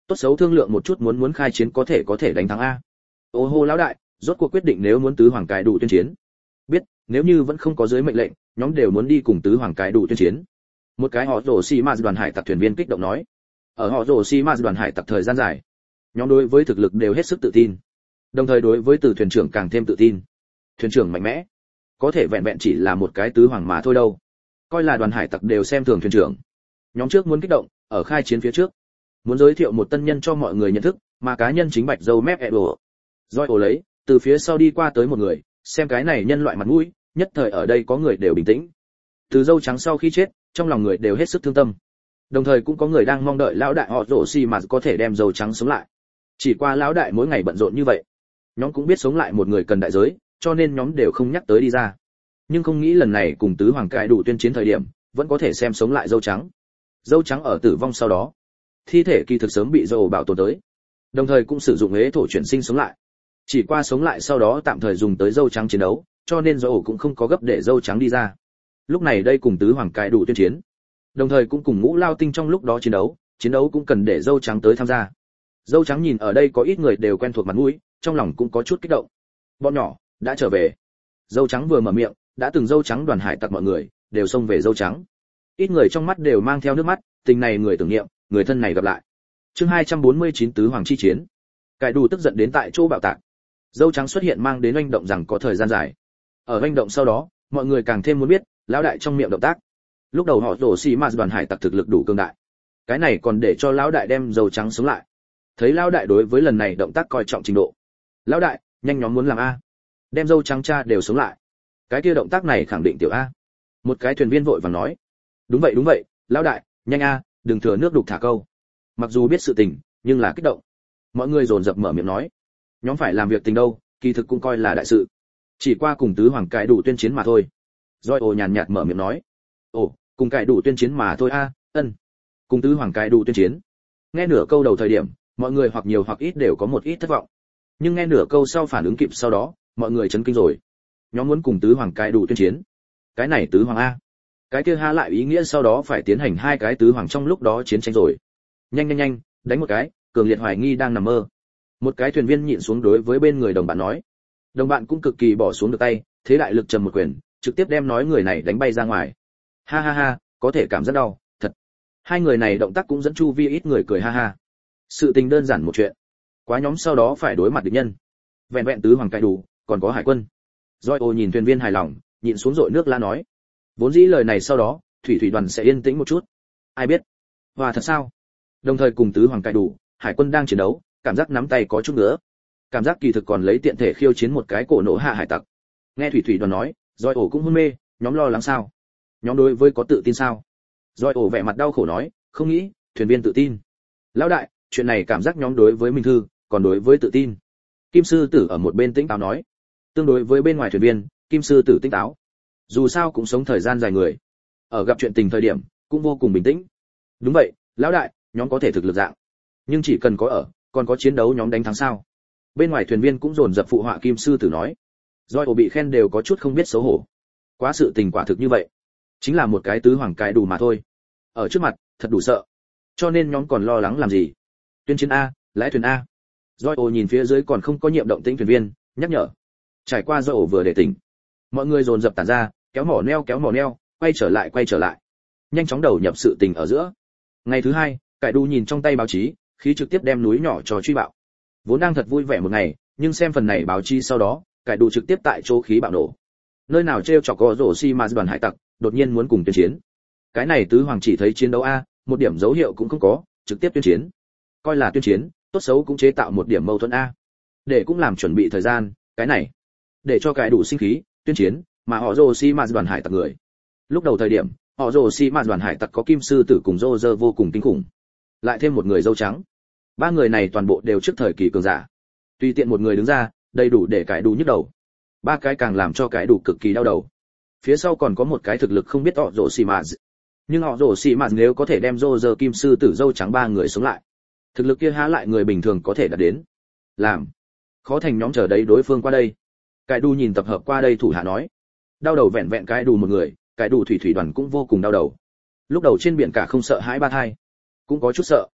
tốt xấu thương lượng một chút, muốn khai chiến có thể đánh thắng a. Ô hô lão đại, rốt cuộc quyết định nếu muốn tứ hoàng cải đủ tuyên chiến. Biết, nếu như vẫn không có dưới mệnh lệnh, nhóm đều muốn đi cùng tứ hoàng cải đủ tuyên chiến. Một cái họ rồ xi ma đoàn hải tặc thuyền viên kích động nói. Ở họ rồ xi ma đoàn hải tặc thời gian dài, nhóm đối với thực lực đều hết sức tự tin, đồng thời đối với từ thuyền trưởng càng thêm tự tin. Thuyền trưởng mạnh mẽ, có thể vẹn vẹn chỉ là một cái tứ hoàng mà thôi đâu, coi là đoàn hải tặc đều xem thường thuyền trưởng. Nhóm trước muốn kích động, ở khai chiến phía trước, muốn giới thiệu một tân nhân cho mọi người nhận thức, mà cá nhân chính bạch dâu mép Edo. Rồi ổ lấy, từ phía sau đi qua tới một người, xem cái này nhân loại mặt mũi, nhất thời ở đây có người đều bình tĩnh. Từ dâu trắng sau khi chết, trong lòng người đều hết sức thương tâm. Đồng thời cũng có người đang mong đợi lão đại họ rồ xi mà có thể đem dâu trắng sống lại. Chỉ qua lão đại mỗi ngày bận rộn như vậy, nhóm cũng biết sống lại một người cần đại giới, cho nên nhóm đều không nhắc tới đi ra. Nhưng không nghĩ lần này cùng tứ hoàng cải đủ tuyên chiến thời điểm, vẫn có thể xem sống lại dâu trắng. Dâu trắng ở tử vong sau đó, thi thể kỳ thực sớm bị dâu bảo tồn tới, đồng thời cũng sử dụng ế thổ chuyển sinh sống lại. Chỉ qua sống lại sau đó tạm thời dùng tới dâu trắng chiến đấu, cho nên dâu cũng không có gấp để dâu trắng đi ra. Lúc này đây cùng tứ hoàng cải đủ tuyên chiến, đồng thời cũng cùng ngũ lao tinh trong lúc đó chiến đấu cũng cần để dâu trắng tới tham gia. Dâu trắng nhìn ở đây có ít người đều quen thuộc mặt mũi, trong lòng cũng có chút kích động. Bọn nhỏ đã trở về. Dâu trắng vừa mở miệng, đã từng dâu trắng đoàn hải tặc mọi người đều xông về dâu trắng. Ít người trong mắt đều mang theo nước mắt, tình này người tưởng niệm, người thân này gặp lại. Chương 249 tứ hoàng chi chiến. Cải đủ tức giận đến tại chỗ bạo tạc. Dâu trắng xuất hiện mang đến oanh động rằng có thời gian dài. Ở oanh động sau đó, mọi người càng thêm muốn biết lão đại trong miệng động tác. Lúc đầu họ rồ xì mà đoàn hải tặc thực lực đủ cường đại, cái này còn để cho lão đại đem dâu trắng sống lại. Thấy lão đại đối với lần này động tác coi trọng trình độ, lão đại nhanh nhóm muốn làm a, đem dâu trắng cha đều sống lại. Cái kia động tác này khẳng định tiểu a. Một cái thuyền viên vội vàng nói. Đúng vậy, lão đại nhanh a, đừng thừa nước đục thả câu. Mặc dù biết sự tình, nhưng là kích động. Mọi người dồn dập mở miệng nói, nhóm phải làm việc tình đâu, kỳ thực cũng coi là đại sự. Chỉ qua cùng tứ hoàng cải đủ tuyên chiến mà thôi. Rồi ồ nhàn nhạt mở miệng nói, ồ, cùng cải đủ tuyên chiến mà thôi a, ân. Cùng tứ hoàng cải đủ tuyên chiến. Nghe nửa câu đầu thời điểm, mọi người hoặc nhiều hoặc ít đều có một ít thất vọng. Nhưng nghe nửa câu sau phản ứng kịp sau đó, mọi người chấn kinh rồi. Nhóm muốn cùng tứ hoàng cải đủ tuyên chiến. Cái này tứ hoàng a, cái kia ha lại ý nghĩa sau đó phải tiến hành hai cái tứ hoàng trong lúc đó chiến tranh rồi. Nhanh, đánh một cái, cường liệt hoài nghi đang nằm mơ. Một cái thuyền viên nhịn xuống đối với bên người đồng bạn nói. Đồng bạn cũng cực kỳ bỏ xuống được tay, thế đại lực trầm một quyền, trực tiếp đem nói người này đánh bay ra ngoài. Ha, có thể cảm giác đau, thật. Hai người này động tác cũng dẫn chu vi ít người cười ha. Sự tình đơn giản một chuyện, quá nhóm sau đó phải đối mặt địch nhân. Vẹn tứ hoàng cải đủ, còn có hải quân. Rồi ô nhìn thuyền viên hài lòng, nhịn xuống rội nước la nói. Vốn dĩ lời này sau đó, thủy đoàn sẽ yên tĩnh một chút. Ai biết, và thật sao? Đồng thời cùng tứ hoàng cải đủ, hải quân đang chiến đấu, cảm giác nắm tay có chút nữa. Cảm giác kỳ thực còn lấy tiện thể khiêu chiến một cái cổ nổ hạ hải tặc. Nghe thủy đoàn nói, Rồi ổ cũng hôn mê, nhóm lo lắng sao? Nhóm đối với có tự tin sao? Rồi ổ vẻ mặt đau khổ nói, không nghĩ, thuyền viên tự tin. Lão đại, chuyện này cảm giác nhóm đối với Minh Thư, còn đối với tự tin. Kim sư tử ở một bên tĩnh táo nói, tương đối với bên ngoài thuyền viên, Kim sư tử tĩnh táo. Dù sao cũng sống thời gian dài người, ở gặp chuyện tình thời điểm, cũng vô cùng bình tĩnh. Đúng vậy, lão đại, nhóm có thể thực lực dạng, nhưng chỉ cần có ở, còn có chiến đấu nhóm đánh thắng sao? Bên ngoài thuyền viên cũng dồn dập phụ họa Kim sư tử nói. Rồi ổ bị khen đều có chút không biết xấu hổ. Quá sự tình quả thực như vậy, chính là một cái tứ hoàng cải đủ mà thôi. Ở trước mặt, thật đủ sợ. Cho nên nhóm còn lo lắng làm gì? Tuyên chiến a, lái thuyền a. Rồi ổ nhìn phía dưới còn không có nhiệm động tĩnh thuyền viên, nhắc nhở. Trải qua rồi ổ vừa để tỉnh, mọi người dồn dập tản ra, kéo mỏ neo, quay trở lại. Nhanh chóng đầu nhập sự tình ở giữa. Ngày thứ hai, cải đủ nhìn trong tay báo chí, khí trực tiếp đem núi nhỏ cho truy bạo. Vốn đang thật vui vẻ một ngày, nhưng xem phần này báo chí sau đó, cải đủ trực tiếp tại chỗ khí bạo nổ. Nơi nào trêu chọc có rổ xi mà đoàn hải tặc, đột nhiên muốn cùng tuyên chiến. Cái này tứ hoàng chỉ thấy chiến đấu a, một điểm dấu hiệu cũng không có, trực tiếp tuyên chiến. Coi là tuyên chiến, tốt xấu cũng chế tạo một điểm mâu thuẫn a. Để cũng làm chuẩn bị thời gian, cái này, để cho cải đủ sinh khí, tuyên chiến, mà họ rổ xi mà đoàn hải tặc người. Lúc đầu thời điểm, họ rổ xi mà đoàn hải tặc có Kim sư tử cùng Roger vô cùng kinh khủng. Lại thêm một người dâu trắng. Ba người này toàn bộ đều trước thời kỳ cường giả. Tùy tiện một người đứng ra, đầy đủ để cải đủ nhức đầu. Ba cái càng làm cho cải đủ cực kỳ đau đầu. Phía sau còn có một cái thực lực không biết họ rồ xì mạt. Nhưng họ rồ xì mạt nếu có thể đem Roger Kim sư tử dâu trắng ba người sống lại, thực lực kia há lại người bình thường có thể đạt đến. Làm khó thành nhóm chờ đấy đối phương qua đây. Cải đủ nhìn tập hợp qua đây thủ hạ nói, đau đầu vẹn cải đủ một người, cải đủ thủy đoàn cũng vô cùng đau đầu. Lúc đầu trên biển cả không sợ hãi ba thai, cũng có chút sợ.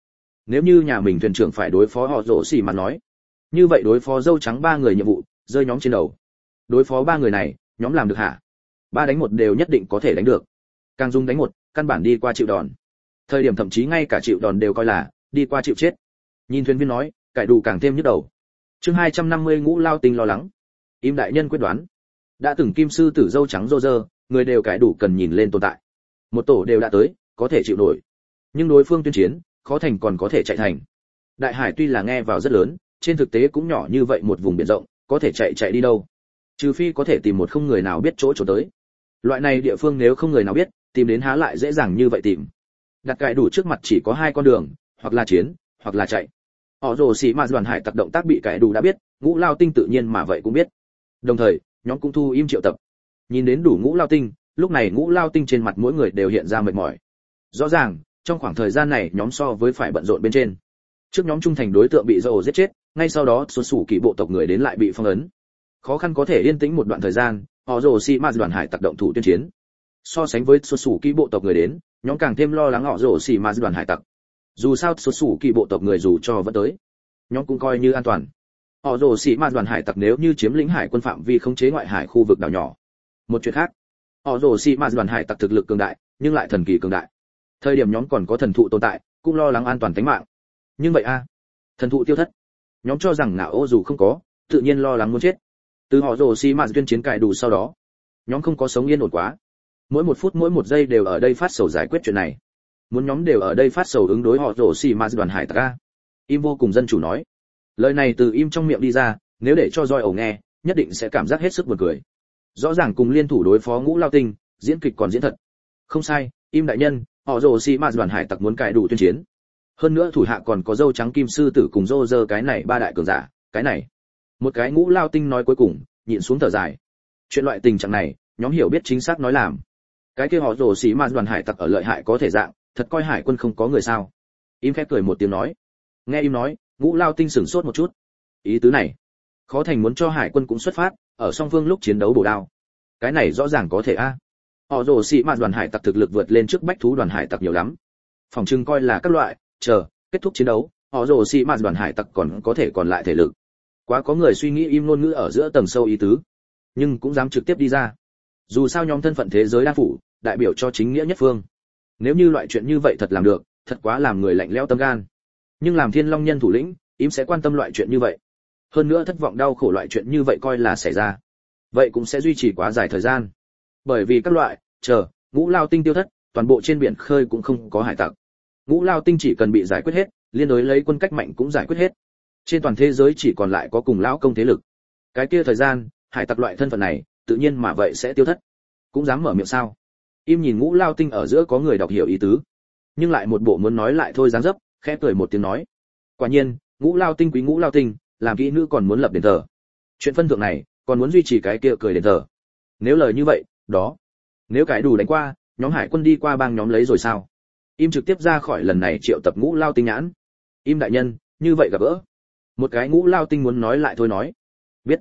nếu như nhà mình thuyền trưởng phải đối phó họ rổ xì mà nói, như vậy đối phó dâu trắng 3 người nhiệm vụ rơi nhóm trên đầu. Đối phó 3 người này, nhóm làm được hả? 3 đánh 1 đều nhất định có thể đánh được. Càng dùng đánh 1, căn bản đi qua chịu đòn. Thời điểm thậm chí ngay cả chịu đòn đều coi là đi qua chịu chết. Nhìn thuyền viên nói, cải đủ càng thêm nhức đầu. Chương 250 Ngũ Lao Tinh lo lắng. Im đại nhân quyết đoán. Đã từng kim sư tử dâu trắng rô rơ, người đều cải đủ cần nhìn lên tồn tại. Một tổ đều đã tới, có thể chịu nổi. Nhưng đối phương tuyên chiến, khó thành còn có thể chạy thành. Đại hải tuy là nghe vào rất lớn, trên thực tế cũng nhỏ như vậy một vùng biển rộng, có thể chạy đi đâu? Trừ phi có thể tìm một không người nào biết chỗ tới. Loại này địa phương nếu không người nào biết, tìm đến há lại dễ dàng như vậy tìm. Đặt cải đủ trước mặt chỉ có 2 con đường, hoặc là chiến, hoặc là chạy. Họ rồ xì mà đoàn hải tặc động tác bị cải đủ đã biết, Ngũ Lao Tinh tự nhiên mà vậy cũng biết. Đồng thời, nhóm cũng thu im triệu tập. Nhìn đến đủ Ngũ Lao Tinh, lúc này Ngũ Lao Tinh trên mặt mỗi người đều hiện ra mệt mỏi. Rõ ràng, trong khoảng thời gian này nhóm so với phải bận rộn bên trên. Trước nhóm trung thành đối tượng bị dâu giết chết, ngay sau đó xuất sủ kỳ bộ tộc người đến lại bị phong ấn. Khó khăn có thể yên tĩnh một đoạn thời gian, họ rồ xì mà đoàn hải tặc động thủ tuyên chiến. So sánh với xuất sủ kỳ bộ tộc người đến, nhóm càng thêm lo lắng họ rồ xì mà đoàn hải tặc. Dù sao xuất sủ kỳ bộ tộc người dù cho vẫn tới, nhóm cũng coi như an toàn. Họ rồ xì mà đoàn hải tặc nếu như chiếm lĩnh hải quân phạm vi khống chế ngoại hải khu vực đảo nhỏ. Một chuyện khác, họ rồ xì mà đoàn hải tặc thực lực cường đại, nhưng lại thần kỳ cường đại. Thời điểm nhóm còn có thần thụ tồn tại, cũng lo lắng an toàn tính mạng. Nhưng vậy thần thụ tiêu thất, nhóm cho rằng ngạo ô dù không có, tự nhiên lo lắng muốn chết. Từ họ rồ xì mà tuyên chiến cài đủ sau đó, nhóm không có sống yên ổn quá. Mỗi 1 phút mỗi 1 giây đều ở đây phát sầu giải quyết chuyện này. Muốn nhóm đều ở đây phát sầu ứng đối họ rồ xì mà đoàn hải tặc. Im vô cùng dân chủ nói. Lời này từ im trong miệng đi ra, nếu để cho Roi ẩu nghe, nhất định sẽ cảm giác hết sức buồn cười. Rõ ràng cùng liên thủ đối phó Ngũ Lao Tinh, diễn kịch còn diễn thật. Không sai, im đại nhân, họ rồ xì mà đoàn hải tặc muốn cài đủ tuyên chiến. Hơn nữa thủ hạ còn có dâu trắng kim sư tử cùng rô rơ cái này 3 đại cường giả, cái này. Một cái Ngũ Lao Tinh nói cuối cùng, nhịn xuống thở dài. Chuyện loại tình trạng này, nhóm hiểu biết chính xác nói làm. Cái kia họ rồ xì mà đoàn hải tặc ở lợi hại có thể dạng, thật coi hải quân không có người sao? Im khẽ cười một tiếng nói. Nghe im nói, Ngũ Lao Tinh sửng sốt một chút. Ý tứ này, khó thành muốn cho hải quân cũng xuất phát, ở song phương lúc chiến đấu bổ đao. Cái này rõ ràng có thể Họ rồ xì mà đoàn hải tặc thực lực vượt lên trước bách thú đoàn hải tặc nhiều lắm. Phòng trưng coi là các loại, kết thúc chiến đấu, họ rồ xì mà đoàn hải tặc còn có thể còn lại thể lực. Quá có người suy nghĩ im ngôn ngữ ở giữa tầng sâu ý tứ, nhưng cũng dám trực tiếp đi ra. Dù sao nhóm thân phận thế giới đa phủ, đại biểu cho chính nghĩa nhất phương. Nếu như loại chuyện như vậy thật làm được, thật quá làm người lạnh lẽo tâm gan. Nhưng làm Thiên Long nhân thủ lĩnh, im sẽ quan tâm loại chuyện như vậy. Hơn nữa thất vọng đau khổ loại chuyện như vậy coi là xảy ra, vậy cũng sẽ duy trì quá dài thời gian. Bởi vì các loại, Ngũ Lao Tinh tiêu thất, toàn bộ trên biển khơi cũng không có hải tặc. Ngũ Lao Tinh chỉ cần bị giải quyết hết, liên đối lấy quân cách mạnh cũng giải quyết hết. Trên toàn thế giới chỉ còn lại có cùng lão công thế lực. Cái kia thời gian, hải tặc loại thân phận này, tự nhiên mà vậy sẽ tiêu thất. Cũng dám mở miệng sao? Im nhìn Ngũ Lao Tinh ở giữa có người đọc hiểu ý tứ, nhưng lại một bộ muốn nói lại thôi dáng dấp, khẽ cười một tiếng nói. Quả nhiên, Ngũ Lao Tinh quý Ngũ Lao Tinh, làm kỹ nữ còn muốn lập đền thờ. Chuyện phân thượng này, còn muốn duy trì cái kia cười đền thờ. Nếu lời như vậy, đó. Nếu cái đủ đánh qua, nhóm hải quân đi qua bang nhóm lấy rồi sao? Im trực tiếp ra khỏi lần này triệu tập Ngũ Lao Tinh nhãn. Im đại nhân, như vậy gặp gỡ. Một cái Ngũ Lao Tinh muốn nói lại thôi nói. Biết.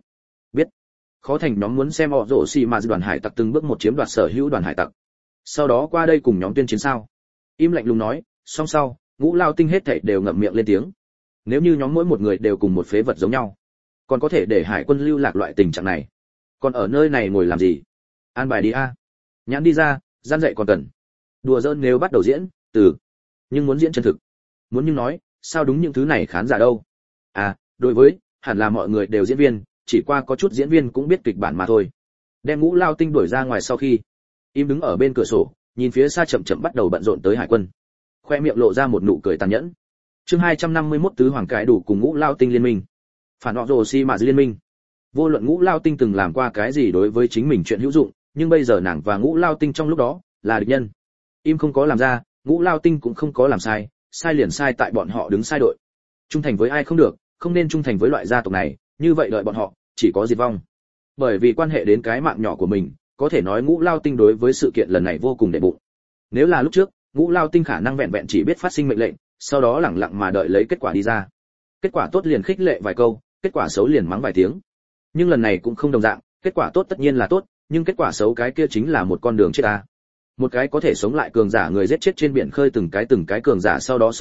Khó thành nhóm muốn xem họ rổ xì mà đoàn hải tặc từng bước một chiếm đoạt sở hữu đoàn hải tặc. Sau đó qua đây cùng nhóm tuyên chiến sao? Im lạnh lùng nói, song sau, Ngũ Lao Tinh hết thảy đều ngậm miệng lên tiếng. Nếu như nhóm mỗi một người đều cùng một phế vật giống nhau, còn có thể để hải quân lưu lạc loại tình trạng này. Còn ở nơi này ngồi làm gì? An bài đi Nhãn đi ra, gian dạy còn cần. Đùa giỡn nếu bắt đầu diễn, nhưng muốn diễn chân thực. Muốn nhưng nói, sao đúng những thứ này khán giả đâu? Đối với, hẳn là mọi người đều diễn viên, chỉ qua có chút diễn viên cũng biết kịch bản mà thôi. Đem Ngũ Lao Tinh đuổi ra ngoài sau khi, im đứng ở bên cửa sổ, nhìn phía xa chậm chậm bắt đầu bận rộn tới hải quân. Khoe miệng lộ ra một nụ cười tàn nhẫn. Chương 251 tứ hoàng cái đủ cùng Ngũ Lao Tinh liên minh. Phản họ rồ xì mà liên minh. Vô luận Ngũ Lao Tinh từng làm qua cái gì đối với chính mình chuyện hữu dụng, nhưng bây giờ nàng và Ngũ Lao Tinh trong lúc đó là địch nhân. Im không có làm ra, Ngũ Lao Tinh cũng không có làm sai, sai liền sai tại bọn họ đứng sai đội. Trung thành với ai không được, không nên trung thành với loại gia tộc này, như vậy đợi bọn họ chỉ có diệt vong. Bởi vì quan hệ đến cái mạng nhỏ của mình, có thể nói Ngũ Lao Tinh đối với sự kiện lần này vô cùng để bụng. Nếu là lúc trước, Ngũ Lao Tinh khả năng vẹn vẹn chỉ biết phát sinh mệnh lệnh, sau đó lẳng lặng mà đợi lấy kết quả đi ra. Kết quả tốt liền khích lệ vài câu, kết quả xấu liền mắng vài tiếng. Nhưng lần này cũng không đồng dạng, kết quả tốt tất nhiên là tốt, nhưng kết quả xấu cái kia chính là một con đường chết Một cái có thể sống lại cường giả người giết chết trên biển khơi từng cái cường giả sau đó sống lại,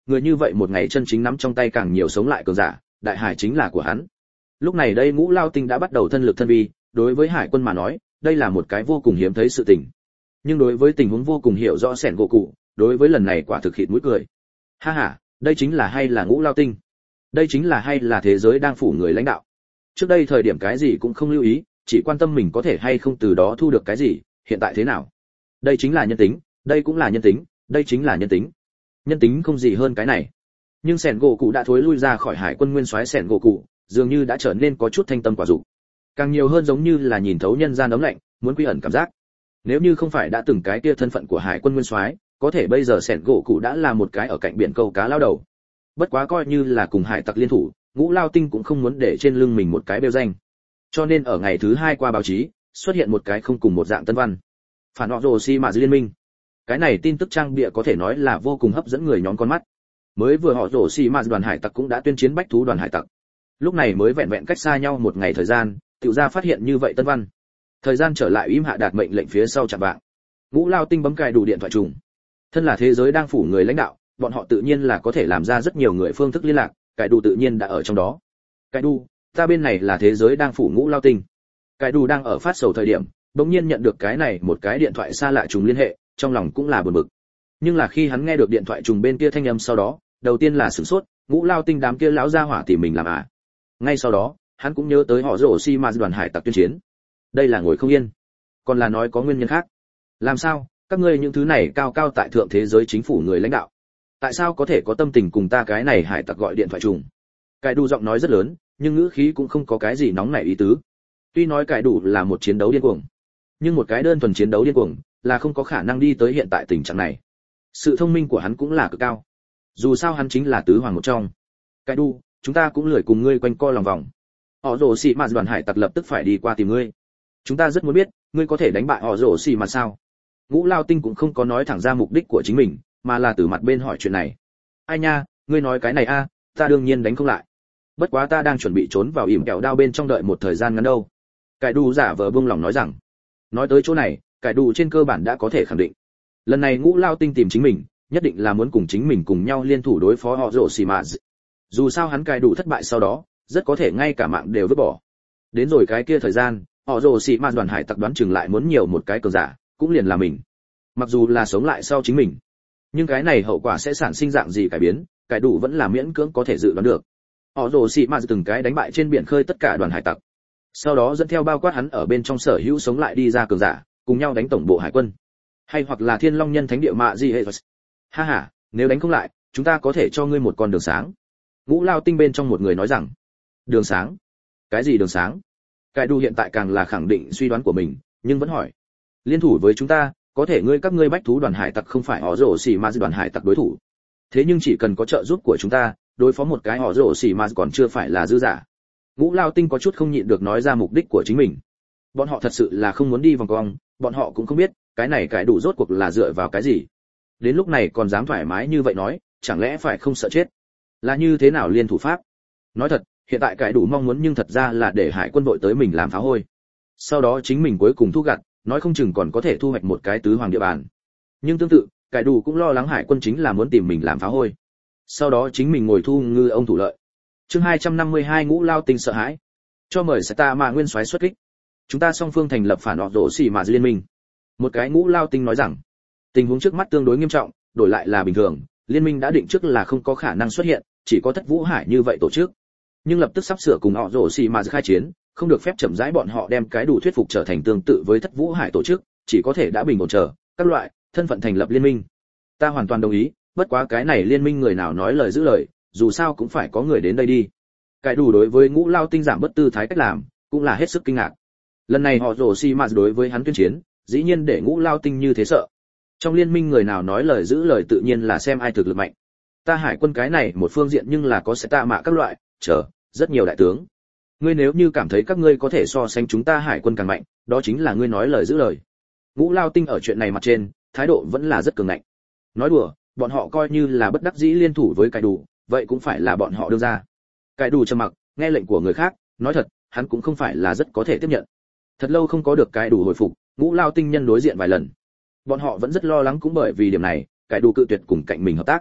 người như vậy một ngày chân chính nắm trong tay càng nhiều sống lại cường giả, đại hải chính là của hắn. Lúc này đây Ngũ Lao Tinh đã bắt đầu thân lực thân vi, đối với hải quân mà nói, đây là một cái vô cùng hiếm thấy sự tình. Nhưng đối với tình huống vô cùng hiểu rõ Sẻn gỗ cụ, đối với lần này quả thực khịt mũi cười. Ha ha, đây chính là hay là Ngũ Lao Tinh. Đây chính là hay là thế giới đang phủ người lãnh đạo. Trước đây thời điểm cái gì cũng không lưu ý, chỉ quan tâm mình có thể hay không từ đó thu được cái gì, hiện tại thế nào? Đây chính là nhân tính, đây cũng là nhân tính, đây chính là nhân tính. Nhân tính không gì hơn cái này. Nhưng Sẻn gỗ cụ đã thối lui ra khỏi hải quân nguyên soái Sẻn gỗ cụ, dường như đã trở nên có chút thanh tâm quả dục. Càng nhiều hơn giống như là nhìn thấu nhân gian ấm lạnh, muốn quy ẩn cảm giác. Nếu như không phải đã từng cái kia thân phận của hải quân nguyên soái, có thể bây giờ Sẻn gỗ cụ đã là một cái ở cạnh biển câu cá lao đầu. Bất quá coi như là cùng hải tặc liên thủ, Ngũ Lao Tinh cũng không muốn để trên lưng mình một cái bêu danh. Cho nên ở ngày thứ 2 qua báo chí, xuất hiện một cái không cùng một dạng tân văn. Phản họ rồ si mà liên minh. Cái này tin tức trang bìa có thể nói là vô cùng hấp dẫn người nhóm con mắt. Mới vừa họ rồ si mà đoàn hải tặc cũng đã tuyên chiến bách thú đoàn hải tặc. Lúc này mới vẹn vẹn cách xa nhau một ngày thời gian, tiểu gia phát hiện như vậy tân văn. Thời gian trở lại im hạ đạt mệnh lệnh phía sau chạm vạng. Ngũ Lao Tinh bấm cài đủ điện thoại trùng. Thân là thế giới đang phủ người lãnh đạo, bọn họ tự nhiên là có thể làm ra rất nhiều người phương thức liên lạc, cài đủ tự nhiên đã ở trong đó. Cài đủ, ta bên này là thế giới đang phủ Ngũ Lao Tinh. Cài đủ đang ở phát sầu thời điểm, bỗng nhiên nhận được cái này một cái điện thoại xa lạ trùng liên hệ, trong lòng cũng là buồn bực. Nhưng là khi hắn nghe được điện thoại trùng bên kia thanh âm sau đó, đầu tiên là sửng sốt, Ngũ Lao Tinh đám kia lão gia hỏa tìm mình làm à? Ngay sau đó, hắn cũng nhớ tới họ rồ si mà đoàn hải tặc tuyên chiến. Đây là ngồi không yên, còn là nói có nguyên nhân khác. Làm sao, các ngươi những thứ này cao cao tại thượng thế giới chính phủ người lãnh đạo, tại sao có thể có tâm tình cùng ta cái này hải tặc gọi điện thoại trùng? Cải đủ giọng nói rất lớn, nhưng ngữ khí cũng không có cái gì nóng nảy ý tứ. Tuy nói cải đủ là một chiến đấu điên cuồng, nhưng một cái đơn thuần chiến đấu điên cuồng là không có khả năng đi tới hiện tại tình trạng này. Sự thông minh của hắn cũng là cực cao. Dù sao hắn chính là tứ hoàng một trong. Cải đủ, chúng ta cũng lười cùng ngươi quanh co lòng vòng. Họ rồ xì mà đoàn hải tặc lập tức phải đi qua tìm ngươi. Chúng ta rất muốn biết, ngươi có thể đánh bại họ rồ xì mà sao? Ngũ Lao Tinh cũng không có nói thẳng ra mục đích của chính mình, mà là từ mặt bên hỏi chuyện này. Ai nha, ngươi nói cái này a, ta đương nhiên đánh không lại. Bất quá ta đang chuẩn bị trốn vào ỉm kẹo đao bên trong đợi một thời gian ngắn đâu. Cải đủ giả vờ buông lòng nói rằng. Nói tới chỗ này, cải đủ trên cơ bản đã có thể khẳng định. Lần này Ngũ Lao Tinh tìm chính mình, nhất định là muốn cùng chính mình cùng nhau liên thủ đối phó họ rồ xì mà. Dù sao hắn cải đủ thất bại sau đó, rất có thể ngay cả mạng đều vứt bỏ. Đến rồi cái kia thời gian, họ rồ xì mà đoàn hải tặc đoán chừng lại muốn nhiều một cái cường giả, cũng liền là mình. Mặc dù là sống lại sau chính mình, nhưng cái này hậu quả sẽ sản sinh dạng gì cải biến, cải đủ vẫn là miễn cưỡng có thể dự đoán được. Họ rồ xì mà từng cái đánh bại trên biển khơi tất cả đoàn hải tặc, sau đó dẫn theo bao quát hắn ở bên trong sở hữu sống lại đi ra cường giả, cùng nhau đánh tổng bộ hải quân, hay hoặc là Thiên Long Nhân Thánh Địa Mạ Di Hệ. Ha ha, nếu đánh không lại, chúng ta có thể cho ngươi một con đường sáng. Ngũ Lao Tinh bên trong một người nói rằng. Đường sáng? Cái gì đường sáng? Cải đủ hiện tại càng là khẳng định suy đoán của mình, nhưng vẫn hỏi. Liên thủ với chúng ta, có thể các ngươi bách thú đoàn hải tặc không phải họ rồ xì mà đoàn hải tặc đối thủ. Thế nhưng chỉ cần có trợ giúp của chúng ta, đối phó một cái họ rồ xì mà còn chưa phải là dư giả. Ngũ Lao Tinh có chút không nhịn được nói ra mục đích của chính mình. Bọn họ thật sự là không muốn đi vòng cong, bọn họ cũng không biết, cái này cải đủ rốt cuộc là dựa vào cái gì. Đến lúc này còn dám thoải mái như vậy nói, chẳng lẽ phải không sợ chết? Là như thế nào liên thủ pháp? Nói thật, hiện tại cải đủ mong muốn nhưng thật ra là để hải quân đội tới mình làm phá hôi. Sau đó chính mình cuối cùng thu gặt, nói không chừng còn có thể thu hoạch một cái tứ hoàng địa bàn. Nhưng tương tự, cải đủ cũng lo lắng hải quân chính là muốn tìm mình làm phá hôi. Sau đó chính mình ngồi thu ngư ông thủ lợi. Chương 252 Ngũ Lao Tinh sợ hãi. Cho mời Seta mà nguyên soái xuất kích. Chúng ta song phương thành lập phản họ rồ xì mà liên minh. Một cái Ngũ Lao Tinh nói rằng, tình huống trước mắt tương đối nghiêm trọng, đổi lại là bình thường, liên minh đã định trước là không có khả năng xuất hiện, chỉ có Thất Vũ Hải như vậy tổ chức. Nhưng lập tức sắp sửa cùng họ rồ xì mà khai chiến, không được phép chậm rãi bọn họ đem cái đủ thuyết phục trở thành tương tự với Thất Vũ Hải tổ chức, chỉ có thể đã bình ổn chờ các loại thân phận thành lập liên minh. Ta hoàn toàn đồng ý, bất quá cái này liên minh người nào nói lời giữ lời, dù sao cũng phải có người đến đây đi. Cái đủ đối với Ngũ Lao Tinh giảm bất tư thái cách làm, cũng là hết sức kinh ngạc. Lần này họ rồ xì mà đối với hắn tuyên chiến, dĩ nhiên để Ngũ Lao Tinh như thế sợ. Trong liên minh người nào nói lời giữ lời tự nhiên là xem ai thực lực mạnh. Ta hải quân cái này một phương diện nhưng là có sẽ tạ mạ các loại, rất nhiều đại tướng. Ngươi nếu như cảm thấy các ngươi có thể so sánh chúng ta hải quân càng mạnh, đó chính là ngươi nói lời giữ lời. Ngũ Lao Tinh ở chuyện này mặt trên, thái độ vẫn là rất cường ngạnh. Nói đùa, bọn họ coi như là bất đắc dĩ liên thủ với cải đủ, vậy cũng phải là bọn họ đưa ra. Cải đủ trầm mặc, nghe lệnh của người khác, nói thật, hắn cũng không phải là rất có thể tiếp nhận. Thật lâu không có được cải đủ hồi phục, Ngũ Lao Tinh nhân đối diện vài lần. Bọn họ vẫn rất lo lắng cũng bởi vì điểm này, cải đủ cự tuyệt cùng cạnh mình hợp tác.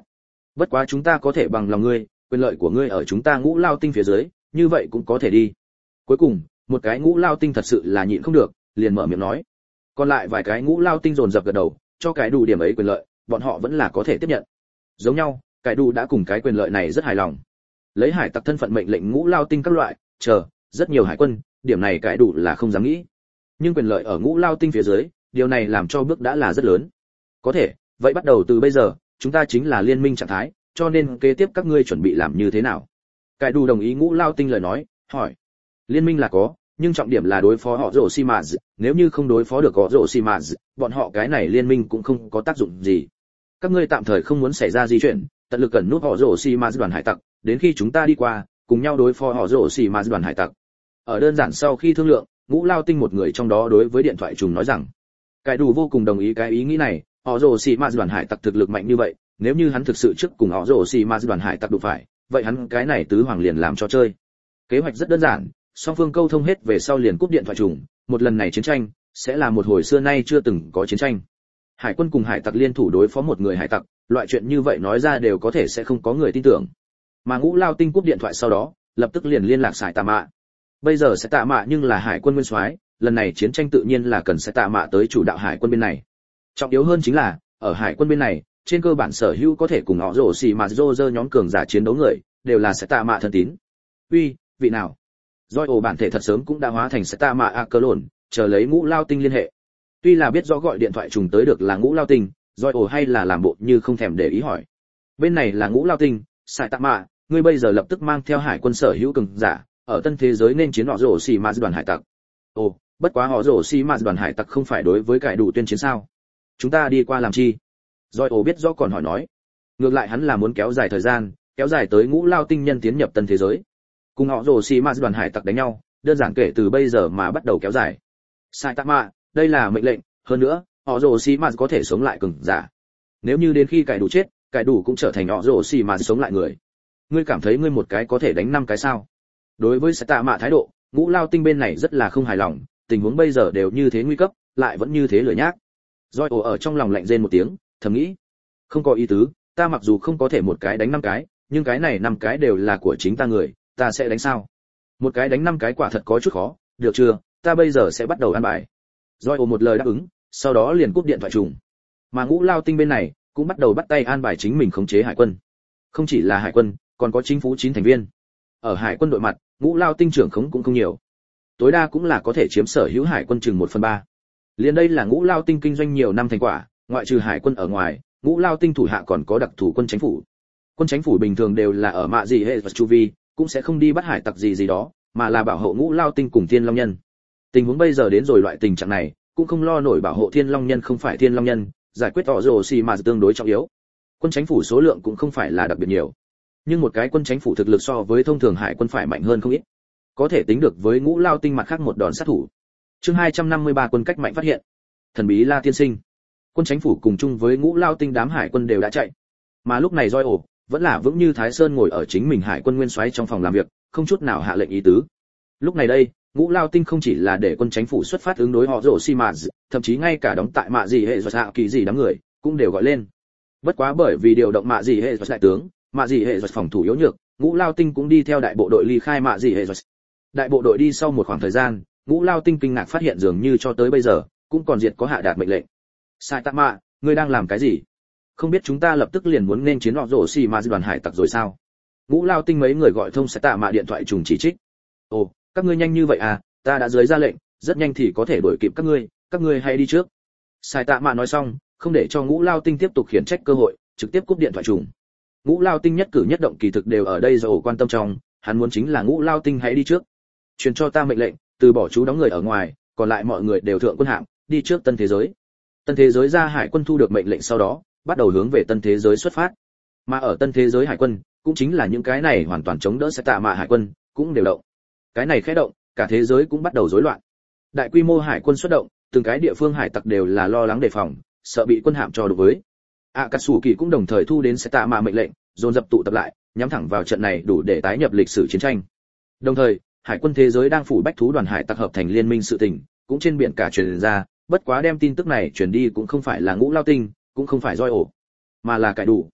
Bất quá chúng ta có thể bằng lòng ngươi, quyền lợi của ngươi ở chúng ta Ngũ Lao Tinh phía dưới, như vậy cũng có thể đi. Cuối cùng, một cái Ngũ Lao Tinh thật sự là nhịn không được, liền mở miệng nói. Còn lại vài cái Ngũ Lao Tinh dồn dập gật đầu, cho cái đủ điểm ấy quyền lợi, bọn họ vẫn là có thể tiếp nhận. Giống nhau, cái đủ đã cùng cái quyền lợi này rất hài lòng. Lấy hải tặc thân phận mệnh lệnh Ngũ Lao Tinh các loại, chờ, rất nhiều hải quân, điểm này cái đủ là không dám nghĩ. Nhưng quyền lợi ở Ngũ Lao Tinh phía dưới, điều này làm cho bước đã là rất lớn. Có thể, vậy bắt đầu từ bây giờ, chúng ta chính là liên minh trạng thái, cho nên kế tiếp các ngươi chuẩn bị làm như thế nào? Cái đủ đồng ý Ngũ Lao Tinh lời nói, hỏi. Liên minh là có, nhưng trọng điểm là đối phó họ rồ xi mã, nếu như không đối phó được họ rồ xi mã, bọn họ cái này liên minh cũng không có tác dụng gì. Các ngươi tạm thời không muốn xảy ra di chuyển, tận lực cẩn nút họ rồ xi mã đoàn hải tặc, đến khi chúng ta đi qua, cùng nhau đối phó họ rồ xi mã đoàn hải tặc. Ở đơn giản sau khi thương lượng, Ngũ Lao Tinh một người trong đó đối với điện thoại trùng nói rằng, cái đủ vô cùng đồng ý cái ý nghĩ này, họ rồ xi mã đoàn hải tặc thực lực mạnh như vậy, nếu như hắn thực sự trước cùng họ rồ xi mã đoàn hải tặc đụng phải, vậy hắn cái này tứ hoàng liền làm cho chơi. Kế hoạch rất đơn giản, song phương câu thông hết về sau liền cúp điện thoại trùng, một lần này chiến tranh sẽ là một hồi xưa nay chưa từng có chiến tranh. Hải quân cùng hải tặc liên thủ đối phó một người hải tặc, loại chuyện như vậy nói ra đều có thể sẽ không có người tin tưởng. Mà Ngũ Lao Tinh cúp điện thoại sau đó, lập tức liền liên lạc Sải Tạ Mạ. Bây giờ Sải Tạ Mạ nhưng là hải quân nguyên soái, lần này chiến tranh tự nhiên là cần Sải Tạ Mạ tới chủ đạo hải quân bên này. Trọng yếu hơn chính là, ở hải quân bên này, trên cơ bản sở hữu có thể cùng họ rồ xì mà dơ nhóm cường giả chiến đấu người, đều là Sải Tạ Mạ thân tín. Uy, vị nào? Joy bản thể thật sớm cũng đã hóa thành Sải Tạ Mạ Ackerlon, chờ lấy Ngũ Lao Tinh liên hệ. Tuy là biết rõ gọi điện thoại trùng tới được là Ngũ Lao Tinh, Joy hay là làm bộ như không thèm để ý hỏi. Bên này là Ngũ Lao Tinh, Sải Tạ Mạ, ngươi bây giờ lập tức mang theo hải quân sở hữu cường giả, ở tân thế giới nên chiến họ rồ xì mà đoàn hải tặc. Ồ, bất quá họ rồ xì mà đoàn hải tặc không phải đối với cải đủ tuyên chiến sao? Chúng ta đi qua làm chi? Joy biết rõ còn hỏi nói. Ngược lại hắn là muốn kéo dài thời gian, kéo dài tới Ngũ Lao Tinh nhân tiến nhập tân thế giới. Cùng họ rồ xì mà đoàn hải tặc đánh nhau, đơn giản kể từ bây giờ mà bắt đầu kéo dài. Sai Tạ Mạ, đây là mệnh lệnh, hơn nữa, họ rồ xì mà có thể sống lại cường giả. Nếu như đến khi cải đủ chết, cải đủ cũng trở thành họ rồ xì mà sống lại người. Ngươi cảm thấy ngươi một cái có thể đánh 5 cái sao? Đối với Sai Tạ Mạ thái độ, Ngũ Lao Tinh bên này rất là không hài lòng, tình huống bây giờ đều như thế nguy cấp, lại vẫn như thế lười nhác. Joy ở trong lòng lạnh rên một tiếng, thầm nghĩ, không có ý tứ, ta mặc dù không có thể một cái đánh 5 cái, nhưng cái này 5 cái đều là của chính ta người, ta sẽ đánh sao? Một cái đánh 5 cái quả thật có chút khó, được chưa, ta bây giờ sẽ bắt đầu ăn bài. Joy một lời đáp ứng, sau đó liền cúp điện thoại trùng. Mà Ngũ Lao Tinh bên này cũng bắt đầu bắt tay an bài chính mình khống chế hải quân. Không chỉ là hải quân, còn có chính phủ 9 thành viên. Ở hải quân đội mặt, Ngũ Lao Tinh trưởng khống cũng không nhiều. Tối đa cũng là có thể chiếm sở hữu hải quân chừng 1/3. Liên đây là Ngũ Lao Tinh kinh doanh nhiều năm thành quả, ngoại trừ hải quân ở ngoài, Ngũ Lao Tinh thủ hạ còn có đặc thủ quân chính phủ. Quân chính phủ bình thường đều là ở mạ gì hệ và chu vi, cũng sẽ không đi bắt hải tặc gì đó, mà là bảo hộ Ngũ Lao Tinh cùng Thiên Long Nhân. Tình huống bây giờ đến rồi loại tình trạng này, cũng không lo nổi bảo hộ Thiên Long Nhân không phải Thiên Long Nhân, giải quyết tỏ rồ xì mà tương đối trọng yếu. Quân chính phủ số lượng cũng không phải là đặc biệt nhiều, nhưng một cái quân chính phủ thực lực so với thông thường hải quân phải mạnh hơn không ít, có thể tính được với Ngũ Lao Tinh mặt khác một đòn sát thủ. Chương 253 quân cách mạnh phát hiện. Thần bí La tiên sinh. Quân chính phủ cùng chung với Ngũ Lao Tinh đám hải quân đều đã chạy, mà lúc này Joy vẫn là vững như Thái Sơn ngồi ở chính mình hải quân nguyên soái trong phòng làm việc, không chút nào hạ lệnh ý tứ. Lúc này đây, Ngũ Lao Tinh không chỉ là để quân chính phủ xuất phát ứng đối họ rồ xi mã, thậm chí ngay cả đóng tại mạ gì hệ giật hạ kỳ gì đám người cũng đều gọi lên. Bất quá bởi vì điều động mạ gì hệ giật đại tướng, mạ gì hệ giật phòng thủ yếu nhược, Ngũ Lao Tinh cũng đi theo đại bộ đội ly khai mạ gì hệ giật. Đại bộ đội đi sau một khoảng thời gian, Ngũ Lao Tinh kinh ngạc phát hiện dường như cho tới bây giờ cũng còn diệt có hạ đạt mệnh lệnh. Sai Tạ Mạ, ngươi đang làm cái gì? Không biết chúng ta lập tức liền muốn nên chiến họ rồ xì mà đoàn hải tặc rồi sao? Ngũ Lao Tinh mấy người gọi thông Sai Tạ Mạ điện thoại trùng chỉ trích. Ồ, các ngươi nhanh như vậy à, ta đã dưới ra lệnh, rất nhanh thì có thể đuổi kịp các ngươi hãy đi trước. Sai Tạ Mạ nói xong, không để cho Ngũ Lao Tinh tiếp tục khiển trách cơ hội, trực tiếp cúp điện thoại trùng. Ngũ Lao Tinh nhất cử nhất động kỳ thực đều ở đây rồi quan tâm trong, hắn muốn chính là Ngũ Lao Tinh hãy đi trước. Truyền cho ta mệnh lệnh, từ bỏ chú đóng người ở ngoài, còn lại mọi người đều thượng quân hạm, đi trước tân thế giới. Tân thế giới ra hải quân thu được mệnh lệnh sau đó, bắt đầu hướng về tân thế giới xuất phát. Mà ở tân thế giới hải quân, cũng chính là những cái này hoàn toàn chống đỡ Sai Tạ Mạ hải quân, cũng đều động. Cái này khẽ động, cả thế giới cũng bắt đầu rối loạn. Đại quy mô hải quân xuất động, từng cái địa phương hải tặc đều là lo lắng đề phòng, sợ bị quân hạm cho đụng với. Akatsuki cũng đồng thời thu đến Sai Tạ Mạ mệnh lệnh, dồn dập tụ tập lại, nhắm thẳng vào trận này đủ để tái nhập lịch sử chiến tranh. Đồng thời, hải quân thế giới đang phủ bách thú đoàn hải tặc hợp thành liên minh sự tình, cũng trên biển cả truyền ra, bất quá đem tin tức này truyền đi cũng không phải là Ngũ Lao Tinh, cũng không phải Joy mà là cải đủ.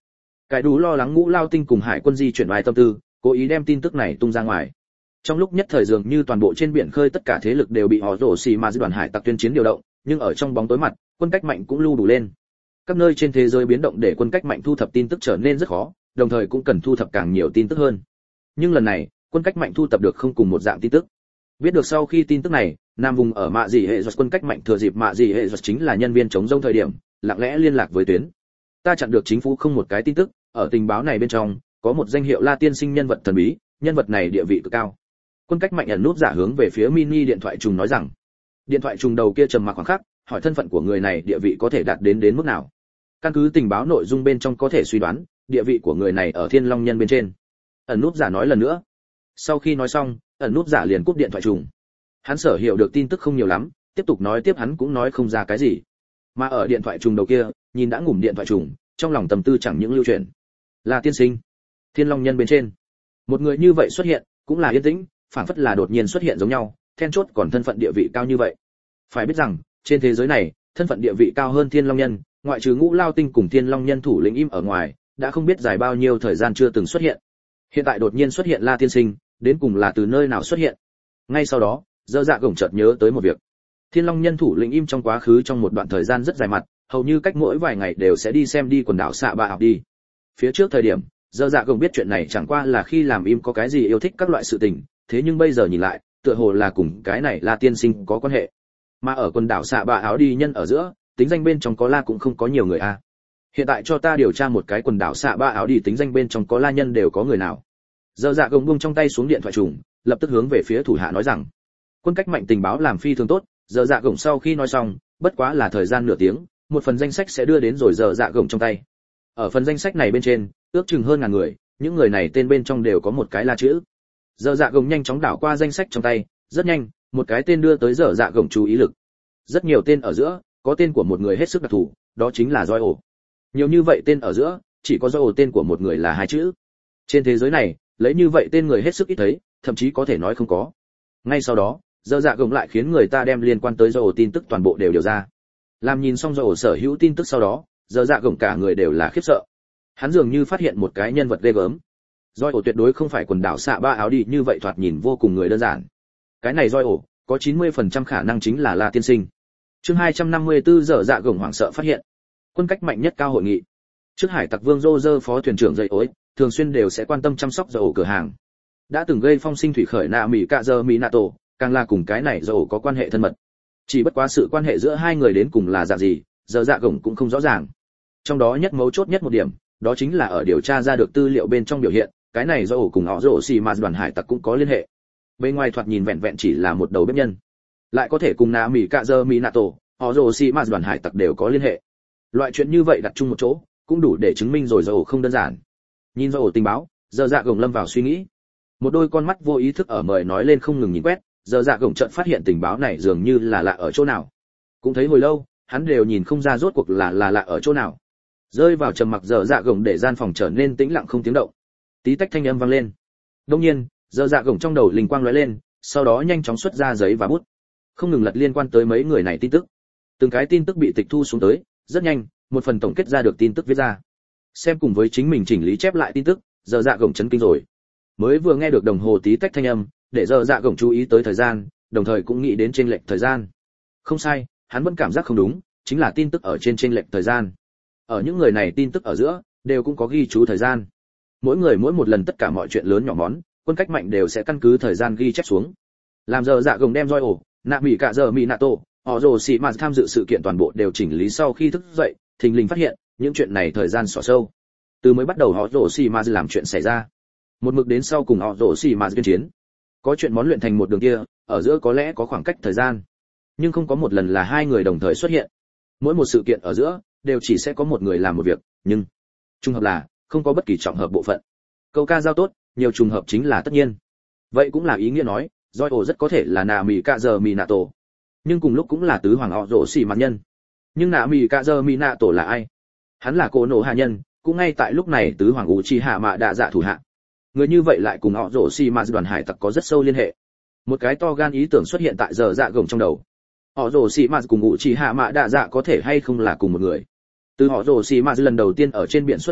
Cái đủ lo lắng Ngũ Lao Tinh cùng hải quân di chuyển vài tâm tư, cố ý đem tin tức này tung ra ngoài. Trong lúc nhất thời dường như toàn bộ trên biển khơi tất cả thế lực đều bị họ rổ xì mà đoàn hải tặc tuyên chiến điều động, nhưng ở trong bóng tối mặt, quân cách mạnh cũng lưu đủ lên. Các nơi trên thế giới biến động để quân cách mạnh thu thập tin tức trở nên rất khó, đồng thời cũng cần thu thập càng nhiều tin tức hơn. Nhưng lần này, quân cách mạnh thu thập được không cùng một dạng tin tức. Biết được sau khi tin tức này, Nam vùng ở Mạ Dị Hệ Giật quân cách mạnh thừa dịp Mạ Dị Hệ Giật chính là nhân viên chống rông thời điểm, lặng lẽ liên lạc với tuyến. Ta chặn được chính phủ không một cái tin tức, ở tình báo này bên trong, có một danh hiệu La Tiên Sinh nhân vật thần bí, nhân vật này địa vị cực cao. Quân cách mạnh ẩn núp giả hướng về phía mini điện thoại trùng nói rằng, điện thoại trùng đầu kia trầm mặc khoảng khắc, hỏi thân phận của người này địa vị có thể đạt đến mức nào. Căn cứ tình báo nội dung bên trong có thể suy đoán, địa vị của người này ở Thiên Long Nhân bên trên. Ẩn núp giả nói lần nữa. Sau khi nói xong, ẩn núp giả liền cúp điện thoại trùng. Hắn sở hiểu được tin tức không nhiều lắm, tiếp tục nói tiếp hắn cũng nói không ra cái gì. Mà ở điện thoại trùng đầu kia, nhìn đã ngủm điện thoại trùng, trong lòng tâm tư chẳng những lưu chuyển. Là tiên sinh, Thiên Long Nhân bên trên. Một người như vậy xuất hiện, cũng là yên tĩnh, phảng phất là đột nhiên xuất hiện giống nhau, then chốt còn thân phận địa vị cao như vậy. Phải biết rằng, trên thế giới này, thân phận địa vị cao hơn Thiên Long Nhân, ngoại trừ Ngũ Lao Tinh cùng Thiên Long Nhân thủ lĩnh im ở ngoài, đã không biết dài bao nhiêu thời gian chưa từng xuất hiện. Hiện tại đột nhiên xuất hiện La tiên sinh, đến cùng là từ nơi nào xuất hiện? Ngay sau đó, Dơ Dạ Gổng chợt nhớ tới một việc. Thiên Long Nhân thủ lĩnh im trong quá khứ trong một đoạn thời gian rất dài mặt, hầu như cách mỗi vài ngày đều sẽ đi xem đi quần đảo xạ bạ học đi. Phía trước thời điểm, Dơ Dạ Gổng biết chuyện này chẳng qua là khi làm im có cái gì yêu thích các loại sự tình, thế nhưng bây giờ nhìn lại, tựa hồ là cùng cái này La tiên sinh có quan hệ. Mà ở quần đảo xạ bạ áo đi nhân ở giữa, tính danh bên trong có La cũng không có nhiều người a. Hiện tại cho ta điều tra một cái quần đảo xạ bạ áo đi tính danh bên trong có La nhân đều có người nào. Dơ Dạ Gổng buông trong tay xuống điện thoại trùng, lập tức hướng về phía thủ hạ nói rằng, quân cách mạnh tình báo làm phi thường tốt. Dơ Dạ Gổng sau khi nói xong, bất quá là thời gian nửa tiếng, một phần danh sách sẽ đưa đến rồi Dơ Dạ Gổng trong tay. Ở phần danh sách này bên trên, ước chừng hơn ngàn người, những người này tên bên trong đều có một cái La chữ. Dơ Dạ Gổng nhanh chóng đảo qua danh sách trong tay, rất nhanh, một cái tên đưa tới Dơ Dạ Gổng chú ý lực. Rất nhiều tên ở giữa, có tên của một người hết sức đặc thù, đó chính là Joy ổ. Nhiều như vậy tên ở giữa, chỉ có Joy ổ tên của một người là hai chữ. Trên thế giới này, lấy như vậy tên người hết sức ít thấy, thậm chí có thể nói không có. Ngay sau đó, Dơ Dạ Gổng lại khiến người ta đem liên quan tới Joy ổ tin tức toàn bộ đều điều ra. Làm nhìn xong Joy ổ sở hữu tin tức sau đó, Dơ Dạ Gổng cả người đều là khiếp sợ. Hắn dường như phát hiện một cái nhân vật ghê gớm. Joy ổ tuyệt đối không phải quần đảo xạ ba áo đi như vậy thoạt nhìn vô cùng người đơn giản. Cái này Joy ổ, có 90% khả năng chính là La tiên sinh. Chương 254 Dơ Dạ Gổng hoảng sợ phát hiện. Quân cách mạnh nhất cao hội nghị. Trước hải tặc vương Roger phó thuyền trưởng dậy ối, thường xuyên đều sẽ quan tâm chăm sóc Joy ổ cửa hàng. Đã từng gây phong sinh thủy khởi nạ mỹ cạ giờ mỹ nato, càng là cùng cái này Joy ổ có quan hệ thân mật. Chỉ bất quá sự quan hệ giữa hai người đến cùng là dạng gì, Dơ Dạ Gổng cũng không rõ ràng. Trong đó nhất mấu chốt nhất một điểm, đó chính là ở điều tra ra được tư liệu bên trong biểu hiện, cái này Joy ổ cùng họ rổ xì mà đoàn hải tặc cũng có liên hệ. Bên ngoài thoạt nhìn vẹn vẹn chỉ là một đầu bếp nhân, lại có thể cùng nạ mỹ cạ giờ mỹ nato, họ rổ xì mà đoàn hải tặc đều có liên hệ. Loại chuyện như vậy đặt chung một chỗ, cũng đủ để chứng minh rồi Joy ổ không đơn giản. Nhìn Joy ổ tình báo, Dơ Dạ Gổng lâm vào suy nghĩ. Một đôi con mắt vô ý thức ở mời nói lên không ngừng nhìn quét, Dơ Dạ Gổng chợt phát hiện tình báo này dường như là lạ ở chỗ nào. Cũng thấy hồi lâu, hắn đều nhìn không ra rốt cuộc là lạ ở chỗ nào. Rơi vào trầm mặc, Dơ Dạ Gổng để gian phòng trở nên tĩnh lặng không tiếng động. Tí tách thanh âm vang lên. Đương nhiên, Dơ Dạ Gổng trong đầu linh quang lóe lên, sau đó nhanh chóng xuất ra giấy và bút, không ngừng lật liên quan tới mấy người này tin tức. Từng cái tin tức bị tịch thu xuống tới, rất nhanh, một phần tổng kết ra được tin tức viết ra. Xem cùng với chính mình chỉnh lý chép lại tin tức, Dơ Dạ Gổng chấn kinh rồi. Mới vừa nghe được đồng hồ tí tách thanh âm, để Dơ Dạ Gổng chú ý tới thời gian, đồng thời cũng nghĩ đến chênh lệch thời gian. Không sai, hắn vẫn cảm giác không đúng, chính là tin tức ở trên chênh lệch thời gian. Ở những người này tin tức ở giữa, đều cũng có ghi chú thời gian. Mỗi người mỗi một lần tất cả mọi chuyện lớn nhỏ món, quân cách mạnh đều sẽ căn cứ thời gian ghi chép xuống. Làm Dơ Dạ Gổng đem Joy ổ, nạ mỹ cả giờ mỹ nato, họ rồ xì mà tham dự sự kiện toàn bộ đều chỉnh lý sau khi thức dậy, thình lình phát hiện những chuyện này thời gian xỏ sâu. Từ mới bắt đầu họ rồ xì mà làm chuyện xảy ra, một mực đến sau cùng họ rồ xì mà tuyên chiến, có chuyện món luyện thành một đường kia, ở giữa có lẽ có khoảng cách thời gian, nhưng không có một lần là hai người đồng thời xuất hiện. Mỗi một sự kiện ở giữa đều chỉ sẽ có một người làm một việc, nhưng trùng hợp là không có bất kỳ trọng hợp bộ phận. Câu ca dao tốt, nhiều trùng hợp chính là tất nhiên. Vậy cũng là ý nghĩa nói, Joy ổ rất có thể là nà mì cạ giờ mì nạ tổ, nhưng cùng lúc cũng là tứ hoàng họ rồ xì mặt nhân. Nhưng nà mì cạ giờ mì nạ tổ là ai? Hắn là cô nổ hạ nhân, cũng ngay tại lúc này tứ hoàng Uchiha Mạ Đạ Dạ thủ hạ. Người như vậy lại cùng họ rồ xì mà đoàn hải tặc có rất sâu liên hệ. Một cái to gan ý tưởng xuất hiện tại Dơ Dạ Gổng trong đầu. Họ rồ xì mà cùng Uchiha Mạ Đạ Dạ có thể hay không là cùng một người? Từ họ rồ xì mà lần đầu tiên ở trên biển xuất thủ,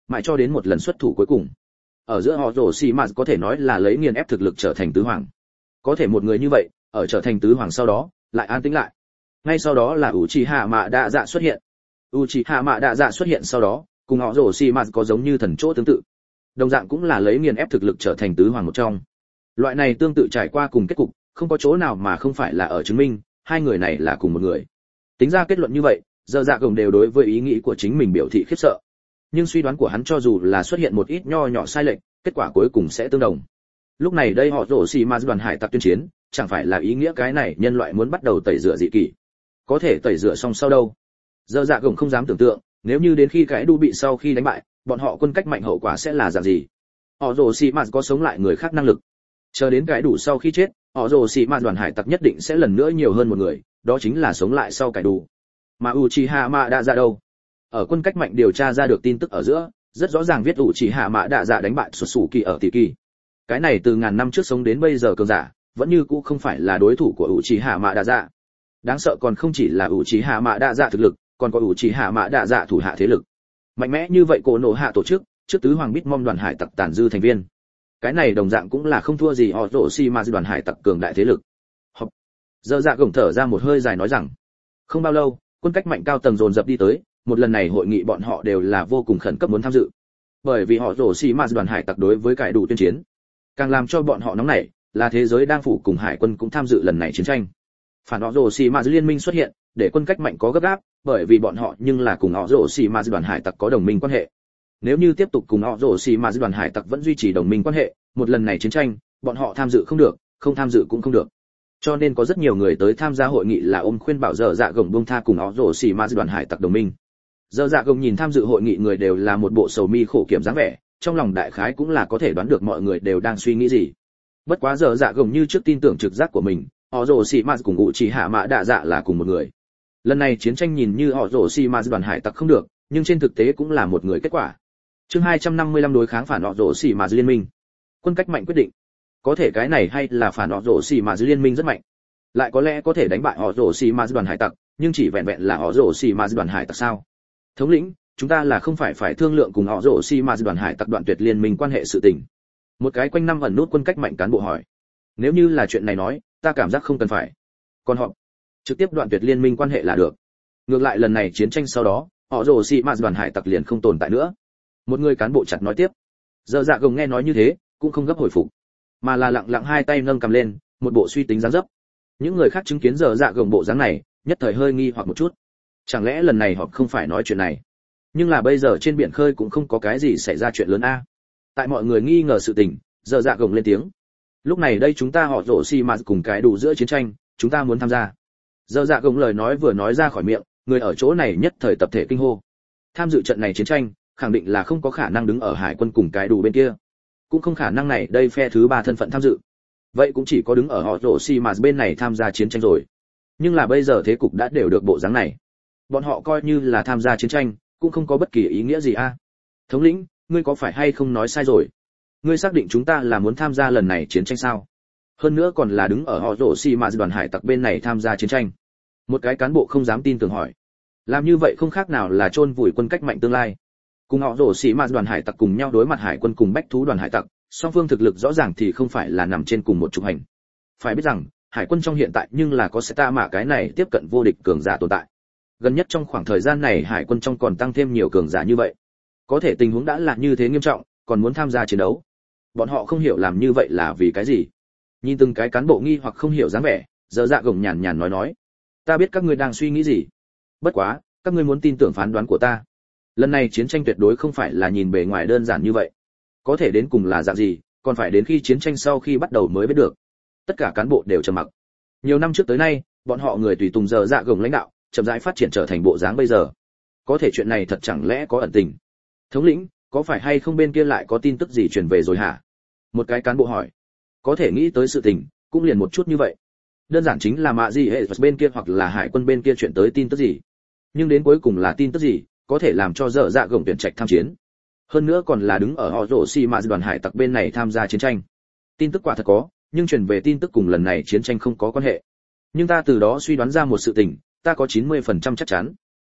mãi cho đến một lần xuất thủ cuối cùng. Ở giữa họ rồ xì mạt có thể nói là lấy nghiền ép thực lực trở thành tứ hoàng. Có thể một người như vậy, ở trở thành tứ hoàng sau đó, lại an tĩnh lại. Ngay sau đó là Uchiha Mạ Đạ Dạ xuất hiện. Uchiha Mạ Đạ Dạ xuất hiện sau đó, cùng họ rồ xì mạt có giống như thần chỗ tương tự. Đồng dạng cũng là lấy nghiền ép thực lực trở thành tứ hoàng một trong. Loại này tương tự trải qua cùng kết cục, không có chỗ nào mà không phải là ở chứng minh hai người này là cùng một người. Tính ra kết luận như vậy, giờ dạ gồng đều đối với ý nghĩ của chính mình biểu thị khiếp sợ. Nhưng suy đoán của hắn cho dù là xuất hiện một ít nho nhỏ sai lệch, kết quả cuối cùng sẽ tương đồng. Lúc này đây họ rồ xì ma đoàn hải tặc tuyên chiến, chẳng phải là ý nghĩa cái này nhân loại muốn bắt đầu tẩy rửa dị kỷ. Có thể tẩy rửa xong sau đâu? Giờ dạ gồng không dám tưởng tượng, nếu như đến khi cái đu bị sau khi đánh bại, bọn họ quân cách mạnh hậu quả sẽ là dạng gì? Họ rồ xì ma có sống lại người khác năng lực. Chờ đến cái đủ sau khi chết, họ rồ xì ma đoàn hải tặc nhất định sẽ lần nữa nhiều hơn một người, đó chính là sống lại sau cái đủ. Mà Uchiha Mạ Đạ Dạ đâu? Ở quân cách mạnh điều tra ra được tin tức ở giữa, rất rõ ràng viết Uchiha Mạ Đạ Dạ đánh bại Xuất Sủ Kỳ ở Tỷ Kỳ. Cái này từ ngàn năm trước sống đến bây giờ cường giả, vẫn như cũ không phải là đối thủ của Uchiha Mạ Đạ Dạ. Đáng sợ còn không chỉ là Uchiha Mạ Đạ Dạ thực lực, còn có Uchiha Mạ Đạ Dạ thủ hạ thế lực. Mạnh mẽ như vậy cổ nổ hạ tổ chức, trước tứ hoàng Bitmom đoàn hải tặc tàn dư thành viên. Cái này đồng dạng cũng là không thua gì Orochimaru đoàn hải tặc cường đại thế lực. Hộp. Giờ dạ gồng thở ra một hơi dài nói rằng, không bao lâu, quân cách mạnh cao tầng dồn dập đi tới, một lần này hội nghị bọn họ đều là vô cùng khẩn cấp muốn tham dự. Bởi vì họ Orochimaru đoàn hải tặc đối với cải đủ tuyên chiến, càng làm cho bọn họ nóng nảy, là thế giới đang phủ cùng hải quân cũng tham dự lần này chiến tranh. Phản Orochimaru liên minh xuất hiện, để quân cách mạnh có gấp gáp, bởi vì bọn họ nhưng là cùng Orochimaru đoàn hải tặc có đồng minh quan hệ. Nếu như tiếp tục cùng Orochimaru đoàn hải tặc vẫn duy trì đồng minh quan hệ, một lần này chiến tranh, bọn họ tham dự không được, không tham dự cũng không được. Cho nên có rất nhiều người tới tham gia hội nghị là ôm khuyên bảo giờ dạ gồng buông tha cùng Orochimaru đoàn hải tặc đồng minh. Giờ dạ gồng nhìn tham dự hội nghị người đều là một bộ sầu mi khổ kiểm dáng vẻ, trong lòng đại khái cũng là có thể đoán được mọi người đều đang suy nghĩ gì. Bất quá giờ dạ gồng như trước tin tưởng trực giác của mình, Orochimaru cùng Uchiha Mạ Đạ Dạ là cùng một người. Lần này chiến tranh nhìn như Orochimaru đoàn hải tặc không được, nhưng trên thực tế cũng là một người kết quả. Chương 255 đối kháng phản Orochimaru liên minh. Quân cách mạnh quyết định. Có thể cái này hay là phản Orochimaru liên minh rất mạnh. Lại có lẽ có thể đánh bại Orochimaru đoàn hải tặc, nhưng chỉ vẹn vẹn là Orochimaru đoàn hải tặc sao? Thống lĩnh, chúng ta là không phải thương lượng cùng Orochimaru đoàn hải tặc đoạn tuyệt liên minh quan hệ sự tình. Một cái quanh năm ẩn nút quân cách mạnh cán bộ hỏi. Nếu như là chuyện này nói, ta cảm giác không cần phải. Còn họ trực tiếp đoạn tuyệt liên minh quan hệ là được. Ngược lại lần này chiến tranh sau đó, Orochimaru đoàn hải tặc liền không tồn tại nữa. Một người cán bộ chặt nói tiếp. Giờ dạ gồng nghe nói như thế, cũng không gấp hồi phục, mà là lặng lặng hai tay nâng cầm lên, một bộ suy tính dáng dấp. Những người khác chứng kiến giờ dạ gồng bộ dáng này, nhất thời hơi nghi hoặc một chút. Chẳng lẽ lần này họ không phải nói chuyện này? Nhưng là bây giờ trên biển khơi cũng không có cái gì xảy ra chuyện lớn a. Tại mọi người nghi ngờ sự tình, giờ dạ gồng lên tiếng. Lúc này đây chúng ta họ rổ xi mà cùng cái đủ giữa chiến tranh, chúng ta muốn tham gia. Giờ dạ gồng lời nói vừa nói ra khỏi miệng, người ở chỗ này nhất thời tập thể kinh hô. Tham dự trận này chiến tranh, khẳng định là không có khả năng đứng ở hải quân cùng cái đủ bên kia, cũng không khả năng này đây phe thứ ba thân phận tham dự, vậy cũng chỉ có đứng ở họ rổ xi mà bên này tham gia chiến tranh rồi. Nhưng là bây giờ thế cục đã đều được bộ dáng này, bọn họ coi như là tham gia chiến tranh cũng không có bất kỳ ý nghĩa gì a. Thống lĩnh, ngươi có phải hay không nói sai rồi? Ngươi xác định chúng ta là muốn tham gia lần này chiến tranh sao? Hơn nữa còn là đứng ở họ rổ xi mà đoàn hải tặc bên này tham gia chiến tranh. Một cái cán bộ không dám tin tưởng hỏi. Làm như vậy không khác nào là chôn vùi quân cách mạnh tương lai. Cùng họ rổ xi mà đoàn hải tặc cùng nhau đối mặt hải quân cùng bách thú đoàn hải tặc, song phương thực lực rõ ràng thì không phải là nằm trên cùng một trục hành. Phải biết rằng, hải quân trong hiện tại nhưng là có Seta mạ cái này tiếp cận vô địch cường giả tồn tại. Gần nhất trong khoảng thời gian này hải quân trong còn tăng thêm nhiều cường giả như vậy. Có thể tình huống đã là như thế nghiêm trọng, còn muốn tham gia chiến đấu. Bọn họ không hiểu làm như vậy là vì cái gì. Nhìn từng cái cán bộ nghi hoặc không hiểu dáng vẻ, giờ dạ gồng nhàn nhàn nói. Ta biết các ngươi đang suy nghĩ gì. Bất quá, các ngươi muốn tin tưởng phán đoán của ta. Lần này chiến tranh tuyệt đối không phải là nhìn bề ngoài đơn giản như vậy. Có thể đến cùng là dạng gì, còn phải đến khi chiến tranh sau khi bắt đầu mới biết được. Tất cả cán bộ đều trầm mặc. Nhiều năm trước tới nay, bọn họ người tùy tùng giờ dạ gồng lãnh đạo, chậm rãi phát triển trở thành bộ dáng bây giờ. Có thể chuyện này thật chẳng lẽ có ẩn tình? Thống lĩnh, có phải hay không bên kia lại có tin tức gì truyền về rồi hả? Một cái cán bộ hỏi. Có thể nghĩ tới sự tình, cũng liền một chút như vậy. Đơn giản chính là mạ gì hệ bên kia hoặc là hải quân bên kia chuyện tới tin tức gì. Nhưng đến cuối cùng là tin tức gì, có thể làm cho dở dạ gồng tuyển trạch tham chiến. Hơn nữa còn là đứng ở họ rổ xi mạ đoàn hải tặc bên này tham gia chiến tranh. Tin tức quả thật có, nhưng truyền về tin tức cùng lần này chiến tranh không có quan hệ. Nhưng ta từ đó suy đoán ra một sự tình, ta có 90% chắc chắn.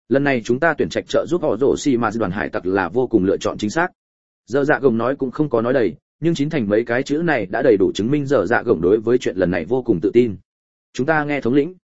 lần này chúng ta tuyển trạch trợ giúp họ rổ xi mà đoàn hải tặc là vô cùng lựa chọn chính xác. Giờ dạ gồng nói cũng không có nói đầy, nhưng chính thành mấy cái chữ này đã đầy đủ chứng minh giờ dạ gồng đối với chuyện lần này vô cùng tự tin. Chúng ta nghe thống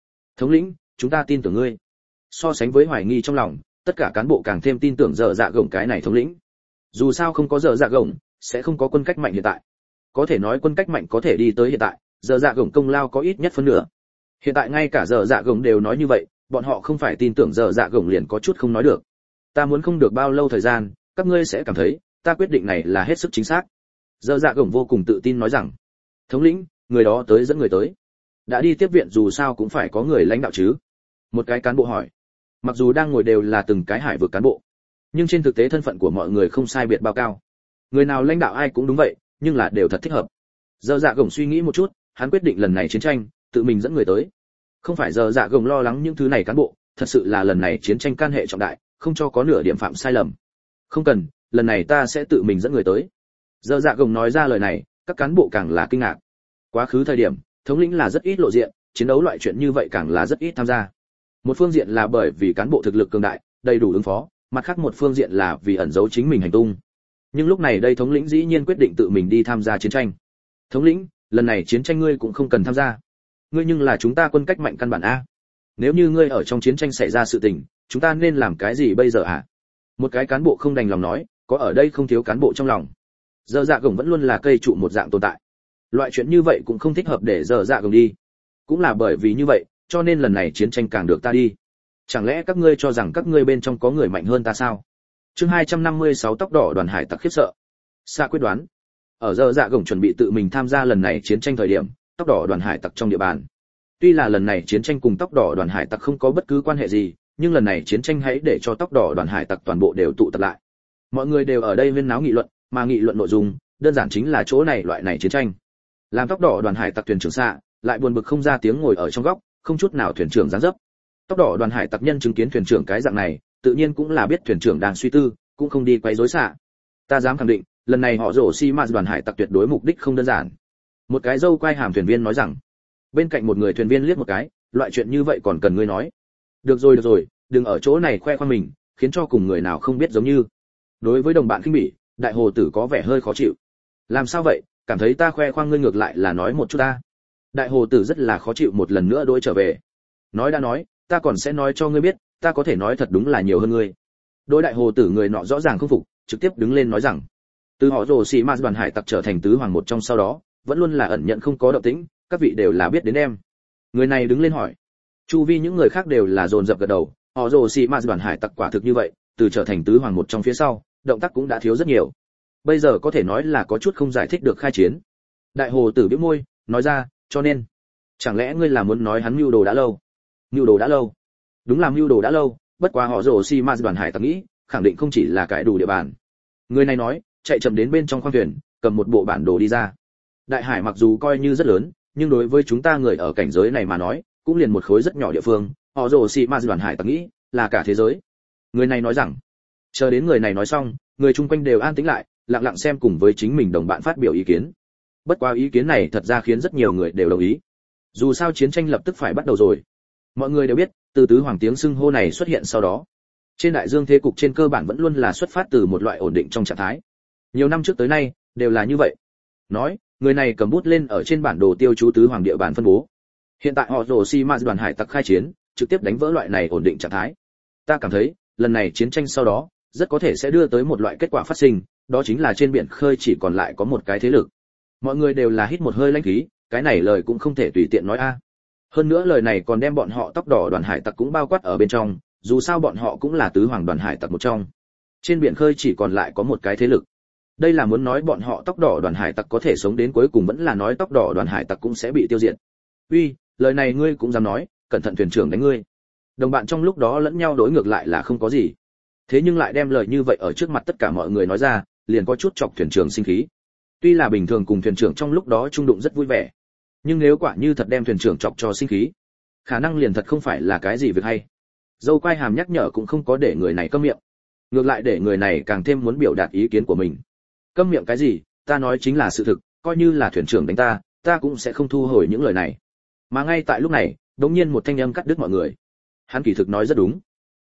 lĩnh, chúng ta tin tưởng ngươi. So sánh với hoài nghi trong lòng, tất cả cán bộ càng thêm tin tưởng giờ dạ gồng cái này thống lĩnh. Dù sao không có giờ dạ gồng, sẽ không có quân cách mạnh hiện tại. Có thể nói quân cách mạnh có thể đi tới hiện tại, giờ dạ gồng công lao có ít nhất phân nửa. Hiện tại ngay cả giờ dạ gồng đều nói như vậy, bọn họ không phải tin tưởng giờ dạ gồng liền có chút không nói được. Ta muốn không được bao lâu thời gian, các ngươi sẽ cảm thấy ta quyết định này là hết sức chính xác. Giờ dạ gồng vô cùng tự tin nói rằng, thống lĩnh, người đó tới dẫn người tới. Đã đi tiếp viện dù sao cũng phải có người lãnh đạo chứ. Một cái cán bộ hỏi. Mặc dù đang ngồi đều là từng cái hải vực cán bộ, nhưng trên thực tế thân phận của mọi người không sai biệt bao cao. Người nào lãnh đạo ai cũng đúng vậy, nhưng là đều thật thích hợp. Giờ dạ gồng suy nghĩ một chút, hắn quyết định lần này chiến tranh tự mình dẫn người tới. Không phải giờ dạ gồng lo lắng những thứ này cán bộ, thật sự là lần này chiến tranh can hệ trọng đại, không cho có nửa điểm phạm sai lầm. Không cần, lần này ta sẽ tự mình dẫn người tới. Giờ dạ gồng nói ra lời này, các cán bộ càng là kinh ngạc. Quá khứ thời điểm, thống lĩnh là rất ít lộ diện, chiến đấu loại chuyện như vậy càng là rất ít tham gia. Một phương diện là bởi vì cán bộ thực lực cường đại, đầy đủ ứng phó, mặt khác một phương diện là vì ẩn giấu chính mình hành tung. Nhưng lúc này đây thống lĩnh dĩ nhiên quyết định tự mình đi tham gia chiến tranh. Thống lĩnh, lần này chiến tranh ngươi cũng không cần tham gia. Ngươi nhưng là chúng ta quân cách mạnh căn bản a. Nếu như ngươi ở trong chiến tranh xảy ra sự tình, chúng ta nên làm cái gì bây giờ hả? Một cái cán bộ không đành lòng nói, có ở đây không thiếu cán bộ trong lòng. Giờ dạ gồng vẫn luôn là cây trụ một dạng tồn tại. Loại chuyện như vậy cũng không thích hợp để giờ dạ gồng đi. Cũng là bởi vì như vậy, cho nên lần này chiến tranh càng được ta đi. Chẳng lẽ các ngươi cho rằng các ngươi bên trong có người mạnh hơn ta sao? Chương 256 tóc đỏ đoàn hải tặc khiếp sợ. Sa quyết đoán. Ở giờ dạ gồng chuẩn bị tự mình tham gia lần này chiến tranh thời điểm, tóc đỏ đoàn hải tặc trong địa bàn. Tuy là lần này chiến tranh cùng tóc đỏ đoàn hải tặc không có bất cứ quan hệ gì, nhưng lần này chiến tranh hãy để cho tóc đỏ đoàn hải tặc toàn bộ đều tụ tập lại. Mọi người đều ở đây huyên náo nghị luận, mà nghị luận nội dung đơn giản chính là chỗ này loại này chiến tranh. Làm tóc đỏ đoàn hải tặc thuyền trưởng xạ, lại buồn bực không ra tiếng ngồi ở trong góc, không chút nào thuyền trưởng dáng dấp. Tóc đỏ đoàn hải tặc nhân chứng kiến thuyền trưởng cái dạng này, tự nhiên cũng là biết thuyền trưởng đang suy tư, cũng không đi quấy rối xạ. Ta dám khẳng định, lần này họ rổ xi mã đoàn hải tặc tuyệt đối mục đích không đơn giản. Một cái dâu quai hàm thuyền viên nói rằng. Bên cạnh một người thuyền viên liếc một cái, loại chuyện như vậy còn cần ngươi nói. Được rồi, đừng ở chỗ này khoe khoang mình, khiến cho cùng người nào không biết giống như. Đối với đồng bạn khinh bỉ, đại hồ tử có vẻ hơi khó chịu. Làm sao vậy, cảm thấy ta khoe khoang ngươi ngược lại là nói một chút ta. Đại hồ tử rất là khó chịu một lần nữa đối trở về. Nói đã nói, ta còn sẽ nói cho ngươi biết, ta có thể nói thật đúng là nhiều hơn ngươi. Đối đại hồ tử người nọ rõ ràng không phục, trực tiếp đứng lên nói rằng, từ họ rồ xì ma đoàn hải tặc trở thành tứ hoàng một trong sau đó, vẫn luôn là ẩn nhận không có động tĩnh, các vị đều là biết đến em. Người này đứng lên hỏi. Chu vi những người khác đều là dồn dập gật đầu, họ rồ xì ma đoàn hải tặc quả thực như vậy, từ trở thành tứ hoàng một trong phía sau, động tác cũng đã thiếu rất nhiều. Bây giờ có thể nói là có chút không giải thích được khai chiến. Đại hồ tử bĩu môi, nói ra, cho nên, chẳng lẽ ngươi là muốn nói hắn mưu đồ đã lâu? Mưu đồ đã lâu? Đúng là mưu đồ đã lâu, bất quá họ rồ xi ma đoàn hải tặc nghĩ, khẳng định không chỉ là cái đủ địa bàn. Người này nói, chạy chậm đến bên trong khoang thuyền, cầm một bộ bản đồ đi ra. Đại hải mặc dù coi như rất lớn, nhưng đối với chúng ta người ở cảnh giới này mà nói, cũng liền một khối rất nhỏ địa phương. Họ rồ xi ma đoàn hải tặc nghĩ, là cả thế giới. Người này nói rằng, chờ đến người này nói xong, người chung quanh đều an tĩnh lại, lặng lặng xem cùng với chính mình đồng bạn phát biểu ý kiến. Bất quá ý kiến này thật ra khiến rất nhiều người đều đồng ý. Dù sao chiến tranh lập tức phải bắt đầu rồi. Mọi người đều biết, từ tứ hoàng tiếng xưng hô này xuất hiện sau đó, trên đại dương thế cục trên cơ bản vẫn luôn là xuất phát từ một loại ổn định trong trạng thái. Nhiều năm trước tới nay, đều là như vậy. Nói, người này cầm bút lên ở trên bản đồ tiêu chú tứ hoàng địa bàn phân bố. Hiện tại họ rồ xi ma đoàn hải tặc khai chiến, trực tiếp đánh vỡ loại này ổn định trạng thái. Ta cảm thấy, lần này chiến tranh sau đó, rất có thể sẽ đưa tới một loại kết quả phát sinh, đó chính là trên biển khơi chỉ còn lại có một cái thế lực. Mọi người đều là hít một hơi lãnh khí, cái này lời cũng không thể tùy tiện nói a. Hơn nữa lời này còn đem bọn họ tóc đỏ đoàn hải tặc cũng bao quát ở bên trong, dù sao bọn họ cũng là tứ hoàng đoàn hải tặc một trong. Trên biển khơi chỉ còn lại có một cái thế lực. Đây là muốn nói bọn họ tóc đỏ đoàn hải tặc có thể sống đến cuối cùng, vẫn là nói tóc đỏ đoàn hải tặc cũng sẽ bị tiêu diệt. Uy, lời này ngươi cũng dám nói, cẩn thận thuyền trưởng đánh ngươi. Đồng bạn trong lúc đó lẫn nhau đối ngược lại là không có gì. Thế nhưng lại đem lời như vậy ở trước mặt tất cả mọi người nói ra, liền có chút chọc thuyền trưởng sinh khí. Tuy là bình thường cùng thuyền trưởng trong lúc đó trung đụng rất vui vẻ, nhưng nếu quả như thật đem thuyền trưởng chọc cho sinh khí, khả năng liền thật không phải là cái gì việc hay. Dâu quai hàm nhắc nhở cũng không có để người này câm miệng, ngược lại để người này càng thêm muốn biểu đạt ý kiến của mình. Câm miệng cái gì, ta nói chính là sự thực, coi như là thuyền trưởng đánh ta cũng sẽ không thu hồi những lời này. Mà ngay tại lúc này, đột nhiên một thanh âm cắt đứt mọi người. Hắn kỳ thực nói rất đúng.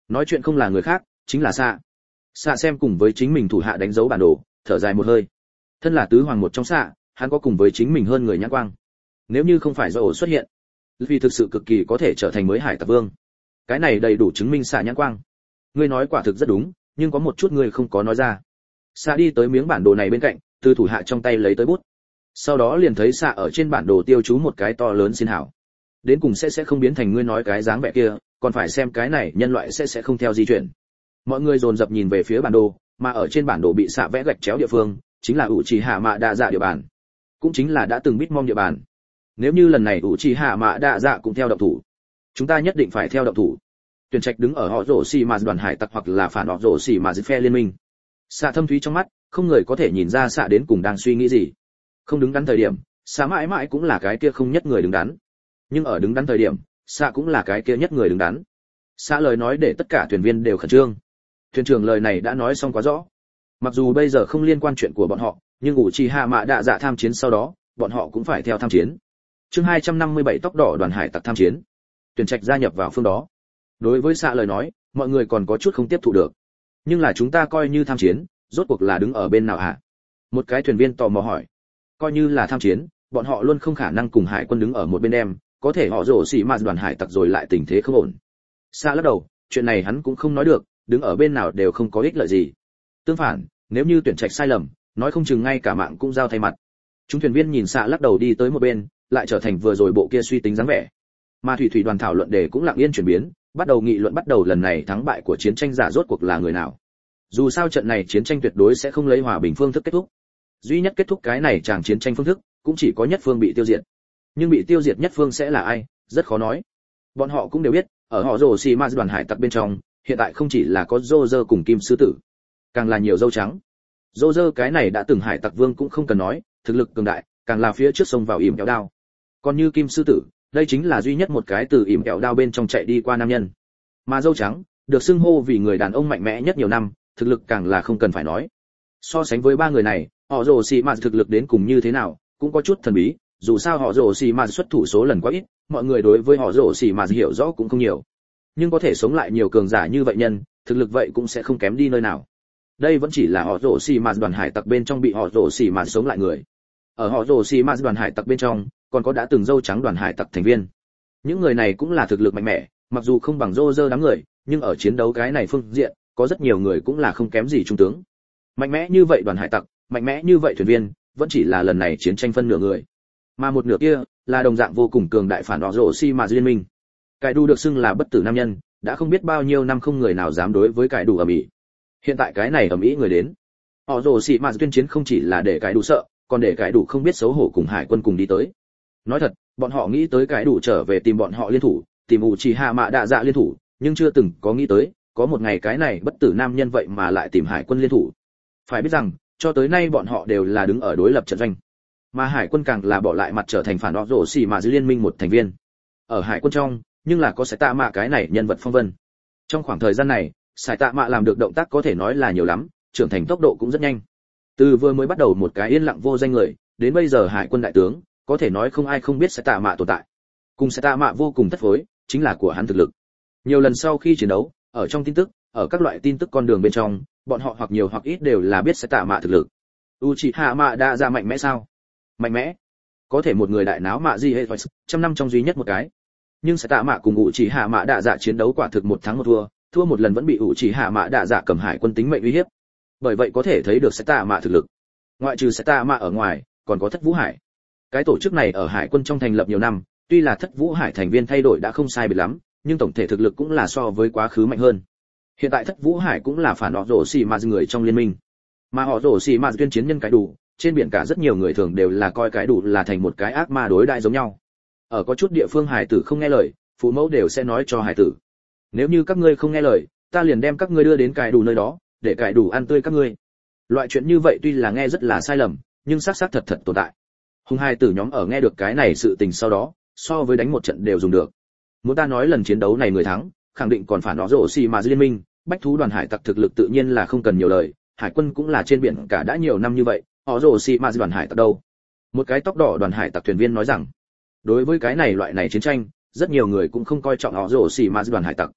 Nói chuyện không là người khác, chính là xạ xem cùng với chính mình thủ hạ đánh dấu bản đồ, thở dài một hơi. Thân là tứ hoàng một trong xạ, hắn có cùng với chính mình hơn người nhãn quang. Nếu như không phải do ổ xuất hiện, vì thực sự cực kỳ có thể trở thành mới hải tặc vương. Cái này đầy đủ chứng minh xạ nhãn quang. Ngươi nói quả thực rất đúng, nhưng có một chút ngươi không có nói ra. Xạ đi tới miếng bản đồ này bên cạnh, từ thủ hạ trong tay lấy tới bút. Sau đó liền thấy xạ ở trên bản đồ tiêu chú một cái to lớn xin hảo. Đến cùng sẽ không biến thành ngươi nói cái dáng vẻ kia, còn phải xem cái này nhân loại sẽ không theo di chuyển. Mọi người dồn dập nhìn về phía bản đồ, mà ở trên bản đồ bị xạ vẽ gạch chéo địa phương, chính là Uchiha Mạ Đa Dạ địa bàn, cũng chính là đã từng Bitmom địa bàn. Nếu như lần này Uchiha Mạ Đa Dạ cũng theo động thủ, chúng ta nhất định phải theo động thủ. Tuyển trạch đứng ở họ rổ xì mà đoàn hải tặc hoặc là phản họ rổ xì mà phe liên minh. Xạ thâm thúy trong mắt, không người có thể nhìn ra xạ đến cùng đang suy nghĩ gì. Không đứng đắn thời điểm, xạ mãi mãi cũng là cái kia không nhất người đứng đắn. Nhưng ở đứng đắn thời điểm, xạ cũng là cái kia nhất người đứng đắn. Xạ lời nói để tất cả thuyền viên đều khẩn trương. Thuyền trưởng lời này đã nói xong quá rõ. Mặc dù bây giờ không liên quan chuyện của bọn họ, nhưng Uchiha Mạ Đa Dạ tham chiến sau đó, bọn họ cũng phải theo tham chiến. Chương 257 tóc đỏ đoàn hải tặc tham chiến. Tuyển trạch gia nhập vào phương đó. Đối với xạ lời nói, mọi người còn có chút không tiếp thu được. Nhưng là chúng ta coi như tham chiến, rốt cuộc là đứng ở bên nào hả? Một cái thuyền viên tò mò hỏi. Coi như là tham chiến, bọn họ luôn không khả năng cùng hải quân đứng ở một bên em, có thể họ rổ xỉ mà đoàn hải tặc rồi lại tình thế không ổn. Xạ lắc đầu, chuyện này hắn cũng không nói được, đứng ở bên nào đều không có ích lợi gì. Tương phản, nếu như tuyển trạch sai lầm, nói không chừng ngay cả mạng cũng giao thay mặt. Chúng thuyền viên nhìn xạ lắc đầu đi tới một bên, lại trở thành vừa rồi bộ kia suy tính dáng vẻ. Mà thủy thủy đoàn thảo luận đề cũng lặng yên chuyển biến, bắt đầu nghị luận bắt đầu lần này thắng bại của chiến tranh giả rốt cuộc là người nào. Dù sao trận này chiến tranh tuyệt đối sẽ không lấy hòa bình phương thức kết thúc. Duy nhất kết thúc cái này chàng chiến tranh phương thức, cũng chỉ có nhất phương bị tiêu diệt. Nhưng bị tiêu diệt nhất phương sẽ là ai, rất khó nói. Bọn họ cũng đều biết, ở họ rồ xì ma đoàn hải tặc bên trong, hiện tại không chỉ là có Roger cùng Kim sư tử, càng là nhiều dâu trắng. Roger cái này đã từng hải tặc vương cũng không cần nói, thực lực cường đại, càng là phía trước sông vào ỉm kéo đao. Còn như Kim sư tử, đây chính là duy nhất một cái từ ỉm kẹo đao bên trong chạy đi qua nam nhân. Mà dâu trắng được xưng hô vì người đàn ông mạnh mẽ nhất nhiều năm, thực lực càng là không cần phải nói. So sánh với ba người này, họ rồ xì mà thực lực đến cùng như thế nào cũng có chút thần bí, dù sao họ rồ xì mà xuất thủ số lần quá ít, mọi người đối với họ rồ xì mà hiểu rõ cũng không nhiều. Nhưng có thể sống lại nhiều cường giả như vậy nhân, thực lực vậy cũng sẽ không kém đi nơi nào. Đây vẫn chỉ là họ rồ xì mà đoàn hải tặc bên trong bị họ rồ xì mà sống lại người. Ở họ rồ xì mà đoàn hải tặc bên trong, còn có đã từng dâu trắng đoàn hải tặc thành viên. Những người này cũng là thực lực mạnh mẽ, mặc dù không bằng Roger đám người, nhưng ở chiến đấu cái này phương diện, có rất nhiều người cũng là không kém gì trung tướng. Mạnh mẽ như vậy đoàn hải tặc, mạnh mẽ như vậy thuyền viên, vẫn chỉ là lần này chiến tranh phân nửa người. Mà một nửa kia, là đồng dạng vô cùng cường đại phản họ rồ xì mà liên minh. Cải đủ được xưng là bất tử nam nhân, đã không biết bao nhiêu năm không người nào dám đối với cải đủ ầm ĩ. Hiện tại cái này ầm ĩ người đến, họ rồ xì mà tuyên chiến không chỉ là để cải đủ sợ, còn để cải đủ không biết xấu hổ cùng hải quân cùng đi tới. Nói thật, bọn họ nghĩ tới cái đủ trở về tìm bọn họ liên thủ, tìm Uchiha Mạ Đa Dạ liên thủ, nhưng chưa từng có nghĩ tới, có một ngày cái này bất tử nam nhân vậy mà lại tìm hải quân liên thủ. Phải biết rằng, cho tới nay bọn họ đều là đứng ở đối lập trận doanh, mà hải quân càng là bỏ lại mặt trở thành phản họ rổ xì mà dưới liên minh một thành viên. Ở hải quân trong, nhưng là có Sải Tạ Mạ cái này nhân vật phong vân. Trong khoảng thời gian này, Sải Tạ Mạ làm được động tác có thể nói là nhiều lắm, trưởng thành tốc độ cũng rất nhanh. Từ vừa mới bắt đầu một cái yên lặng vô danh người, đến bây giờ hải quân đại tướng, có thể nói không ai không biết Sải Tạ Mạ tồn tại. Cùng Sải Tạ Mạ vô cùng thất phối, chính là của hắn thực lực. Nhiều lần sau khi chiến đấu, ở trong tin tức, ở các loại tin tức con đường bên trong, bọn họ hoặc nhiều hoặc ít đều là biết Sải Tạ Mạ thực lực. Uchiha Mạ Đa Dạ mạnh mẽ sao? Mạnh mẽ. Có thể một người đại náo mạ gì hết trăm năm trong duy nhất một cái. Nhưng Sải Tạ Mạ cùng Uchiha Mạ Đa Dạ chiến đấu quả thực một thắng một thua, thua một lần vẫn bị Uchiha Mạ Đa Dạ cầm hải quân tính mệnh uy hiếp. Bởi vậy có thể thấy được Sải Tạ Mạ thực lực. Ngoại trừ Sải Tạ Mạ ở ngoài, còn có Thất Vũ Hải. Cái tổ chức này ở hải quân trong thành lập nhiều năm, tuy là Thất Vũ Hải thành viên thay đổi đã không sai biệt lắm, nhưng tổng thể thực lực cũng là so với quá khứ mạnh hơn. Hiện tại Thất Vũ Hải cũng là phản họ rổ xì mà người trong liên minh. Mà họ rổ xì mà tuyên chiến nhân cái đủ, trên biển cả rất nhiều người thường đều là coi cái đủ là thành một cái ác ma đối đại giống nhau. Ở có chút địa phương hải tử không nghe lời, phụ mẫu đều sẽ nói cho hải tử: nếu như các ngươi không nghe lời, ta liền đem các ngươi đưa đến cái đủ nơi đó, để cái đủ ăn tươi các ngươi. Loại chuyện như vậy tuy là nghe rất là sai lầm, nhưng xác xác thật thật tồn tại. Hùng hai tử nhóm ở nghe được cái này sự tình sau đó, so với đánh một trận đều dùng được. Muốn ta nói lần chiến đấu này người thắng, khẳng định còn phản nó rổ xì mà liên minh, bách thú đoàn hải tặc thực lực tự nhiên là không cần nhiều lời, hải quân cũng là trên biển cả đã nhiều năm như vậy, họ rổ xì mà đoàn hải tặc đâu. Một cái tóc đỏ đoàn hải tặc thuyền viên nói rằng, đối với cái này loại này chiến tranh, rất nhiều người cũng không coi trọng họ rổ xì mà đoàn hải tặc.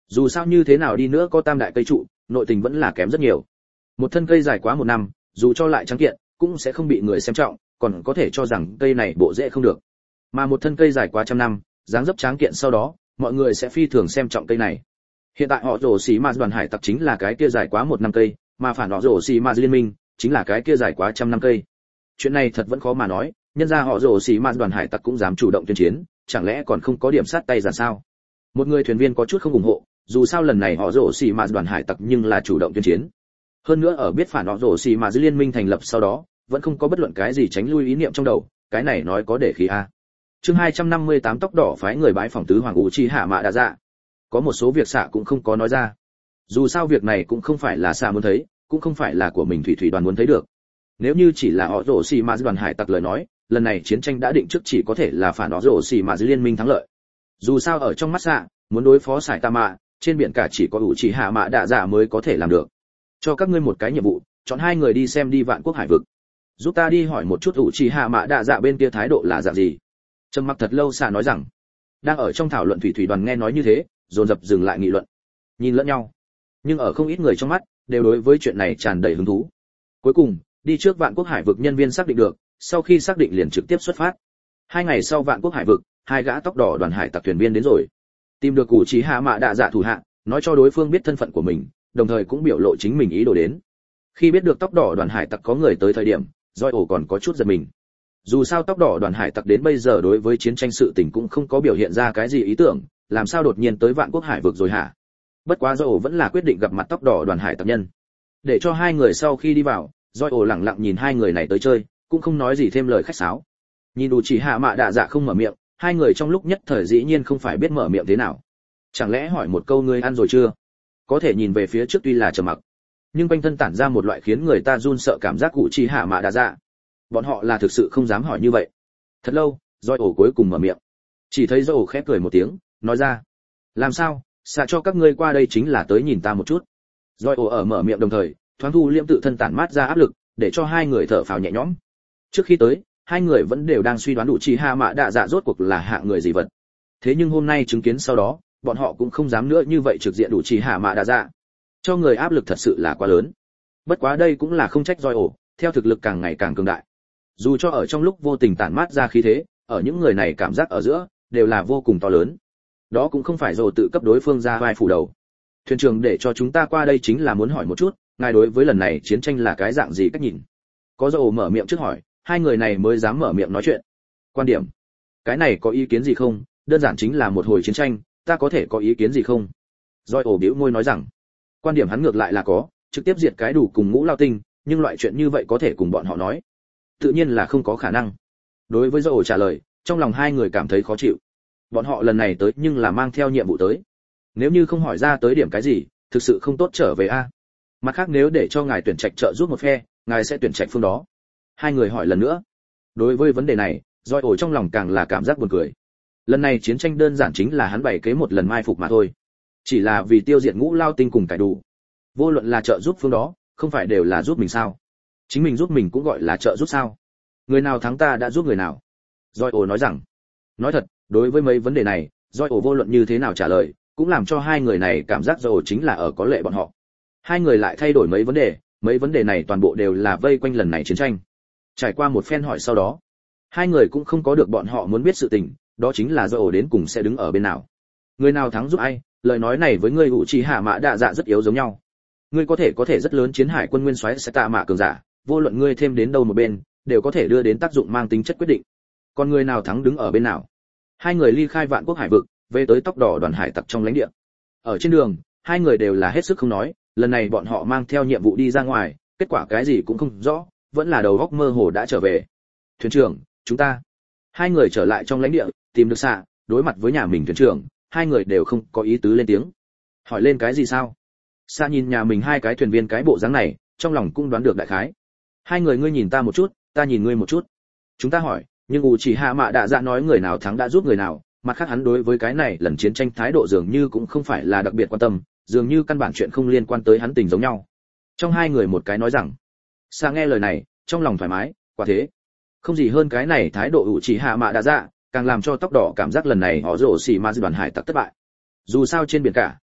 Dù sao như thế nào đi nữa có tam đại cây trụ, nội tình vẫn là kém rất nhiều. Một thân cây dài quá 1 năm, dù cho lại trắng kiện, cũng sẽ không bị người xem trọng, còn có thể cho rằng cây này bộ rễ không được. Mà một thân cây dài quá 100 năm, dáng dấp tráng kiện sau đó, mọi người sẽ phi thường xem trọng cây này. Hiện tại họ rồ xì ma đoàn hải tặc chính là cái kia dài quá 1 năm cây, mà phản họ rồ xì ma liên minh chính là cái kia dài quá 100 năm cây. Chuyện này thật vẫn khó mà nói, nhân ra họ rồ xì ma đoàn hải tặc cũng dám chủ động tuyên chiến, chẳng lẽ còn không có điểm sát tay ra sao? Một người thuyền viên có chút không ủng hộ, dù sao lần này họ rồ xì ma đoàn hải tặc nhưng là chủ động tuyên chiến. Hơn nữa ở biết phản họ rồ xì ma liên minh thành lập sau đó, vẫn không có bất luận cái gì tránh lui ý niệm trong đầu, cái này nói có để khí a. Chương 258 tóc đỏ phái người bái phỏng tứ hoàng Uchiha Mạ Đa Dạ. Có một số việc xạ cũng không có nói ra. Dù sao việc này cũng không phải là xạ muốn thấy, cũng không phải là của mình thủy đoàn muốn thấy được. Nếu như chỉ là họ rồ xì ma đoàn hải tặc lời nói, lần này chiến tranh đã định trước chỉ có thể là phản họ rồ xì ma liên minh thắng lợi. Dù sao ở trong mắt xạ, muốn đối phó Sải Tà Mạ, trên biển cả chỉ có Uchiha Mạ Đa Dạ mới có thể làm được. Cho các ngươi một cái nhiệm vụ, chọn 2 người đi xem đi Vạn Quốc Hải vực. Giúp ta đi hỏi một chút Uchiha Mạ Đa Dạ bên kia thái độ là dạng gì. Trầm mặc thật lâu xạ nói rằng, đang ở trong thảo luận thủy đoàn nghe nói như thế, dồn dập dừng lại nghị luận, nhìn lẫn nhau. Nhưng ở không ít người trong mắt, đều đối với chuyện này tràn đầy hứng thú. Cuối cùng, đi trước Vạn Quốc Hải vực nhân viên xác định được, sau khi xác định liền trực tiếp xuất phát. 2 ngày sau Vạn Quốc Hải vực, 2 gã tóc đỏ đoàn hải tặc thuyền viên đến rồi. Tìm được Uchiha Mạ Đa Dạ thủ hạ, nói cho đối phương biết thân phận của mình, đồng thời cũng biểu lộ chính mình ý đồ đến. Khi biết được tóc đỏ đoàn hải tặc có người tới thời điểm, Doi ổ còn có chút giật mình. Dù sao tóc đỏ đoàn hải tặc đến bây giờ đối với chiến tranh sự tình cũng không có biểu hiện ra cái gì ý tưởng, làm sao đột nhiên tới Vạn Quốc Hải vực rồi hả? Bất quá Doi ổ vẫn là quyết định gặp mặt tóc đỏ đoàn hải tặc nhân. Để cho 2 người sau khi đi vào, Doi ổ lặng lặng nhìn 2 người này tới chơi, cũng không nói gì thêm lời khách sáo. Nhìn Uchiha Mạ Đa Dạ không mở miệng, 2 người trong lúc nhất thời dĩ nhiên không phải biết mở miệng thế nào. Chẳng lẽ hỏi một câu ngươi ăn rồi chưa? Có thể nhìn về phía trước tuy là trầm mặc, nhưng quanh thân tản ra một loại khiến người ta run sợ cảm giác Uchiha Mạ Đa Dạ. Bọn họ là thực sự không dám hỏi như vậy. Thật lâu, Doi ổ cuối cùng mở miệng. Chỉ thấy Doi ổ khẽ cười một tiếng, nói ra: làm sao, xạ cho các ngươi qua đây chính là tới nhìn ta một chút. Doi ổ ở mở miệng đồng thời, thoáng thu liễm tự thân tản mát ra áp lực, để cho 2 người thở phào nhẹ nhõm. Trước khi tới, 2 người vẫn đều đang suy đoán Uchiha Mạ Đa Dạ rốt cuộc là hạng người gì vật. Thế nhưng hôm nay chứng kiến sau đó, bọn họ cũng không dám nữa như vậy trực diện Uchiha Mạ Đa Dạ. Cho người áp lực thật sự là quá lớn. Bất quá đây cũng là không trách Doi ổ, theo thực lực càng ngày càng cường đại. Dù cho ở trong lúc vô tình tản mát ra khí thế, ở những người này cảm giác ở giữa đều là vô cùng to lớn. Đó cũng không phải rồi tự cấp đối phương ra vai phủ đầu. Thuyền trưởng để cho chúng ta qua đây chính là muốn hỏi một chút, ngài đối với lần này chiến tranh là cái dạng gì cách nhìn? Có Doi mở miệng trước hỏi, 2 người này mới dám mở miệng nói chuyện. Quan điểm, cái này có ý kiến gì không? Đơn giản chính là một hồi chiến tranh, ta có thể có ý kiến gì không? Doi bĩu môi nói rằng, quan điểm hắn ngược lại là có, trực tiếp diệt cái đủ cùng Ngũ Lao Tinh, nhưng loại chuyện như vậy có thể cùng bọn họ nói, tự nhiên là không có khả năng. Đối với Doi trả lời, trong lòng 2 người cảm thấy khó chịu. Bọn họ lần này tới nhưng là mang theo nhiệm vụ tới, nếu như không hỏi ra tới điểm cái gì, thực sự không tốt trở về a. Mặt khác nếu để cho ngài tuyển trạch trợ giúp một phe, ngài sẽ tuyển trạch phương đó. 2 người hỏi lần nữa. Đối với vấn đề này, Doi trong lòng càng là cảm giác buồn cười. Lần này chiến tranh đơn giản chính là hắn bày kế một lần mai phục mà thôi, chỉ là vì tiêu diệt Ngũ Lao Tinh cùng cải đủ. Vô luận là trợ giúp phương đó, không phải đều là giúp mình sao? Chính mình giúp mình cũng gọi là trợ giúp sao? Người nào thắng ta đã giúp người nào? Doi nói rằng. Nói thật, đối với mấy vấn đề này, Doi vô luận như thế nào trả lời, cũng làm cho 2 người này cảm giác Doi chính là ở có lệ bọn họ. 2 người lại thay đổi mấy vấn đề này toàn bộ đều là vây quanh lần này chiến tranh. Trải qua một phen hỏi sau đó, 2 người cũng không có được bọn họ muốn biết sự tình, đó chính là Doi đến cùng sẽ đứng ở bên nào. Người nào thắng giúp ai, lời nói này với ngươi Uchiha Mạ Đa Dạ rất yếu giống nhau. Ngươi có thể rất lớn chiến hải quân nguyên soái sẽ tạ mạ cường giả, vô luận ngươi thêm đến đâu một bên, đều có thể đưa đến tác dụng mang tính chất quyết định. Còn người nào thắng đứng ở bên nào? 2 người ly khai Vạn Quốc Hải vực, về tới tóc đỏ đoàn hải tặc trong lãnh địa. Ở trên đường, 2 người đều là hết sức không nói, lần này bọn họ mang theo nhiệm vụ đi ra ngoài, kết quả cái gì cũng không rõ, vẫn là đầu óc mơ hồ đã trở về. Thuyền trưởng, chúng ta. 2 người trở lại trong lãnh địa, tìm được xạ, đối mặt với nhà mình thuyền trưởng, 2 người đều không có ý tứ lên tiếng. Hỏi lên cái gì sao? Xạ nhìn nhà mình 2 cái thuyền viên cái bộ dáng này, trong lòng cũng đoán được đại khái. 2 người ngươi nhìn ta một chút, ta nhìn ngươi một chút. Chúng ta hỏi, nhưng Uchiha Mạ Đa Dạ nói người nào thắng đã giúp người nào, mặt khác hắn đối với cái này lần chiến tranh thái độ dường như cũng không phải là đặc biệt quan tâm, dường như căn bản chuyện không liên quan tới hắn tình giống nhau. Trong 2 người một cái nói rằng, Sa nghe lời này, trong lòng thoải mái, quả thế. Không gì hơn cái này thái độ Uchiha Mạ Đa Dạ, càng làm cho tóc đỏ cảm giác lần này họ rồ xì ma đoàn hải tặc thất bại. Dù sao trên biển cả,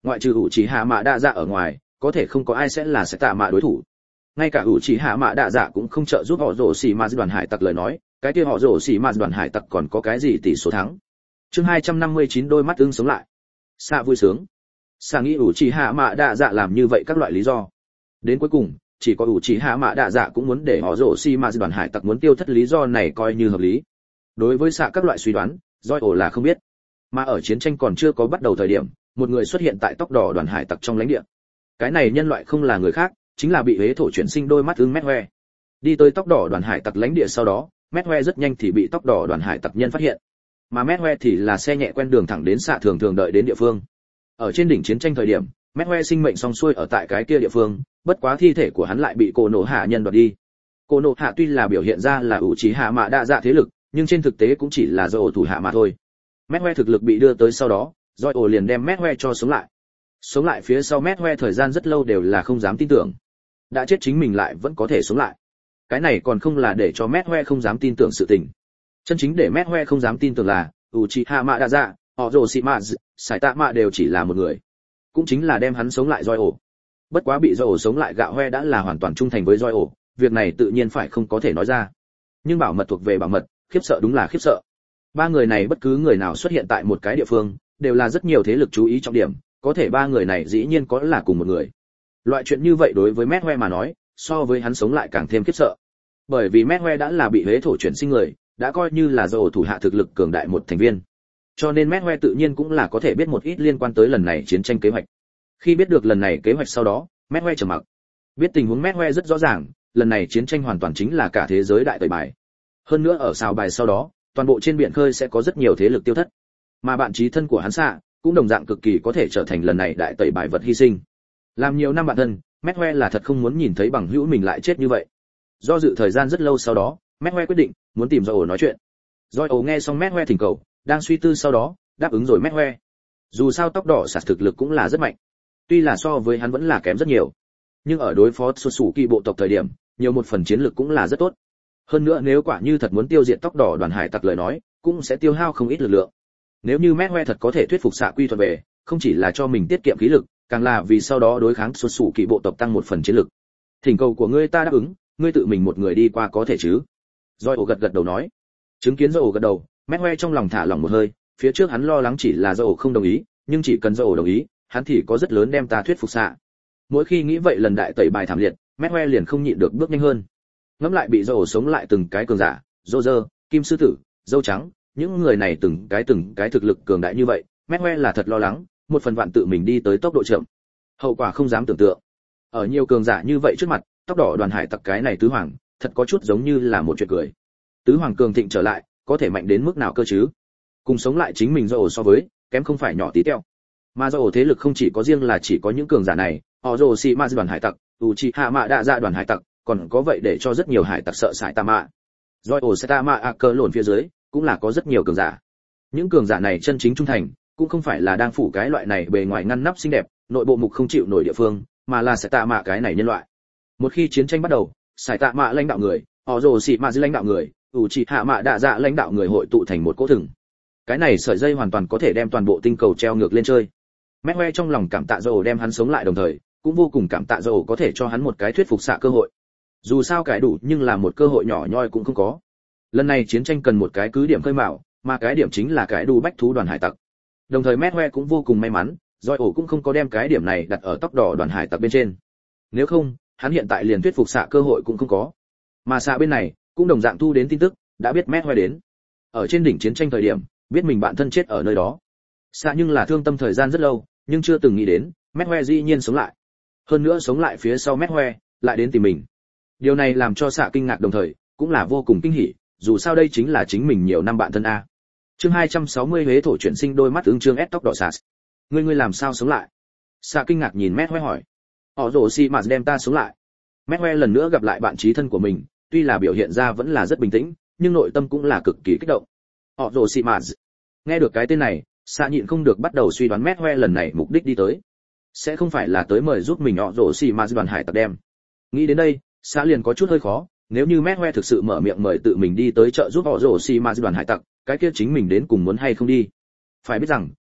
ngoại trừ ủ trì hạ mạ đa dạ ở ngoài có thể không có ai sẽ là sẽ tạ mạ đối thủ. Ngay cả ủ trì hạ mạ đa dạ cũng không trợ giúp họ rồ xì ma đoàn hải tặc lời nói, cái kia họ rồ xì ma đoàn hải tặc còn có cái gì tỷ số thắng. Chương 259 đôi mắt ưng sống lại. Xạ vui sướng. Xạ nghĩ ủ trì hạ mạ đa dạ làm như vậy các loại lý do. Đến cuối cùng, chỉ có ủ trì hạ mạ đa dạ cũng muốn để họ rồ xì ma đoàn hải tặc muốn tiêu thất lý do này coi như hợp lý. Đối với xạ các loại suy đoán, Doi ổ là không biết. Mà ở chiến tranh còn chưa có bắt đầu thời điểm, một người xuất hiện tại tóc đỏ đoàn hải tặc trong lãnh địa. Cái này nhân loại không là người khác, chính là bị hế thổ chuyển sinh đôi mắt ưng Mét Hoe. Đi tới tóc đỏ đoàn hải tặc lãnh địa sau đó, Mét Hoe rất nhanh thì bị tóc đỏ đoàn hải tặc nhân phát hiện. Mà Mét Hoe thì là xe nhẹ quen đường thẳng đến xạ thường thường đợi đến địa phương. Ở trên đỉnh chiến tranh thời điểm, Mét Hoe sinh mệnh xong xuôi ở tại cái kia địa phương, bất quá thi thể của hắn lại bị Cổ Nổ Hạ nhân đoạt đi. Cổ Nổ Hạ tuy là biểu hiện ra là ủ trí hạ mạ đa dạ thế lực, nhưng trên thực tế cũng chỉ là do ổ thủ hạ mà thôi. Mét Hoe thực lực bị đưa tới sau đó, Doi ổ liền đem Mét Hoe cho sống lại. Sống lại phía sau Mét Hoe thời gian rất lâu đều là không dám tin tưởng. Đã chết chính mình lại vẫn có thể sống lại. Cái này còn không là để cho Mét Hoe không dám tin tưởng sự tình. Chân chính để Mét Hoe không dám tin tưởng là, Uchiha Mạ Đa Dạ, Orochimaru, Saitama đều chỉ là một người. Cũng chính là đem hắn sống lại Doi ổ. Bất quá bị Doi ổ sống lại Gạo Hoe đã là hoàn toàn trung thành với Doi ổ, việc này tự nhiên phải không có thể nói ra. Nhưng bảo mật thuộc về bảo mật, khiếp sợ đúng là khiếp sợ. Ba người này bất cứ người nào xuất hiện tại một cái địa phương, đều là rất nhiều thế lực chú ý trọng điểm, có thể ba người này dĩ nhiên có là cùng một người. Loại chuyện như vậy đối với Mét Hoe mà nói, so với hắn sống lại càng thêm khiếp sợ. Bởi vì Mét Hoe đã là bị hế thổ chuyển sinh người, đã coi như là do thủ hạ thực lực cường đại một thành viên. Cho nên Mét Hoe tự nhiên cũng là có thể biết một ít liên quan tới lần này chiến tranh kế hoạch. Khi biết được lần này kế hoạch sau đó, Mét Hoe trầm mặc. Biết tình huống Mét Hoe rất rõ ràng, lần này chiến tranh hoàn toàn chính là cả thế giới đại tẩy bài. Hơn nữa ở xào bài sau đó, toàn bộ trên biển khơi sẽ có rất nhiều thế lực tiêu thất. Mà bạn chí thân của hắn xạ cũng đồng dạng cực kỳ có thể trở thành lần này đại tẩy bài vật hy sinh. Làm nhiều năm bạn thân, Mét Hoe là thật không muốn nhìn thấy bằng hữu mình lại chết như vậy. Do dự thời gian rất lâu sau đó, Mét Hoe quyết định muốn tìm Doi ổ nói chuyện. Doi ổ nghe xong Mét Hoe thỉnh cầu, đang suy tư sau đó, đáp ứng rồi Mét Hoe. Dù sao tóc đỏ sạt thực lực cũng là rất mạnh. Tuy là so với hắn vẫn là kém rất nhiều, nhưng ở đối phó xuất sủ kỳ bộ tộc thời điểm, nhiều một phần chiến lực cũng là rất tốt. Hơn nữa nếu quả như thật muốn tiêu diệt tóc đỏ đoàn hải tặc lời nói, cũng sẽ tiêu hao không ít lực lượng. Nếu như Mét Hoe thật có thể thuyết phục xạ quy thuận về, không chỉ là cho mình tiết kiệm khí lực, càng là vì sau đó đối kháng xuất sủ kỳ bộ tộc tăng một phần chiến lực. Thỉnh cầu của ngươi ta đáp ứng, ngươi tự mình một người đi qua có thể chứ? Doi ổ gật gật đầu nói. Chứng kiến Doi ổ gật đầu, Mét Hoe trong lòng thả lỏng một hơi, phía trước hắn lo lắng chỉ là Doi ổ không đồng ý, nhưng chỉ cần Doi ổ đồng ý, hắn thì có rất lớn đem ta thuyết phục xạ. Mỗi khi nghĩ vậy lần đại tẩy bài thảm liệt, Mét Hoe liền không nhịn được bước nhanh hơn. Ngẫm lại bị Doi ổ sống lại từng cái cường giả, Roger, Kim sư tử, dâu trắng, những người này từng cái thực lực cường đại như vậy, Mét Hoe là thật lo lắng, một phần vạn tự mình đi tới tốc độ chậm. Hậu quả không dám tưởng tượng. Ở nhiều cường giả như vậy trước mặt, tóc đỏ đoàn hải tặc cái này tứ hoàng, thật có chút giống như là một chuyện cười. Tứ hoàng cường thịnh trở lại, có thể mạnh đến mức nào cơ chứ? Cùng sống lại chính mình Doi ổ so với, kém không phải nhỏ tí teo. Mà Doi ổ thế lực không chỉ có riêng là chỉ có những cường giả này, Orochimaru đoàn hải tặc, Uchiha Mạ Đa Dạ đoàn hải tặc, còn có vậy để cho rất nhiều hải tặc sợ Saitama. Doi ổ Saitama a cơ lộn phía dưới, cũng là có rất nhiều cường giả. Những cường giả này chân chính trung thành, cũng không phải là đang phủ cái loại này bề ngoài ngăn nắp xinh đẹp, nội bộ mục không chịu nổi địa phương, mà là Saitama cái này nhân loại. Một khi chiến tranh bắt đầu, Saitama lãnh đạo người, Orochimaru lãnh đạo người, Uchiha Mạ Đa Dạ lãnh đạo người hội tụ thành một cỗ thừng. Cái này sợi dây hoàn toàn có thể đem toàn bộ tinh cầu treo ngược lên chơi. Mét Hoe trong lòng cảm tạ Doi đem hắn sống lại đồng thời, cũng vô cùng cảm tạ Doi có thể cho hắn một cái thuyết phục xạ cơ hội. Dù sao cái đủ nhưng là một cơ hội nhỏ nhoi cũng không có. Lần này chiến tranh cần một cái cứ điểm khơi mào, mà cái điểm chính là cái đủ bách thú đoàn hải tặc. Đồng thời Mét Hoe cũng vô cùng may mắn, Doi cũng không có đem cái điểm này đặt ở tóc đỏ đoàn hải tặc bên trên. Nếu không, hắn hiện tại liền thuyết phục xạ cơ hội cũng không có. Mà xạ bên này cũng đồng dạng thu đến tin tức, đã biết Mét Hoe đến. Ở trên đỉnh chiến tranh thời điểm, biết mình bạn thân chết ở nơi đó. Xạ nhưng là thương tâm thời gian rất lâu, nhưng chưa từng nghĩ đến, Mét Hoe dĩ nhiên sống lại. Hơn nữa sống lại phía sau Mét Hoe lại đến tìm mình. Điều này làm cho xạ kinh ngạc đồng thời, cũng là vô cùng kinh hỉ, dù sao đây chính là chính mình nhiều năm bạn thân a. Chương 260 hế thổ chuyển sinh đôi mắt ứng trương ép tóc đỏ sạt. Ngươi làm sao sống lại? Xạ kinh ngạc nhìn Mét Hoe hỏi. Orochimaru đem ta sống lại. Mét Hoe lần nữa gặp lại bạn chí thân của mình, tuy là biểu hiện ra vẫn là rất bình tĩnh, nhưng nội tâm cũng là cực kỳ kích động. Orochimaru. Nghe được cái tên này, xạ nhịn không được bắt đầu suy đoán Mét Hoe lần này mục đích đi tới, sẽ không phải là tới mời giúp mình Orochimaru đoàn hải tặc đem. Nghĩ đến đây, xạ liền có chút hơi khó, nếu như Mét Hoe thực sự mở miệng mời tự mình đi tới trợ giúp Orochimaru đoàn hải tặc, cái kia chính mình đến cùng muốn hay không đi. Phải biết rằng,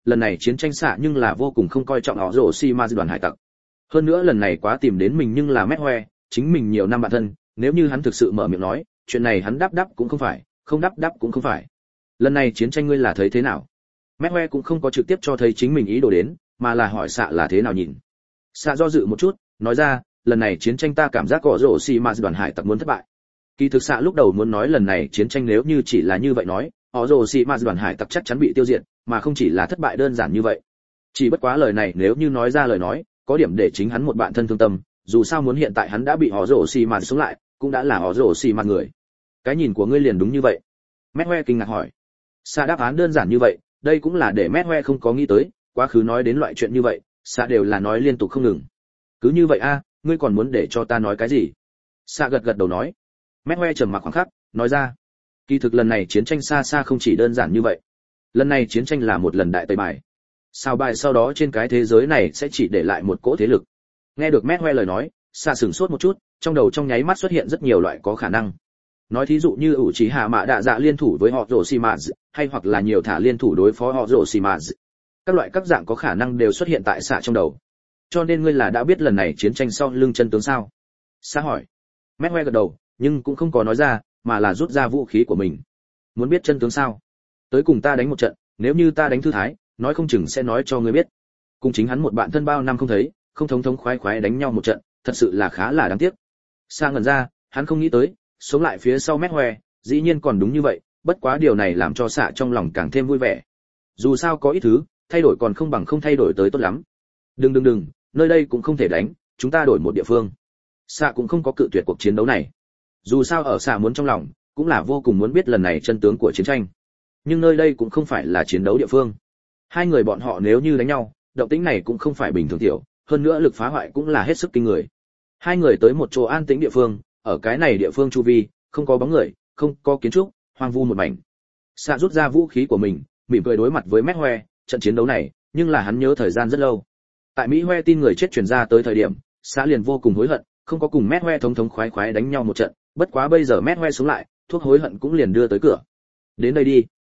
lần này chiến tranh xạ nhưng là vô cùng không coi trọng họ rồ xi ma đoàn hải tặc. Hơn nữa lần này quá tìm đến mình nhưng là mét hoe, chính mình nhiều năm bạn thân, nếu như hắn thực sự mở miệng nói, chuyện này hắn đáp cũng không phải, không đáp cũng không phải. Lần này chiến tranh ngươi là thấy thế nào? Mét hoe cũng không có trực tiếp cho thấy chính mình ý đồ đến, mà là hỏi xạ là thế nào nhìn. Xạ do dự một chút, nói ra, lần này chiến tranh ta cảm giác họ rồ xi ma đoàn hải tặc muốn thất bại. Kỳ thực xạ lúc đầu muốn nói lần này chiến tranh nếu như chỉ là như vậy nói, họ rồ xi ma đoàn hải tặc chắc chắn bị tiêu diệt, mà không chỉ là thất bại đơn giản như vậy. Chỉ bất quá lời này nếu như nói ra lời nói, có điểm để chính hắn một bạn thân thương tâm, dù sao muốn hiện tại hắn đã bị họ rồ xi ma sống lại, cũng đã là họ rồ xi ma người. Cái nhìn của ngươi liền đúng như vậy. Mét hoe kinh ngạc hỏi. Xạ đáp án đơn giản như vậy, đây cũng là để Mét hoe không có nghĩ tới, quá khứ nói đến loại chuyện như vậy, xạ đều là nói liên tục không ngừng. Cứ như vậy a, ngươi còn muốn để cho ta nói cái gì? Xạ gật gật đầu nói. Mét hoe trầm mặc khoảng khắc, nói ra, kỳ thực lần này chiến tranh xa xa không chỉ đơn giản như vậy. Lần này chiến tranh là một lần đại tẩy bài. Sao bài sau đó trên cái thế giới này sẽ chỉ để lại một cỗ thế lực. Nghe được Mét hoe lời nói, xạ sửng sốt một chút, trong đầu trong nháy mắt xuất hiện rất nhiều loại có khả năng. Nói thí dụ như ủ trí hạ mạ đạ dạ liên thủ với họ rồ xi mã, hay hoặc là nhiều thả liên thủ đối phó họ rồ xi mã. Các loại các dạng có khả năng đều xuất hiện tại xạ trong đầu. Cho nên ngươi là đã biết lần này chiến tranh sau lưng chân tướng sao? Xạ hỏi. Mét hoe gật đầu, nhưng cũng không có nói ra, mà là rút ra vũ khí của mình. Muốn biết chân tướng sao? Tới cùng ta đánh một trận, nếu như ta đánh thư thái, nói không chừng sẽ nói cho ngươi biết. Cùng chính hắn một bạn thân bao năm không thấy, không thống thống khoái khoái đánh nhau một trận, thật sự là khá là đáng tiếc. Sa ngẩn ra, hắn không nghĩ tới, sống lại phía sau Mét hoe, dĩ nhiên còn đúng như vậy, bất quá điều này làm cho xạ trong lòng càng thêm vui vẻ. Dù sao có ít thứ, thay đổi còn không bằng không thay đổi tới tốt lắm. Đừng, nơi đây cũng không thể đánh, chúng ta đổi một địa phương. Xạ cũng không có cự tuyệt cuộc chiến đấu này. Dù sao ở xạ muốn trong lòng, cũng là vô cùng muốn biết lần này chân tướng của chiến tranh. Nhưng nơi đây cũng không phải là chiến đấu địa phương. Hai người bọn họ nếu như đánh nhau, động tĩnh này cũng không phải bình thường tiểu, hơn nữa lực phá hoại cũng là hết sức kinh người. Hai người tới một chỗ an tĩnh địa phương, ở cái này địa phương chu vi, không có bóng người, không có kiến trúc, hoang vu một mảnh. Xạ rút ra vũ khí của mình, mỉm cười đối mặt với Mét hoe, trận chiến đấu này, nhưng là hắn nhớ thời gian rất lâu. Tại Mỹ hoe tin người chết truyền ra tới thời điểm, Xạ liền vô cùng hối hận, không có cùng Mét hoe thống thống khoái khoái đánh nhau một trận, bất quá bây giờ Mét hoe sống lại, thuốc hối hận cũng liền đưa tới cửa. Đến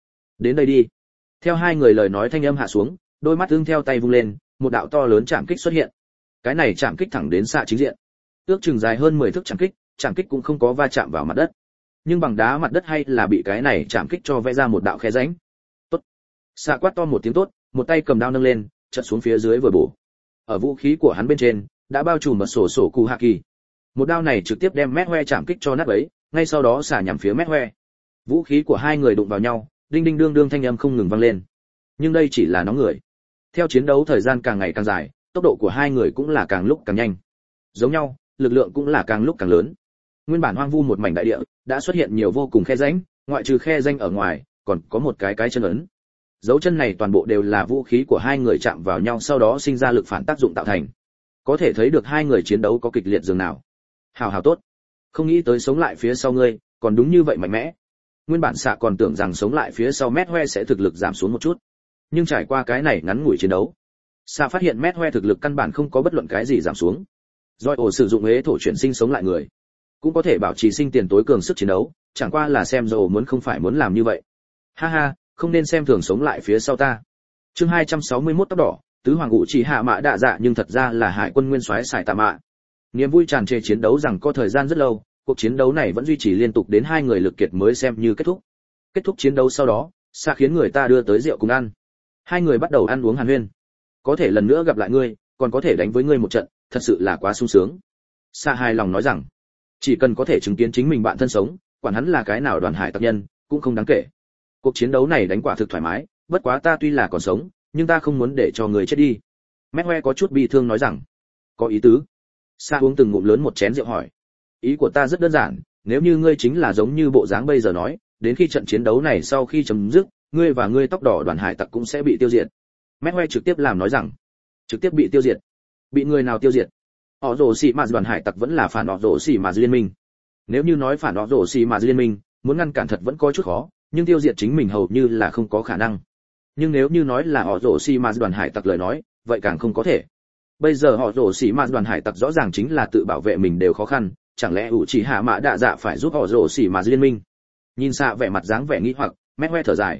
đây đi. Theo hai người lời nói thanh âm hạ xuống, đôi mắt ương theo tay vung lên, một đạo to lớn chạm kích xuất hiện. Cái này chạm kích thẳng đến xạ chính diện. Ước chừng dài hơn 10 thước chạm kích cũng không có va chạm vào mặt đất. Nhưng bằng đá mặt đất hay là bị cái này chạm kích cho vẽ ra một đạo khe rãnh. Tốt. Xạ quát to một tiếng tốt, một tay cầm đao nâng lên, chợt xuống phía dưới vừa bổ. Ở vũ khí của hắn bên trên, đã bao trùm một sổ cụ hạ kỳ. Một đao này trực tiếp đem Mét hoe chạm kích cho nát bấy, ngay sau đó xạ nhằm phía Mét hoe. Vũ khí của hai người đụng vào nhau, đinh đinh đương đương thanh âm không ngừng vang lên. Nhưng đây chỉ là nóng người. Theo chiến đấu thời gian càng ngày càng dài, tốc độ của hai người cũng là càng lúc càng nhanh. Giống nhau, lực lượng cũng là càng lúc càng lớn. Nguyên bản hoang vu một mảnh đại địa, đã xuất hiện nhiều vô cùng khe rãnh, ngoại trừ khe rãnh ở ngoài, còn có một cái chân ấn. Dấu chân này toàn bộ đều là vũ khí của hai người chạm vào nhau sau đó sinh ra lực phản tác dụng tạo thành. Có thể thấy được hai người chiến đấu có kịch liệt dường nào. Hào tốt. Không nghĩ tới sống lại phía sau ngươi, còn đúng như vậy mạnh mẽ. Nguyên bản xạ còn tưởng rằng sống lại phía sau Mét hoe sẽ thực lực giảm xuống một chút, nhưng trải qua cái này ngắn ngủi chiến đấu, xạ phát hiện Mét hoe thực lực căn bản không có bất luận cái gì giảm xuống. Doi ổ sử dụng ế thổ chuyển sinh sống lại người, cũng có thể bảo trì sinh tiền tối cường sức chiến đấu, chẳng qua là xem rồi muốn không phải muốn làm như vậy. Ha ha, không nên xem thường sống lại phía sau ta. Chương 261 tóc đỏ, tứ hoàng ngũ chỉ hạ mã đạ dạ nhưng thật ra là hải quân nguyên soái xài tạ mạ. Niềm vui tràn trề chiến đấu rằng có thời gian rất lâu, cuộc chiến đấu này vẫn duy trì liên tục đến hai người lực kiệt mới xem như kết thúc. Kết thúc chiến đấu sau đó, Sa khiến người ta đưa tới rượu cùng ăn. Hai người bắt đầu ăn uống hàn huyên. Có thể lần nữa gặp lại ngươi, còn có thể đánh với ngươi một trận, thật sự là quá sung sướng. Sa hài lòng nói rằng, chỉ cần có thể chứng kiến chính mình bạn thân sống, quản hắn là cái nào đoàn hải tặc nhân, cũng không đáng kể. Cuộc chiến đấu này đánh quả thực thoải mái, bất quá ta tuy là còn sống, nhưng ta không muốn để cho người chết đi. Mét hoe có chút bi thương nói rằng, có ý tứ. Sa uống từng ngụm lớn một chén rượu hỏi, ý của ta rất đơn giản, nếu như ngươi chính là giống như bộ dáng bây giờ nói, đến khi trận chiến đấu này sau khi chấm dứt, ngươi và ngươi tóc đỏ đoàn hải tặc cũng sẽ bị tiêu diệt. Mét hoe trực tiếp làm nói rằng, trực tiếp bị tiêu diệt. Bị người nào tiêu diệt? Họ rồ xì mà đoàn hải tặc vẫn là phản họ rồ xì mà liên minh. Nếu như nói phản họ rồ xì mà liên minh, muốn ngăn cản thật vẫn có chút khó, nhưng tiêu diệt chính mình hầu như là không có khả năng. Nhưng nếu như nói là họ rồ xì mà đoàn hải tặc lời nói, vậy càng không có thể. Bây giờ họ rồ xì mà đoàn hải tặc rõ ràng chính là tự bảo vệ mình đều khó khăn, chẳng lẽ ủ chỉ hạ mã đạ dạ phải giúp họ rồ xì mà liên minh? Nhìn xạ vẻ mặt dáng vẻ nghĩ hoặc, Mét hoe thở dài.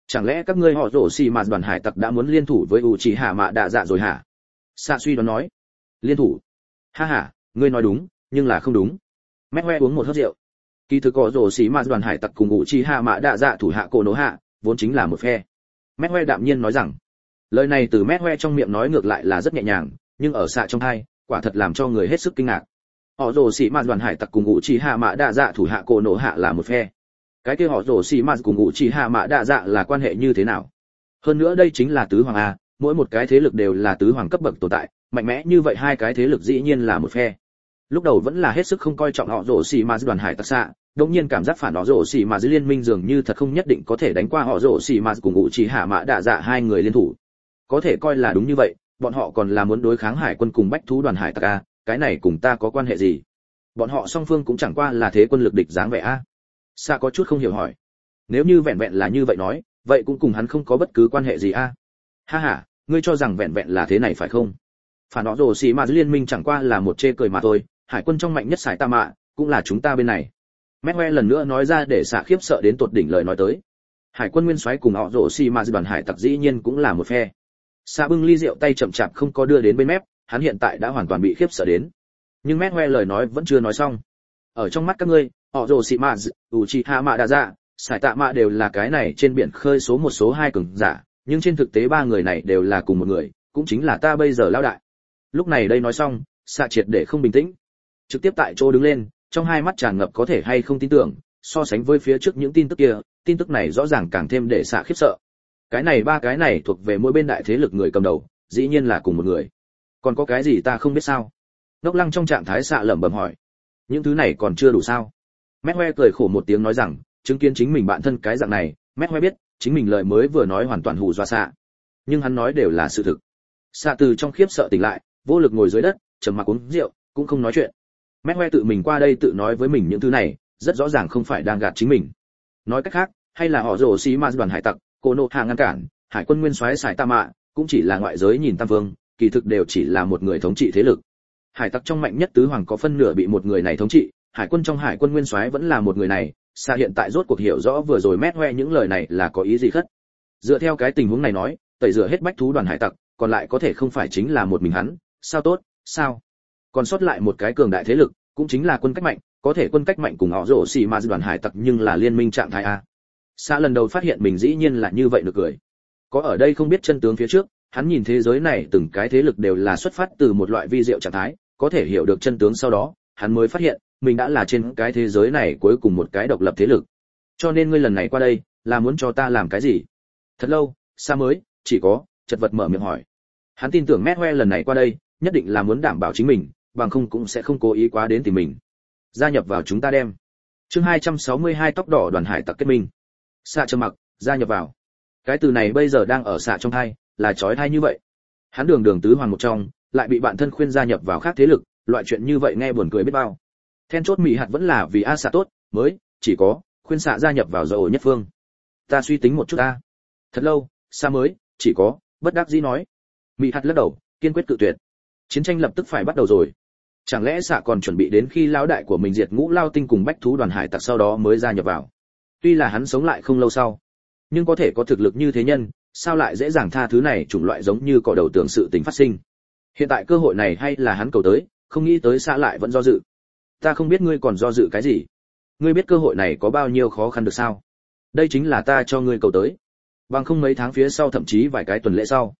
Chẳng lẽ các ngươi họ rổ xì mà đoàn hải tặc đã muốn liên thủ với Uchiha Mạ Đạ Dạ rồi hả? Xạ suy đoán nói. Liên thủ? Ha ha, ngươi nói đúng, nhưng là không đúng. Mét uống một hớp rượu. Kỳ thực họ rổ xì mà đoàn hải tặc cùng Uchiha Mạ Đạ Dạ thủ hạ Konoha vốn chính là một phe. Mét đạm nhiên nói rằng, lời này từ Mét trong miệng nói ngược lại là rất nhẹ nhàng, nhưng ở xạ trong tai, quả thật làm cho người hết sức kinh ngạc. Họ rồ xì mạt đoàn hải tặc cùng Uchiha Mạ Đạ Dạ thủ hạ Konoha là một phe. Cái kia họ rồ xì mạt cùng Uchiha Mạ Đạ Dạ là quan hệ như thế nào? Hơn nữa đây chính là tứ hoàng a, mỗi một cái thế lực đều là tứ hoàng cấp bậc tồn tại, mạnh mẽ như vậy hai cái thế lực dĩ nhiên là một phe. Lúc đầu vẫn là hết sức không coi trọng họ rồ xì mạt đoàn hải tặc xạ, đột nhiên cảm giác phản họ rồ xì mạt liên minh dường như thật không nhất định có thể đánh qua họ rồ xì mạt cùng Uchiha Mạ Đạ Dạ hai người liên thủ. Có thể coi là đúng như vậy, bọn họ còn là muốn đối kháng hải quân cùng bách thú đoàn hải tặc a, cái này cùng ta có quan hệ gì? Bọn họ song phương cũng chẳng qua là thế quân lực địch dáng vẻ a. Sa có chút không hiểu hỏi. Nếu như vẹn vẹn là như vậy nói, vậy cũng cùng hắn không có bất cứ quan hệ gì a. Ha ha, ngươi cho rằng vẹn vẹn là thế này phải không? Phản đó rồ xì mà liên minh chẳng qua là một chê cười mà thôi, hải quân trong mạnh nhất sải ta mạ, cũng là chúng ta bên này. Mét lần nữa nói ra để Sa khiếp sợ đến tột đỉnh lời nói tới. Hải quân nguyên soái cùng họ rồ xì mà đoàn hải tặc dĩ nhiên cũng là một phe. Sa bưng ly rượu tay chậm chạp không có đưa đến bên mép, hắn hiện tại đã hoàn toàn bị khiếp sợ đến. Nhưng Mét lời nói vẫn chưa nói xong. Ở trong mắt các ngươi, họ rồ xì mà Uchiha Mạ Đạ Dạ, sải tạ mạ đều là cái này trên biển khơi số một số hai cường giả, nhưng trên thực tế ba người này đều là cùng một người, cũng chính là ta bây giờ lão đại. Lúc này đây nói xong, Sa triệt để không bình tĩnh, trực tiếp tại chỗ đứng lên, trong hai mắt tràn ngập có thể hay không tin tưởng, so sánh với phía trước những tin tức kia, tin tức này rõ ràng càng thêm để Sa khiếp sợ. Cái này ba cái này thuộc về mỗi bên đại thế lực người cầm đầu, dĩ nhiên là cùng một người. Còn có cái gì ta không biết sao? Ngốc Lăng trong trạng thái Sa lẩm bẩm hỏi. Những thứ này còn chưa đủ sao? Mét cười khổ một tiếng nói rằng, chứng kiến chính mình bạn thân cái dạng này, Mét biết, chính mình lời mới vừa nói hoàn toàn hù dọa Sa. Nhưng hắn nói đều là sự thực. Sa từ trong khiếp sợ tỉnh lại, vô lực ngồi dưới đất, trầm mặc uống rượu, cũng không nói chuyện. Mét tự mình qua đây tự nói với mình những thứ này, rất rõ ràng không phải đang gạt chính mình. Nói cách khác, hay là họ rồ xí ma đoàn hải tặc, Konoha ngăn cản, hải quân nguyên soái sải ta mạ, cũng chỉ là ngoại giới nhìn tam vương, kỳ thực đều chỉ là một người thống trị thế lực. Hải tặc trong mạnh nhất tứ hoàng có phân nửa bị một người này thống trị, hải quân trong hải quân nguyên soái vẫn là một người này. Sa hiện tại rốt cuộc hiểu rõ vừa rồi Mét những lời này là có ý gì khất. Dựa theo cái tình huống này nói, tẩy rửa hết bách thú đoàn hải tặc, còn lại có thể không phải chính là một mình hắn, sao tốt, sao? Còn sót lại một cái cường đại thế lực, cũng chính là quân cách mạnh, có thể quân cách mạnh cùng họ rồ xì ma đoàn hải tặc nhưng là liên minh trạng thái a. Sa lần đầu phát hiện mình dĩ nhiên là như vậy được cười. Có ở đây không biết chân tướng phía trước, hắn nhìn thế giới này từng cái thế lực đều là xuất phát từ một loại vi diệu trạng thái, có thể hiểu được chân tướng sau đó, hắn mới phát hiện, mình đã là trên cái thế giới này cuối cùng một cái độc lập thế lực. Cho nên ngươi lần này qua đây, là muốn cho ta làm cái gì? Thật lâu, Sa mới chỉ có chật vật mở miệng hỏi. Hắn tin tưởng Mét lần này qua đây, nhất định là muốn đảm bảo chính mình, bằng không cũng sẽ không cố ý quá đến tìm mình. Gia nhập vào chúng ta đem. Chương 262 tóc đỏ đoàn hải tặc kết minh. Sa trầm mặc, gia nhập vào. Cái từ này bây giờ đang ở Sa trong tai, là chói tai như vậy. Hắn đường tứ hoàng một trong, lại bị bạn thân khuyên gia nhập vào khác thế lực, loại chuyện như vậy nghe buồn cười biết bao. Then chốt Mỹ hạt vẫn là vì A Sa tốt, mới chỉ có khuyên Sa gia nhập vào dầu nhất phương. Ta suy tính một chút ta. Thật lâu, Sa mới chỉ có bất đắc dĩ nói. Mỹ hạt lắc đầu, kiên quyết cự tuyệt. Chiến tranh lập tức phải bắt đầu rồi. Chẳng lẽ Sa còn chuẩn bị đến khi lão đại của mình diệt Ngũ Lao Tinh cùng bách thú đoàn hải tặc sau đó mới gia nhập vào? Tuy là hắn sống lại không lâu sau, nhưng có thể có thực lực như thế nhân, sao lại dễ dàng tha thứ này chủng loại giống như cỏ đầu tưởng sự tình phát sinh. Hiện tại cơ hội này hay là hắn cầu tới, không nghĩ tới Sa lại vẫn do dự. Ta không biết ngươi còn do dự cái gì. Ngươi biết cơ hội này có bao nhiêu khó khăn được sao? Đây chính là ta cho ngươi cầu tới. Bằng không mấy tháng phía sau thậm chí vài cái tuần lễ sau,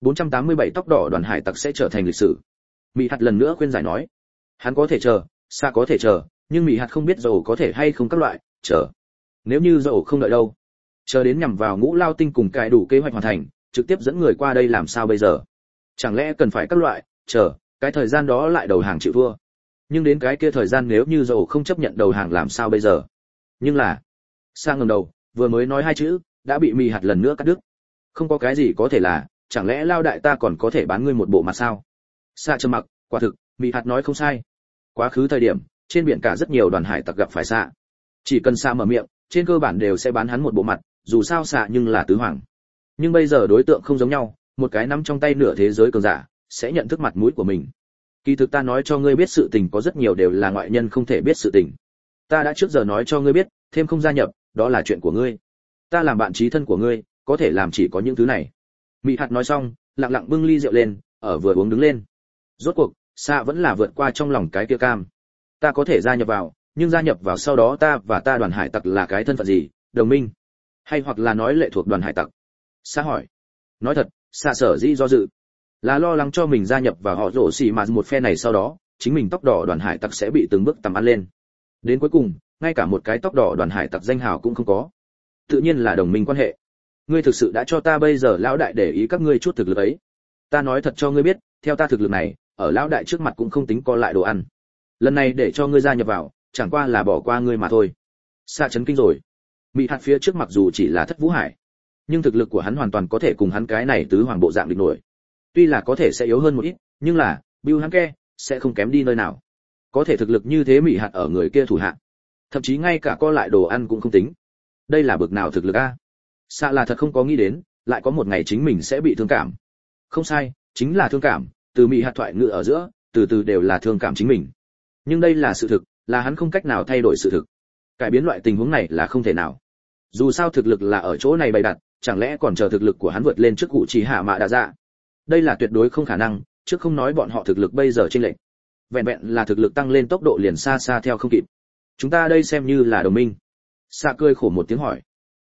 487 tóc đỏ đoàn hải tặc sẽ trở thành lịch sử. Mỹ hạt lần nữa khuyên giải nói. Hắn có thể chờ, Sa có thể chờ, nhưng Mỹ hạt không biết dầu có thể hay không các loại, chờ. Nếu như dầu không đợi đâu, chờ đến nhằm vào Ngũ Lao Tinh cùng cài đủ kế hoạch hoàn thành, trực tiếp dẫn người qua đây làm sao bây giờ? Chẳng lẽ cần phải các loại, chờ, cái thời gian đó lại đầu hàng chịu thua? Nhưng đến cái kia thời gian nếu như dầu không chấp nhận đầu hàng làm sao bây giờ? Nhưng là, Sa ngẩng đầu, vừa mới nói hai chữ, đã bị Mỹ hạt lần nữa cắt đứt. Không có cái gì có thể là, chẳng lẽ lao đại ta còn có thể bán ngươi một bộ mặt sao? Sa trầm mặc, quả thực, Mỹ hạt nói không sai. Quá khứ thời điểm, trên biển cả rất nhiều đoàn hải tặc gặp phải Sa. Chỉ cần Sa mở miệng, trên cơ bản đều sẽ bán hắn một bộ mặt, dù sao Sa nhưng là tứ hoàng. Nhưng bây giờ đối tượng không giống nhau, một cái nắm trong tay nửa thế giới cường giả, sẽ nhận thức mặt mũi của mình. Kỳ thực ta nói cho ngươi biết sự tình có rất nhiều đều là ngoại nhân không thể biết sự tình. Ta đã trước giờ nói cho ngươi biết, thêm không gia nhập, đó là chuyện của ngươi. Ta làm bạn chí thân của ngươi, có thể làm chỉ có những thứ này. Mị hạt nói xong, lặng lặng bưng ly rượu lên, ở vừa uống đứng lên. Rốt cuộc, xạ vẫn là vượt qua trong lòng cái kia cam. Ta có thể gia nhập vào, nhưng gia nhập vào sau đó ta và ta đoàn hải tặc là cái thân phận gì, đồng minh, hay hoặc là nói lệ thuộc đoàn hải tặc? Xạ hỏi. Nói thật, xạ sở dĩ do dự là lo lắng cho mình gia nhập vào họ rổ xì mà một phe này sau đó, chính mình tóc đỏ đoàn hải tặc sẽ bị từng bước tầm ăn lên. Đến cuối cùng, ngay cả một cái tóc đỏ đoàn hải tặc danh hào cũng không có. Tự nhiên là đồng minh quan hệ. Ngươi thực sự đã cho ta bây giờ lão đại để ý các ngươi chút thực lực ấy. Ta nói thật cho ngươi biết, theo ta thực lực này, ở lão đại trước mặt cũng không tính co lại đồ ăn. Lần này để cho ngươi gia nhập vào, chẳng qua là bỏ qua ngươi mà thôi. Xa chấn kinh rồi. Mị hạt phía trước mặc dù chỉ là Thất Vũ Hải, nhưng thực lực của hắn hoàn toàn có thể cùng hắn cái này tứ hoàng bộ dạng địch nổi. Tuy là có thể sẽ yếu hơn một ít, nhưng là Bưu hắn ke sẽ không kém đi nơi nào. Có thể thực lực như thế Mị hạt ở người kia thủ hạ, thậm chí ngay cả co lại đồ ăn cũng không tính. Đây là bực nào thực lực a? Xạ là thật không có nghĩ đến, lại có một ngày chính mình sẽ bị thương cảm. Không sai, chính là thương cảm, từ Mị hạt thoại ngữ ở giữa, từ từ đều là thương cảm chính mình. Nhưng đây là sự thực, là hắn không cách nào thay đổi sự thực. Cải biến loại tình huống này là không thể nào. Dù sao thực lực là ở chỗ này bày đặt, chẳng lẽ còn chờ thực lực của hắn vượt lên trước cụ chỉ hạ mạ đa dạ? Đây là tuyệt đối không khả năng, trước không nói bọn họ thực lực bây giờ chênh lệch. Vẹn vẹn là thực lực tăng lên tốc độ liền xa xa theo không kịp. Chúng ta đây xem như là đồng minh. Xạ cười khổ một tiếng hỏi.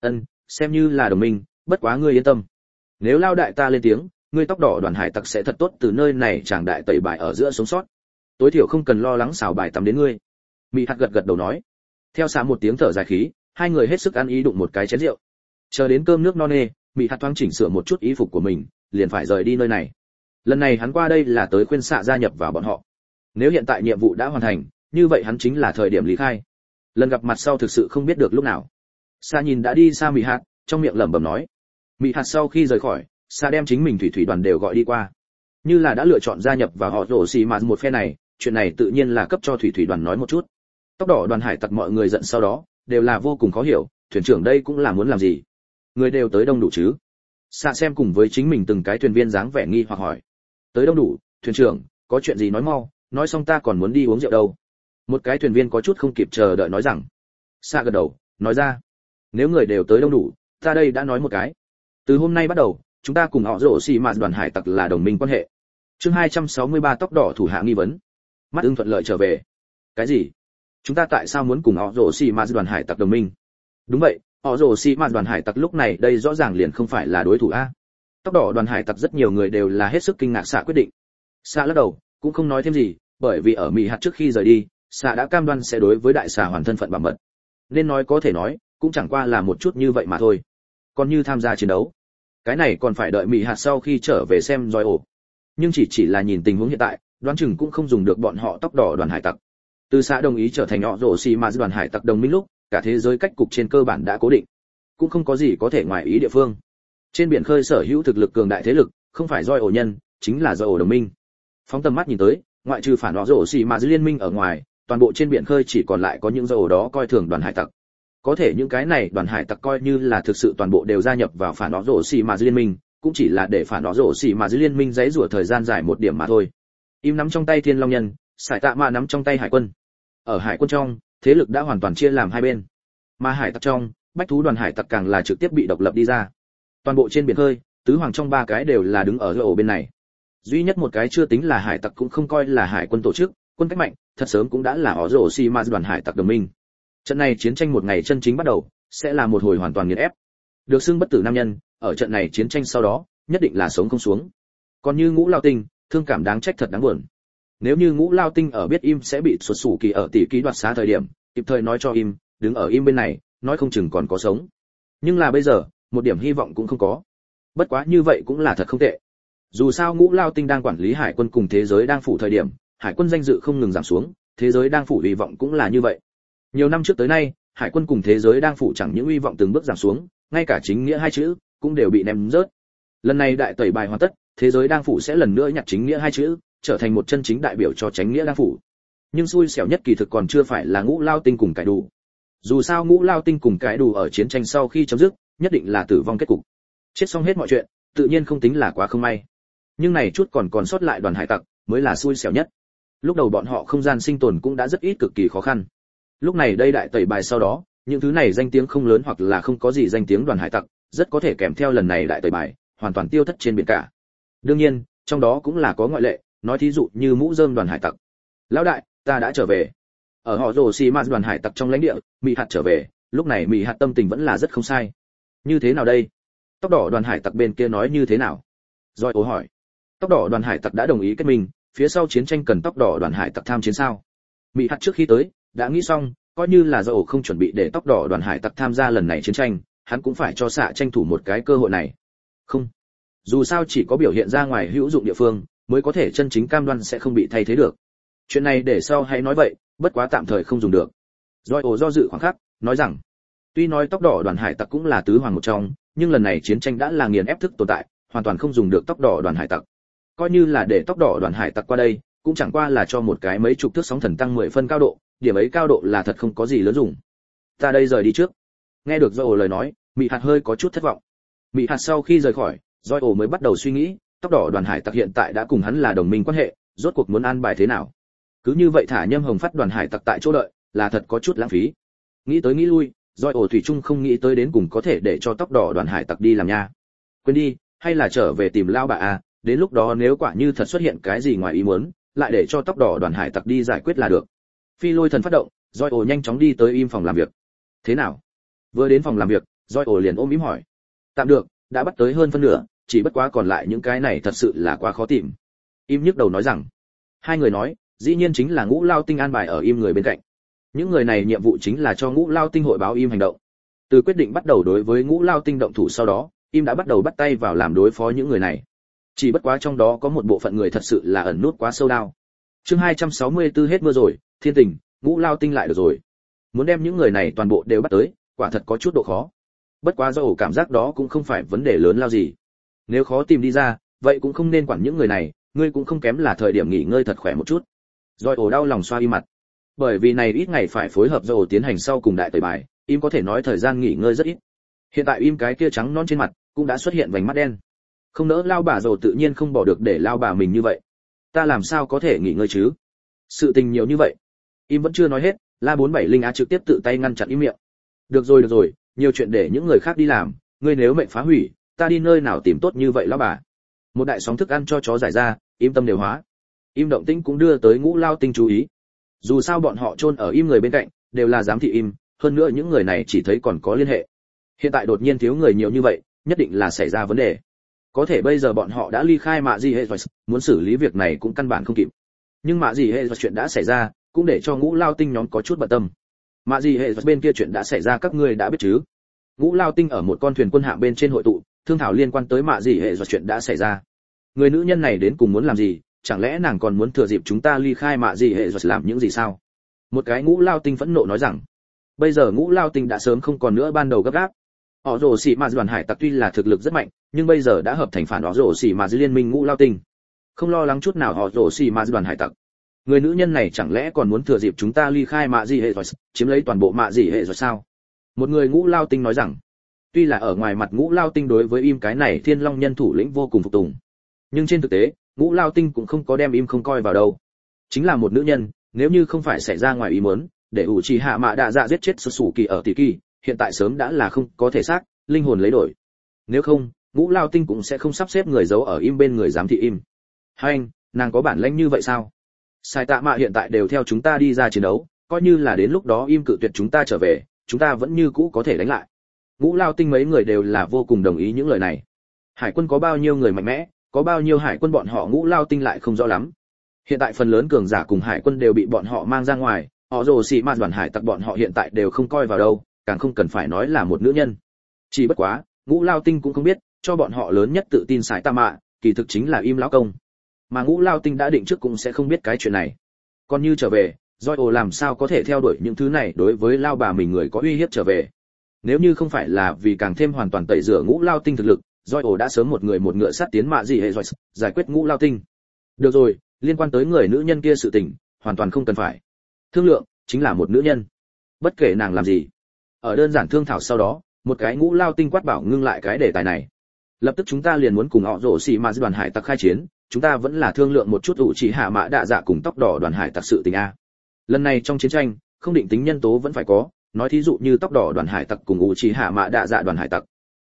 Xem như là đồng minh, bất quá ngươi yên tâm. Nếu lao đại ta lên tiếng, ngươi tóc đỏ đoàn hải tặc sẽ thật tốt từ nơi này chàng đại tẩy bài ở giữa sống sót. Tối thiểu không cần lo lắng xào bài tắm đến ngươi. Mị hạt gật gật đầu nói. Theo xạ một tiếng thở dài khí, hai người hết sức ăn ý đụng một cái chén rượu. Chờ đến cơm nước no nê, Mị hạt thoáng chỉnh sửa một chút y phục của mình, liền phải rời đi nơi này. Lần này hắn qua đây là tới khuyên xạ gia nhập vào bọn họ. Nếu hiện tại nhiệm vụ đã hoàn thành, như vậy hắn chính là thời điểm lý khai. Lần gặp mặt sau thực sự không biết được lúc nào. Sa nhìn đã đi xa Mị hạt, trong miệng lẩm bẩm nói. Mị hạt sau khi rời khỏi, Sa đem chính mình thủy đoàn đều gọi đi qua. Như là đã lựa chọn gia nhập vào họ rổ xì mà một phe này, chuyện này tự nhiên là cấp cho thủy đoàn nói một chút. Tóc đỏ đoàn hải tặc mọi người giận sau đó, đều là vô cùng khó hiểu, thuyền trưởng đây cũng là muốn làm gì? Người đều tới đông đủ chứ? Sa xem cùng với chính mình từng cái thuyền viên dáng vẻ nghi hoặc hỏi. Tới đông đủ, thuyền trưởng, có chuyện gì nói mau, nói xong ta còn muốn đi uống rượu đâu. Một cái thuyền viên có chút không kịp chờ đợi nói rằng. Sa gật đầu, nói ra. Nếu người đều tới đông đủ, ta đây đã nói một cái. Từ hôm nay bắt đầu, chúng ta cùng họ rổ xì mà đoàn hải tặc là đồng minh quan hệ. Chương 263 tóc đỏ thủ hạ nghi vấn. Mắt ưng thuận lợi trở về. Cái gì? Chúng ta tại sao muốn cùng họ rổ xì mà đoàn hải tặc đồng minh? Đúng vậy, họ rổ xì mà đoàn hải tặc lúc này đây rõ ràng liền không phải là đối thủ a. Tóc đỏ đoàn hải tặc rất nhiều người đều là hết sức kinh ngạc xạ quyết định. Xạ lắc đầu, cũng không nói thêm gì, bởi vì ở Mị hạt trước khi rời đi, xạ đã cam đoan sẽ đối với đại xà hoàn thân phận bảo mật. Nên nói có thể nói, cũng chẳng qua là một chút như vậy mà thôi. Còn như tham gia chiến đấu, cái này còn phải đợi Mị hạt sau khi trở về xem roi ổ. Nhưng chỉ là nhìn tình huống hiện tại, đoán chừng cũng không dùng được bọn họ tóc đỏ đoàn hải tặc. Từ xã đồng ý trở thành họ rổ xì mà đoàn hải tặc đồng minh lúc, cả thế giới cách cục trên cơ bản đã cố định, cũng không có gì có thể ngoài ý địa phương. Trên biển khơi sở hữu thực lực cường đại thế lực, không phải roi ổ nhân, chính là roi ổ đồng minh. Phóng tầm mắt nhìn tới, ngoại trừ phản họ rổ xì mà liên minh ở ngoài, toàn bộ trên biển khơi chỉ còn lại có những roi ổ đó coi thường đoàn hải tặc. Có thể những cái này đoàn hải tặc coi như là thực sự toàn bộ đều gia nhập vào phản họ rổ xì mà liên minh, cũng chỉ là để phản họ rổ xì mà liên minh giấy rủa thời gian dài một điểm mà thôi. Im nắm trong tay Thiên Long Nhân, Sải Tạ Mạ nắm trong tay Hải Quân. Ở Hải Quân trong, thế lực đã hoàn toàn chia làm hai bên. Mà hải tặc trong, bách thú đoàn hải tặc càng là trực tiếp bị độc lập đi ra. Toàn bộ trên biển khơi, tứ hoàng trong ba cái đều là đứng ở ổ bên này. Duy nhất một cái chưa tính là hải tặc cũng không coi là Hải Quân tổ chức, quân cách mạnh, thật sớm cũng đã là Orochimaru đoàn hải tặc đồng minh. Trận này chiến tranh một ngày chân chính bắt đầu, sẽ là một hồi hoàn toàn nghiền ép. Được xưng bất tử nam nhân, ở trận này chiến tranh sau đó, nhất định là sống không xuống. Còn như Ngũ Lao Tinh, thương cảm đáng trách thật đáng buồn. Nếu như Ngũ Lao Tinh ở biết im sẽ bị xuất sủ kỳ ở tỷ ký đoạt xá thời điểm, kịp thời nói cho im, đứng ở im bên này, nói không chừng còn có sống. Nhưng là bây giờ, một điểm hy vọng cũng không có. Bất quá như vậy cũng là thật không tệ. Dù sao Ngũ Lao Tinh đang quản lý Hải Quân cùng thế giới đang phủ thời điểm, Hải Quân danh dự không ngừng giảm xuống, thế giới đang phủ hy vọng cũng là như vậy. Nhiều năm trước tới nay, Hải Quân cùng thế giới đang phủ chẳng những hy vọng từng bước giảm xuống, ngay cả chính nghĩa hai chữ cũng đều bị ném rớt. Lần này đại tẩy bài hoàn tất, thế giới đang phủ sẽ lần nữa nhặt chính nghĩa hai chữ, trở thành một chân chính đại biểu cho chánh nghĩa đang phủ. Nhưng xui xẻo nhất kỳ thực còn chưa phải là Ngũ Lao Tinh cùng Cải Đủ. Dù sao Ngũ Lao Tinh cùng Cải Đủ ở chiến tranh sau khi chấm dứt, nhất định là tử vong kết cục. Chết xong hết mọi chuyện, tự nhiên không tính là quá không may. Nhưng này chút còn sót lại đoàn hải tặc mới là xui xẻo nhất. Lúc đầu bọn họ không gian sinh tồn cũng đã rất ít, cực kỳ khó khăn. Lúc này đây đại tẩy bài sau đó, những thứ này danh tiếng không lớn hoặc là không có gì danh tiếng đoàn hải tặc, rất có thể kèm theo lần này đại tẩy bài hoàn toàn tiêu thất trên biển cả. Đương nhiên trong đó cũng là có ngoại lệ, nói thí dụ như mũ rơm đoàn hải tặc. Lão đại, ta đã trở về. Ở họ rồ xì ma đoàn hải tặc trong lãnh địa, Mị Hạt trở về, lúc này Mị Hạt tâm tình vẫn là rất không sai. Như thế nào đây? Tóc đỏ đoàn hải tặc bên kia nói như thế nào? Rồi ố hỏi. Tóc đỏ đoàn hải tặc đã đồng ý kết minh, phía sau chiến tranh cần tóc đỏ đoàn hải tặc tham chiến sao? Mị Hạt trước khi tới đã nghĩ xong, coi như là do không chuẩn bị để tóc đỏ đoàn hải tặc tham gia lần này chiến tranh, hắn cũng phải cho xạ tranh thủ một cái cơ hội này. Không, dù sao chỉ có biểu hiện ra ngoài hữu dụng địa phương mới có thể chân chính cam đoan sẽ không bị thay thế được. Chuyện này để sau hãy nói vậy, bất quá tạm thời không dùng được. Rồi ổ do dự khoảng khắc, nói rằng, tuy nói tóc đỏ đoàn hải tặc cũng là tứ hoàng một trong, nhưng lần này chiến tranh đã là nghiền ép thức tồn tại, hoàn toàn không dùng được tóc đỏ đoàn hải tặc. Coi như là để tóc đỏ đoàn hải tặc qua đây, cũng chẳng qua là cho một cái mấy chục thước sóng thần tăng 10 phân cao độ, điểm ấy cao độ là thật không có gì lớn dùng. Ta đây rời đi trước. Nghe được Rồi ổ lời nói, Mị Hạt hơi có chút thất vọng. Mị Hạt sau khi rời khỏi, Rồi ổ mới bắt đầu suy nghĩ, tóc đỏ đoàn hải tặc hiện tại đã cùng hắn là đồng minh quan hệ, rốt cuộc muốn an bài thế nào? Cứ như vậy thả Nhâm Hồng Phát đoàn hải tặc tại chỗ đợi, là thật có chút lãng phí. Nghĩ tới nghĩ lui, Rồi ổ thủy chung không nghĩ tới đến cùng có thể để cho tóc đỏ đoàn hải tặc đi làm nha. Quên đi, hay là trở về tìm lao bà à, đến lúc đó nếu quả như thật xuất hiện cái gì ngoài ý muốn, lại để cho tóc đỏ đoàn hải tặc đi giải quyết là được. Phi Lôi Thần phát động, Rồi ổ nhanh chóng đi tới im phòng làm việc. Thế nào? Vừa đến phòng làm việc, Rồi ổ liền ôm im hỏi. Tạm được, đã bắt tới hơn phân nửa, chỉ bất quá còn lại những cái này thật sự là quá khó tìm. Im nhức đầu nói rằng. Hai người nói, dĩ nhiên chính là Ngũ Lao Tinh an bài ở im người bên cạnh. Những người này nhiệm vụ chính là cho Ngũ Lao Tinh hội báo im hành động. Từ quyết định bắt đầu đối với Ngũ Lao Tinh động thủ sau đó, im đã bắt đầu bắt tay vào làm đối phó những người này. Chỉ bất quá trong đó có một bộ phận người thật sự là ẩn nút quá sâu đao. Chương 264 hết mưa rồi, thiên tình, Ngũ Lao Tinh lại được rồi. Muốn đem những người này toàn bộ đều bắt tới, quả thật có chút độ khó. Bất quá do ổ cảm giác đó cũng không phải vấn đề lớn lao gì. Nếu khó tìm đi ra, vậy cũng không nên quản những người này, ngươi cũng không kém là thời điểm nghỉ ngơi thật khỏe một chút. Rồi ổ đau lòng xoa im mặt. Bởi vì này ít ngày phải phối hợp do ổ tiến hành sau cùng đại tẩy bài, im có thể nói thời gian nghỉ ngơi rất ít. Hiện tại im cái kia trắng non trên mặt cũng đã xuất hiện vành mắt đen. Không nỡ lao bà rồi tự nhiên không bỏ được để lao bà mình như vậy. Ta làm sao có thể nghỉ ngơi chứ? Sự tình nhiều như vậy. Im vẫn chưa nói hết, La 47 Linh Á trực tiếp tự tay ngăn chặn im miệng. Được rồi, nhiều chuyện để những người khác đi làm, ngươi nếu mệnh phá hủy, ta đi nơi nào tìm tốt như vậy lão bà. Một đại sóng thức ăn cho chó giải ra, im tâm đều hóa. Im động tĩnh cũng đưa tới Ngũ Lao Tinh chú ý. Dù sao bọn họ chôn ở im người bên cạnh, đều là giám thị im, hơn nữa những người này chỉ thấy còn có liên hệ. Hiện tại đột nhiên thiếu người nhiều như vậy, nhất định là xảy ra vấn đề. Có thể bây giờ bọn họ đã ly khai Mạ Dị Hệ rồi, muốn xử lý việc này cũng căn bản không kịp. Nhưng Mạ Dị Hệ rồi chuyện đã xảy ra, cũng để cho Ngũ Lao Tinh nhóm có chút bận tâm. Mạ Dị Hệ rồi bên kia chuyện đã xảy ra các ngươi đã biết chứ? Ngũ Lao Tinh ở một con thuyền quân hạm bên trên hội tụ, thương thảo liên quan tới Mạ Dị Hệ rồi chuyện đã xảy ra. Người nữ nhân này đến cùng muốn làm gì, chẳng lẽ nàng còn muốn thừa dịp chúng ta ly khai Mạ Dị Hệ rồi làm những gì sao? Một cái Ngũ Lao Tinh phẫn nộ nói rằng, bây giờ Ngũ Lao Tinh đã sớm không còn nữa ban đầu gấp gáp. Họ rồ xì mà đoàn hải tặc tuy là thực lực rất mạnh, nhưng bây giờ đã hợp thành phản họ rồ xì mà liên minh Ngũ Lao Tinh. Không lo lắng chút nào họ rồ xì mà đoàn hải tặc. Người nữ nhân này chẳng lẽ còn muốn thừa dịp chúng ta ly khai Mạ Dị Hệ rồi, chiếm lấy toàn bộ Mạ Dị Hệ rồi sao? Một người Ngũ Lao Tinh nói rằng, tuy là ở ngoài mặt Ngũ Lao Tinh đối với im cái này Thiên Long nhân thủ lĩnh vô cùng phục tùng, nhưng trên thực tế Ngũ Lao Tinh cũng không có đem im không coi vào đâu. Chính là một nữ nhân, nếu như không phải xảy ra ngoài ý muốn, để ủ trì hạ mạ đạ dạ giết chết Sủ Kỳ ở tỷ kỳ, hiện tại sớm đã là không có thể xác, linh hồn lấy đổi. Nếu không, Ngũ Lao Tinh cũng sẽ không sắp xếp người giấu ở im bên người giám thị im. Hành, nàng có bản lĩnh như vậy sao? Sai Tạ Mạ hiện tại đều theo chúng ta đi ra chiến đấu, coi như là đến lúc đó im cự tuyệt chúng ta trở về, chúng ta vẫn như cũ có thể đánh lại. Ngũ Lao Tinh mấy người đều là vô cùng đồng ý những lời này. Hải quân có bao nhiêu người mạnh mẽ, có bao nhiêu hải quân bọn họ Ngũ Lao Tinh lại không rõ lắm. Hiện tại phần lớn cường giả cùng hải quân đều bị bọn họ mang ra ngoài, họ rồ xì ma đoàn hải tặc bọn họ hiện tại đều không coi vào đâu, càng không cần phải nói là một nữ nhân. Chỉ bất quá, Ngũ Lao Tinh cũng không biết, cho bọn họ lớn nhất tự tin Sai Tạ Mạ, kỳ thực chính là im lão công. Mà Ngũ Lao Tinh đã định trước cũng sẽ không biết cái chuyện này. Còn như trở về, Joy làm sao có thể theo đuổi những thứ này đối với lao bà mình người có uy hiếp trở về. Nếu như không phải là vì càng thêm hoàn toàn tẩy rửa Ngũ Lao Tinh thực lực, Joy đã sớm một người một ngựa sát tiến Mạ Dị Hệ rồi, giải quyết Ngũ Lao Tinh. Được rồi, liên quan tới người nữ nhân kia sự tình, hoàn toàn không cần phải thương lượng, chính là một nữ nhân. Bất kể nàng làm gì. Ở đơn giản thương thảo sau đó, một cái Ngũ Lao Tinh quát bảo ngưng lại cái đề tài này. Lập tức chúng ta liền muốn cùng họ rổ xì mà đoàn hải tặc khai chiến, chúng ta vẫn là thương lượng một chút ủ chỉ hạ mã đạ dạ cùng tóc đỏ đoàn hải tặc sự tình a. Lần này trong chiến tranh, không định tính nhân tố vẫn phải có, nói thí dụ như tóc đỏ đoàn hải tặc cùng ủ chỉ hạ mã đạ dạ đoàn hải tặc.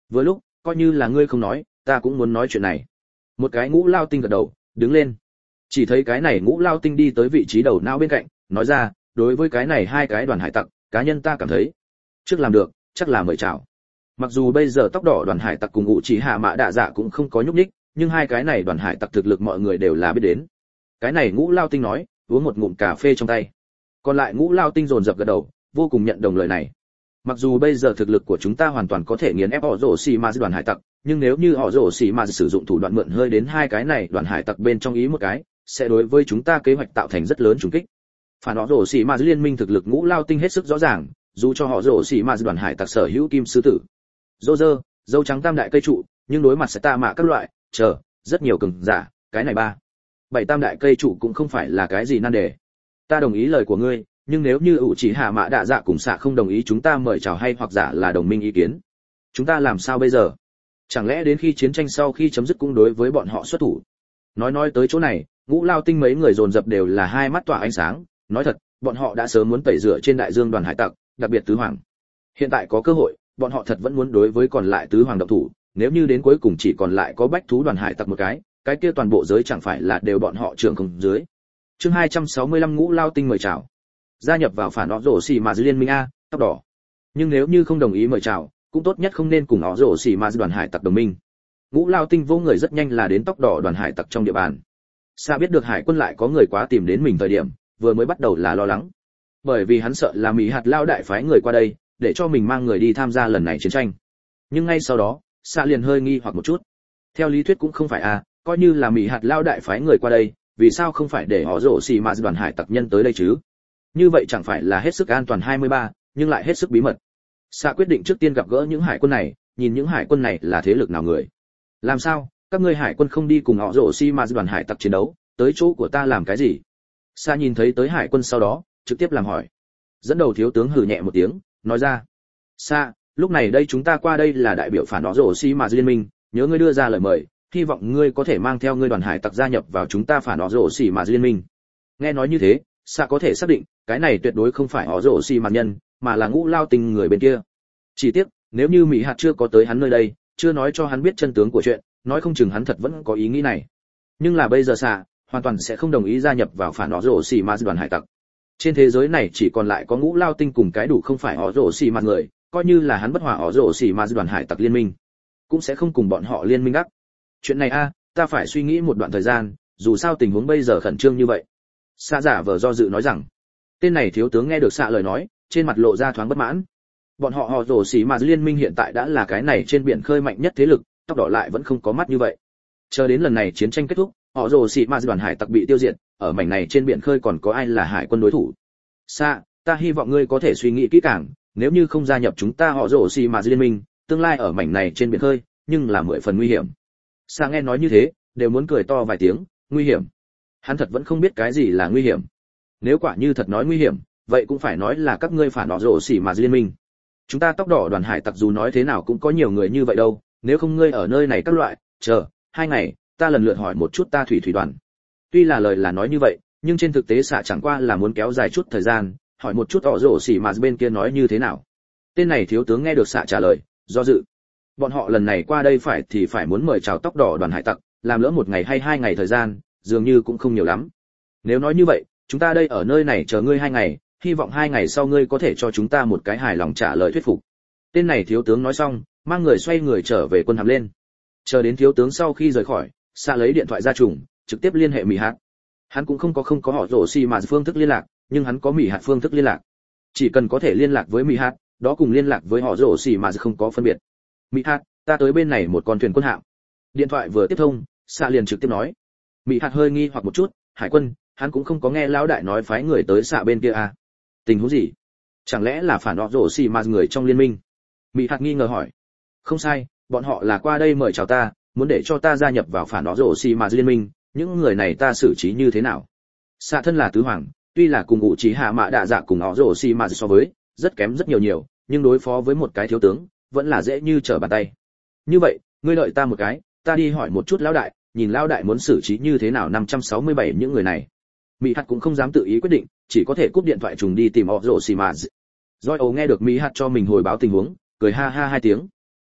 Vừa lúc coi như là ngươi không nói, ta cũng muốn nói chuyện này. Một cái ngũ lao tinh gật đầu, đứng lên. Chỉ thấy cái này ngũ lao tinh đi tới vị trí đầu não bên cạnh, nói ra, đối với cái này hai cái đoàn hải tặc, cá nhân ta cảm thấy trước làm được, chắc là mời chào. Mặc dù bây giờ tóc đỏ đoàn hải tặc cùng ngụ chỉ hạ mã đạ dạ cũng không có nhúc nhích, nhưng hai cái này đoàn hải tặc thực lực mọi người đều là biết đến. Cái này ngũ lao tinh nói, uống một ngụm cà phê trong tay. Còn lại ngũ lao tinh dồn dập gật đầu, vô cùng nhận đồng lời này. Mặc dù bây giờ thực lực của chúng ta hoàn toàn có thể nghiền ép họ rổ xì ma đoàn hải tặc, nhưng nếu như họ rổ xì ma sử dụng thủ đoạn mượn hơi đến hai cái này đoàn hải tặc bên trong ý một cái, sẽ đối với chúng ta kế hoạch tạo thành rất lớn trùng kích. Phản họ rổ xì ma liên minh thực lực ngũ lao tinh hết sức rõ ràng, dù cho họ rổ xì ma đoàn hải tặc sở hữu kim sư tử, rô rơ, dâu trắng tam đại cây trụ, nhưng đối mặt sẽ ta mạ các loại, rất nhiều cường giả, cái này bảy tam đại cây trụ cũng không phải là cái gì nan đề. Ta đồng ý lời của ngươi, nhưng nếu như ủ chỉ hạ mã đạ dạ cùng xạ không đồng ý chúng ta mời chào hay hoặc giả là đồng minh ý kiến, chúng ta làm sao bây giờ? Chẳng lẽ đến khi chiến tranh sau khi chấm dứt cũng đối với bọn họ xuất thủ? Nói tới chỗ này, ngũ lao tinh mấy người dồn dập đều là hai mắt tỏa ánh sáng. Nói thật, bọn họ đã sớm muốn tẩy rửa trên đại dương đoàn hải tặc, đặc biệt tứ hoàng. Hiện tại có cơ hội, bọn họ thật vẫn muốn đối với còn lại tứ hoàng động thủ. Nếu như đến cuối cùng chỉ còn lại có bách thú đoàn hải tặc một cái kia toàn bộ giới chẳng phải là đều bọn họ trưởng không dưới. Chương 265 ngũ lao tinh mời chào. Gia nhập vào phản họ rổ xì mà liên minh a, tóc đỏ. Nhưng nếu như không đồng ý mời chào, cũng tốt nhất không nên cùng họ rổ xì mà đoàn hải tặc đồng minh. Ngũ lao tinh vô người rất nhanh là đến tóc đỏ đoàn hải tặc trong địa bàn. Sa biết được hải quân lại có người quá tìm đến mình thời điểm, vừa mới bắt đầu là lo lắng. Bởi vì hắn sợ là Mỹ hạt lao đại phái người qua đây, để cho mình mang người đi tham gia lần này chiến tranh. Nhưng ngay sau đó, Sa liền hơi nghi hoặc một chút. Theo lý thuyết cũng không phải a, coi như là Mỹ hạt lao đại phái người qua đây, vì sao không phải để họ rổ xì mà đoàn hải tặc nhân tới đây chứ? Như vậy chẳng phải là hết sức an toàn 23, nhưng lại hết sức bí mật. Sa quyết định trước tiên gặp gỡ những hải quân này, nhìn những hải quân này là thế lực nào người. Làm sao, các ngươi hải quân không đi cùng họ rổ xi mà đoàn hải tặc chiến đấu, tới chỗ của ta làm cái gì? Sa nhìn thấy tới hải quân sau đó, trực tiếp làm hỏi. Dẫn đầu thiếu tướng hừ nhẹ một tiếng, nói ra. Sa, lúc này đây chúng ta qua đây là đại biểu phản họ rổ xi mà liên minh, nhớ ngươi đưa ra lời mời, hy vọng ngươi có thể mang theo ngươi đoàn hải tặc gia nhập vào chúng ta phản họ rổ xi mà liên minh. Nghe nói như thế, Sa có thể xác định, cái này tuyệt đối không phải họ rổ xi mà nhân, mà là ngũ lao tinh người bên kia. Chỉ tiếc, nếu như Mỹ hạt chưa có tới hắn nơi đây, chưa nói cho hắn biết chân tướng của chuyện, nói không chừng hắn thật vẫn có ý nghĩ này. Nhưng là bây giờ Sa hoàn toàn sẽ không đồng ý gia nhập vào phản họ rổ xì ma đoàn hải tặc. Trên thế giới này chỉ còn lại có ngũ lao tinh cùng cái đủ không phải họ rổ xì ma người, coi như là hắn bất hòa họ rổ xì ma đoàn hải tặc liên minh, cũng sẽ không cùng bọn họ liên minh đắc. Chuyện này a, ta phải suy nghĩ một đoạn thời gian, dù sao tình huống bây giờ khẩn trương như vậy. Sa giả vờ do dự nói rằng. Tên này thiếu tướng nghe được Sa lời nói, trên mặt lộ ra thoáng bất mãn. Bọn họ rổ xì ma liên minh hiện tại đã là cái này trên biển khơi mạnh nhất thế lực, tóc đỏ lại vẫn không có mắt như vậy. Chờ đến lần này chiến tranh kết thúc, họ rồ xì ma đoàn hải tặc bị tiêu diệt, ở mảnh này trên biển khơi còn có ai là hải quân đối thủ? Sa, ta hy vọng ngươi có thể suy nghĩ kỹ càng, nếu như không gia nhập chúng ta họ rồ xì ma liên minh, tương lai ở mảnh này trên biển khơi, nhưng là 10 phần nguy hiểm. Sa nghe nói như thế, đều muốn cười to vài tiếng, nguy hiểm. Hắn thật vẫn không biết cái gì là nguy hiểm. Nếu quả như thật nói nguy hiểm, vậy cũng phải nói là các ngươi phản họ rồ xì ma liên minh. Chúng ta tóc đỏ đoàn hải tặc dù nói thế nào cũng có nhiều người như vậy đâu, nếu không ngươi ở nơi này các loại, 2 ngày, ta lần lượt hỏi một chút ta thủy đoàn. Tuy là lời là nói như vậy, nhưng trên thực tế xạ chẳng qua là muốn kéo dài chút thời gian, hỏi một chút họ rổ xỉ mà bên kia nói như thế nào. Tên này thiếu tướng nghe được xạ trả lời, do dự. Bọn họ lần này qua đây phải muốn mời chào tóc đỏ đoàn hải tặc, làm lỡ 1 ngày hay 2 ngày thời gian, dường như cũng không nhiều lắm. Nếu nói như vậy, chúng ta đây ở nơi này chờ ngươi 2 ngày, hy vọng 2 ngày sau ngươi có thể cho chúng ta một cái hài lòng trả lời thuyết phục. Tên này thiếu tướng nói xong, mang người xoay người trở về quân hàm lên. Chờ đến thiếu tướng sau khi rời khỏi, Sa lấy điện thoại ra trùng, trực tiếp liên hệ Mỹ hạt. Hắn cũng không có họ rổ xì mà phương thức liên lạc, nhưng hắn có Mỹ hạt phương thức liên lạc. Chỉ cần có thể liên lạc với Mỹ hạt, đó cùng liên lạc với họ rổ xì mà không có phân biệt. Mỹ hạt, ta tới bên này một con thuyền quân hạm. Điện thoại vừa tiếp thông, Sa liền trực tiếp nói. Mỹ hạt hơi nghi hoặc một chút, hải quân, hắn cũng không có nghe lão đại nói phái người tới Sa bên kia à? Tình huống gì? Chẳng lẽ là phản họ rổ xì mà người trong liên minh? Mỹ hạt nghi ngờ hỏi. Không sai, bọn họ là qua đây mời chào ta, muốn để cho ta gia nhập vào phản họ rổ xì mà liên minh, những người này ta xử trí như thế nào? Xạ thân là tứ hoàng, tuy là cùng ngụ trí hạ mạ đạ dạ cùng họ rổ xì mà so với, rất kém rất nhiều, nhưng đối phó với một cái thiếu tướng, vẫn là dễ như trở bàn tay. Như vậy, ngươi đợi ta một cái, ta đi hỏi một chút lão đại, nhìn lão đại muốn xử trí như thế nào 567 những người này. Mỹ hạt cũng không dám tự ý quyết định, chỉ có thể cúp điện thoại trùng đi tìm họ rổ xì mà. Joy nghe được Mỹ hạt cho mình hồi báo tình huống, cười ha ha 2 tiếng.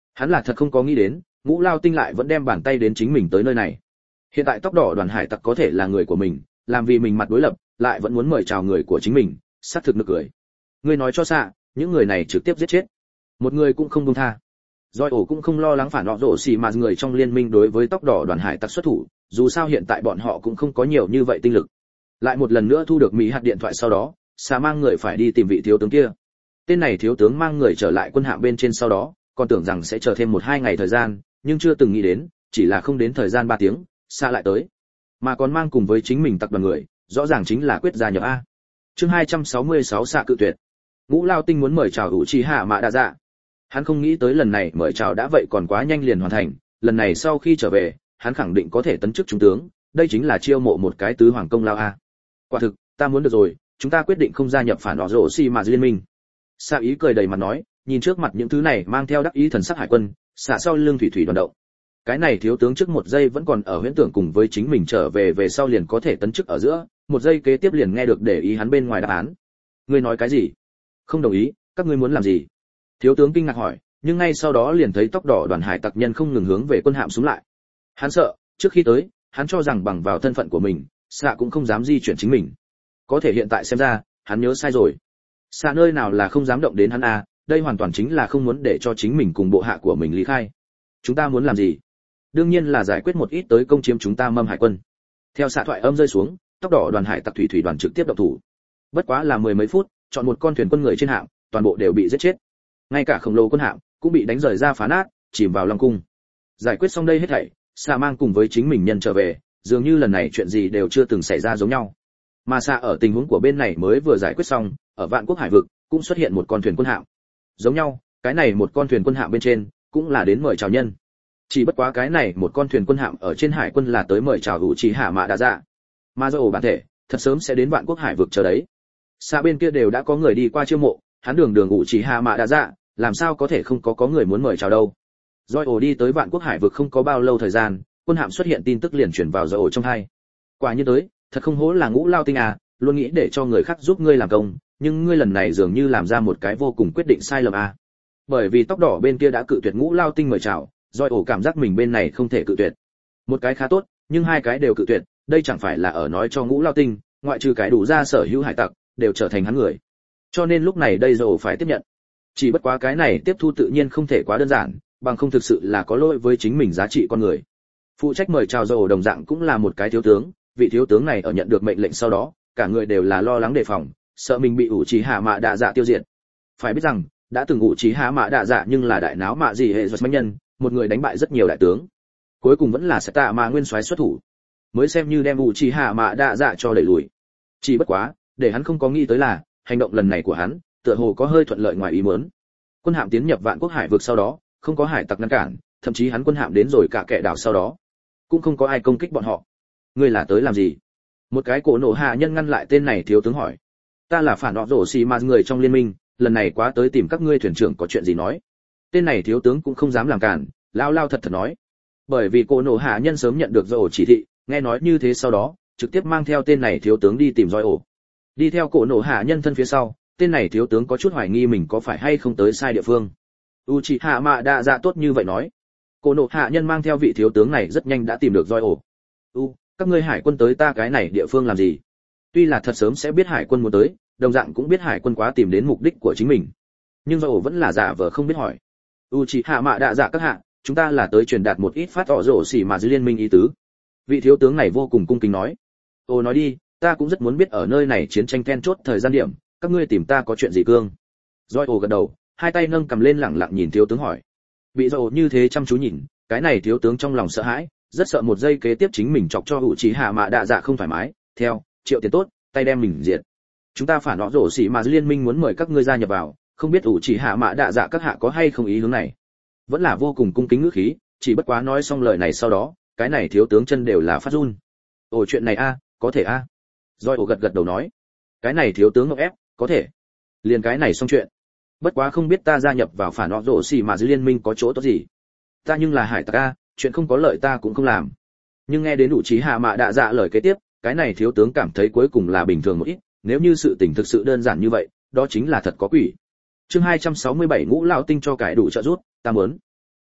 Hắn là thật không có nghĩ đến, Ngũ Lao Tinh lại vẫn đem bàn tay đến chính mình tới nơi này. Hiện tại tóc đỏ đoàn hải tặc có thể là người của mình, làm vì mình mặt đối lập, lại vẫn muốn mời chào người của chính mình, xác thực nực cười. Ngươi nói cho xạ, những người này trực tiếp giết chết, một người cũng không buông tha. Doi ổ cũng không lo lắng phản họ rổ xì mà người trong liên minh đối với tóc đỏ đoàn hải tặc xuất thủ, dù sao hiện tại bọn họ cũng không có nhiều như vậy tinh lực. Lại một lần nữa thu được mỹ hạt điện thoại sau đó, xạ mang người phải đi tìm vị thiếu tướng kia. Tên này thiếu tướng mang người trở lại quân hạm bên trên sau đó, còn tưởng rằng sẽ chờ thêm 1-2 ngày thời gian, nhưng chưa từng nghĩ đến, chỉ là không đến thời gian 3 tiếng, xạ lại tới. Mà còn mang cùng với chính mình tặc đoàn người, rõ ràng chính là quyết gia nhập a. Chương 266 xạ cự tuyệt. Ngũ Lao Tinh muốn mời chào Uchiha Mạ Đa Dạ. Hắn không nghĩ tới lần này mời chào đã vậy còn quá nhanh liền hoàn thành, lần này sau khi trở về, hắn khẳng định có thể tấn chức trung tướng, đây chính là chiêu mộ một cái tứ hoàng công lao a. Quả thực, ta muốn được rồi, chúng ta quyết định không gia nhập phản họ rổ xi mà liên minh. Sa ý cười đầy mặt nói, nhìn trước mặt những thứ này mang theo đắc ý thần sắc hải quân, xả sau lưng thủy thủy đoàn động. Cái này thiếu tướng trước một giây vẫn còn ở huyễn tưởng cùng với chính mình trở về về sau liền có thể tấn chức ở giữa, một giây kế tiếp liền nghe được để ý hắn bên ngoài đáp án. Ngươi nói cái gì? Không đồng ý, các ngươi muốn làm gì? Thiếu tướng kinh ngạc hỏi, nhưng ngay sau đó liền thấy tóc đỏ đoàn hải tặc nhân không ngừng hướng về quân hạm xuống lại. Hắn sợ, trước khi tới, hắn cho rằng bằng vào thân phận của mình, xạ cũng không dám di chuyển chính mình. Có thể hiện tại xem ra, hắn nhớ sai rồi. Xạ nơi nào là không dám động đến hắn à, đây hoàn toàn chính là không muốn để cho chính mình cùng bộ hạ của mình ly khai. Chúng ta muốn làm gì? Đương nhiên là giải quyết một ít tới công chiếm chúng ta Mâm Hải quân. Theo xạ thoại âm rơi xuống, tóc đỏ đoàn hải tặc thủy thủy đoàn trực tiếp động thủ. Bất quá là 10 mấy phút, chọn một con thuyền quân người trên hạm, toàn bộ đều bị giết chết. Ngay cả khổng lồ quân hạm cũng bị đánh rời ra phá nát, chìm vào Long cung. Giải quyết xong đây hết thảy, xạ mang cùng với chính mình nhân trở về, dường như lần này chuyện gì đều chưa từng xảy ra giống nhau. Mà xạ ở tình huống của bên này mới vừa giải quyết xong, ở Vạn Quốc Hải vực cũng xuất hiện một con thuyền quân hạm. Giống nhau, cái này một con thuyền quân hạm bên trên cũng là đến mời chào nhân. Chỉ bất quá cái này một con thuyền quân hạm ở trên hải quân là tới mời chào Uchiha Mạ Đa Dạ. Mà do bản thể, thật sớm sẽ đến Vạn Quốc Hải vực chờ đấy. Xạ bên kia đều đã có người đi qua chiêu mộ, hắn đường Uchiha Mạ Đa Dạ, làm sao có thể không có người muốn mời chào đâu. Doi ổ đi tới Vạn Quốc Hải vực không có bao lâu thời gian, quân hạm xuất hiện tin tức liền chuyển vào Doi ổ trong hai. Quả như tới, thật không hổ là Ngũ Lao Tinh à, luôn nghĩ để cho người khác giúp ngươi làm công, nhưng ngươi lần này dường như làm ra một cái vô cùng quyết định sai lầm à. Bởi vì tóc đỏ bên kia đã cự tuyệt Ngũ Lao Tinh mời chào, Doi ổ cảm giác mình bên này không thể cự tuyệt. Một cái khá tốt, nhưng hai cái đều cự tuyệt, đây chẳng phải là ở nói cho Ngũ Lao Tinh, ngoại trừ cái đủ ra sở hữu hải tặc, đều trở thành hắn người. Cho nên lúc này đây Doi ổ phải tiếp nhận. Chỉ bất quá cái này tiếp thu tự nhiên không thể quá đơn giản, bằng không thực sự là có lỗi với chính mình giá trị con người. Phụ trách mời chào Doi ổ đồng dạng cũng là một cái thiếu tướng, vị thiếu tướng này ở nhận được mệnh lệnh sau đó, cả người đều là lo lắng đề phòng, sợ mình bị Uchiha Mạ Đa Dạ tiêu diệt. Phải biết rằng, đã từng Uchiha Mạ Đa Dạ nhưng là đại náo mạ gì hệ doanh nhân, một người đánh bại rất nhiều đại tướng. Cuối cùng vẫn là Seta mà nguyên soái xuất thủ, mới xem như đem Uchiha Mạ Đa Dạ cho đẩy lùi. Chỉ bất quá, để hắn không có nghĩ tới là, hành động lần này của hắn, tựa hồ có hơi thuận lợi ngoài ý muốn. Quân hạm tiến nhập Vạn Quốc Hải vực sau đó, không có hải tặc ngăn cản, thậm chí hắn quân hạm đến rồi cả kẻ đảo sau đó, cũng không có ai công kích bọn họ. Ngươi là tới làm gì? Một cái cổ nổ hạ nhân ngăn lại tên này thiếu tướng hỏi. Ta là phản họ rổ xì mà người trong liên minh, lần này quá tới tìm các ngươi thuyền trưởng có chuyện gì nói. Tên này thiếu tướng cũng không dám làm cản, lao lao thật thật nói. Bởi vì cổ nổ hạ nhân sớm nhận được Doi ổ chỉ thị, nghe nói như thế sau đó, trực tiếp mang theo tên này thiếu tướng đi tìm Doi ổ. Đi theo cổ nổ hạ nhân thân phía sau, tên này thiếu tướng có chút hoài nghi mình có phải hay không tới sai địa phương. Uchiha Mạ Đa Dạ tốt như vậy nói. Cổ nổ hạ nhân mang theo vị thiếu tướng này rất nhanh đã tìm được Doi ổ. Các ngươi hải quân tới ta cái này địa phương làm gì? Tuy là thật sớm sẽ biết hải quân muốn tới, đồng dạng cũng biết hải quân quá tìm đến mục đích của chính mình. Nhưng Doi ổ vẫn là giả vờ không biết hỏi. Uchiha Mạ Đa Dạ các hạ, chúng ta là tới truyền đạt một ít phát tỏ rổ xỉ mà dưới liên minh ý tứ. Vị thiếu tướng này vô cùng cung kính nói. Nói đi, ta cũng rất muốn biết ở nơi này chiến tranh then chốt thời gian điểm, các ngươi tìm ta có chuyện gì cương? Doi ổ gật đầu, hai tay nâng cầm lên lẳng lặng nhìn thiếu tướng hỏi. Bị Doi ổ như thế chăm chú nhìn, cái này thiếu tướng trong lòng sợ hãi, rất sợ một giây kế tiếp chính mình chọc cho Uchiha Mạ Đa Dạ không thoải mái, theo, triệu tiền tốt, tay đem mình diệt. Chúng ta phản họ rổ xỉ mà dưới liên minh muốn mời các ngươi gia nhập vào, không biết Uchiha Mạ Đa Dạ các hạ có hay không ý hướng này. Vẫn là vô cùng cung kính ngữ khí, chỉ bất quá nói xong lời này sau đó, cái này thiếu tướng chân đều là phát run. Chuyện này a, có thể a. Doi ổ gật gật đầu nói. Cái này thiếu tướng ngọc ép, có thể. Liền cái này xong chuyện. Bất quá không biết ta gia nhập vào phản họ rổ xỉ mà dưới liên minh có chỗ tốt gì. Ta nhưng là hải tặc a, chuyện không có lợi ta cũng không làm. Nhưng nghe đến Uchiha Mạ Đa Dạ lời kế tiếp, cái này thiếu tướng cảm thấy cuối cùng là bình thường một ít, nếu như sự tình thực sự đơn giản như vậy, đó chính là thật có quỷ. Chương 267 Ngũ Lão Tinh cho cải đủ trợ giúp, ta muốn.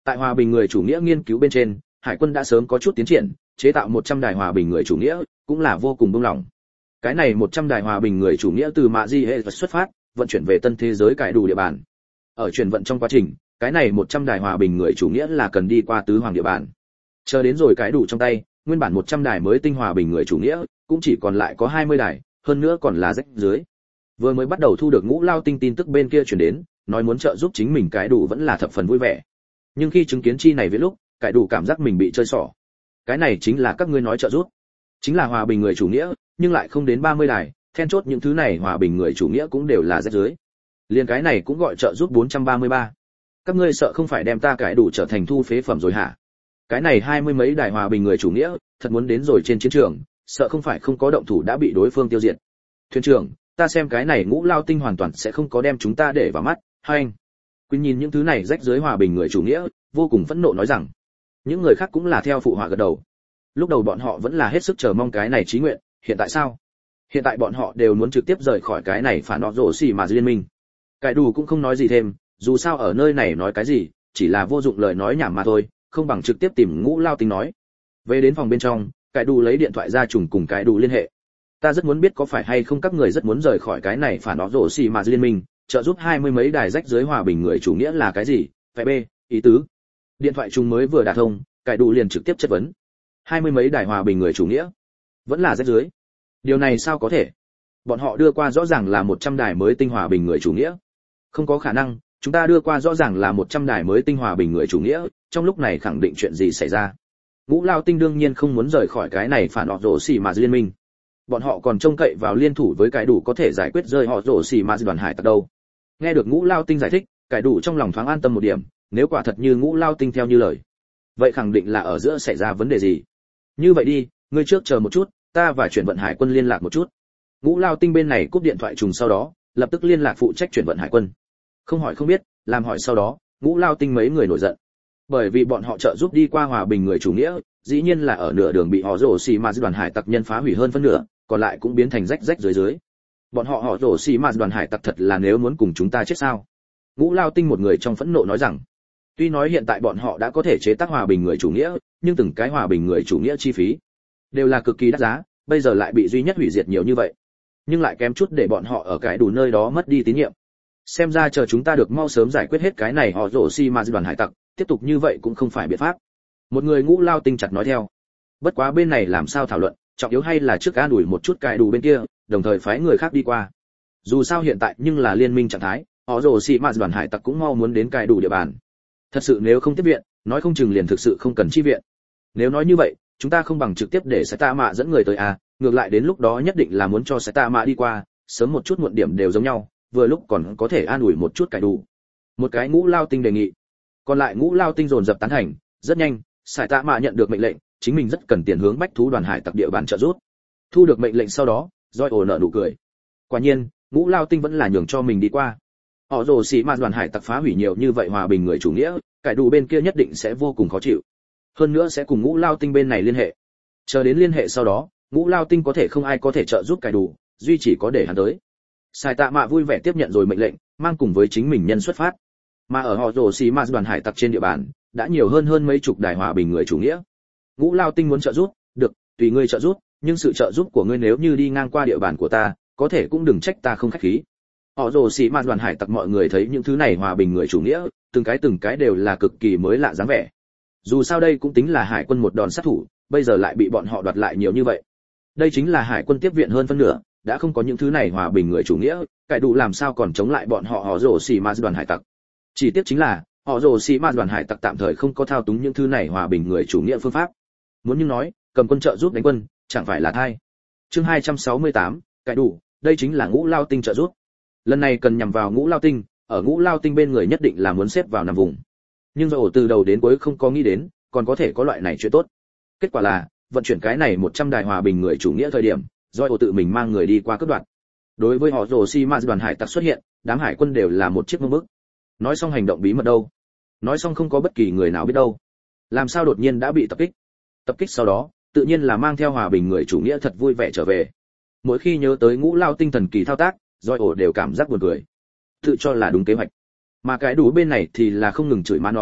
Tại hòa bình người chủ nghĩa nghiên cứu bên trên, hải quân đã sớm có chút tiến triển, chế tạo 100 đài hòa bình người chủ nghĩa cũng là vô cùng buông lỏng. Cái này 100 đài hòa bình người chủ nghĩa từ Mạ Di hệ xuất phát, vận chuyển về tân thế giới cải đủ địa bàn. Ở chuyển vận trong quá trình, cái này 100 đài hòa bình người chủ nghĩa là cần đi qua tứ hoàng địa bàn. Chờ đến rồi cái đủ trong tay, nguyên bản 100 đài mới tinh hòa bình người chủ nghĩa, cũng chỉ còn lại có 20 đài, hơn nữa còn là rách dưới. Vừa mới bắt đầu thu được Ngũ Lao Tinh tin tức bên kia truyền đến, nói muốn trợ giúp chính mình cái đủ vẫn là thập phần vui vẻ. Nhưng khi chứng kiến chi này viết lúc, cái đủ cảm giác mình bị chơi xỏ. Cái này chính là các ngươi nói trợ giúp, chính là hòa bình người chủ nghĩa, nhưng lại không đến 30 đài, then chốt những thứ này hòa bình người chủ nghĩa cũng đều là rách dưới. Liên cái này cũng gọi trợ giúp 433. Các ngươi sợ không phải đem ta cái đủ trở thành thu phế phẩm rồi hả? Cái này 20 mấy đài hòa bình người chủ nghĩa, thật muốn đến rồi trên chiến trường, sợ không phải không có động thủ đã bị đối phương tiêu diệt. Thuyền trưởng, ta xem cái này Ngũ Lao Tinh hoàn toàn sẽ không có đem chúng ta để vào mắt, hai anh. Quỳnh nhìn những thứ này rách dưới hòa bình người chủ nghĩa, vô cùng phẫn nộ nói rằng. Những người khác cũng là theo phụ họa gật đầu. Lúc đầu bọn họ vẫn là hết sức chờ mong cái này chí nguyện, hiện tại sao? Hiện tại bọn họ đều muốn trực tiếp rời khỏi cái này phản đỏ rổ xì mà liên minh. Cái đủ cũng không nói gì thêm, dù sao ở nơi này nói cái gì, chỉ là vô dụng lời nói nhảm mà thôi, không bằng trực tiếp tìm Ngũ Lao Tinh nói. Về đến phòng bên trong, cái đủ lấy điện thoại ra trùng cùng cái đủ liên hệ. Ta rất muốn biết có phải hay không các người rất muốn rời khỏi cái này phản đỏ rổ xì mà liên minh, trợ giúp 20 mấy đài rách dưới hòa bình người chủ nghĩa là cái gì? Phải B, ý tứ. Điện thoại trùng mới vừa đả thông, cái đủ liền trực tiếp chất vấn. 20 mấy đài hòa bình người chủ nghĩa, vẫn là rách dưới. Điều này sao có thể? Bọn họ đưa qua rõ ràng là 100 đài mới tinh hòa bình người chủ nghĩa. Không có khả năng, chúng ta đưa qua rõ ràng là 100 đài mới tinh hòa bình người chủ nghĩa, trong lúc này khẳng định chuyện gì xảy ra. Ngũ Lao Tinh đương nhiên không muốn rời khỏi cái này phản họ rổ xì mà liên minh. Bọn họ còn trông cậy vào liên thủ với cái đủ có thể giải quyết rơi họ rổ xì mà đoàn hải tặc đâu. Nghe được Ngũ Lao Tinh giải thích, cái đủ trong lòng thoáng an tâm một điểm, nếu quả thật như Ngũ Lao Tinh theo như lời, vậy khẳng định là ở giữa xảy ra vấn đề gì. Như vậy đi, ngươi trước chờ một chút, ta và chuyển vận hải quân liên lạc một chút. Ngũ Lao Tinh bên này cúp điện thoại trùng sau đó, lập tức liên lạc phụ trách chuyển vận hải quân. Không hỏi không biết, làm hỏi sau đó, Ngũ Lao Tinh mấy người nổi giận. Bởi vì bọn họ trợ giúp đi qua hòa bình người chủ nghĩa, dĩ nhiên là ở nửa đường bị họ rổ xì mà đoàn hải tặc nhân phá hủy hơn phân nửa, còn lại cũng biến thành rách rách dưới dưới. Bọn họ rổ xì mà đoàn hải tặc thật là nếu muốn cùng chúng ta chết sao? Ngũ Lao Tinh một người trong phẫn nộ nói rằng, tuy nói hiện tại bọn họ đã có thể chế tác hòa bình người chủ nghĩa, nhưng từng cái hòa bình người chủ nghĩa chi phí đều là cực kỳ đắt giá, bây giờ lại bị duy nhất hủy diệt nhiều như vậy, nhưng lại kém chút để bọn họ ở cái đủ nơi đó mất đi tín nhiệm. Xem ra chờ chúng ta được mau sớm giải quyết hết cái này họ rổ xi ma đoàn hải tặc, tiếp tục như vậy cũng không phải biện pháp. Một người Ngũ Lao Tinh chặt nói theo. Bất quá bên này làm sao thảo luận, trọng yếu hay là trước an ủi một chút cái đủ bên kia, đồng thời phái người khác đi qua. Dù sao hiện tại nhưng là liên minh trạng thái, họ rổ xi ma đoàn hải tặc cũng mau muốn đến cái đủ địa bàn. Thật sự nếu không tiếp viện, nói không chừng liền thực sự không cần chi viện. Nếu nói như vậy, chúng ta không bằng trực tiếp để Sai Ta Mạ dẫn người tới à, ngược lại đến lúc đó nhất định là muốn cho Sai Ta Mạ đi qua, sớm một chút muộn điểm đều giống nhau, vừa lúc còn có thể an ủi một chút cải đủ. Một cái Ngũ Lao Tinh đề nghị. Còn lại Ngũ Lao Tinh dồn dập tán thành, rất nhanh, Sai Ta Mạ nhận được mệnh lệnh, chính mình rất cần tiền hướng bách thú đoàn hải tặc địa bàn trợ giúp. Thu được mệnh lệnh sau đó, Joy ồ nở nụ cười. Quả nhiên, Ngũ Lao Tinh vẫn là nhường cho mình đi qua. Họ rồ xì mà đoàn hải tặc phá hủy nhiều như vậy hòa bình người chủ nghĩa, cải đủ bên kia nhất định sẽ vô cùng khó chịu. Hơn nữa sẽ cùng Ngũ Lao Tinh bên này liên hệ. Chờ đến liên hệ sau đó, Ngũ Lao Tinh có thể không ai có thể trợ giúp cải đủ, duy chỉ có để hắn tới. Sai Tạ Mạ vui vẻ tiếp nhận rồi mệnh lệnh, mang cùng với chính mình nhân xuất phát. Mà ở họ rồ xì mà đoàn hải tặc trên địa bàn, đã nhiều hơn mấy chục đài hòa bình người chủ nghĩa. Ngũ Lao Tinh muốn trợ giúp, được, tùy ngươi trợ giúp, nhưng sự trợ giúp của ngươi nếu như đi ngang qua địa bàn của ta, có thể cũng đừng trách ta không khách khí. Họ rồ xì mà đoàn hải tặc mọi người thấy những thứ này hòa bình người chủ nghĩa, từng cái đều là cực kỳ mới lạ dáng vẻ. Dù sao đây cũng tính là hải quân một đòn sát thủ, bây giờ lại bị bọn họ đoạt lại nhiều như vậy. Đây chính là hải quân tiếp viện hơn phân nửa, đã không có những thứ này hòa bình người chủ nghĩa, cải đủ làm sao còn chống lại bọn họ rồ xì mà đoàn hải tặc. Chỉ tiếc chính là, họ rồ xì mà đoàn hải tặc tạm thời không có thao túng những thứ này hòa bình người chủ nghĩa phương pháp. Muốn nhưng nói, cầm quân trợ giúp đánh quân, chẳng phải là thay. Chương 268, cải đủ, đây chính là Ngũ Lao Tinh trợ giúp. Lần này cần nhằm vào Ngũ Lao Tinh, ở Ngũ Lao Tinh bên người nhất định là muốn xếp vào nằm vùng. Nhưng rồi từ đầu đến cuối không có nghĩ đến, còn có thể có loại này chuyện tốt. Kết quả là, vận chuyển cái này 100 đài hòa bình người chủ nghĩa thời điểm, Joy tự mình mang người đi qua cướp đoạt. Đối với họ rồ xi ma đoàn hải tặc xuất hiện, đám hải quân đều là một chiếc mơ bức. Nói xong hành động bí mật đâu? Nói xong không có bất kỳ người nào biết đâu. Làm sao đột nhiên đã bị tập kích? Tập kích sau đó, tự nhiên là mang theo hòa bình người chủ nghĩa thật vui vẻ trở về. Mỗi khi nhớ tới Ngũ Lao Tinh thần kỳ thao tác, Joy đều cảm giác buồn cười. Tự cho là đúng kế hoạch. Mà cái đủ bên này thì là không ngừng chửi má nó,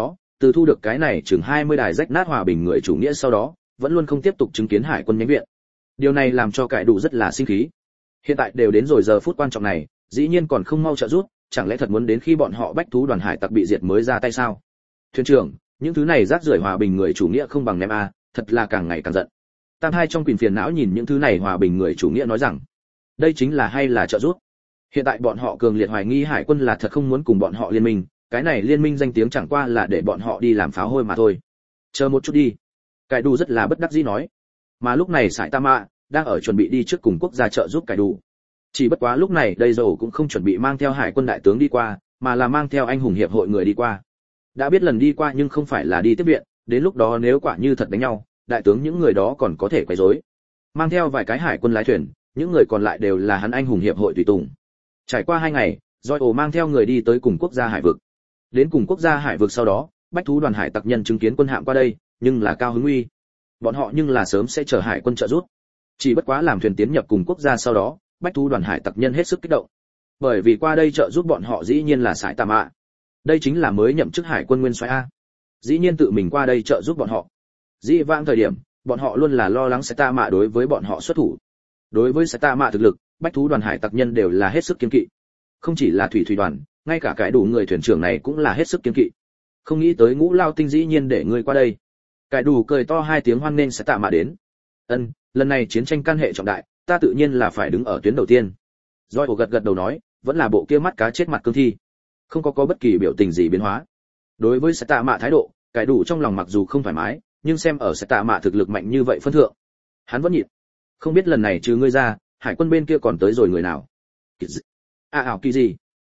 từ thu được cái này chừng 20 đài rách nát hòa bình người chủ nghĩa sau đó, vẫn luôn không tiếp tục chứng kiến hải quân nhánh viện. Điều này làm cho cải đủ rất là sinh khí. Hiện tại đều đến rồi giờ phút quan trọng này, dĩ nhiên còn không mau trợ giúp, chẳng lẽ thật muốn đến khi bọn họ bách thú đoàn hải tặc bị diệt mới ra tay sao? Thuyền trưởng, những thứ này rác rưởi hòa bình người chủ nghĩa không bằng ném a, thật là càng ngày càng giận. Tam Hai trong quyền phiền não nhìn những thứ này hòa bình người chủ nghĩa nói rằng, đây chính là hay là trợ giúp. Hiện tại bọn họ cường liệt hoài nghi hải quân là thật không muốn cùng bọn họ liên minh, cái này liên minh danh tiếng chẳng qua là để bọn họ đi làm pháo hôi mà thôi. Chờ một chút đi. Cải đủ rất là bất đắc dĩ nói. Mà lúc này Sải Tama đang ở chuẩn bị đi trước cùng quốc gia trợ giúp cải đủ. Chỉ bất quá lúc này đây dầu cũng không chuẩn bị mang theo hải quân đại tướng đi qua, mà là mang theo anh hùng hiệp hội người đi qua. Đã biết lần đi qua nhưng không phải là đi tiếp viện, đến lúc đó nếu quả như thật đánh nhau, đại tướng những người đó còn có thể quấy rối. Mang theo vài cái hải quân lái thuyền, những người còn lại đều là hắn anh hùng hiệp hội tùy tùng. Trải qua 2 ngày, Joy mang theo người đi tới cùng quốc gia hải vực. Đến cùng quốc gia hải vực sau đó, bách thú đoàn hải tặc nhân chứng kiến quân hạm qua đây, nhưng là cao hứng uy. Bọn họ nhưng là sớm sẽ chờ hải quân trợ giúp. Chỉ bất quá làm thuyền tiến nhập cùng quốc gia sau đó, bách thú đoàn hải tặc nhân hết sức kích động. Bởi vì qua đây trợ giúp bọn họ dĩ nhiên là Sải Tà Mạ. Đây chính là mới nhậm chức hải quân nguyên soái a. Dĩ nhiên tự mình qua đây trợ giúp bọn họ. Dĩ vãng thời điểm, bọn họ luôn là lo lắng Sải Tà Mạ đối với bọn họ xuất thủ. Đối với Sải Tà Mạ thực lực, bách thú đoàn hải tặc nhân đều là hết sức kiêng kỵ. Không chỉ là thủy đoàn, ngay cả cái đủ người thuyền trưởng này cũng là hết sức kiêng kỵ. Không nghĩ tới Ngũ Lao Tinh dĩ nhiên để người qua đây. Cái đủ cười to 2 tiếng hoan nghênh Sải Tà Mạ đến. Lần này chiến tranh can hệ trọng đại, ta tự nhiên là phải đứng ở tuyến đầu tiên. Joy gật gật đầu nói, vẫn là bộ kia mắt cá chết mặt cương thi, không có bất kỳ biểu tình gì biến hóa. Đối với Sải Tà Mạ thái độ, cái đủ trong lòng mặc dù không thoải mái, nhưng xem ở Sải Tà Mạ thực lực mạnh như vậy phân thượng, hắn vẫn nhịn. Không biết lần này trừ ngươi ra, hải quân bên kia còn tới rồi người nào? Kỳ gì?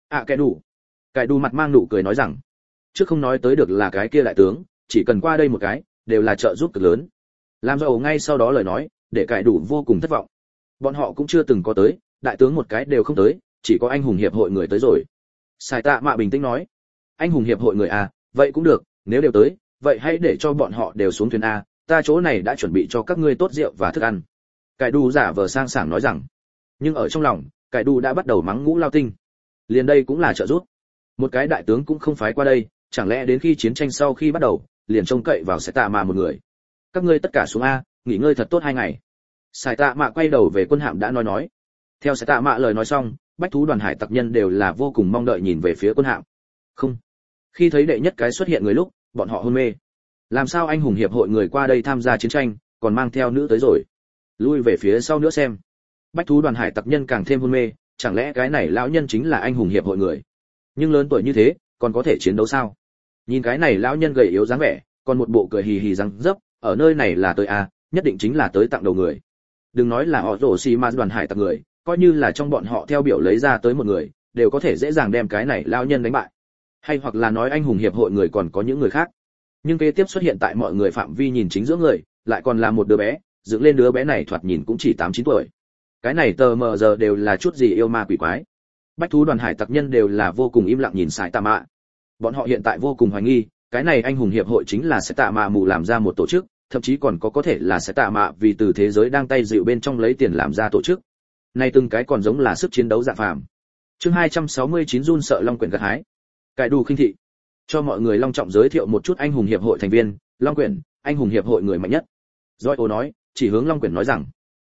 Cái đủ mặt mang nụ cười nói rằng, trước không nói tới được là cái kia đại tướng, chỉ cần qua đây một cái, đều là trợ giúp cực lớn. Làm Joy ngay sau đó lời nói, để cái đủ vô cùng thất vọng. Bọn họ cũng chưa từng có tới, đại tướng một cái đều không tới, chỉ có anh hùng hiệp hội người tới rồi. Sải Tạ Mạ bình tĩnh nói, anh hùng hiệp hội người à, vậy cũng được, nếu đều tới, vậy hãy để cho bọn họ đều xuống thuyền a, ta chỗ này đã chuẩn bị cho các ngươi tốt rượu và thức ăn. Cải Đu giả vờ sang sảng nói rằng, nhưng ở trong lòng, Cải Đu đã bắt đầu mắng Ngũ Lao Tinh. Liền đây cũng là trợ giúp. Một cái đại tướng cũng không phái qua đây, chẳng lẽ đến khi chiến tranh sau khi bắt đầu, liền trông cậy vào Sải Tạ Mạ một người. Các ngươi tất cả xuống a, nghỉ ngơi thật tốt 2 ngày. Sải Tạ Mạ quay đầu về quân hạm đã nói. Theo Sải Tạ Mạ lời nói xong, bách thú đoàn hải tặc nhân đều là vô cùng mong đợi nhìn về phía quân hạm. Không. Khi thấy đệ nhất cái xuất hiện người lúc, bọn họ hôn mê. Làm sao anh hùng hiệp hội người qua đây tham gia chiến tranh, còn mang theo nữ tới rồi? Lui về phía sau nữa xem. Bách thú đoàn hải tặc nhân càng thêm hôn mê, chẳng lẽ cái này lão nhân chính là anh hùng hiệp hội người? Nhưng lớn tuổi như thế, còn có thể chiến đấu sao? Nhìn cái này lão nhân gầy yếu dáng vẻ, còn một bộ cười hì hì răng dấp, ở nơi này là tới a, nhất định chính là tới tặng đầu người. Đừng nói là họ rổ xì ma đoàn hải tặc người, coi như là trong bọn họ theo biểu lấy ra tới một người, đều có thể dễ dàng đem cái này lão nhân đánh bại. Hay hoặc là nói anh hùng hiệp hội người còn có những người khác. Nhưng kế tiếp xuất hiện tại mọi người phạm vi nhìn chính giữa người, lại còn là một đứa bé, dựng lên đứa bé này thoạt nhìn cũng chỉ 8-9 tuổi. Cái này tờ mờ giờ đều là chút gì yêu ma quỷ quái. Bách thú đoàn hải tặc nhân đều là vô cùng im lặng nhìn Sải Tạ Mạ. Bọn họ hiện tại vô cùng hoài nghi, cái này anh hùng hiệp hội chính là Sải Tạ Mạ mù làm ra một tổ chức, thậm chí còn có thể là Sải Tạ Mạ vì từ thế giới đang tay dịu bên trong lấy tiền làm ra tổ chức. Này từng cái còn giống là sức chiến đấu dạ phàm. Chương 269 run sợ long quyển gặt hái. Cải Đủ khinh thị. Cho mọi người long trọng giới thiệu một chút anh hùng hiệp hội thành viên, Long Quyển, anh hùng hiệp hội người mạnh nhất. Joy nói, chỉ hướng Long Quyển nói rằng,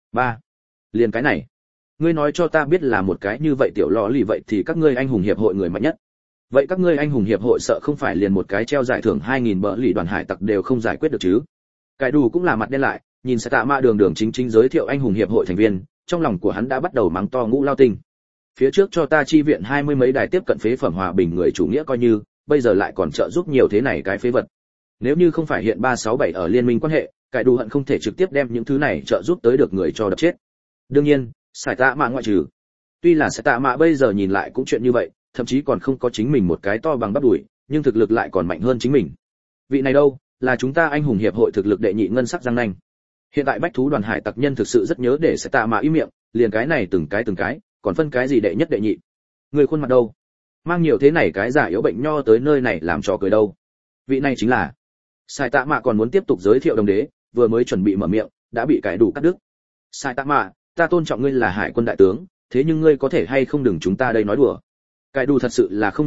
liền cái này, ngươi nói cho ta biết là một cái như vậy tiểu lọ lì vậy thì các ngươi anh hùng hiệp hội người mạnh nhất. Vậy các ngươi anh hùng hiệp hội sợ không phải liền một cái treo giải thưởng 2000 bờ lì đoàn hải tặc đều không giải quyết được chứ? Cải Đủ cũng là mặt đen lại, nhìn Sải Tạ Mạ đường chính chính giới thiệu anh hùng hiệp hội thành viên, trong lòng của hắn đã bắt đầu mắng to Ngũ Lao Tinh. Phía trước cho ta chi viện 20 mấy đài tiếp cận phế phẩm hòa bình người chủ nghĩa coi như, bây giờ lại còn trợ giúp nhiều thế này cái phế vật. Nếu như không phải hiện 367 ở liên minh quan hệ, Cải Đủ hận không thể trực tiếp đem những thứ này trợ giúp tới được người cho đập chết. Đương nhiên, Sải Tạ Mạ ngoại trừ. Tuy là Sải Tạ Mạ bây giờ nhìn lại cũng chuyện như vậy, thậm chí còn không có chính mình một cái to bằng bắp đùi, nhưng thực lực lại còn mạnh hơn chính mình. Vị này đâu, là chúng ta anh hùng hiệp hội thực lực đệ nhị ngân sắc răng nanh. Hiện tại bách thú đoàn hải tặc nhân thực sự rất nhớ để Sải Tạ Mạ im miệng, liền cái này từng cái, còn phân cái gì đệ nhất đệ nhị. Người khuôn mặt đâu? Mang nhiều thế này cái giả yếu bệnh nho tới nơi này làm trò cười đâu. Vị này chính là. Sải Tạ Mạ còn muốn tiếp tục giới thiệu đồng đế, vừa mới chuẩn bị mở miệng, đã bị Cải Đủ cắt đứt. Sải Tạ Mạ, ta tôn trọng ngươi là hải quân đại tướng, thế nhưng ngươi có thể hay không đừng chúng ta đây nói đùa. Cải Đủ thật sự là không nhịn được,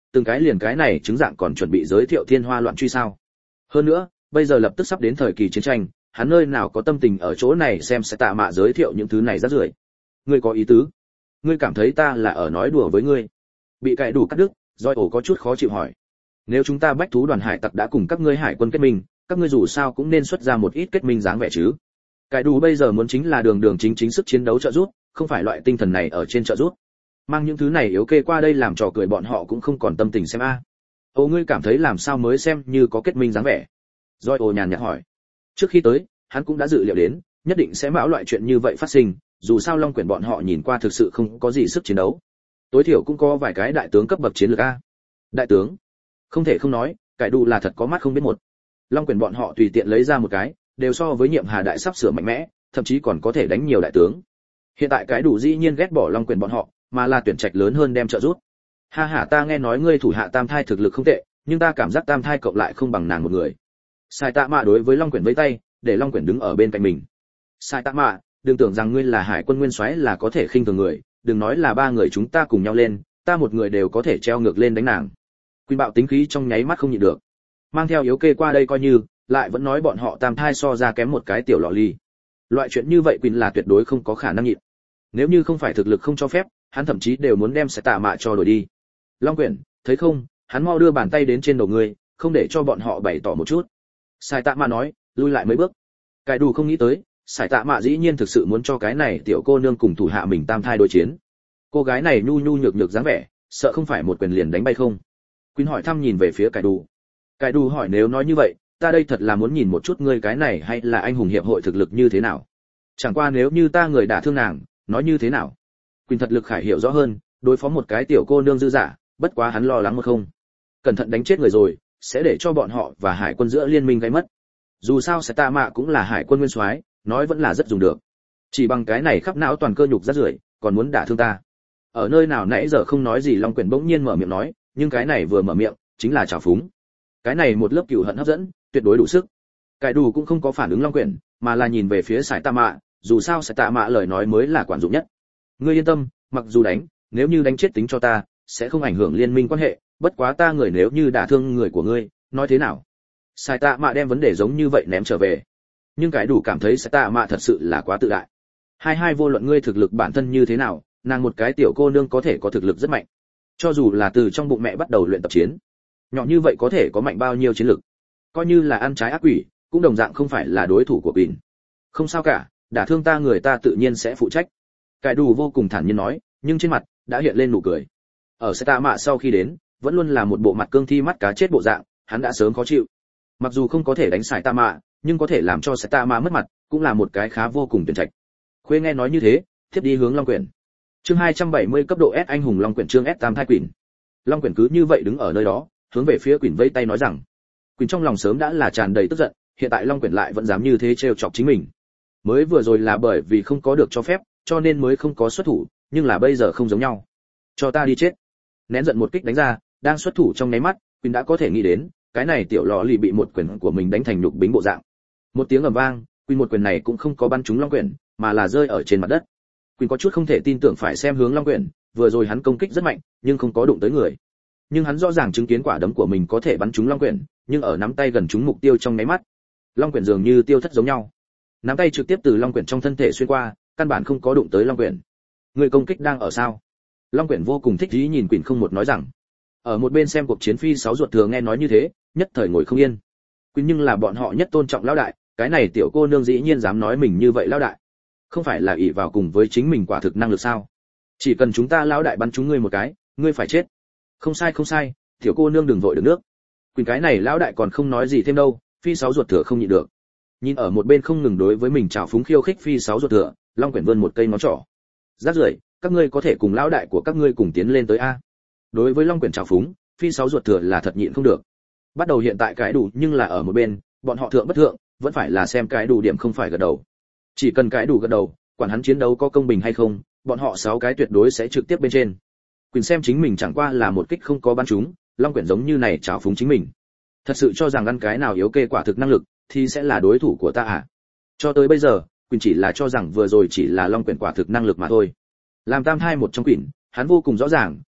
từng cái liền cái này chứng dạng còn chuẩn bị giới thiệu thiên hoa loạn truy sao? Hơn nữa, bây giờ lập tức sắp đến thời kỳ chiến tranh, hắn nơi nào có tâm tình ở chỗ này xem sẽ tạ mạ giới thiệu những thứ này rác rưởi. Ngươi có ý tứ? Ngươi cảm thấy ta là ở nói đùa với ngươi? Bị cãi đủ cắt đứt, Doi ổ có chút khó chịu hỏi. Nếu chúng ta bách thú đoàn hải tặc đã cùng các ngươi hải quân kết minh, các ngươi dù sao cũng nên xuất ra một ít kết minh dáng vẻ chứ? Cãi đủ bây giờ muốn chính là đường đường chính chính sức chiến đấu trợ giúp, không phải loại tinh thần này ở trên trợ giúp. Mang những thứ này yếu kê qua đây làm trò cười bọn họ cũng không còn tâm tình xem a. Ô ngươi cảm thấy làm sao mới xem như có kết minh dáng vẻ? Doi ổ nhàn nhạt hỏi. Trước khi tới, hắn cũng đã dự liệu đến, nhất định sẽ mão loại chuyện như vậy phát sinh, dù sao Long Quyển bọn họ nhìn qua thực sự không có gì sức chiến đấu. Tối thiểu cũng có vài cái đại tướng cấp bậc chiến lược a. Đại tướng? Không thể không nói, cải đủ là thật có mắt không biết một. Long Quyển bọn họ tùy tiện lấy ra một cái, đều so với Nhiệm Hà đại sắp sửa mạnh mẽ, thậm chí còn có thể đánh nhiều đại tướng. Hiện tại cái đủ dĩ nhiên ghét bỏ Long Quyển bọn họ, mà là tuyển trạch lớn hơn đem trợ giúp. Ha ha, ta nghe nói ngươi thủ hạ Tam Thai thực lực không tệ, nhưng ta cảm giác Tam Thai cộng lại không bằng nàng một người. Sai Tạ Mạ đối với Long Quyển vẫy tay, để Long Quyển đứng ở bên cạnh mình. Sai Tạ Mạ, đừng tưởng rằng ngươi là hải quân nguyên soái là có thể khinh thường người, đừng nói là ba người chúng ta cùng nhau lên, ta một người đều có thể treo ngược lên đánh nàng. Quyên bạo tính khí trong nháy mắt không nhịn được, mang theo yếu kê qua đây coi như, lại vẫn nói bọn họ Tam Thai so ra kém một cái tiểu lọ ly. Loại chuyện như vậy Quyên là tuyệt đối không có khả năng nhịn. Nếu như không phải thực lực không cho phép, hắn thậm chí đều muốn đem Sai Tạ Mạ cho đuổi đi. Long Quyển, thấy không, hắn mau đưa bàn tay đến trên đầu ngươi, không để cho bọn họ bày tỏ một chút. Sai Tạ Mạ nói, lui lại mấy bước. Cái đủ không nghĩ tới, Sai Tạ Mạ dĩ nhiên thực sự muốn cho cái này tiểu cô nương cùng thủ hạ mình Tam Thai đối chiến. Cô gái này nhu nhu nhược nhược dáng vẻ, sợ không phải một quyền liền đánh bay không. Quyên hỏi thăm nhìn về phía Cái đủ. Cái đủ hỏi nếu nói như vậy, ta đây thật là muốn nhìn một chút ngươi cái này hay là anh hùng hiệp hội thực lực như thế nào. Chẳng qua nếu như ta người đả thương nàng, nói như thế nào? Quyên thật lực khải hiểu rõ hơn, đối phó một cái tiểu cô nương dư giả, bất quá hắn lo lắng một không. Cẩn thận đánh chết người rồi, sẽ để cho bọn họ và hải quân giữa liên minh gây mất. Dù sao Sai Tạ Mạ cũng là hải quân nguyên soái, nói vẫn là rất dùng được. Chỉ bằng cái này khắp não toàn cơ nhục rác rưởi, còn muốn đả thương ta. Ở nơi nào nãy giờ không nói gì Long Quyển bỗng nhiên mở miệng nói, nhưng cái này vừa mở miệng, chính là trào phúng. Cái này một lớp cừu hận hấp dẫn, tuyệt đối đủ sức. Cái đủ cũng không có phản ứng Long Quyển, mà là nhìn về phía Sai Tạ Mạ, dù sao Sai Tạ Mạ lời nói mới là quản dụng nhất. Ngươi yên tâm, mặc dù đánh, nếu như đánh chết tính cho ta, sẽ không ảnh hưởng liên minh quan hệ, bất quá ta người nếu như đả thương người của ngươi, nói thế nào? Sai Tạ Mạ đem vấn đề giống như vậy ném trở về. Nhưng cái đủ cảm thấy Sai Tạ Mạ thật sự là quá tự đại. Hai vô luận ngươi thực lực bản thân như thế nào, nàng một cái tiểu cô nương có thể có thực lực rất mạnh. Cho dù là từ trong bụng mẹ bắt đầu luyện tập chiến, nhỏ như vậy có thể có mạnh bao nhiêu chiến lực. Coi như là ăn trái ác quỷ, cũng đồng dạng không phải là đối thủ của Quỳnh. Không sao cả, đả thương ta người ta tự nhiên sẽ phụ trách. Cái đủ vô cùng thản nhiên nói, nhưng trên mặt đã hiện lên nụ cười. Ở Sai Tạ Mạ sau khi đến, vẫn luôn là một bộ mặt cương thi mắt cá chết bộ dạng, hắn đã sớm khó chịu. Mặc dù không có thể đánh Sai Tạ Mạ, nhưng có thể làm cho Sai Tạ Mạ mất mặt, cũng là một cái khá vô cùng tuyệt trạch. Khuê nghe nói như thế, tiếp đi hướng Long Quyển. Chương 270 cấp độ S anh hùng Long Quyển chương S Tam Thai Quỷ. Long Quyển cứ như vậy đứng ở nơi đó, hướng về phía Quỷ vây tay nói rằng, Quỷ trong lòng sớm đã là tràn đầy tức giận, hiện tại Long Quyển lại vẫn dám như thế trêu chọc chính mình. Mới vừa rồi là bởi vì không có được cho phép, cho nên mới không có xuất thủ, nhưng là bây giờ không giống nhau. Cho ta đi chết. Nén giận một kích đánh ra, đang xuất thủ trong nháy mắt, Quỳnh đã có thể nghĩ đến, cái này tiểu lọ lì bị một quyền của mình đánh thành nhục bính bộ dạng. Một tiếng ầm vang, Quỳnh một quyền này cũng không có bắn trúng Long Quyển, mà là rơi ở trên mặt đất. Quỳnh có chút không thể tin tưởng phải xem hướng Long Quyển, vừa rồi hắn công kích rất mạnh, nhưng không có đụng tới người. Nhưng hắn rõ ràng chứng kiến quả đấm của mình có thể bắn trúng Long Quyển, nhưng ở nắm tay gần trúng mục tiêu trong nháy mắt, Long Quyển dường như tiêu thất giống nhau. Nắm tay trực tiếp từ Long Quyển trong thân thể xuyên qua, căn bản không có đụng tới Long Quyển. Người công kích đang ở sao? Long Quyển vô cùng thích ý nhìn Quỳnh không một nói rằng. Ở một bên xem cuộc chiến phi sáu ruột thừa nghe nói như thế, nhất thời ngồi không yên. Quỳnh nhưng là bọn họ nhất tôn trọng lão đại, cái này tiểu cô nương dĩ nhiên dám nói mình như vậy lão đại. Không phải là ỷ vào cùng với chính mình quả thực năng lực sao? Chỉ cần chúng ta lão đại bắn chúng ngươi một cái, ngươi phải chết. Không sai, tiểu cô nương đừng vội được nước. Quỳnh cái này lão đại còn không nói gì thêm đâu, phi sáu ruột thừa không nhịn được. Nhìn ở một bên không ngừng đối với mình trào phúng khiêu khích phi sáu ruột thừa, Long Quyển vươn một cây ngón trỏ. Rác rưởi, các ngươi có thể cùng lão đại của các ngươi cùng tiến lên tới a. Đối với Long Quyển trào phúng, phi sáu ruột thừa là thật nhịn không được. Bắt đầu hiện tại cái đủ nhưng là ở một bên, bọn họ thượng bất thượng, vẫn phải là xem cái đủ điểm không phải gật đầu. Chỉ cần cái đủ gật đầu, quản hắn chiến đấu có công bình hay không, bọn họ 6 cái tuyệt đối sẽ trực tiếp bên trên. Quỳnh xem chính mình chẳng qua là một kích không có bắn trúng, Long Quyển giống như này trào phúng chính mình. Thật sự cho rằng ăn cái nào yếu kê quả thực năng lực thì sẽ là đối thủ của ta à? Cho tới bây giờ, Quỳnh chỉ là cho rằng vừa rồi chỉ là Long Quyển quả thực năng lực mà thôi. Làm Tam Thai một trong Quỳnh, hắn vô cùng rõ ràng,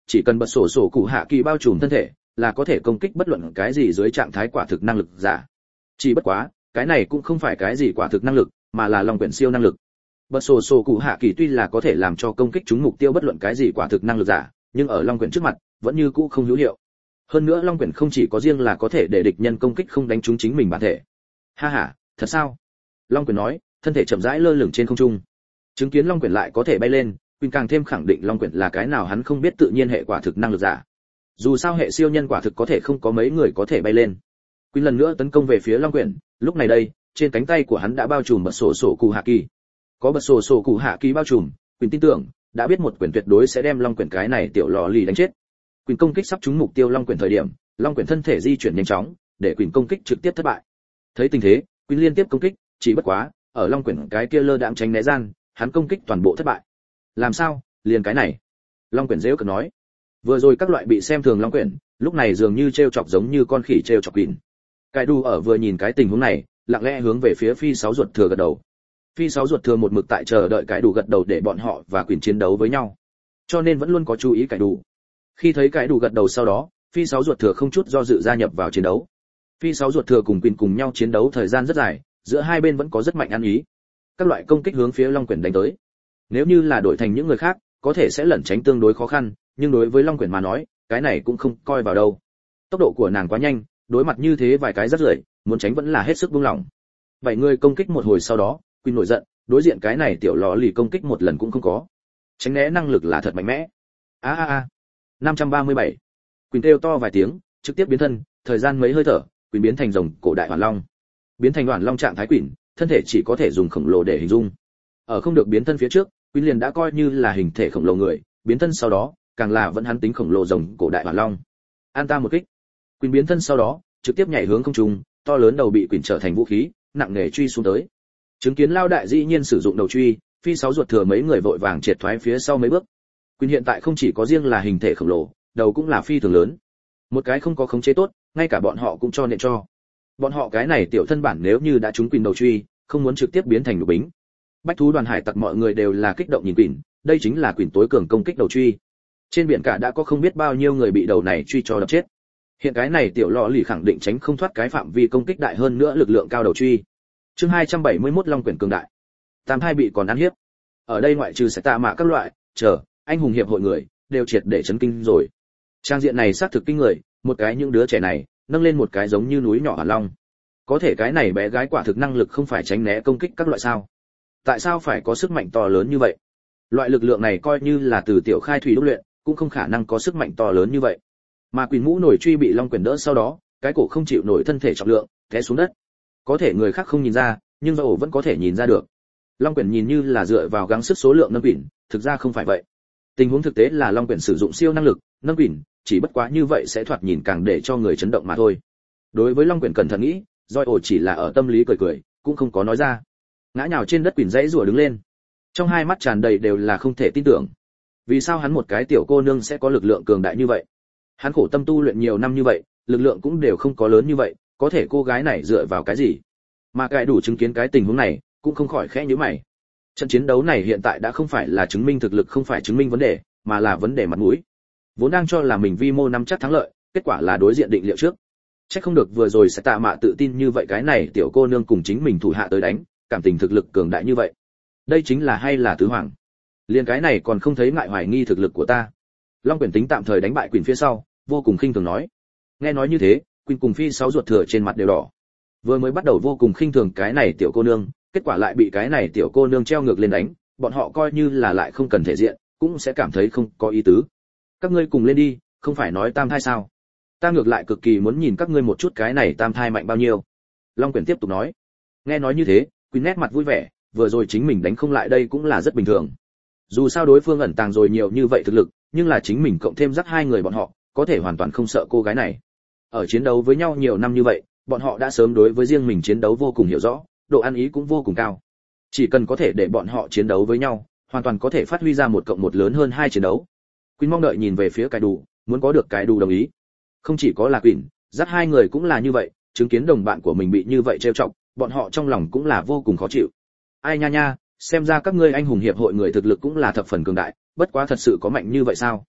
chỉ cần bật sổ sổ cụ hạ kỳ bao trùm thân thể là có thể công kích bất luận cái gì dưới trạng thái quả thực năng lực giả. Chỉ bất quá cái này cũng không phải cái gì quả thực năng lực mà là long quyển siêu năng lực. Bật sổ sổ cụ hạ kỳ tuy là có thể làm cho công kích trúng mục tiêu bất luận cái gì quả thực năng lực giả, nhưng ở long quyển trước mặt vẫn như cũ không hữu hiệu. Hơn nữa long quyển không chỉ có riêng là có thể để địch nhân công kích không đánh trúng chính mình bản thể. Ha ha, thật sao? Long quyển nói, thân thể chậm rãi lơ lửng trên không trung. Chứng kiến long quyển lại có thể bay lên, Quỳnh càng thêm khẳng định long quyển là cái nào hắn không biết tự nhiên hệ quả thực năng lực giả. Dù sao hệ siêu nhân quả thực có thể không có mấy người có thể bay lên. Quỳnh lần nữa tấn công về phía long quyển, lúc này đây, trên cánh tay của hắn đã bao trùm bật sổ sổ cụ hạ kỳ. Có bật sổ sổ cụ hạ kỳ bao trùm, Quỳnh tin tưởng đã biết một quyển tuyệt đối sẽ đem long quyển cái này tiểu lò lì đánh chết. Quỳnh công kích sắp trúng mục tiêu long quyển thời điểm, long quyển thân thể di chuyển nhanh chóng, để Quỳnh công kích trực tiếp thất bại. Thấy tình thế, Quỳnh liên tiếp công kích, chỉ bất quá, ở long quyển cái kia lơ đãng tránh né gian, hắn công kích toàn bộ thất bại. Làm sao? Liền cái này. Long quyển giễu cợt nói. Vừa rồi các loại bị xem thường long quyển, lúc này dường như trêu chọc giống như con khỉ trêu chọc Quỳnh. Cai đu ở vừa nhìn cái tình huống này, lặng lẽ hướng về phía phi sáu ruột thừa gật đầu. Phi sáu ruột thừa một mực tại chờ đợi cái đủ gật đầu để bọn họ và Quỳnh chiến đấu với nhau, cho nên vẫn luôn có chú ý cái đủ. Khi thấy cái đủ gật đầu sau đó, phi sáu ruột thừa không chút do dự gia nhập vào chiến đấu. Phi sáu ruột thừa cùng Quỳnh cùng nhau chiến đấu thời gian rất dài, giữa hai bên vẫn có rất mạnh ăn ý. Các loại công kích hướng phía long quyển đánh tới. Nếu như là đổi thành những người khác, có thể sẽ lẩn tránh tương đối khó khăn, nhưng đối với long quyển mà nói, cái này cũng không coi vào đâu. Tốc độ của nàng quá nhanh, đối mặt như thế vài cái rất rưởi, muốn tránh vẫn là hết sức buông lỏng. 7 người công kích một hồi sau đó, Quỳnh nổi giận, đối diện cái này tiểu lò lì công kích một lần cũng không có. Tránh né năng lực là thật mạnh mẽ. 537. Quỳnh kêu to vài tiếng, trực tiếp biến thân, thời gian mấy hơi thở, Quỳnh biến thành rồng cổ đại hoàn long. Biến thành hoàn long trạng thái Quỳnh, thân thể chỉ có thể dùng khổng lồ để hình dung. Ở không được biến thân phía trước, Quỳnh liền đã coi như là hình thể khổng lồ người, biến thân sau đó, càng là vẫn hắn tính khổng lồ rồng cổ đại hoàn long. An ta một kích. Quỳnh biến thân sau đó, trực tiếp nhảy hướng không trung, to lớn đầu bị Quỳnh trở thành vũ khí, nặng nề truy xuống tới. Chứng kiến lao đại dĩ nhiên sử dụng đầu truy, phi sáu ruột thừa mấy người vội vàng triệt thoái phía sau mấy bước. Quỳnh hiện tại không chỉ có riêng là hình thể khổng lồ, đầu cũng là phi thường lớn. Một cái không có khống chế tốt, ngay cả bọn họ cũng cho nện cho. Bọn họ cái này tiểu thân bản nếu như đã trúng Quỳnh đầu truy, không muốn trực tiếp biến thành đục bính. Bách thú đoàn hải tặc mọi người đều là kích động nhìn Quỳnh, đây chính là Quỳnh tối cường công kích đầu truy. Trên biển cả đã có không biết bao nhiêu người bị đầu này truy cho đập chết. Hiện cái này tiểu lọ lì khẳng định tránh không thoát cái phạm vi công kích đại hơn nữa lực lượng cao đầu truy. Chương 271 Long quyển cường đại. Tam hai bị còn ăn hiếp. Ở đây ngoại trừ sẽ tạ mạ các loại, anh hùng hiệp hội người đều triệt để chấn kinh rồi. Trang diện này xác thực kinh người, một cái những đứa trẻ này nâng lên một cái giống như núi nhỏ hàn long. Có thể cái này bé gái quả thực năng lực không phải tránh né công kích các loại sao? Tại sao phải có sức mạnh to lớn như vậy? Loại lực lượng này coi như là từ tiểu khai thủy đúc luyện, cũng không khả năng có sức mạnh to lớn như vậy. Mà Quỳnh mũ nổi truy bị long quyển đỡ sau đó, cái cổ không chịu nổi thân thể trọng lượng, té xuống đất. Có thể người khác không nhìn ra, nhưng do ổ vẫn có thể nhìn ra được. Long quyển nhìn như là dựa vào gắng sức số lượng nâng quyển, thực ra không phải vậy. Tình huống thực tế là long quyển sử dụng siêu năng lực, nâng quyển, chỉ bất quá như vậy sẽ thoạt nhìn càng để cho người chấn động mà thôi. Đối với long quyển cẩn thận nghĩ, Doi ổ chỉ là ở tâm lý cười cười, cũng không có nói ra. Ngã nhào trên đất quyển dãy rủa đứng lên. Trong hai mắt tràn đầy đều là không thể tin tưởng. Vì sao hắn một cái tiểu cô nương sẽ có lực lượng cường đại như vậy? Hắn khổ tâm tu luyện nhiều năm như vậy, lực lượng cũng đều không có lớn như vậy, có thể cô gái này dựa vào cái gì? Mà cái đủ chứng kiến cái tình huống này, cũng không khỏi khẽ nhíu mày. Trận chiến đấu này hiện tại đã không phải là chứng minh thực lực không phải chứng minh vấn đề, mà là vấn đề mặt mũi. Vốn đang cho là mình vi mô nắm chắc thắng lợi, kết quả là đối diện định liệu trước. Chắc không được vừa rồi sẽ tạ mạ tự tin như vậy cái này tiểu cô nương cùng chính mình thủ hạ tới đánh, cảm tình thực lực cường đại như vậy. Đây chính là hay là tứ hoàng. Liên cái này còn không thấy ngại hoài nghi thực lực của ta. Long quyển tính tạm thời đánh bại Quỳnh phía sau, vô cùng khinh thường nói. Nghe nói như thế, Quỳnh cùng phi sáu ruột thừa trên mặt đều đỏ. Vừa mới bắt đầu vô cùng khinh thường cái này tiểu cô nương, kết quả lại bị cái này tiểu cô nương treo ngược lên đánh, bọn họ coi như là lại không cần thể diện, cũng sẽ cảm thấy không có ý tứ. Các ngươi cùng lên đi, không phải nói tam thai sao? Ta ngược lại cực kỳ muốn nhìn các ngươi một chút cái này tam thai mạnh bao nhiêu. Long quyển tiếp tục nói. Nghe nói như thế, Quỳnh nét mặt vui vẻ, vừa rồi chính mình đánh không lại đây cũng là rất bình thường. Dù sao đối phương ẩn tàng rồi nhiều như vậy thực lực, nhưng là chính mình cộng thêm dắt hai người bọn họ, có thể hoàn toàn không sợ cô gái này. Ở chiến đấu với nhau nhiều năm như vậy, bọn họ đã sớm đối với riêng mình chiến đấu vô cùng hiểu rõ, độ ăn ý cũng vô cùng cao. Chỉ cần có thể để bọn họ chiến đấu với nhau, hoàn toàn có thể phát huy ra một cộng một lớn hơn hai chiến đấu. Quỳnh mong đợi nhìn về phía cái đủ, muốn có được cái đủ đồng ý. Không chỉ có là Quỳnh, dắt hai người cũng là như vậy, chứng kiến đồng bạn của mình bị như vậy trêu chọc, bọn họ trong lòng cũng là vô cùng khó chịu. Ai nha nha, xem ra các ngươi anh hùng hiệp hội người thực lực cũng là thập phần cường đại, bất quá thật sự có mạnh như vậy sao?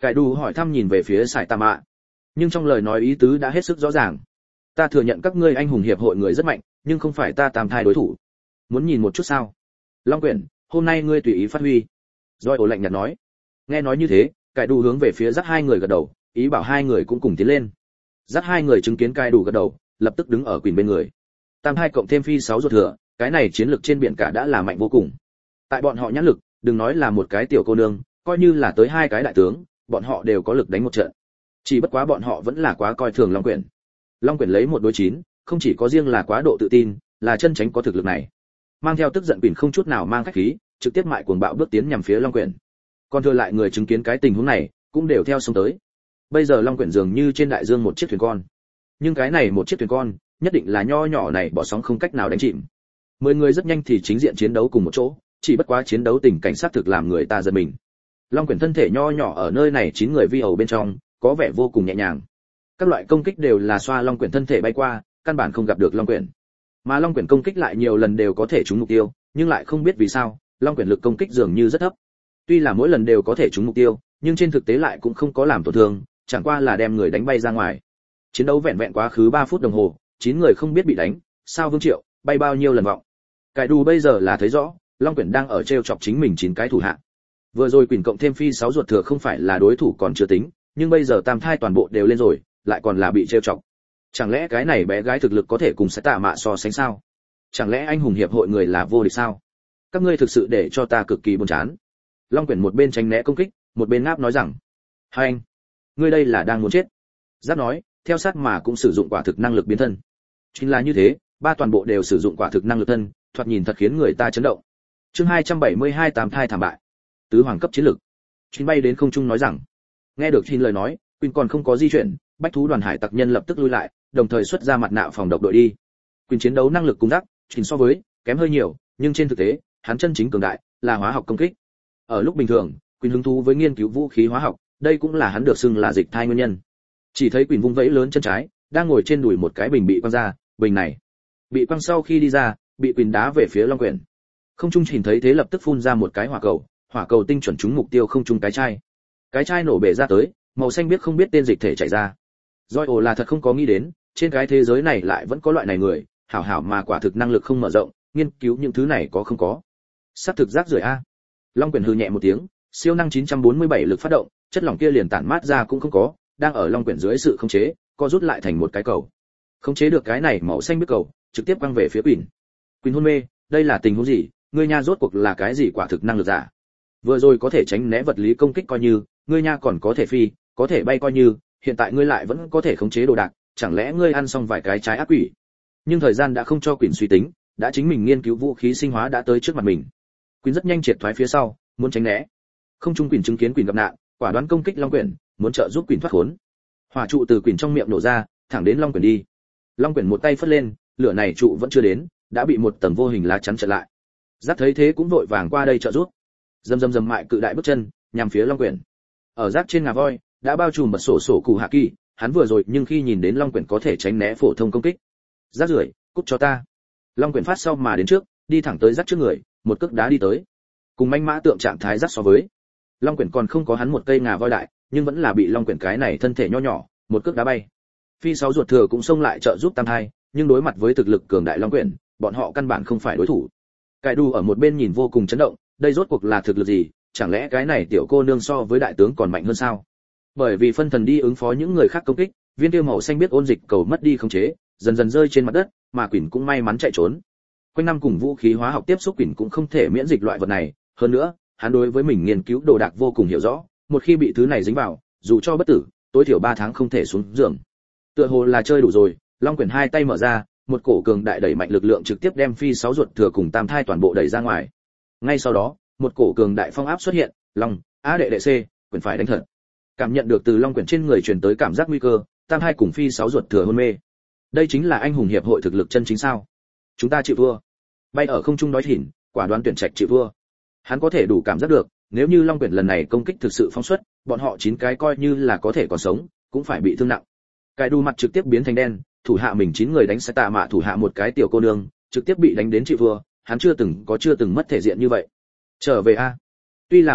Cải đủ hỏi thăm nhìn về phía Sải Tạ Mạ, nhưng trong lời nói ý tứ đã hết sức rõ ràng. Ta thừa nhận các ngươi anh hùng hiệp hội người rất mạnh, nhưng không phải ta tam thai đối thủ. Muốn nhìn một chút sao? Long Quyển, hôm nay ngươi tùy ý phát huy. Rồi ổ lạnh nhạt nói. Nghe nói như thế, Cải đủ hướng về phía dắt hai người gật đầu, ý bảo hai người cũng cùng tiến lên. Dắt hai người chứng kiến Cải đủ gật đầu, lập tức đứng ở Quỳnh bên người. Tam hai cộng thêm phi 6 ruột thừa, cái này chiến lực trên biển cả đã là mạnh vô cùng. Tại bọn họ nhãn lực, đừng nói là một cái tiểu cô nương, coi như là tới hai cái đại tướng, bọn họ đều có lực đánh một trận. Chỉ bất quá bọn họ vẫn là quá coi thường Long Quyển. Long Quyển lấy 1 đối 9, không chỉ có riêng là quá độ tự tin, là chân tránh có thực lực này. Mang theo tức giận Quỳnh không chút nào mang khách khí, trực tiếp mại cuồng bạo bước tiến nhằm phía Long Quyển. Còn thừa lại người chứng kiến cái tình huống này, cũng đều theo xông tới. Bây giờ Long Quyển dường như trên đại dương một chiếc thuyền con. Nhưng cái này một chiếc thuyền con, nhất định là nho nhỏ này bỏ sóng không cách nào đánh chìm. 10 người rất nhanh thì chính diện chiến đấu cùng một chỗ, chỉ bất quá chiến đấu tình cảnh sát thực làm người ta giật mình. Long Quyển thân thể nho nhỏ ở nơi này 9 người vi ẩu bên trong, có vẻ vô cùng nhẹ nhàng. Các loại công kích đều là xoa Long Quyển thân thể bay qua, căn bản không gặp được Long Quyển. Mà Long Quyển công kích lại nhiều lần đều có thể trúng mục tiêu, nhưng lại không biết vì sao, Long Quyển lực công kích dường như rất thấp. Tuy là mỗi lần đều có thể trúng mục tiêu, nhưng trên thực tế lại cũng không có làm tổn thương, chẳng qua là đem người đánh bay ra ngoài. Chiến đấu vẹn vẹn quá khứ 3 phút đồng hồ, 9 người không biết bị đánh, sao Vương Triệu bay bao nhiêu lần vọng. Cải đủ bây giờ là thấy rõ, Long Quyển đang ở trêu chọc chính mình 9 cái thủ hạ. Vừa rồi Quỳnh cộng thêm phi 6 ruột thừa không phải là đối thủ còn chưa tính, nhưng bây giờ tam thai toàn bộ đều lên rồi, lại còn là bị trêu chọc. Chẳng lẽ cái này bé gái thực lực có thể cùng Sải Tạ Mạ so sánh sao? Chẳng lẽ anh hùng hiệp hội người là vô địch sao? Các ngươi thực sự để cho ta cực kỳ buồn chán. Long Quyển một bên tránh né công kích, một bên ngáp nói rằng: "Hai anh, ngươi đây là đang muốn chết." Giáp nói, theo sát mà cũng sử dụng quả thực năng lực biến thân. Chính là như thế, ba toàn bộ đều sử dụng quả thực năng lực thân, thoạt nhìn thật khiến người ta chấn động. Chương 272 tam thai thảm bại. Tứ hoàng cấp chiến lực. Chính bay đến không trung nói rằng: nghe được Chính lời nói, Quỳnh còn không có di chuyển, bách thú đoàn hải tặc nhân lập tức lui lại, đồng thời xuất ra mặt nạ phòng độc đội đi. Quỳnh chiến đấu năng lực cùng Giác, Chính so với kém hơi nhiều, nhưng trên thực tế, hắn chân chính cường đại là hóa học công kích. Ở lúc bình thường, Quỳnh hứng thú với nghiên cứu vũ khí hóa học, đây cũng là hắn được xưng là dịch thai nguyên nhân. Chỉ thấy Quỳnh vung vẫy lớn chân trái, đang ngồi trên đùi một cái bình bị quăng ra, bình này bị quăng sau khi đi ra, bị Quỳnh đá về phía Long Quyển. Không trung nhìn thấy thế lập tức phun ra một cái hỏa cầu tinh chuẩn trúng mục tiêu không trung cái chai nổ bể ra tới, màu xanh biết không biết tên dịch thể chảy ra. Doi ổ là thật không có nghĩ đến, trên cái thế giới này lại vẫn có loại này người, hảo hảo mà quả thực năng lực không mở rộng, nghiên cứu những thứ này có không có. Sắp thực rác rưởi a. Long Quyển hừ nhẹ một tiếng, siêu năng 947 lực phát động, chất lỏng kia liền tản mát ra cũng không có, đang ở Long Quyển dưới sự khống chế, co rút lại thành một cái cầu. Khống chế được cái này màu xanh biết cầu, trực tiếp quăng về phía Quỳnh. Quỳnh hôn mê, đây là tình huống gì, ngươi nha rốt cuộc là cái gì quả thực năng lực giả? Vừa rồi có thể tránh né vật lý công kích coi như, ngươi nha còn có thể phi, có thể bay coi như, hiện tại ngươi lại vẫn có thể khống chế đồ đạc, chẳng lẽ ngươi ăn xong vài cái trái ác quỷ? Nhưng thời gian đã không cho Quỳnh suy tính, đã chính mình nghiên cứu vũ khí sinh hóa đã tới trước mặt mình. Quỳnh rất nhanh triệt thoái phía sau, muốn tránh né. Không trung Quỳnh chứng kiến Quỳnh gặp nạn, quả đoán công kích Long Quyển, muốn trợ giúp Quỳnh thoát khốn. Hỏa trụ từ Quỳnh trong miệng nổ ra, thẳng đến Long Quyển đi. Long Quyển một tay phất lên, lửa này trụ vẫn chưa đến, đã bị một tầng vô hình lá chắn chặn lại. Giác thấy thế cũng vội vàng qua đây trợ giúp. Dầm mại cự đại bước chân, nhằm phía Long Quyển. Ở giác trên ngà voi, đã bao trùm mật sổ cụ hạ kỳ, hắn vừa rồi nhưng khi nhìn đến Long Quyển có thể tránh né phổ thông công kích. Giác rưởi, cút cho ta. Long Quyển phát sau mà đến trước, đi thẳng tới giác trước người, một cước đá đi tới. Cùng manh mã tượng trạng thái giác so với, Long Quyển còn không có hắn một cây ngà voi đại, nhưng vẫn là bị Long Quyển cái này thân thể nho nhỏ, một cước đá bay. Phi 6 ruột thừa cũng xông lại trợ giúp tam thai, nhưng đối mặt với thực lực cường đại Long Quyển, bọn họ căn bản không phải đối thủ. Cải Đu ở một bên nhìn vô cùng chấn động, đây rốt cuộc là thực lực gì, chẳng lẽ cái này tiểu cô nương so với đại tướng còn mạnh hơn sao? Bởi vì phân thần đi ứng phó những người khác công kích, viên tiêu màu xanh biết ôn dịch cầu mất đi khống chế, dần dần rơi trên mặt đất, mà Quỳnh cũng may mắn chạy trốn. Quanh năm cùng vũ khí hóa học tiếp xúc, Quỳnh cũng không thể miễn dịch loại vật này, hơn nữa, hắn đối với mình nghiên cứu đồ đạc vô cùng hiểu rõ, một khi bị thứ này dính vào, dù cho bất tử, tối thiểu 3 tháng không thể xuống giường. Tựa hồ là chơi đủ rồi, Long Quyển hai tay mở ra, một cổ cường đại đẩy mạnh lực lượng trực tiếp đem phi 6 ruột thừa cùng tam thai toàn bộ đẩy ra ngoài. Ngay sau đó, một cổ cường đại phong áp xuất hiện, Long, A đệ đệ C, Quyển phải đánh thật. Cảm nhận được từ Long Quyển trên người truyền tới cảm giác nguy cơ, tam thai cùng phi 6 ruột thừa hôn mê. Đây chính là anh hùng hiệp hội thực lực chân chính sao? Chúng ta chịu thua. Bay ở không trung nói thỉn, quả đoán tuyển trạch chịu thua. Hắn có thể đủ cảm giác được, nếu như Long Quyển lần này công kích thực sự phóng xuất, bọn họ 9 cái coi như là có thể còn sống, cũng phải bị thương nặng. Cái đu mặt trực tiếp biến thành đen, thủ hạ mình 9 người đánh Sải Tạ Mạ thủ hạ một cái tiểu cô nương, trực tiếp bị đánh đến chịu thua, hắn chưa từng mất thể diện như vậy. Trở về a. Tuy là mất mặt,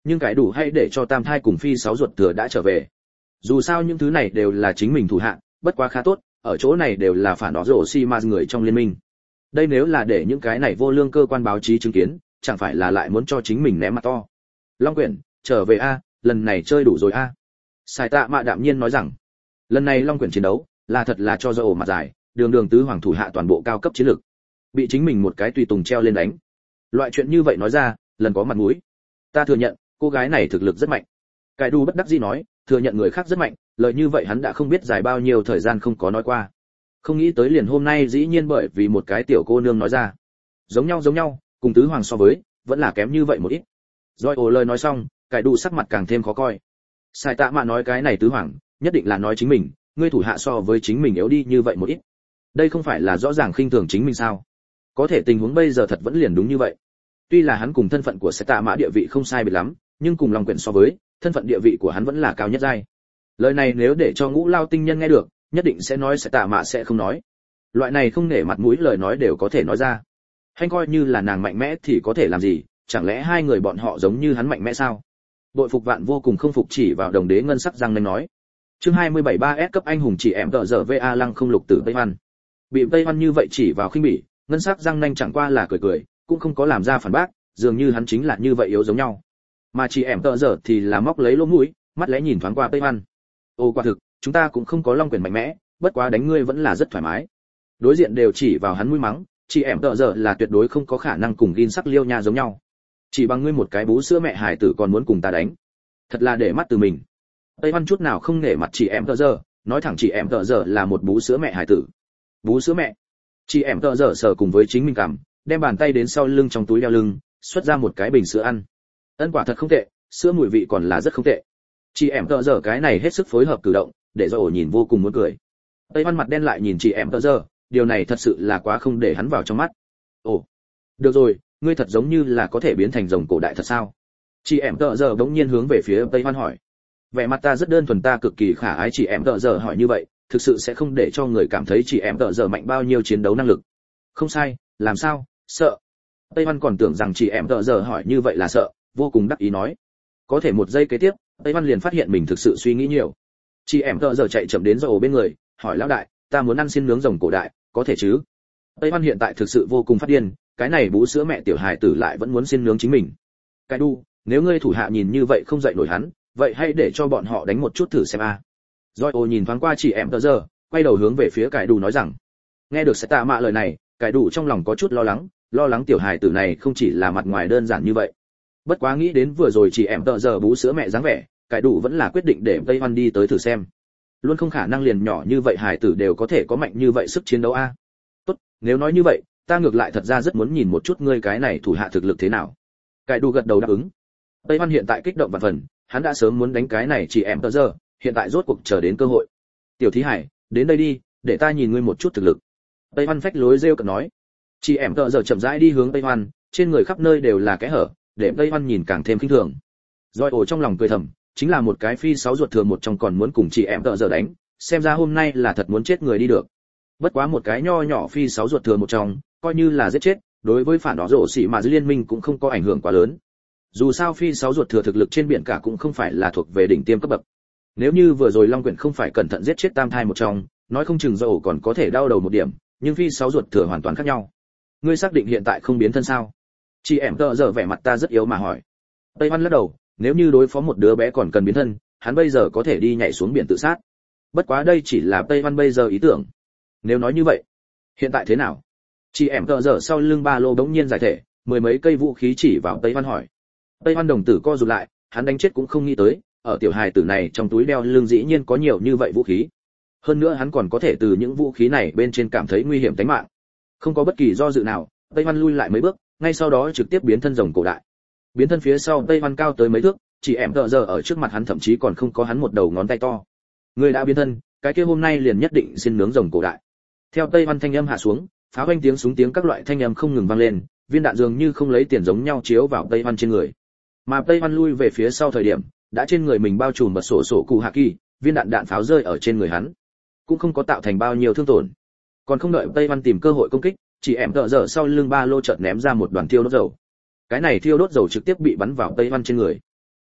nhưng cái đủ hay để cho tam thai cùng phi sáu ruột thừa đã trở về. Dù sao những thứ này đều là chính mình thủ hạ, bất quá khá tốt, ở chỗ này đều là phản đó rổ xi ma người trong liên minh. Đây nếu là để những cái này vô lương cơ quan báo chí chứng kiến, chẳng phải là lại muốn cho chính mình ném mặt to. Long Quyển, trở về a, lần này chơi đủ rồi a. Sai Tạ Mạ đạm nhiên nói rằng, lần này Long Quyển chiến đấu là thật là cho ổ mặt dài, đường đường tứ hoàng thủ hạ toàn bộ cao cấp chiến lược, bị chính mình một cái tùy tùng treo lên đánh. Loại chuyện như vậy nói ra, lần có mặt mũi. Ta thừa nhận, cô gái này thực lực rất mạnh. Cái đu bất đắc dĩ nói, thừa nhận người khác rất mạnh, lời như vậy hắn đã không biết dài bao nhiêu thời gian không có nói qua. Không nghĩ tới liền hôm nay dĩ nhiên bởi vì một cái tiểu cô nương nói ra. Giống nhau, cùng tứ hoàng so với, vẫn là kém như vậy một ít. Rồi ồ lời nói xong, cái đu sắc mặt càng thêm khó coi. Sai Tạ Mạ nói cái này tứ hoàng, nhất định là nói chính mình, ngươi thủ hạ so với chính mình yếu đi như vậy một ít. Đây không phải là rõ ràng khinh thường chính mình sao? Có thể tình huống bây giờ thật vẫn liền đúng như vậy. Tuy là hắn cùng thân phận của Sai Tạ Mạ địa vị không sai biệt lắm, nhưng cùng Long Quyển so với, thân phận địa vị của hắn vẫn là cao nhất giai. Lời này nếu để cho Ngũ Lao tinh nhân nghe được, nhất định sẽ nói Sai Tạ Mạ sẽ không nói. Loại này không nể mặt mũi lời nói đều có thể nói ra. Hay coi như là nàng mạnh mẽ thì có thể làm gì, chẳng lẽ hai người bọn họ giống như hắn mạnh mẽ sao? Bội phục vạn vô cùng không phục chỉ vào đồng đế ngân sắc răng nanh nói. Chương 27 3S cấp anh hùng chỉ em tợ giờ VA lăng không lục tử Tây Văn. Bị Tây Văn như vậy chỉ vào khinh bỉ, ngân sắc răng nanh chẳng qua là cười, cũng không có làm ra phản bác, dường như hắn chính là như vậy yếu giống nhau. Mà chỉ em tợ giờ thì là móc lấy lỗ mũi, mắt lẽ nhìn thoáng qua Tây Văn. Ô quả thực, chúng ta cũng không có Long Quyển mạnh mẽ, bất quá đánh ngươi vẫn là rất thoải mái. Đối diện đều chỉ vào hắn mũi mắng, chỉ em tợ giờ là tuyệt đối không có khả năng cùng Gin sắc liêu nha giống nhau. Chỉ bằng ngươi một cái bú sữa mẹ hải tử còn muốn cùng ta đánh, thật là để mắt từ mình. Tây Văn chút nào không nể mặt chị em tợ giờ, nói thẳng chị em tợ giờ là một bú sữa mẹ hải tử. Bú sữa mẹ? Chị em tợ giờ sờ cùng với chính mình cảm, đem bàn tay đến sau lưng trong túi đeo lưng, xuất ra một cái bình sữa ăn. Ân quả thật không tệ, sữa mùi vị còn là rất không tệ. Chị em tợ giờ cái này hết sức phối hợp cử động, để cho ổ nhìn vô cùng muốn cười. Tây Văn mặt đen lại nhìn chị em tợ giờ, điều này thật sự là quá không để hắn vào trong mắt. Ồ, được rồi, ngươi thật giống như là có thể biến thành rồng cổ đại thật sao? Chị em tợ giờ bỗng nhiên hướng về phía Tây Văn hỏi. Vẻ mặt ta rất đơn thuần, ta cực kỳ khả ái. Chị em tợ giờ hỏi như vậy, thực sự sẽ không để cho người cảm thấy chị em tợ giờ mạnh bao nhiêu chiến đấu năng lực. Không sai, làm sao? Sợ. Tây Văn còn tưởng rằng chị em tợ giờ hỏi như vậy là sợ, vô cùng đắc ý nói. Có thể một giây kế tiếp, Tây Văn liền phát hiện mình thực sự suy nghĩ nhiều. Chị em tợ giờ chạy chậm đến rổ bên người, hỏi lão đại, ta muốn ăn xiên nướng rồng cổ đại, có thể chứ? Tây Văn hiện tại thực sự vô cùng phát điên, cái này bú sữa mẹ tiểu hài tử lại vẫn muốn xiên nướng chính mình. Cái đu, nếu ngươi thủ hạ nhìn như vậy không dậy nổi hắn, vậy hãy để cho bọn họ đánh một chút thử xem a. Rồi ô nhìn thoáng qua chị em tợ giờ, quay đầu hướng về phía cải đủ nói rằng. Nghe được Sai Tạ Mạ lời này, cải đủ trong lòng có chút lo lắng tiểu hài tử này không chỉ là mặt ngoài đơn giản như vậy. Bất quá nghĩ đến vừa rồi chị em tợ giờ bú sữa mẹ dáng vẻ, cải đủ vẫn là quyết định để Tây Văn đi tới thử xem. Luôn không khả năng liền nhỏ như vậy hài tử đều có thể có mạnh như vậy sức chiến đấu a. Tốt, nếu nói như vậy, ta ngược lại thật ra rất muốn nhìn một chút ngươi cái này thủ hạ thực lực thế nào. Cải đủ gật đầu đáp ứng. Tây Văn hiện tại kích động vạn phần, hắn đã sớm muốn đánh cái này chị em tợ giờ, hiện tại rốt cuộc chờ đến cơ hội. Tiểu thí hải, đến đây đi, để ta nhìn ngươi một chút thực lực. Tây Văn phách lối rêu cợt nói. Chị em tợ giờ chậm rãi đi hướng Tây Văn, trên người khắp nơi đều là kẽ hở, để Tây Văn nhìn càng thêm khinh thường. Rồi ổ trong lòng cười thầm, chính là một cái phi sáu ruột thừa một trong còn muốn cùng chị em tợ giờ đánh, xem ra hôm nay là thật muốn chết người đi được. Bất quá một cái nho nhỏ phi sáu ruột thừa một trong, coi như là giết chết, đối với phản đó rổ xỉ mà dưới liên minh cũng không có ảnh hưởng quá lớn. Dù sao phi sáu ruột thừa thực lực trên biển cả cũng không phải là thuộc về đỉnh tiêm cấp bậc. Nếu như vừa rồi Long Quyển không phải cẩn thận giết chết tam thai một trong, nói không chừng dầu còn có thể đau đầu một điểm, nhưng phi sáu ruột thừa hoàn toàn khác nhau. Ngươi xác định hiện tại không biến thân sao? Chị em tợ giờ vẻ mặt ta rất yếu mà hỏi. Tây Văn lắc đầu, nếu như đối phó một đứa bé còn cần biến thân, hắn bây giờ có thể đi nhảy xuống biển tự sát. Bất quá đây chỉ là Tây Văn bây giờ ý tưởng. Nếu nói như vậy, hiện tại thế nào? Chị em tợ giờ sau lưng ba lô bỗng nhiên giải thể, mười mấy cây vũ khí chỉ vào Tây Văn hỏi. Tây Văn đồng tử co rụt lại, hắn đánh chết cũng không nghĩ tới, ở tiểu hài tử này trong túi đeo lưng dĩ nhiên có nhiều như vậy vũ khí. Hơn nữa hắn còn có thể từ những vũ khí này bên trên cảm thấy nguy hiểm tính mạng. Không có bất kỳ do dự nào, Tây Văn lui lại mấy bước, ngay sau đó trực tiếp biến thân rồng cổ đại. Biến thân phía sau Tây Văn cao tới mấy thước, chỉ em tợ giờ ở trước mặt hắn thậm chí còn không có hắn một đầu ngón tay to. Người đã biến thân, cái kia hôm nay liền nhất định xin nướng rồng cổ đại. Theo Tây Văn thanh âm hạ xuống, pháo hoanh tiếng súng tiếng các loại thanh âm không ngừng vang lên, viên đạn dường như không lấy tiền giống nhau chiếu vào Tây Văn trên người. Mà Tây Văn lui về phía sau thời điểm, đã trên người mình bao trùm bật sổ cụ hạ kỳ, viên đạn pháo rơi ở trên người hắn, cũng không có tạo thành bao nhiêu thương tổn. Còn không đợi Tây Văn tìm cơ hội công kích, chỉ em tợ giờ sau lưng ba lô chợt ném ra một đoàn thiêu đốt dầu. Cái này thiêu đốt dầu trực tiếp bị bắn vào Tây Văn trên người.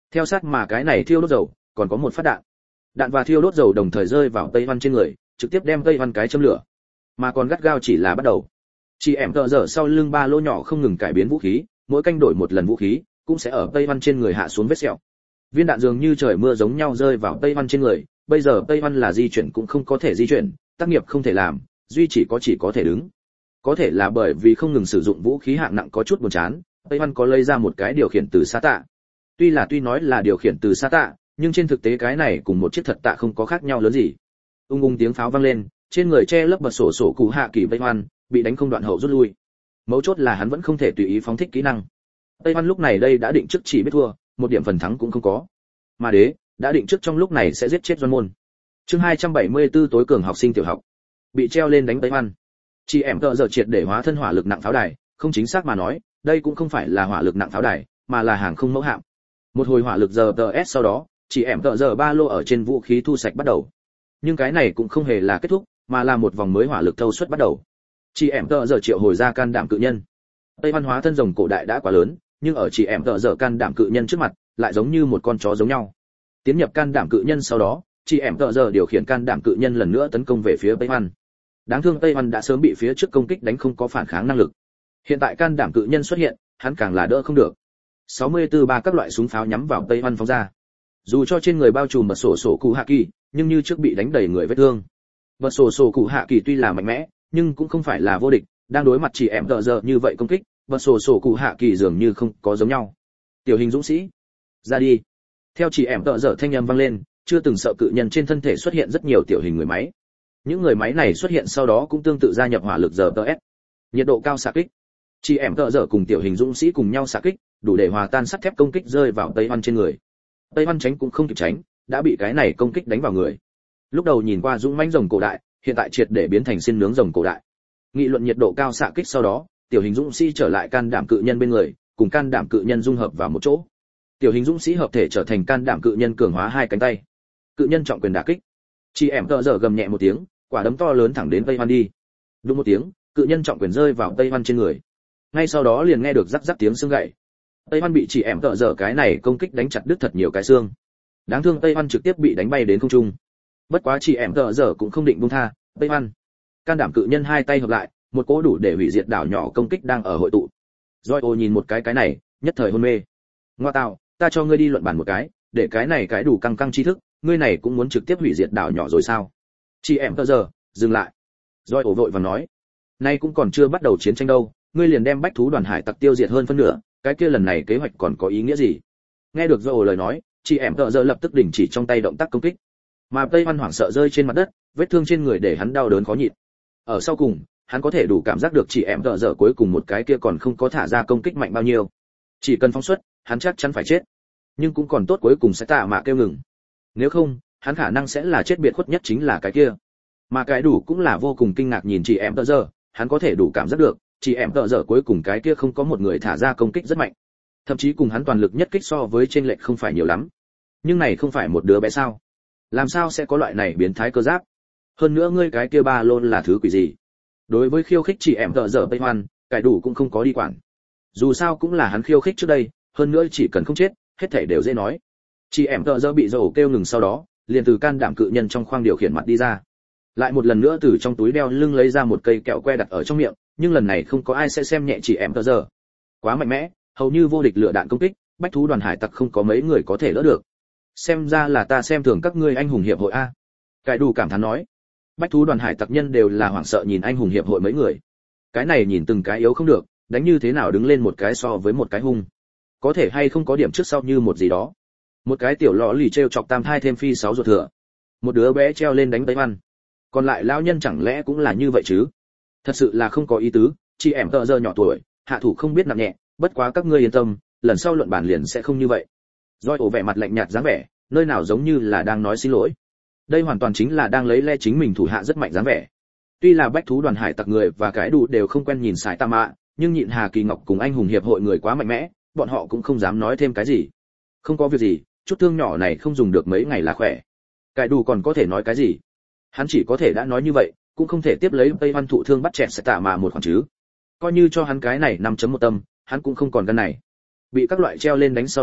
Theo sát mà cái này thiêu đốt dầu, còn có một phát đạn. Đạn và thiêu đốt dầu đồng thời rơi vào Tây Văn trên người, trực tiếp đem Tây Văn cái châm lửa. Mà còn gắt gao chỉ là bắt đầu. Chị em tợ dở sau lưng ba lô nhỏ không ngừng cải biến vũ khí, mỗi canh đổi một lần vũ khí, cũng sẽ ở Tây Văn trên người hạ xuống vết sẹo. Viên đạn dường như trời mưa giống nhau rơi vào Tây Văn trên người, bây giờ Tây Văn là di chuyển cũng không có thể di chuyển, tác nghiệp không thể làm, duy chỉ có thể đứng. Có thể là bởi vì không ngừng sử dụng vũ khí hạng nặng có chút buồn chán, Tây Văn có lấy ra một cái điều khiển từ xa tạ. Tuy nói là điều khiển từ xa tạ, nhưng trên thực tế cái này cùng một chiếc thật tạ không có khác nhau lớn gì. Ung ung tiếng pháo vang lên, trên người che lấp bật sổ cụ hạ kỳ Tây Văn bị đánh không đoạn hậu rút lui. Mấu chốt là hắn vẫn không thể tùy ý phóng thích kỹ năng. Tây Văn lúc này đây đã định trước chỉ biết thua, một điểm phần thắng cũng không có. Mà đế đã định trước trong lúc này sẽ giết chết Doan Môn. Chương 274 tối cường học sinh tiểu học. Bị treo lên đánh Tây Văn. Chị em tợ giờ triệt để hóa thân hỏa lực nặng pháo đài, không chính xác mà nói, đây cũng không phải là hỏa lực nặng pháo đài, mà là hàng không mẫu hạm. Một hồi hỏa lực giờ TS sau đó, chị em tợ giờ ba lô ở trên vũ khí thu sạch bắt đầu. Nhưng cái này cũng không hề là kết thúc, mà là một vòng mới hỏa lực thâu suất bắt đầu. Chị em tợ giờ triệu hồi ra can đảm cự nhân. Tây Văn hóa thân rồng cổ đại đã quá lớn, nhưng ở chị em tợ giờ can đảm cự nhân trước mặt, lại giống như một con chó giống nhau. Tiến nhập can đảm cự nhân sau đó, chị em tợ giờ điều khiển can đảm cự nhân lần nữa tấn công về phía Tây Văn. Đáng thương Tây Văn đã sớm bị phía trước công kích đánh không có phản kháng năng lực. Hiện tại can đảm cự nhân xuất hiện, hắn càng là đỡ không được. 64 ba các loại súng pháo nhắm vào Tây Văn phóng ra. Dù cho trên người bao trùm bật sổ cụ hạ kỳ, nhưng như trước bị đánh đầy người vết thương. Bật sổ cụ hạ kỳ tuy là mạnh mẽ, nhưng cũng không phải là vô địch, đang đối mặt chị em tợ giờ như vậy công kích, bật sổ cụ hạ kỳ dường như không có giống nhau. Tiểu hình dũng sĩ, ra đi. Theo chị em tợ giờ thanh âm vang lên, chưa từng sợ cự nhân trên thân thể xuất hiện rất nhiều tiểu hình người máy. Những người máy này xuất hiện sau đó cũng tương tự gia nhập hỏa lực giờ TS. Nhiệt độ cao xạ kích. Chị em tợ giờ cùng tiểu hình dũng sĩ cùng nhau xạ kích, đủ để hòa tan sắt thép công kích rơi vào Tây Văn trên người. Tây Văn tránh cũng không kịp tránh, đã bị cái này công kích đánh vào người. Lúc đầu nhìn qua dũng mãnh rồng cổ đại, hiện tại triệt để biến thành xiên nướng rồng cổ đại. Nghị luận nhiệt độ cao xạ kích sau đó, tiểu hình dũng sĩ trở lại can đảm cự nhân bên người, cùng can đảm cự nhân dung hợp vào một chỗ. Tiểu hình dũng sĩ hợp thể trở thành can đảm cự nhân cường hóa hai cánh tay. Cự nhân trọng quyền đả kích. Chị em tợ giờ gầm nhẹ một tiếng, quả đấm to lớn thẳng đến Tây Văn đi. Đúng một tiếng, cự nhân trọng quyền rơi vào Tây Văn trên người. Ngay sau đó liền nghe được rắc rắc tiếng xương gãy. Tây Văn bị chị em tợ giờ cái này công kích đánh chặt đứt thật nhiều cái xương. Đáng thương Tây Văn trực tiếp bị đánh bay đến không trung. Bất quá chị em tợ giờ cũng không định buông tha, Tây Văn. Can đảm cự nhân hai tay hợp lại, một cỗ đủ để hủy diệt đảo nhỏ công kích đang ở hội tụ. Joy nhìn một cái này, nhất thời hôn mê. Ngoa tạo, ta cho ngươi đi luận bàn một cái, để cái này cái đủ căng căng tri thức, ngươi này cũng muốn trực tiếp hủy diệt đảo nhỏ rồi sao? Chị em tợ giờ, dừng lại. Joy vội vàng nói, nay cũng còn chưa bắt đầu chiến tranh đâu, ngươi liền đem bách thú đoàn hải tặc tiêu diệt hơn phân nửa, cái kia lần này kế hoạch còn có ý nghĩa gì? Nghe được Joy lời nói, chị em tợ giờ lập tức đình chỉ trong tay động tác công kích. Mà Tây Văn hoảng sợ rơi trên mặt đất, vết thương trên người để hắn đau đớn khó nhịn. Ở sau cùng, hắn có thể đủ cảm giác được chị em tợ giờ cuối cùng một cái kia còn không có thả ra công kích mạnh bao nhiêu. Chỉ cần phóng xuất, hắn chắc chắn phải chết. Nhưng cũng còn tốt cuối cùng sẽ tạ mạ kêu ngừng. Nếu không, hắn khả năng sẽ là chết biệt khuất nhất chính là cái kia. Mà cái đủ cũng là vô cùng kinh ngạc nhìn chị em tợ giờ, hắn có thể đủ cảm giác được, chị em tợ giờ cuối cùng cái kia không có một người thả ra công kích rất mạnh. Thậm chí cùng hắn toàn lực nhất kích so với trên lệch không phải nhiều lắm. Nhưng này không phải một đứa bé sao? Làm sao sẽ có loại này biến thái cơ giáp? Hơn nữa ngươi cái kia ba lôn là thứ quỷ gì? Đối với khiêu khích chị em tợ giờ Tây Hoan, cái đủ cũng không có đi quản. Dù sao cũng là hắn khiêu khích trước đây, hơn nữa chỉ cần không chết, hết thảy đều dễ nói. Chị em tợ giờ bị dầu kêu ngừng sau đó, liền từ can đảm cự nhân trong khoang điều khiển mặt đi ra. Lại một lần nữa từ trong túi đeo lưng lấy ra một cây kẹo que đặt ở trong miệng, nhưng lần này không có ai sẽ xem nhẹ chị em tợ giờ. Quá mạnh mẽ, hầu như vô địch lửa đạn công kích, bách thú đoàn hải tặc không có mấy người có thể đỡ được. Xem ra là ta xem thường các ngươi anh hùng hiệp hội a. Cái đủ cảm thán nói. Bách thú đoàn hải tặc nhân đều là hoảng sợ nhìn anh hùng hiệp hội mấy người. Cái này nhìn từng cái yếu không được, đánh như thế nào đứng lên một cái so với một cái hung. Có thể hay không có điểm trước sau như một gì đó. Một cái tiểu lọ lì treo chọc tam thai thêm phi sáu ruột thừa. Một đứa bé treo lên đánh Tây Văn. Còn lại lão nhân chẳng lẽ cũng là như vậy chứ? Thật sự là không có ý tứ, chị em tợ giờ nhỏ tuổi, hạ thủ không biết nặng nhẹ, bất quá các ngươi yên tâm, lần sau luận bản liền sẽ không như vậy. Doi ổ vẻ mặt lạnh nhạt dáng vẻ, nơi nào giống như là đang nói xin lỗi. Đây hoàn toàn chính là đang lấy le chính mình thủ hạ rất mạnh dáng vẻ. Tuy là bách thú đoàn hải tặc người và cái đủ đều không quen nhìn sải tam mạ, nhưng nhịn Hà Kỳ Ngọc cùng anh hùng hiệp hội người quá mạnh mẽ, bọn họ cũng không dám nói thêm cái gì. Không có việc gì, chút thương nhỏ này không dùng được mấy ngày là khỏe. Cái đủ còn có thể nói cái gì? Hắn chỉ có thể đã nói như vậy, cũng không thể tiếp lấy Tây Văn thụ thương bắt chẹt sẽ tạ mà một khoảng chứ. Coi như cho hắn cái này 5.1 tâm, hắn cũng không còn gan này. Bị các loại treo lên đánh sau đó,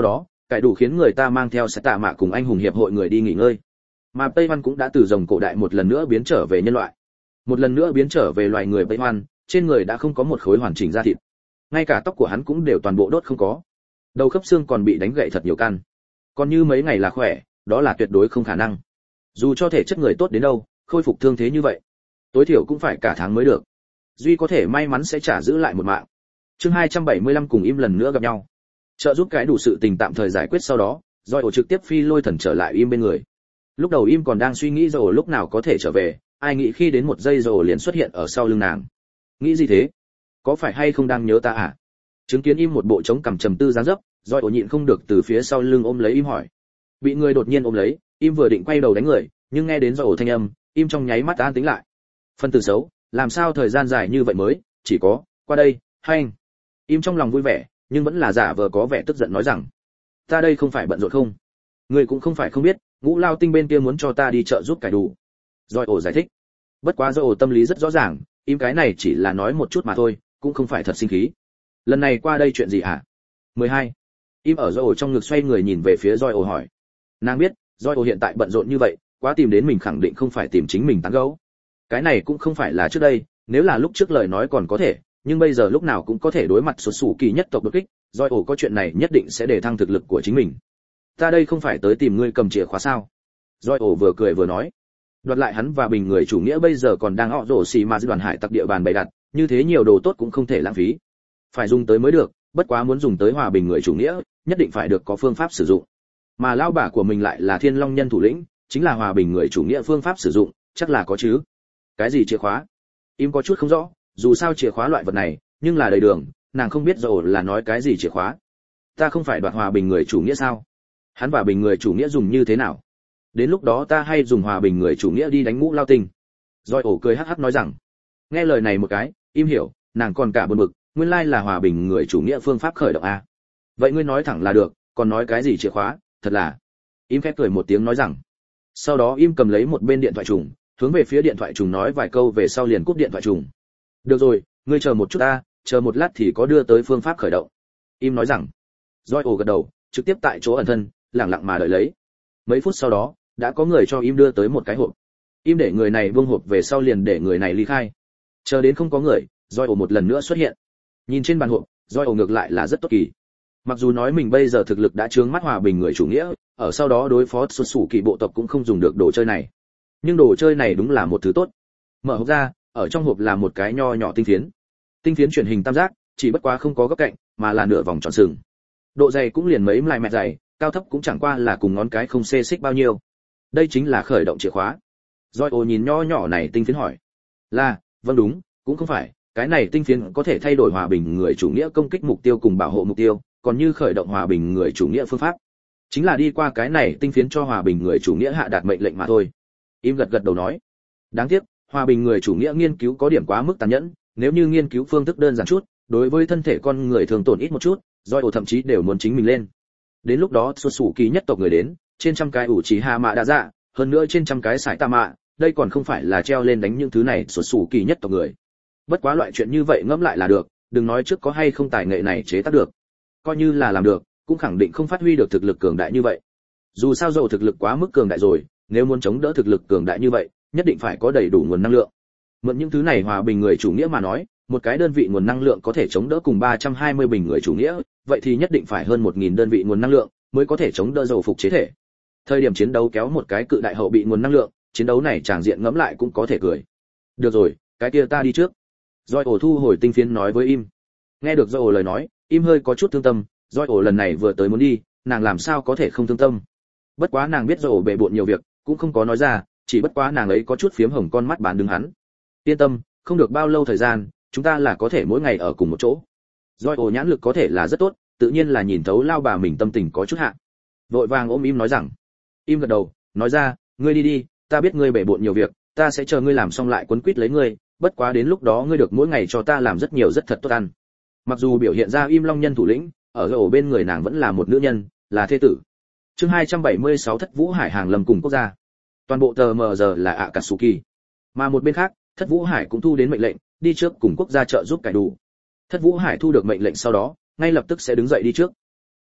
cải đủ khiến người ta mang theo sẽ tạ mạ cùng anh hùng hiệp hội người đi nghỉ ngơi. Mà Tây Hoan cũng đã từ rồng cổ đại một lần nữa biến trở về nhân loại, một lần nữa biến trở về loài người Tây Hoan, trên người đã không có một khối hoàn chỉnh da thịt, ngay cả tóc của hắn cũng đều toàn bộ đốt không có, đầu khớp xương còn bị đánh gãy thật nhiều căn, còn như mấy ngày là khỏe, đó là tuyệt đối không khả năng. Dù cho thể chất người tốt đến đâu, khôi phục thương thế như vậy, tối thiểu cũng phải cả tháng mới được. Duy có thể may mắn sẽ trả giữ lại một mạng. Chương 275 cùng im lần nữa gặp nhau. Trợ giúp cái đủ sự tình tạm thời giải quyết sau đó, Doi ổ trực tiếp phi lôi thần trở lại im bên người. Lúc đầu im còn đang suy nghĩ rồi lúc nào có thể trở về, ai nghĩ khi đến một giây rồi liền xuất hiện ở sau lưng nàng. Nghĩ gì thế? Có phải hay không đang nhớ ta à? Chứng kiến im một bộ chống cằm trầm tư dáng dấp, Doi ổ nhịn không được từ phía sau lưng ôm lấy im hỏi. Bị người đột nhiên ôm lấy, im vừa định quay đầu đánh người, nhưng nghe đến Doi ổ thanh âm, im trong nháy mắt an tĩnh lại. Phân tử xấu, làm sao thời gian dài như vậy mới, chỉ có, qua đây, hai anh. Im trong lòng vui vẻ, nhưng vẫn là giả vờ có vẻ tức giận nói rằng, ta đây không phải bận rộn không? Người cũng không phải không biết, Ngũ Lao Tinh bên kia muốn cho ta đi chợ giúp cải đủ. Doi ổ giải thích. Bất quá Doi ổ tâm lý rất rõ ràng, im cái này chỉ là nói một chút mà thôi, cũng không phải thật sinh khí. Lần này qua đây chuyện gì hả? 12. Im ở Doi ổ trong ngực xoay người nhìn về phía Doi ổ hỏi. Nàng biết, Doi ổ hiện tại bận rộn như vậy, quá tìm đến mình khẳng định không phải tìm chính mình tán gẫu. Cái này cũng không phải là trước đây, nếu là lúc trước lời nói còn có thể, nhưng bây giờ lúc nào cũng có thể đối mặt số sủ kỳ nhất tộc đột kích, Doi ổ có chuyện này nhất định sẽ để thăng thực lực của chính mình. Ta đây không phải tới tìm ngươi cầm chìa khóa sao? Doi ổ vừa cười vừa nói. Đoạt lại hắn và bình người chủ nghĩa bây giờ còn đang họ rổ xì mà đoàn hải tặc địa bàn bày đặt, như thế nhiều đồ tốt cũng không thể lãng phí. Phải dùng tới mới được, bất quá muốn dùng tới hòa bình người chủ nghĩa, nhất định phải được có phương pháp sử dụng. Mà lão bà của mình lại là Thiên Long nhân thủ lĩnh, chính là hòa bình người chủ nghĩa phương pháp sử dụng, chắc là có chứ. Cái gì chìa khóa? Im có chút không rõ, dù sao chìa khóa loại vật này, nhưng là đầy đường, nàng không biết rồi là nói cái gì chìa khóa. Ta không phải đoạt hòa bình người chủ nghĩa sao? Hắn và bình người chủ nghĩa dùng như thế nào? Đến lúc đó ta hay dùng hòa bình người chủ nghĩa đi đánh Ngũ Lao Tinh. Doi ổ cười hắc hắc nói rằng. Nghe lời này một cái, im hiểu, nàng còn cả buồn bực, nguyên lai là hòa bình người chủ nghĩa phương pháp khởi động a. Vậy ngươi nói thẳng là được, còn nói cái gì chìa khóa, thật là. Im khép cười một tiếng nói rằng. Sau đó im cầm lấy một bên điện thoại trùng, hướng về phía điện thoại trùng nói vài câu về sau liền cúp điện thoại trùng. Được rồi, ngươi chờ một chút ta, chờ một lát thì có đưa tới phương pháp khởi động. Im nói rằng. Doi ổ gật đầu, trực tiếp tại chỗ ẩn thân, lặng lặng mà đợi lấy. Mấy phút sau đó, đã có người cho im đưa tới một cái hộp. Im để người này buông hộp về sau liền để người này ly khai. Chờ đến không có người, Doi ổ một lần nữa xuất hiện. Nhìn trên bàn hộp, Doi ổ ngược lại là rất tốt kỳ. Mặc dù nói mình bây giờ thực lực đã chướng mắt hòa bình người chủ nghĩa, ở sau đó đối phó xuất sủ kỳ bộ tộc cũng không dùng được đồ chơi này. Nhưng đồ chơi này đúng là một thứ tốt. Mở hộp ra, ở trong hộp là một cái nho nhỏ tinh phiến. Tinh phiến chuyển hình tam giác, chỉ bất quá không có góc cạnh, mà là nửa vòng tròn sừng. Độ dày cũng liền mấy lại mét dày, cao thấp cũng chẳng qua là cùng ngón cái không xê xích bao nhiêu. Đây chính là khởi động chìa khóa. Doi ổ nhìn nho nhỏ này tinh phiến hỏi. Là, vâng đúng, cũng không phải, cái này tinh phiến có thể thay đổi hòa bình người chủ nghĩa công kích mục tiêu cùng bảo hộ mục tiêu, còn như khởi động hòa bình người chủ nghĩa phương pháp, chính là đi qua cái này tinh phiến cho hòa bình người chủ nghĩa hạ đạt mệnh lệnh mà thôi. Im gật gật đầu nói. Đáng tiếc, hòa bình người chủ nghĩa nghiên cứu có điểm quá mức tàn nhẫn, nếu như nghiên cứu phương thức đơn giản chút, đối với thân thể con người thường tổn ít một chút, Doi ổ thậm chí đều muốn chính mình lên. Đến lúc đó xuất sủ kỳ nhất tộc người đến, trên trăm cái ủ trí hạ mạ đã dạ, hơn nữa trên trăm cái sải tạ mạ, đây còn không phải là treo lên đánh những thứ này xuất sủ kỳ nhất tộc người. Bất quá loại chuyện như vậy ngẫm lại là được, đừng nói trước có hay không tài nghệ này chế tác được. Coi như là làm được, cũng khẳng định không phát huy được thực lực cường đại như vậy. Dù sao dầu thực lực quá mức cường đại rồi, nếu muốn chống đỡ thực lực cường đại như vậy, nhất định phải có đầy đủ nguồn năng lượng. Mượn những thứ này hòa bình người chủ nghĩa mà nói, một cái đơn vị nguồn năng lượng có thể chống đỡ cùng 320 bình người chủ nghĩa, vậy thì nhất định phải hơn 1000 đơn vị nguồn năng lượng mới có thể chống đỡ dầu phục chế thể. Thời điểm chiến đấu kéo một cái cự đại hậu bị nguồn năng lượng, chiến đấu này tràng diện ngẫm lại cũng có thể cười. Được rồi, cái kia ta đi trước. Doi ổ thu hồi tinh phiến nói với im. Nghe được Doi ổ lời nói, im hơi có chút thương tâm, Doi ổ lần này vừa tới muốn đi, nàng làm sao có thể không thương tâm. Bất quá nàng biết Doi ổ bề bộn nhiều việc, cũng không có nói ra, chỉ bất quá nàng ấy có chút phiếm hồng con mắt bán đứng hắn. Yên tâm, không được bao lâu thời gian, chúng ta là có thể mỗi ngày ở cùng một chỗ. Doi ổ nhãn lực có thể là rất tốt, tự nhiên là nhìn thấu lao bà mình tâm tình có chút hạ. Vội vàng ôm im nói rằng. Im gật đầu, nói ra, ngươi đi đi, ta biết ngươi bể bộn nhiều việc, ta sẽ chờ ngươi làm xong lại quấn quýt lấy ngươi, bất quá đến lúc đó ngươi được mỗi ngày cho ta làm rất nhiều rất thật tốt ăn. Mặc dù biểu hiện ra im long nhân thủ lĩnh, ở ổ bên người nàng vẫn là một nữ nhân, là thê tử. Chương 276 Thất Vũ Hải hàng lâm cùng quốc gia. Toàn bộ tờ mờ giờ là Akatsuki. Mà một bên khác, Thất Vũ Hải cũng thu đến mệnh lệnh, đi trước cùng quốc gia trợ giúp cải đủ. Thất Vũ Hải thu được mệnh lệnh sau đó, ngay lập tức sẽ đứng dậy đi trước.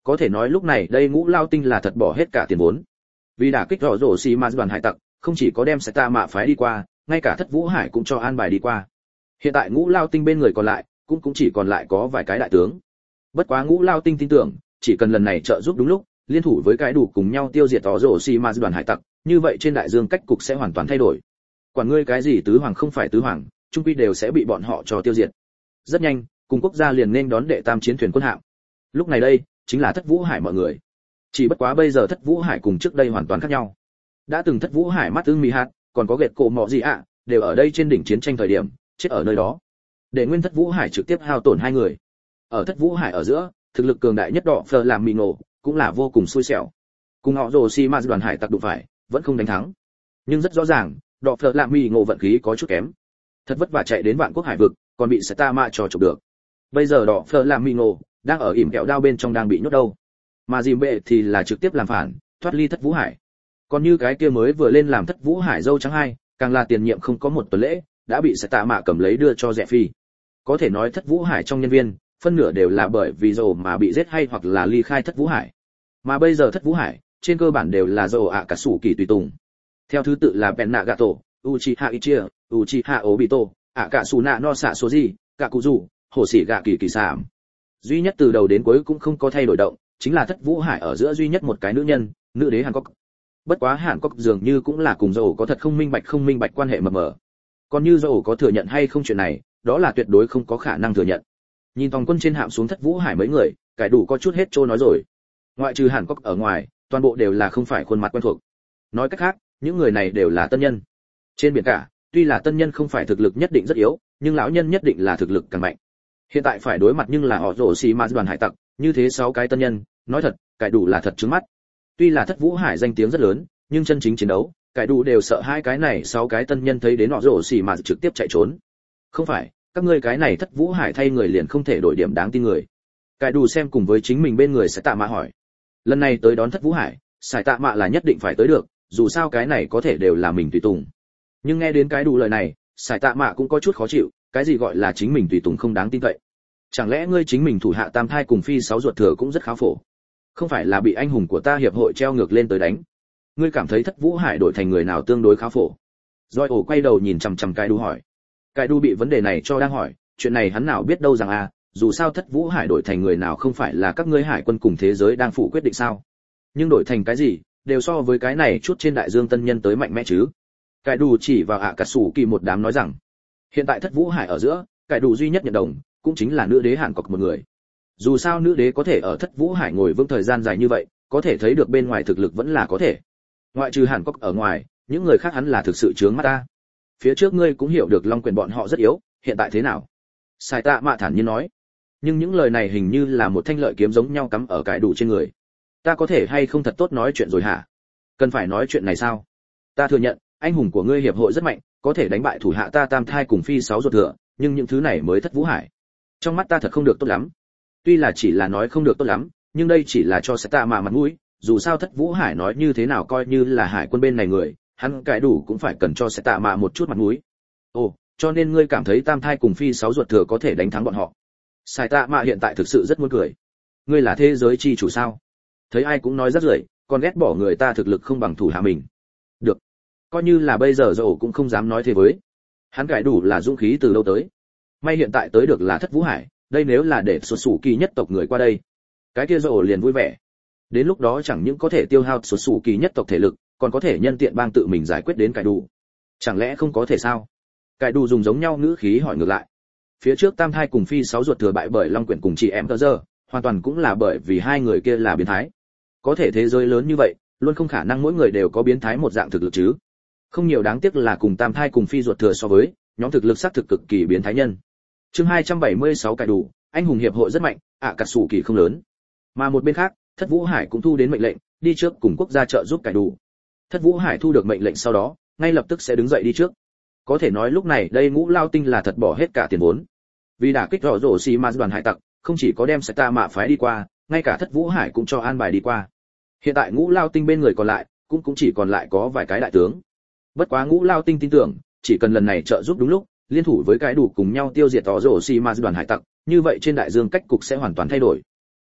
Có thể nói lúc này đây Ngũ Lao Tinh là thật bỏ hết cả tiền vốn. Vì đả kích rõ rổ xì ma đoàn hải tặc, không chỉ có đem Sai Ta Mạ phái đi qua, ngay cả Thất Vũ Hải cũng cho an bài đi qua. Hiện tại Ngũ Lao Tinh bên người còn lại, cũng chỉ còn lại có vài cái đại tướng. Bất quá Ngũ Lao Tinh tin tưởng, chỉ cần lần này trợ giúp đúng lúc, liên thủ với cái đủ cùng nhau tiêu diệt rõ rổ xì ma đoàn hải tặc, như vậy trên đại dương cách cục sẽ hoàn toàn thay đổi. Quản ngươi cái gì tứ hoàng không phải tứ hoàng, trung quy đều sẽ bị bọn họ cho tiêu diệt. Rất nhanh, cùng quốc gia liền nên đón đệ tam chiến thuyền quân hạm. Lúc này đây, chính là Thất Vũ Hải mọi người. Chỉ bất quá bây giờ Thất Vũ Hải cùng trước đây hoàn toàn khác nhau. Đã từng Thất Vũ Hải mắt ưng mì hạt, còn có gẹt cổ mọ gì ạ, đều ở đây trên đỉnh chiến tranh thời điểm, chết ở nơi đó. Để nguyên Thất Vũ Hải trực tiếp hao tổn 2 người. Ở Thất Vũ Hải ở giữa, thực lực cường đại nhất Đỏ Phở làm mì ngộ, cũng là vô cùng xui xẻo. Cùng họ Rồ Si Ma đoàn hải tặc đụng phải, vẫn không đánh thắng. Nhưng rất rõ ràng, Đỏ Phở làm mì ngộ vận khí có chút kém. Thật vất vả chạy đến Vạn Quốc Hải vực, còn bị Sai Ta Mạ cho chụp được. Bây giờ Đỏ Phở làm mì ngộ đang ở ỉm kẹo đao bên trong đang bị nhốt đâu. Mà Dìm Bệ thì là trực tiếp làm phản, thoát ly Thất Vũ Hải. Còn như cái kia mới vừa lên làm Thất Vũ Hải dâu trắng 2, càng là tiền nhiệm không có một tuần lễ, đã bị Sai Ta Mạ cầm lấy đưa cho Rẻ Phi. Có thể nói Thất Vũ Hải trong nhân viên, phân nửa đều là bởi vì dầu mà bị giết hay hoặc là ly khai Thất Vũ Hải. Mà bây giờ Thất Vũ Hải, trên cơ bản đều là dầu cả sủ kỳ tùy tùng. Theo thứ tự là Penagato, Uchiha Ichia, Uchiha Obito, Akasuna no Sasoji, Kakuzu, Hồ Sĩ Gạ Kỳ Kỳ Sảm. Duy nhất từ đầu đến cuối cũng không có thay đổi động, chính là Thất Vũ Hải ở giữa duy nhất một cái nữ nhân, nữ đế Hàn Quốc. Bất quá Hàn Quốc dường như cũng là cùng dầu có thật không minh bạch quan hệ mờ mờ. Còn như dầu có thừa nhận hay không chuyện này, đó là tuyệt đối không có khả năng thừa nhận. Nhìn tòng quân trên hạm xuống Thất Vũ Hải mấy người, cải đủ có chút hết trôi nói rồi. Ngoại trừ Hàn Quốc ở ngoài, toàn bộ đều là không phải khuôn mặt quen thuộc. Nói cách khác, những người này đều là tân nhân. Trên biển cả, tuy là tân nhân không phải thực lực nhất định rất yếu, nhưng lão nhân nhất định là thực lực càng mạnh. Hiện tại phải đối mặt nhưng là họ rồ xì ma đoàn hải tặc, như thế 6 cái tân nhân, nói thật, cải đủ là thật trướng mắt. Tuy là Thất Vũ Hải danh tiếng rất lớn, nhưng chân chính chiến đấu, cải đủ đều sợ 2 cái này 6 cái tân nhân thấy đến họ rồ xì ma trực tiếp chạy trốn. Không phải, các ngươi cái này Thất Vũ Hải thay người liền không thể đổi điểm đáng tin người. Cải đủ xem cùng với chính mình bên người Sai Ta Mạ hỏi. Lần này tới đón Thất Vũ Hải, Sai Ta Mạ là nhất định phải tới được, dù sao cái này có thể đều là mình tùy tùng. Nhưng nghe đến cái đủ lời này, Sai Ta Mạ cũng có chút khó chịu, cái gì gọi là chính mình tùy tùng không đáng tin cậy? Chẳng lẽ ngươi chính mình thủ hạ Tam Thai cùng Phi 6 ruột thừa cũng rất khá phổ? Không phải là bị anh hùng của ta hiệp hội treo ngược lên tới đánh? Ngươi cảm thấy Thất Vũ Hải đổi thành người nào tương đối khá phổ? Rồi ổ quay đầu nhìn chằm chằm cái đủ hỏi. Cái đủ bị vấn đề này cho đang hỏi, chuyện này hắn nào biết đâu rằng dù sao Thất Vũ Hải đổi thành người nào không phải là các ngươi hải quân cùng thế giới đang phụ quyết định sao? Nhưng đổi thành cái gì, đều so với cái này chút trên đại dương tân nhân tới mạnh mẽ chứ. Cái đủ chỉ vào cả sủ kỳ một đám nói rằng, hiện tại Thất Vũ Hải ở giữa, cái đủ duy nhất nhận đồng, cũng chính là nữ đế Hàn Quốc một người. Dù sao nữ đế có thể ở Thất Vũ Hải ngồi vững thời gian dài như vậy, có thể thấy được bên ngoài thực lực vẫn là có thể. Ngoại trừ Hàn Quốc ở ngoài, những người khác hắn là thực sự chướng mắt ta. Phía trước ngươi cũng hiểu được Long Quyền bọn họ rất yếu, hiện tại thế nào? Sai Ta Mạ thản nhiên nói. Nhưng những lời này hình như là một thanh lợi kiếm giống nhau cắm ở cái đủ trên người. Ta có thể hay không thật tốt nói chuyện rồi hả? Cần phải nói chuyện này sao? Ta thừa nhận, anh hùng của ngươi hiệp hội rất mạnh, có thể đánh bại thủ hạ ta Tam Thai cùng Phi 6 ruột thừa, nhưng những thứ này mới Thất Vũ Hải. Trong mắt ta thật không được tốt lắm. Tuy là chỉ là nói không được tốt lắm, nhưng đây chỉ là cho Sai Ta Mạ mặt mũi, dù sao Thất Vũ Hải nói như thế nào coi như là hải quân bên này người, hắn cái đủ cũng phải cần cho Sai Ta Mạ một chút mặt mũi. Ồ, cho nên ngươi cảm thấy Tam Thai cùng Phi 6 ruột thừa có thể đánh thắng bọn họ? Sai Ta Mạ hiện tại thực sự rất muốn cười. Ngươi là thế giới chi chủ sao? Thấy ai cũng nói rất rưởi, còn ghét bỏ người ta thực lực không bằng thủ hạ mình. Được, coi như là bây giờ dầu cũng không dám nói thế với. Hắn cải đủ là dũng khí từ lâu tới. May hiện tại tới được là Thất Vũ Hải, đây nếu là để xuất sủ kỳ nhất tộc người qua đây, cái kia dầu liền vui vẻ. Đến lúc đó chẳng những có thể tiêu hao xuất sủ kỳ nhất tộc thể lực, còn có thể nhân tiện bang tự mình giải quyết đến cải đủ. Chẳng lẽ không có thể sao? Cải đủ dùng giống nhau ngữ khí hỏi ngược lại. Phía trước Tam Thai cùng Phi 6 ruột thừa bại bởi Long Quyển cùng chị em Tơ Giờ, hoàn toàn cũng là bởi vì 2 người kia là biến thái. Có thể thế giới lớn như vậy, luôn không khả năng mỗi người đều có biến thái một dạng thực lực chứ. Không nhiều, đáng tiếc là cùng Tam Thai cùng Phi ruột thừa so với, nhóm thực lực xác thực cực kỳ biến thái nhân. Chương 276 cải đủ, anh hùng hiệp hội rất mạnh, cắt sủ kỳ không lớn. Mà một bên khác, Thất Vũ Hải cũng thu đến mệnh lệnh, đi trước cùng quốc gia trợ giúp cải đủ. Thất Vũ Hải thu được mệnh lệnh sau đó, ngay lập tức sẽ đứng dậy đi trước. Có thể nói lúc này đây Ngũ Lao Tinh là thật bỏ hết cả tiền vốn. Vì đả kích rõ rổ xì ma đoàn hải tặc, không chỉ có đem Sai Ta Mạ phái đi qua, ngay cả Thất Vũ Hải cũng cho an bài đi qua. Hiện tại Ngũ Lao Tinh bên người còn lại, cũng chỉ còn lại có vài cái đại tướng. Bất quá Ngũ Lao Tinh tin tưởng, chỉ cần lần này trợ giúp đúng lúc, liên thủ với cái đủ cùng nhau tiêu diệt rõ rổ xì ma đoàn hải tặc, như vậy trên đại dương cách cục sẽ hoàn toàn thay đổi.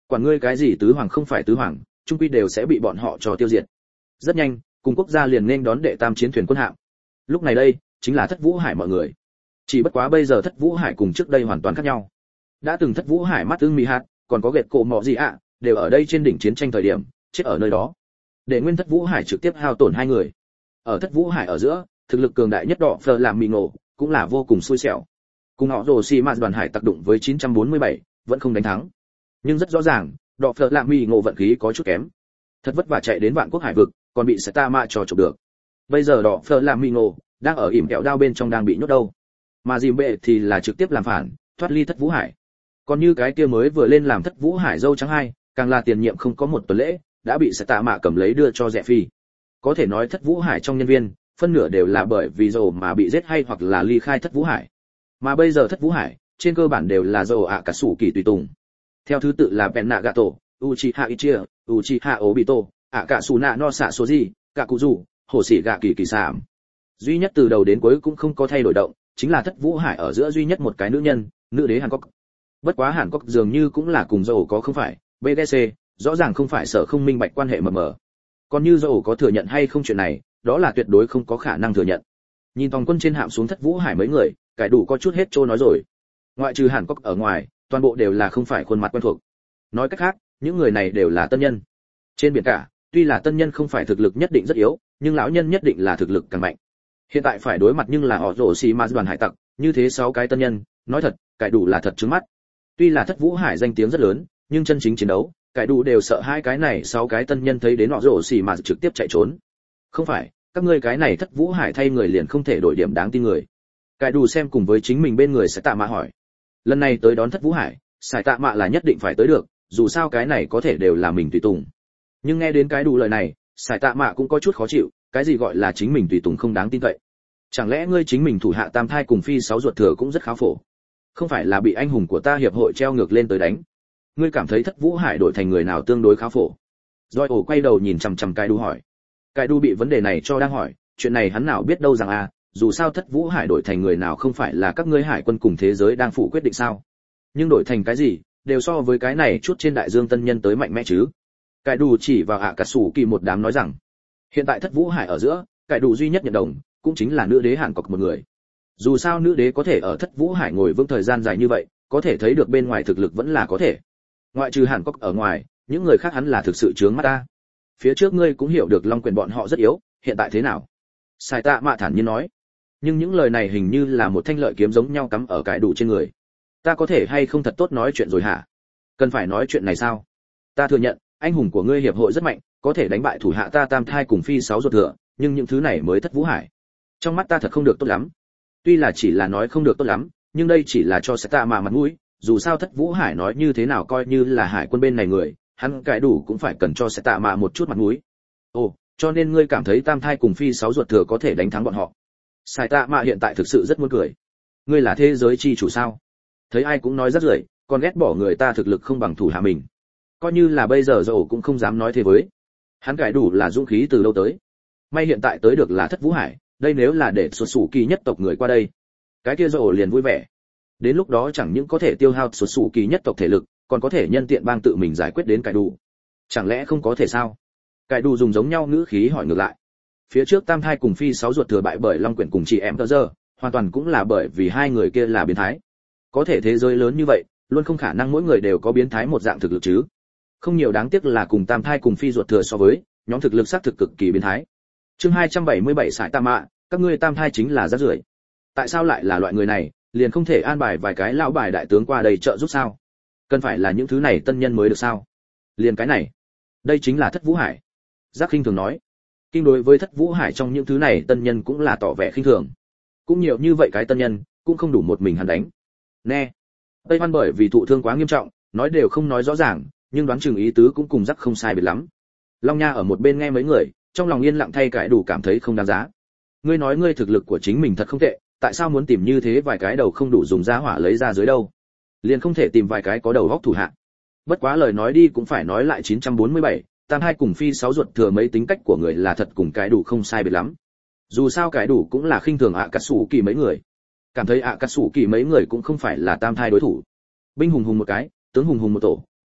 Quản ngươi cái gì tứ hoàng không phải tứ hoàng, trung quy đều sẽ bị bọn họ cho tiêu diệt. Rất nhanh, cùng quốc gia liền nên đón đệ tam chiến thuyền quân hạm. Lúc này đây, chính là Thất Vũ Hải mọi người. Chỉ bất quá bây giờ Thất Vũ Hải cùng trước đây hoàn toàn khác nhau. Đã từng Thất Vũ Hải mắt ưng mì hạt, còn có gệt cổ mọ gì ạ, đều ở đây trên đỉnh chiến tranh thời điểm, chết ở nơi đó. Để nguyên Thất Vũ Hải trực tiếp hao tổn 2 người. Ở Thất Vũ Hải ở giữa, thực lực cường đại nhất đỏ phờ làm mì ngộ, cũng là vô cùng xui xẻo. Cùng họ rồ xì mạt đoàn hải tác động với 947, vẫn không đánh thắng. Nhưng rất rõ ràng, đỏ phờ làm mì ngộ vận khí có chút kém. Thật vất vả chạy đến Vạn Quốc Hải vực, còn bị Saitama cho chụp được. Bây giờ đỏ phờ làm mì ngộ đang ở ỉm kẹo đao bên trong đang bị nhốt đâu. Mà dìm bệ thì là trực tiếp làm phản, thoát ly Thất Vũ Hải. Còn như cái kia mới vừa lên làm Thất Vũ Hải dâu trắng 2, càng là tiền nhiệm không có một tuần lễ, đã bị Saitama cầm lấy đưa cho Rẻ Phi. Có thể nói Thất Vũ Hải trong nhân viên, phân nửa đều là bởi vì dầu mà bị giết hay hoặc là ly khai Thất Vũ Hải. Mà bây giờ Thất Vũ Hải, trên cơ bản đều là dầu cả sủ kỳ tùy tùng. Theo thứ tự là Benagato, Uchiha Itachi, Uchiha Obito, Akasuna no Sasoji, Kakuzu, Hổ Sĩ Gạ Kỳ Kỳ Sảm. Duy nhất từ đầu đến cuối cũng không có thay đổi động, chính là Thất Vũ Hải ở giữa duy nhất một cái nữ nhân, nữ đế Hàn Quốc. Bất quá Hàn Quốc dường như cũng là cùng dầu có không phải, BGC, rõ ràng không phải sở không minh bạch quan hệ mờ mờ. Còn như dầu có thừa nhận hay không chuyện này, đó là tuyệt đối không có khả năng thừa nhận. Nhìn tòng quân trên hạm xuống Thất Vũ Hải mấy người, cải đủ có chút hết trôi nói rồi. Ngoại trừ Hàn Quốc ở ngoài, toàn bộ đều là không phải khuôn mặt quen thuộc. Nói cách khác, những người này đều là tân nhân. Trên biển cả, tuy là tân nhân không phải thực lực nhất định rất yếu, nhưng lão nhân nhất định là thực lực càng mạnh. Hiện tại phải đối mặt nhưng là họ rồ xì ma đoàn hải tặc, như thế 6 cái tân nhân, nói thật, cải đủ là thật trứng mắt. Tuy là Thất Vũ Hải danh tiếng rất lớn, nhưng chân chính chiến đấu, cải đủ đều sợ 2 cái này 6 cái tân nhân thấy đến họ rồ xì ma trực tiếp chạy trốn. Không phải, các ngươi cái này Thất Vũ Hải thay người liền không thể đổi điểm đáng tin người. Cải đủ xem cùng với chính mình bên người sẽ tạ mạ hỏi. Lần này tới đón Thất Vũ Hải, Sải Tạ Mạ là nhất định phải tới được, dù sao cái này có thể đều là mình tùy tùng. Nhưng nghe đến cái đủ lời này, Sải Tạ Mạ cũng có chút khó chịu, cái gì gọi là chính mình tùy tùng không đáng tin cậy? Chẳng lẽ ngươi chính mình thủ hạ tam thai cùng phi 6 ruột thừa cũng rất khá phổ? Không phải là bị anh hùng của ta hiệp hội treo ngược lên tới đánh? Ngươi cảm thấy Thất Vũ Hải đổi thành người nào tương đối khá phổ? Rồi ổ quay đầu nhìn chằm chằm cái đủ hỏi. Cái đủ bị vấn đề này cho đang hỏi, chuyện này hắn nào biết đâu rằng à, dù sao Thất Vũ Hải đổi thành người nào không phải là các ngươi hải quân cùng thế giới đang phụ quyết định sao? Nhưng đổi thành cái gì, đều so với cái này chút trên đại dương tân nhân tới mạnh mẽ chứ. Cái đủ chỉ vào cả sủ kỳ một đám nói rằng, hiện tại Thất Vũ Hải ở giữa, cái đủ duy nhất nhận đồng, cũng chính là nữ đế Hàn Quốc một người. Dù sao nữ đế có thể ở Thất Vũ Hải ngồi vững thời gian dài như vậy, có thể thấy được bên ngoài thực lực vẫn là có thể. Ngoại trừ Hàn Quốc ở ngoài, những người khác hắn là thực sự chướng mắt ta. Phía trước ngươi cũng hiểu được Long Quyền bọn họ rất yếu, hiện tại thế nào? Sải Tạ Mạ thản nhiên nói. Nhưng những lời này hình như là một thanh lợi kiếm giống nhau cắm ở cái đủ trên người. Ta có thể hay không thật tốt nói chuyện rồi hả? Cần phải nói chuyện này sao? Ta thừa nhận, anh hùng của ngươi hiệp hội rất mạnh, có thể đánh bại thủ hạ ta tam thai cùng phi 6 ruột thừa, nhưng những thứ này mới Thất Vũ Hải. Trong mắt ta thật không được tốt lắm. Tuy là chỉ là nói không được tốt lắm, nhưng đây chỉ là cho sẽ tạ mà mặt mũi, dù sao Thất Vũ Hải nói như thế nào coi như là hải quân bên này người, hắn cái đủ cũng phải cần cho sẽ tạ mà một chút mặt mũi. Ồ, cho nên ngươi cảm thấy tam thai cùng phi 6 ruột thừa có thể đánh thắng bọn họ? Sai tạ mà hiện tại thực sự rất muốn cười. Ngươi là thế giới chi chủ sao? Thấy ai cũng nói rất rưởi, còn ghét bỏ người ta thực lực không bằng thủ hạ mình. Coi như là bây giờ dầu cũng không dám nói thế với. Hắn cải đủ là dũng khí từ lâu tới. May hiện tại tới được là Thất Vũ Hải, đây nếu là để xuất sủ kỳ nhất tộc người qua đây, cái kia dầu liền vui vẻ. Đến lúc đó chẳng những có thể tiêu hao xuất sủ kỳ nhất tộc thể lực, còn có thể nhân tiện bang tự mình giải quyết đến cải đủ. Chẳng lẽ không có thể sao? Cải đủ dùng giống nhau ngữ khí hỏi ngược lại. Phía trước tam thai cùng phi 6 ruột thừa bại bởi Long Quyển cùng chị em Tơ Giờ, hoàn toàn cũng là bởi vì hai người kia là biến thái. Có thể thế giới lớn như vậy, luôn không khả năng mỗi người đều có biến thái một dạng thực lực chứ. Không nhiều, đáng tiếc là cùng tam thai cùng phi ruột thừa so với, nhóm thực lực xác thực cực kỳ biến thái. Chương 277 Sải Tạ Mạ, các ngươi tam thai chính là rác rưởi. Tại sao lại là loại người này, liền không thể an bài vài cái lão bài đại tướng qua đây trợ giúp sao? Cần phải là những thứ này tân nhân mới được sao? Liền cái này, đây chính là Thất Vũ Hải. Giác khinh thường nói. Kinh đối với Thất Vũ Hải trong những thứ này tân nhân cũng là tỏ vẻ khinh thường. Cũng nhiều như vậy cái tân nhân, cũng không đủ một mình hắn đánh. Nè, Tây Văn bởi vì thụ thương quá nghiêm trọng, nói đều không nói rõ ràng, nhưng đoán chừng ý tứ cũng cùng Giác không sai biệt lắm. Long Nha ở một bên nghe mấy người, trong lòng yên lặng thay cải đủ cảm thấy không đáng giá. Ngươi nói ngươi thực lực của chính mình thật không tệ, tại sao muốn tìm như thế vài cái đầu không đủ dùng giá hỏa lấy ra dưới đâu? Liền không thể tìm vài cái có đầu góc thủ hạ. Bất quá lời nói đi cũng phải nói lại 947, tam hai cùng phi 6 ruột thừa mấy tính cách của người là thật cùng cái đủ không sai biệt lắm. Dù sao cái đủ cũng là khinh thường cắt sủ kỳ mấy người. Cảm thấy cắt sủ kỳ mấy người cũng không phải là tam thai đối thủ. Binh hùng hùng một cái, tướng hùng hùng một tổ,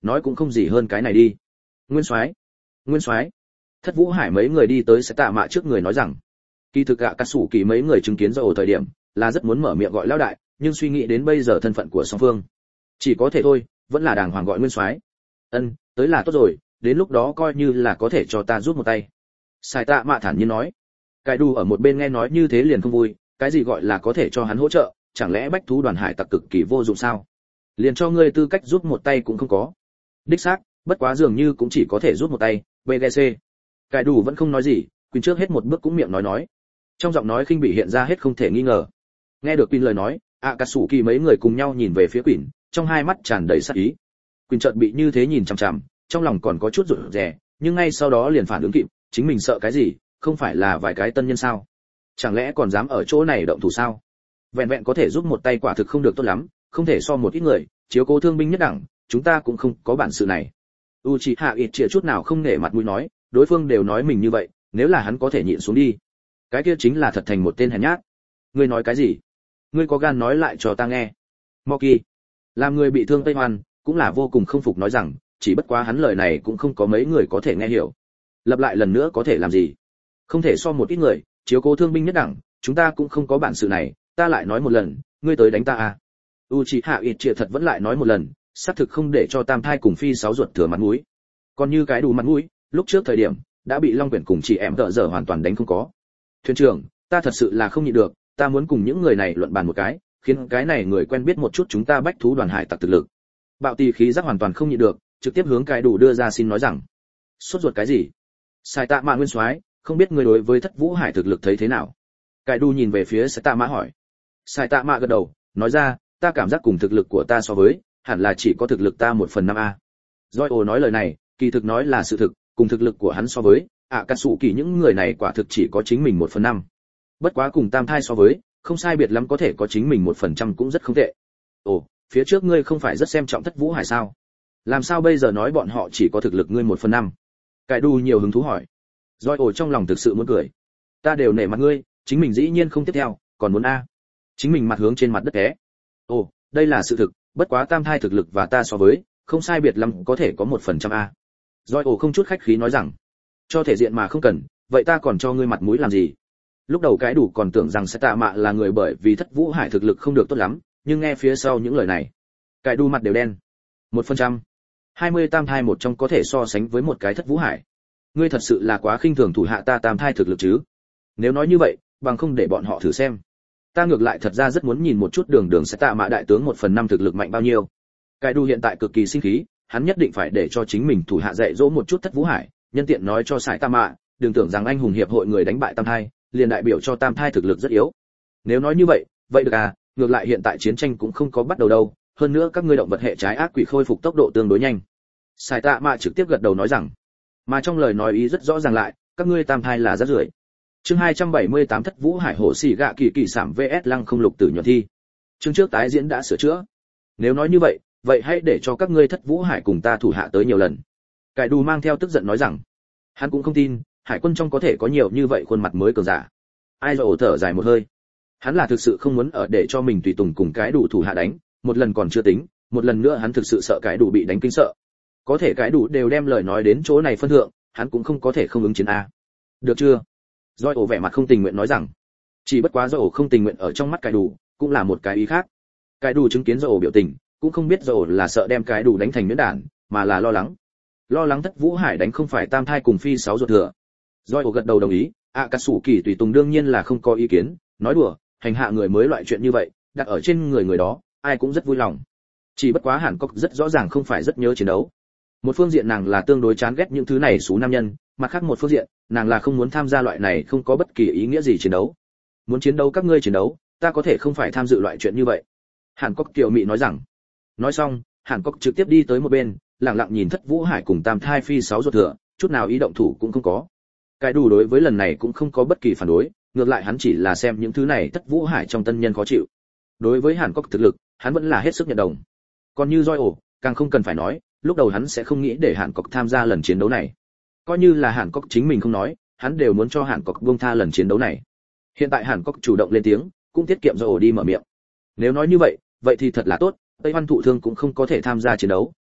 nói cũng không gì hơn cái này đi. Nguyên soái. Thất Vũ Hải mấy người đi tới sẽ tạ mạ trước người nói rằng, kỳ thực cả sủ kỳ mấy người chứng kiến rồi thời điểm là rất muốn mở miệng gọi lão đại, nhưng suy nghĩ đến bây giờ thân phận của song phương, chỉ có thể thôi, vẫn là đàng hoàng gọi Nguyên soái. Ân, tới là tốt rồi, đến lúc đó coi như là có thể cho ta giúp một tay. Sai tạ mạ thản nhiên nói. Cái đu ở một bên nghe nói như thế liền không vui, cái gì gọi là có thể cho hắn hỗ trợ, chẳng lẽ bách thú đoàn hải tặc cực kỳ vô dụng sao? Liền cho ngươi tư cách giúp một tay cũng không có. Đích xác, bất quá dường như cũng chỉ có thể giúp một tay, BGC. Cái đủ vẫn không nói gì, Quỳnh trước hết một bước cũng miệng nói. Trong giọng nói khinh bỉ hiện ra hết không thể nghi ngờ. Nghe được Quỳnh lời nói, Akatsuki mấy người cùng nhau nhìn về phía Quỳnh, trong hai mắt tràn đầy sát ý. Quỳnh chợt bị như thế nhìn chằm chằm, trong lòng còn có chút rụt rè, nhưng ngay sau đó liền phản ứng kịp, chính mình sợ cái gì, không phải là vài cái tân nhân sao? Chẳng lẽ còn dám ở chỗ này động thủ sao? Vẹn vẹn có thể giúp một tay quả thực không được tốt lắm, không thể so một ít người, chiếu cố thương binh nhất đẳng, chúng ta cũng không có bản sự này. Uchiha Itachi chút nào không nể mặt mũi nói, đối phương đều nói mình như vậy, nếu là hắn có thể nhịn xuống đi, cái kia chính là thật thành một tên hèn nhát. Ngươi nói cái gì? Ngươi có gan nói lại cho ta nghe. Moki, làm người bị thương Tây Hoan, cũng là vô cùng không phục nói rằng, chỉ bất quá hắn lời này cũng không có mấy người có thể nghe hiểu. Lặp lại lần nữa có thể làm gì? Không thể so một ít người, chiếu cố thương binh nhất đẳng, chúng ta cũng không có bản sự này, ta lại nói một lần, ngươi tới đánh ta à? Uchiha Itachi thật vẫn lại nói một lần, xác thực không để cho Tam Thai cùng Phi Sáu ruột thừa mặt mũi. Còn như cái đủ mặt mũi, lúc trước thời điểm đã bị Long Quyển cùng chị em tợ dở hoàn toàn đánh không có. Thuyền trưởng, ta thật sự là không nhịn được, ta muốn cùng những người này luận bàn một cái, khiến cái này người quen biết một chút chúng ta bách thú đoàn hải tặc thực lực. Bạo tì khí giác hoàn toàn không nhịn được, trực tiếp hướng cái đủ đưa ra xin nói rằng, sốt ruột cái gì? Sai Tạ Mạ nguyên soái, không biết người đối với Thất Vũ Hải thực lực thấy thế nào? Cái đủ nhìn về phía Sai Tạ Mạ hỏi. Sai Tạ Mạ gật đầu, nói ra, ta cảm giác cùng thực lực của ta so với, hẳn là chỉ có thực lực ta 1/5 a. Zoyo nói lời này, kỳ thực nói là sự thực, cùng thực lực của hắn so với, Akatsuki những người này quả thực chỉ có chính mình 1/5. Bất quá cùng Tam Thai so với, không sai biệt lắm có thể có chính mình 1% cũng rất không tệ. Ồ, phía trước ngươi không phải rất xem trọng Thất Vũ Hải sao? Làm sao bây giờ nói bọn họ chỉ có thực lực ngươi 1/5? Cái đu nhiều hứng thú hỏi. Zoyo trong lòng thực sự muốn cười. Ta đều nể mặt ngươi, chính mình dĩ nhiên không tiếp theo, còn muốn a? Chính mình mặt hướng trên mặt đất té. Ồ, đây là sự thực, bất quá Tam Thai thực lực và ta so với, không sai biệt lắm có thể có 1% a. Zoyo không chút khách khí nói rằng, cho thể diện mà không cần, vậy ta còn cho ngươi mặt mũi làm gì? Lúc đầu cái đủ còn tưởng rằng sẽ Tạ Mạ là người bởi vì Thất Vũ Hải thực lực không được tốt lắm, nhưng nghe phía sau những lời này, cái đu mặt đều đen. 1%, 20 Tam Thai một trong có thể so sánh với một cái Thất Vũ Hải. Ngươi thật sự là quá khinh thường thủ hạ ta Tam Thai thực lực chứ? Nếu nói như vậy, bằng không để bọn họ thử xem. Ta ngược lại thật ra rất muốn nhìn một chút đường sẽ Tạ Mạ đại tướng 1/5 thực lực mạnh bao nhiêu. Cái đu hiện tại cực kỳ sinh khí, hắn nhất định phải để cho chính mình thủ hạ dạy dỗ một chút Thất Vũ Hải, nhân tiện nói cho Sai Tạ Mạ, đừng tưởng rằng anh hùng hiệp hội người đánh bại Tam Thai, liền đại biểu cho Tam Thai thực lực rất yếu. Nếu nói như vậy, vậy được à, ngược lại hiện tại chiến tranh cũng không có bắt đầu đâu, hơn nữa các ngươi động vật hệ trái ác quỷ khôi phục tốc độ tương đối nhanh. Sai Tạ Mạ trực tiếp gật đầu nói rằng, mà trong lời nói ý rất rõ ràng lại, các ngươi Tam Thai là rất rưởi. Chương 278 Thất Vũ Hải hổ xỉ gạ kỳ kỳ sảm VS Lăng Không Lục Tử nhuận thi. Chương trước tái diễn đã sửa chữa. Nếu nói như vậy, vậy hãy để cho các ngươi Thất Vũ Hải cùng ta thủ hạ tới nhiều lần. Cải Đù mang theo tức giận nói rằng, hắn cũng không tin, hải quân trong có thể có nhiều như vậy khuôn mặt mới cường giả. Ai rồi thở dài một hơi. Hắn là thực sự không muốn ở để cho mình tùy tùng cùng cái đủ thủ hạ đánh, một lần còn chưa tính, một lần nữa hắn thực sự sợ cái đủ bị đánh kinh sợ. Có thể cái đủ đều đem lời nói đến chỗ này phân thượng, hắn cũng không có thể không ứng chiến a. Được chưa? Doi ổ vẻ mặt không tình nguyện nói rằng, chỉ bất quá Doi ổ không tình nguyện ở trong mắt cái đủ, cũng là một cái ý khác. Cái đủ chứng kiến Doi ổ biểu tình, cũng không biết Doi ổ là sợ đem cái đủ đánh thành miếng đạn, mà là lo lắng Thất Vũ Hải đánh không phải Tam Thai cùng Phi Sáu ruột thừa. Doi ổ gật đầu đồng ý, Akatsuki tùy tùng đương nhiên là không có ý kiến, nói đùa, hành hạ người mới loại chuyện như vậy, đặt ở trên người đó, ai cũng rất vui lòng. Chỉ bất quá Hàn Cốc rất rõ ràng không phải rất nhớ chiến đấu. Một phương diện nàng là tương đối chán ghét những thứ này xú nam nhân, mặt khác một phương diện, nàng là không muốn tham gia loại này không có bất kỳ ý nghĩa gì chiến đấu. Muốn chiến đấu các ngươi chiến đấu, ta có thể không phải tham dự loại chuyện như vậy. Hàn Cốc kiều mị nói rằng. Nói xong, Hàn Cốc trực tiếp đi tới một bên, lặng lặng nhìn Thất Vũ Hải cùng Tam Thai Phi Sáu ruột thừa, chút nào ý động thủ cũng không có. Cái đủ đối với lần này cũng không có bất kỳ phản đối, ngược lại hắn chỉ là xem những thứ này Thất Vũ Hải trong tân nhân khó chịu. Đối với Hàn Cốc thực lực, hắn vẫn là hết sức nhận đồng. Còn như Doi ổ, càng không cần phải nói, lúc đầu hắn sẽ không nghĩ để Hàn Cốc tham gia lần chiến đấu này. Coi như là Hàn Cốc chính mình không nói, hắn đều muốn cho Hàn Cốc buông tha lần chiến đấu này. Hiện tại Hàn Cốc chủ động lên tiếng, cũng tiết kiệm Doi ổ đi mở miệng. Nếu nói như vậy, vậy thì thật là tốt, Tây Văn thụ thương cũng không có thể tham gia chiến đấu,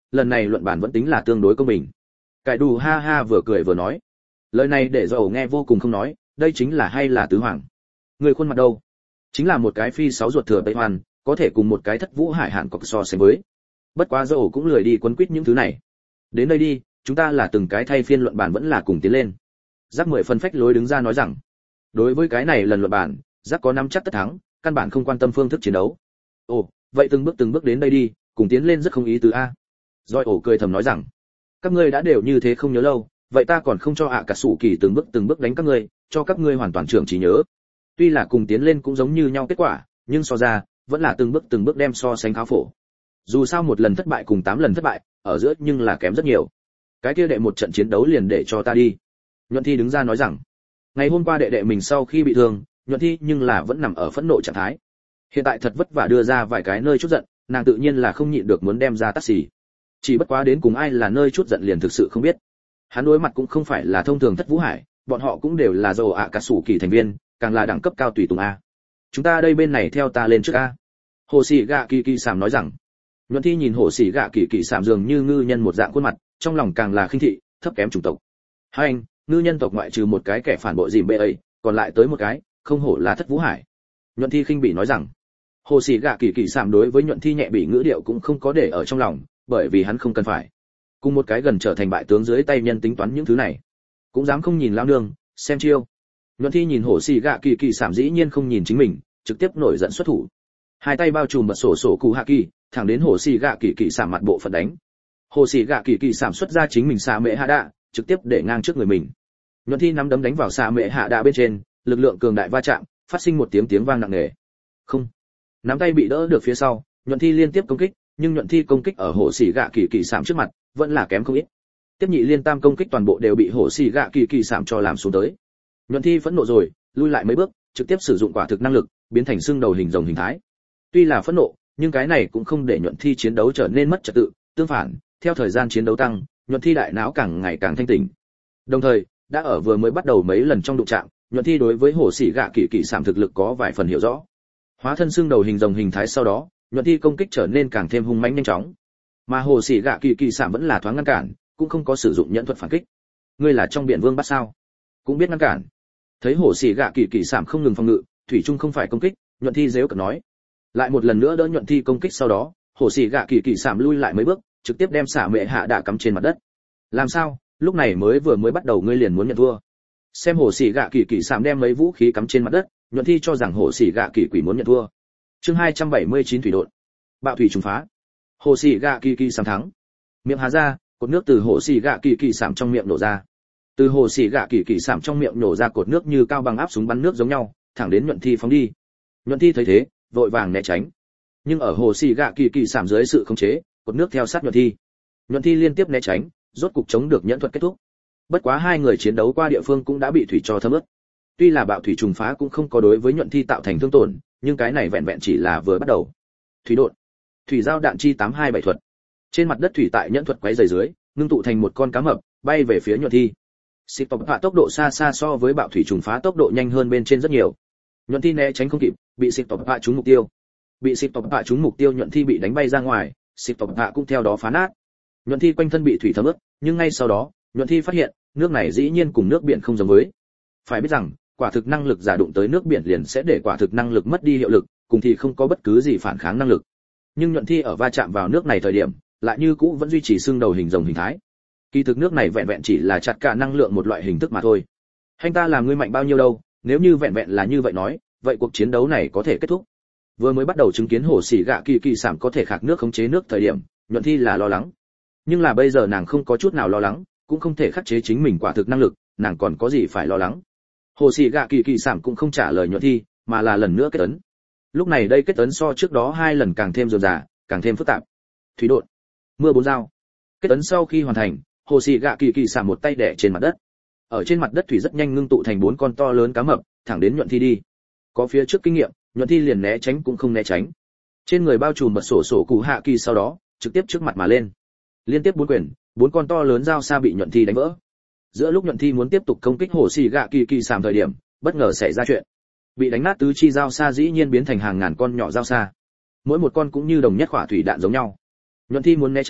lần này luận bản vẫn tính là tương đối công bình. Cải Đủ ha ha vừa cười vừa nói. Lời này để Dầu nghe vô cùng không nói, đây chính là hay là tứ hoàng. Người khuôn mặt đâu? Chính là một cái phi sáu ruột thừa Tây Hoàn, có thể cùng một cái Thất Vũ Hải Hạn cọc so sánh với. Bất quá Dầu cũng lười đi quấn quýt những thứ này. Đến đây đi, chúng ta là từng cái thay phiên luận bản vẫn là cùng tiến lên. Giác 10 phần phách lối đứng ra nói rằng, đối với cái này lần luận bản, Giác có nắm chắc tất thắng, căn bản không quan tâm phương thức chiến đấu. Ồ, vậy từng bước đến đây đi, cùng tiến lên rất không ý tứ a. Rồi ổ cười thầm nói rằng, các ngươi đã đều như thế không nhớ lâu, vậy ta còn không cho ạ cả sủ kỳ từng bước đánh các ngươi, cho các ngươi hoàn toàn trưởng trí nhớ. Tuy là cùng tiến lên cũng giống như nhau kết quả, nhưng so ra, vẫn là từng bước đem so sánh khá phổ. Dù sao một lần thất bại cùng 8 lần thất bại, ở giữa nhưng là kém rất nhiều. Cái kia đệ một trận chiến đấu liền để cho ta đi. Nhuận Thi đứng ra nói rằng, ngày hôm qua đệ mình sau khi bị thương, Nhuận Thi nhưng là vẫn nằm ở phẫn nộ trạng thái. Hiện tại thật vất vả đưa ra vài cái nơi chút giận, nàng tự nhiên là không nhịn được muốn đem ra tát xì. Chỉ bất quá đến cùng ai là nơi chút giận liền thực sự không biết. Hắn đối mặt cũng không phải là thông thường Thất Vũ Hải, bọn họ cũng đều là dầu ạ cả sủ kỳ thành viên, càng là đẳng cấp cao tùy tùng a. Chúng ta đây bên này theo ta lên trước a. Hồ Sĩ Gạ Kỳ Kỳ Sảm nói rằng. Nhuận Thi nhìn Hồ Sĩ Gạ Kỳ Kỳ Sảm dường như ngư nhân một dạng khuôn mặt, trong lòng càng là khinh thị, thấp kém chủng tộc. Hai anh, ngư nhân tộc ngoại trừ một cái kẻ phản bội dìm bê ấy, còn lại tới một cái, không hổ là Thất Vũ Hải. Nhuận Thi khinh bỉ nói rằng. Hồ Sĩ Gạ Kỳ Kỳ Sảm đối với Nhuận Thi nhẹ bỉ ngữ điệu cũng không có để ở trong lòng, bởi vì hắn không cần phải. Cùng một cái gần trở thành bại tướng dưới tay nhân tính toán những thứ này, cũng dám không nhìn lão nương, xem chiêu. Nhuận Thi nhìn Hồ Sĩ Gạ Kỳ Kỳ Sảm dĩ nhiên không nhìn chính mình, trực tiếp nổi giận xuất thủ. Hai tay bao trùm mật sổ cụ hạ kỳ, thẳng đến Hồ Sĩ Gạ Kỳ Kỳ Sảm mặt bộ phận đánh. Hồ Sĩ Gạ Kỳ Kỳ Sảm xuất ra chính mình xạ mệ hạ đạ, trực tiếp để ngang trước người mình. Nhuận Thi nắm đấm đánh vào xạ mệ hạ đạ bên trên, lực lượng cường đại va chạm, phát sinh một tiếng vang nặng nề. Không, nắm tay bị đỡ được phía sau, Nhuận Thi liên tiếp công kích, nhưng Nhuận Thi công kích ở Hồ Sĩ Gạ Kỳ Kỳ Sảm trước mặt, vẫn là kém không ít. Tiếp nhị liên tam công kích toàn bộ đều bị Hồ Sĩ Gạ Kỳ Kỳ Sảm cho làm xuống tới. Nhuận Thi phẫn nộ rồi, lui lại mấy bước, trực tiếp sử dụng quả thực năng lực, biến thành xương đầu hình rồng hình thái. Tuy là phẫn nộ, nhưng cái này cũng không để Nhuận Thi chiến đấu trở nên mất trật tự, tương phản, theo thời gian chiến đấu tăng, Nhuận Thi đại não càng ngày càng thanh tỉnh. Đồng thời, đã ở vừa mới bắt đầu mấy lần trong đụng chạm, Nhuận Thi đối với Hồ Sĩ Gạ Kỳ Kỳ Sảm thực lực có vài phần hiểu rõ. Hóa thân xương đầu hình rồng hình thái sau đó, Nhuận Thi công kích trở nên càng thêm hung mãnh nhanh chóng. Mà Hồ Sĩ Gạ Kỳ Kỳ Sảm vẫn là thoáng ngăn cản, cũng không có sử dụng nhẫn thuật phản kích. Ngươi là trong biển vương bắt sao? Cũng biết ngăn cản. Thấy Hồ Sĩ Gạ Kỳ Kỳ Sảm không ngừng phòng ngự, thủy chung không phải công kích, Nhuận Thi giễu cợt nói. Lại một lần nữa đỡ Nhuận Thi công kích sau đó, Hồ Sĩ Gạ Kỳ Kỳ Sảm lui lại mấy bước, trực tiếp đem xả mệ hạ đạ cắm trên mặt đất. Làm sao? Lúc này vừa mới bắt đầu ngươi liền muốn nhận thua. Xem Hồ Sĩ Gạ Kỳ Kỳ Sảm đem mấy vũ khí cắm trên mặt đất, Nhuận Thi cho rằng Hồ Sĩ Gạ Kỳ Quỷ muốn nhận thua. Chương 279 thủy độn. Bạo thủy trùng phá. Hồ Sĩ Gạ Kỳ Kỳ Sảm thắng. Miệng há ra, cột nước từ Hồ Sĩ Gạ Kỳ Kỳ Sảm trong miệng nổ ra. Từ Hồ Sĩ Gạ Kỳ Kỳ Sảm trong miệng nổ ra cột nước như cao bằng áp súng bắn nước giống nhau, thẳng đến Nhuận Thi phóng đi. Nhuận Thi thấy thế, vội vàng né tránh. Nhưng ở Hồ Sĩ Gạ Kỳ Kỳ Sảm dưới sự khống chế, cột nước theo sát Nhuận Thi. Nhuận Thi liên tiếp né tránh, rốt cục chống được nhẫn thuật kết thúc. Bất quá hai người chiến đấu qua địa phương cũng đã bị thủy cho thấm ướt. Tuy là bạo thủy trùng phá cũng không có đối với Nhuận Thi tạo thành thương tổn, nhưng cái này vẹn vẹn chỉ là vừa bắt đầu. Thủy độn. Thủy giao đạn chi 827 thuật. Trên mặt đất thủy tại nhẫn thuật quấy rầy dưới, ngưng tụ thành một con cá mập, bay về phía Nhuận Thi. Xịt tộc hạ tốc độ xa xa so với bạo thủy trùng phá tốc độ nhanh hơn bên trên rất nhiều. Nhuận Thi né tránh không kịp, bị xịt tộc hạ trúng mục tiêu. Bị xịt tộc hạ trúng mục tiêu, Nhuận Thi bị đánh bay ra ngoài, xịt tộc hạ cũng theo đó phá nát. Nhuận Thi quanh thân bị thủy thấm ướt, nhưng ngay sau đó, Nhuận Thi phát hiện, nước này dĩ nhiên cùng nước biển không giống với. Phải biết rằng, quả thực năng lực giả đụng tới nước biển liền sẽ để quả thực năng lực mất đi hiệu lực, cùng thì không có bất cứ gì phản kháng năng lực. Nhưng Nhuận Thi ở va chạm vào nước này thời điểm, lại như cũ vẫn duy trì xương đầu hình rồng hình thái. Kỳ thực nước này vẹn vẹn chỉ là chặt cả năng lượng một loại hình thức mà thôi. Hành ta làm ngươi mạnh bao nhiêu đâu, nếu như vẹn vẹn là như vậy nói, vậy cuộc chiến đấu này có thể kết thúc. Vừa mới bắt đầu chứng kiến Hồ Sĩ Gạ Kỳ Kỳ Sảm có thể khạc nước khống chế nước thời điểm, Nhuận Thi là lo lắng. Nhưng là bây giờ nàng không có chút nào lo lắng, cũng không thể khắc chế chính mình quả thực năng lực, nàng còn có gì phải lo lắng. Hồ Sĩ Gạ Kỳ Kỳ Sảm cũng không trả lời Nhuận Thi, mà là lần nữa kết ấn. Lúc này đây kết ấn so trước đó hai lần càng thêm rườm rà, càng thêm phức tạp. Thủy độn, mưa bốn dao. Kết ấn sau khi hoàn thành, Hồ Sĩ Gạ Kỳ Kỳ Sảm một tay đè trên mặt đất. Ở trên mặt đất thủy rất nhanh ngưng tụ thành 4 con to lớn cá mập, thẳng đến Nhuận Thi đi. Có phía trước kinh nghiệm, Nhuận Thi liền né tránh cũng không né tránh. Trên người bao trùm mật sổ cụ hạ kỳ sau đó, trực tiếp trước mặt mà lên. Liên tiếp 4 quyền, 4 con to lớn dao xa bị Nhuận Thi đánh vỡ. Giữa lúc Nhuận Thi muốn tiếp tục công kích Hồ Sĩ Gạ Kỳ Kỳ Sảm thời điểm, bất ngờ xảy ra chuyện. Bị đánh nát tứ chi dao xa dĩ nhiên biến thành hàng ngàn con nhỏ dao xa. Mỗi một con cũng như đồng nhất quả thủy đạn giống nhau. Nhuận Thi muốn né tránh,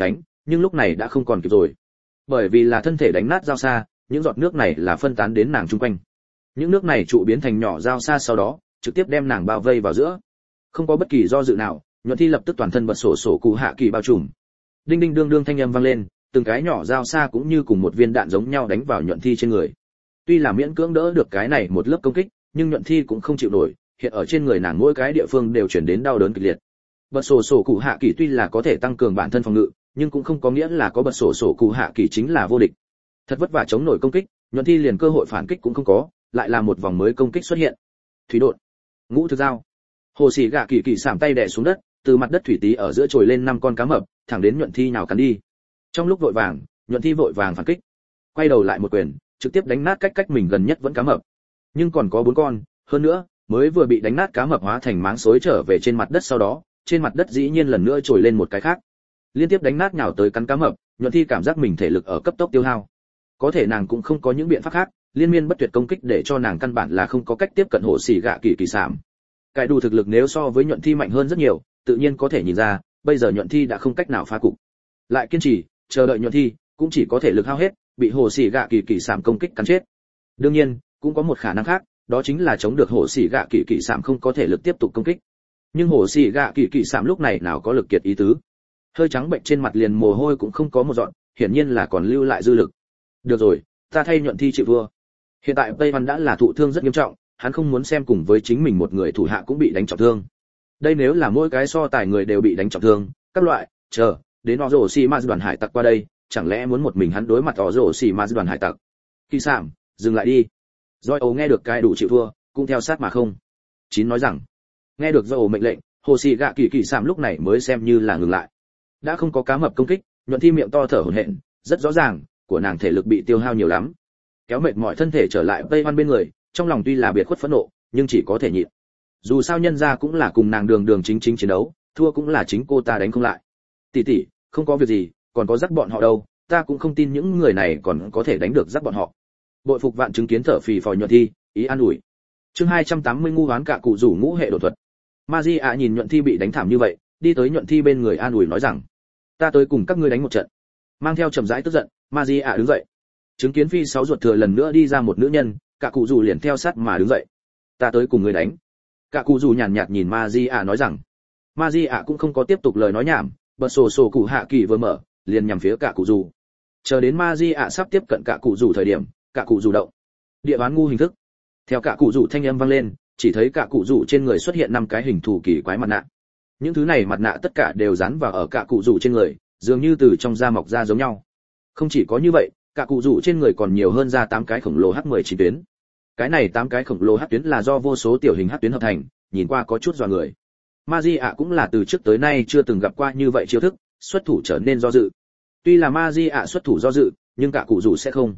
nhưng lúc này đã không còn kịp rồi. Bởi vì là thân thể đánh nát dao xa, những giọt nước này là phân tán đến nàng chung quanh. Những nước này trụ biến thành nhỏ dao xa, sau đó trực tiếp đem nàng bao vây vào giữa. Không có bất kỳ do dự nào, Nhuận Thi lập tức toàn thân bật sổ sổ cụ hạ kỳ bao trùm. Đinh đinh đương đương thanh âm vang lên, từng cái nhỏ dao xa cũng như cùng một viên đạn giống nhau đánh vào Nhuận Thi trên người. Tuy là miễn cưỡng đỡ được cái này một lớp công kích, nhưng Nhuận Thi cũng không chịu nổi, hiện ở trên người nàng mỗi cái địa phương đều truyền đến đau đớn kịch liệt. Bật sổ sổ cụ hạ kỳ tuy là có thể tăng cường bản thân phòng ngự, nhưng cũng không có nghĩa là có bật sổ sổ cụ hạ kỳ chính là vô địch. Thật vất vả chống nổi công kích, Nhuận Thi liền cơ hội phản kích cũng không có, lại là một vòng mới công kích xuất hiện. Thủy đột, ngũ thực dao. Hồ Sĩ Gạ kỳ kỳ sạm tay đè xuống đất, từ mặt đất thủy tí ở giữa trồi lên 5 con cá mập, thẳng đến Nhuận Thi nhào cắn đi. Trong lúc vội vàng, Nhuận Thi vội vàng phản kích, quay đầu lại một quyền, trực tiếp đánh nát cách mình gần nhất vẫn cá mập. Nhưng còn có 4 con, hơn nữa, mới vừa bị đánh nát cá mập hóa thành máng xối trở về trên mặt đất, sau đó, trên mặt đất dĩ nhiên lần nữa trồi lên một cái khác. Liên tiếp đánh nát nhào tới cắn cá mập, Nhuận Thi cảm giác mình thể lực ở cấp tốc tiêu hao. Có thể nàng cũng không có những biện pháp khác, liên miên bất tuyệt công kích để cho nàng căn bản là không có cách tiếp cận Hồ Sĩ Gạ kỳ kỳ sạm. Cái đủ thực lực nếu so với Nhuận Thi mạnh hơn rất nhiều, tự nhiên có thể nhìn ra, bây giờ Nhuận Thi đã không cách nào phá cục. Lại kiên trì, chờ đợi Nhuận Thi, cũng chỉ có thể lực hao hết, bị Hồ Sĩ Gạ kỳ kỳ sạm công kích cắn chết. Đương nhiên, cũng có một khả năng khác, đó chính là chống được Hồ Sĩ Gạ kỳ kỳ sạm không có thể lực tiếp tục công kích. Nhưng Hồ Sĩ Gạ kỳ kỳ sạm lúc này nào có lực kiệt ý tứ. Hơi trắng bệnh trên mặt liền mồ hôi cũng không có một giọt, hiển nhiên là còn lưu lại dư lực. Được rồi, ta thay Nhuận Thi chịu thua. Hiện tại Tây Văn đã là thụ thương rất nghiêm trọng, hắn không muốn xem cùng với chính mình một người thủ hạ cũng bị đánh trọng thương. Đây nếu là mỗi cái so tài người đều bị đánh trọng thương, các loại, chờ, đến Orochimaru đoàn hải tặc qua đây, chẳng lẽ muốn một mình hắn đối mặt Orochimaru đoàn hải tặc? Kỳ Sạm, dừng lại đi. Zoe nghe được cái đủ chịu thua, cũng theo sát mà không. Chín nói rằng, nghe được Zoe mệnh lệnh, Hồ Sĩ Gạ kỳ Sạm lúc này mới xem như là ngừng lại. Đã không có cá mập công kích, Nhuận Thi miệng to thở hổn hển, rất rõ ràng, của nàng thể lực bị tiêu hao nhiều lắm. Kéo mệt mỏi thân thể trở lại Tây Văn bên người, trong lòng tuy là biệt khuất phẫn nộ, nhưng chỉ có thể nhịn. Dù sao nhân gia cũng là cùng nàng đường chính chiến đấu, thua cũng là chính cô ta đánh không lại. Tỷ tỷ, không có việc gì, còn có dắt bọn họ đâu, ta cũng không tin những người này còn có thể đánh được dắt bọn họ. Bội phục vạn chứng kiến thở phì phò Nhuận Thi, ý an ủi. Chương 280 ngu hoán cả cụ rủ ngũ hệ đột thuật. Magia nhìn Nhuận Thi bị đánh thảm như vậy, đi tới Nhuận Thi bên người an ủi nói rằng, ta tới cùng các ngươi đánh một trận. Mang theo trầm rãi tức giận, Magia đứng dậy. Chứng kiến phi sáu ruột thừa lần nữa đi ra một nữ nhân, cả cụ rủ liền theo sát mà đứng dậy. Ta tới cùng ngươi đánh. Cả cụ rủ nhàn nhạt nhìn Magia nói rằng. Magia cũng không có tiếp tục lời nói nhảm, bật sổ sổ cụ hạ kỳ vừa mở, liền nhằm phía cả cụ rủ. Chờ đến Magia sắp tiếp cận cả cụ rủ thời điểm, cả cụ rủ động. Địa bán ngu hình thức. Theo cả cụ rủ thanh âm vang lên, chỉ thấy cả cụ rủ trên người xuất hiện 5 cái hình thù kỳ quái mặt nạ. Những thứ này mặt nạ tất cả đều dán vào ở cả cụ rủ trên người, dường như từ trong da mọc ra giống nhau. Không chỉ có như vậy, cả cụ rủ trên người còn nhiều hơn ra 8 cái khổng lồ H19 tuyến. Cái này 8 cái khổng lồ H tuyến là do vô số tiểu hình H tuyến hợp thành, nhìn qua có chút dọa người. Magia cũng là từ trước tới nay chưa từng gặp qua như vậy chiêu thức, xuất thủ trở nên do dự. Tuy là Magia xuất thủ do dự, nhưng cả cụ rủ sẽ không.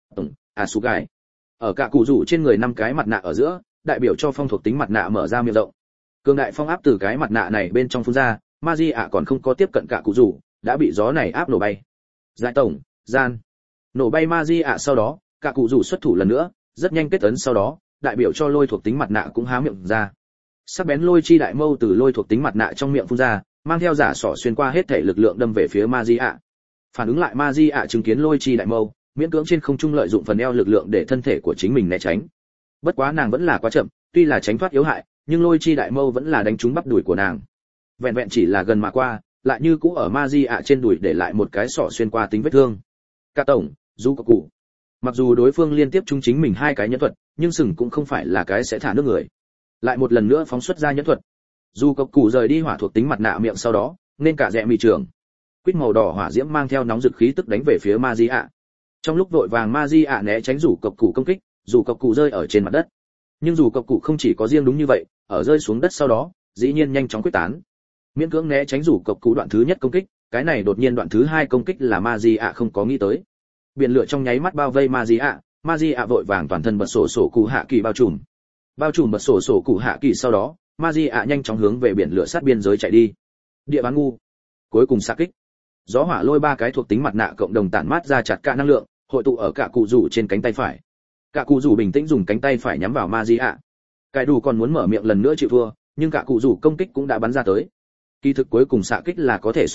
Asugai. Ở cả cụ rủ trên người 5 cái mặt nạ ở giữa, đại biểu cho phong thuộc tính mặt nạ mở ra miệng rộng. Cường đại phong áp từ cái mặt nạ này bên trong phun ra, Magia còn không có tiếp cận cả cụ rủ, đã bị gió này áp nổ bay. Giải tổng, gian. Nổ bay Magia sau đó, cả cụ rủ xuất thủ lần nữa, rất nhanh kết ấn sau đó, đại biểu cho lôi thuộc tính mặt nạ cũng há miệng ra. Sắc bén lôi chi đại mâu từ lôi thuộc tính mặt nạ trong miệng phun ra, mang theo giả sỏ xuyên qua hết thể lực lượng đâm về phía Magia. Phản ứng lại Magia chứng kiến lôi chi đại mâu, miễn cưỡng trên không trung lợi dụng phần eo lực lượng để thân thể của chính mình né tránh. Bất quá nàng vẫn là quá chậm, tuy là tránh thoát yếu hại, nhưng lôi chi đại mâu vẫn là đánh trúng bắp đùi của nàng. Vẹn vẹn chỉ là gần mà qua, lại như cũ ở Magia trên đùi để lại một cái sọ xuyên qua tính vết thương. Cả tổng, du cụ. Mặc dù đối phương liên tiếp trúng chính mình 2 cái nhẫn thuật, nhưng sừng cũng không phải là cái sẽ thả nước người. Lại một lần nữa phóng xuất ra nhẫn thuật. Du cụ rời đi hỏa thuộc tính mặt nạ miệng sau đó, nên cả rẽ mì trường. Quýt màu đỏ hỏa diễm mang theo nóng rực khí tức đánh về phía Magia. Trong lúc vội vàng Magia né tránh rủ cộc cụ công kích, rủ cộc cụ rơi ở trên mặt đất. Nhưng rủ cộc cụ không chỉ có riêng đúng như vậy, ở rơi xuống đất sau đó, dĩ nhiên nhanh chóng quyết tán. Miễn cưỡng né tránh rủ cộc cụ đoạn thứ nhất công kích, cái này đột nhiên đoạn thứ 2 công kích là Magia không có nghĩ tới. Biển lửa trong nháy mắt bao vây Magia vội vàng toàn thân bật sổ sổ cụ hạ kỳ bao trùm bật sổ sổ cụ hạ kỳ, sau đó Magia nhanh chóng hướng về biển lửa sát biên giới chạy đi. Địa bán ngu. Cuối cùng xạ kích. Gió hỏa lôi 3 cái thuộc tính mặt nạ cộng đồng tản mát ra chặt cả năng lượng, hội tụ ở cả cụ rủ trên cánh tay phải. Cả cụ rủ bình tĩnh dùng cánh tay phải nhắm vào Magia. Cái đủ còn muốn mở miệng lần nữa chịu thua, nhưng cả cụ rủ công kích cũng đã bắn ra tới. Kỳ thực cuối cùng xạ kích là có thể xúc lực,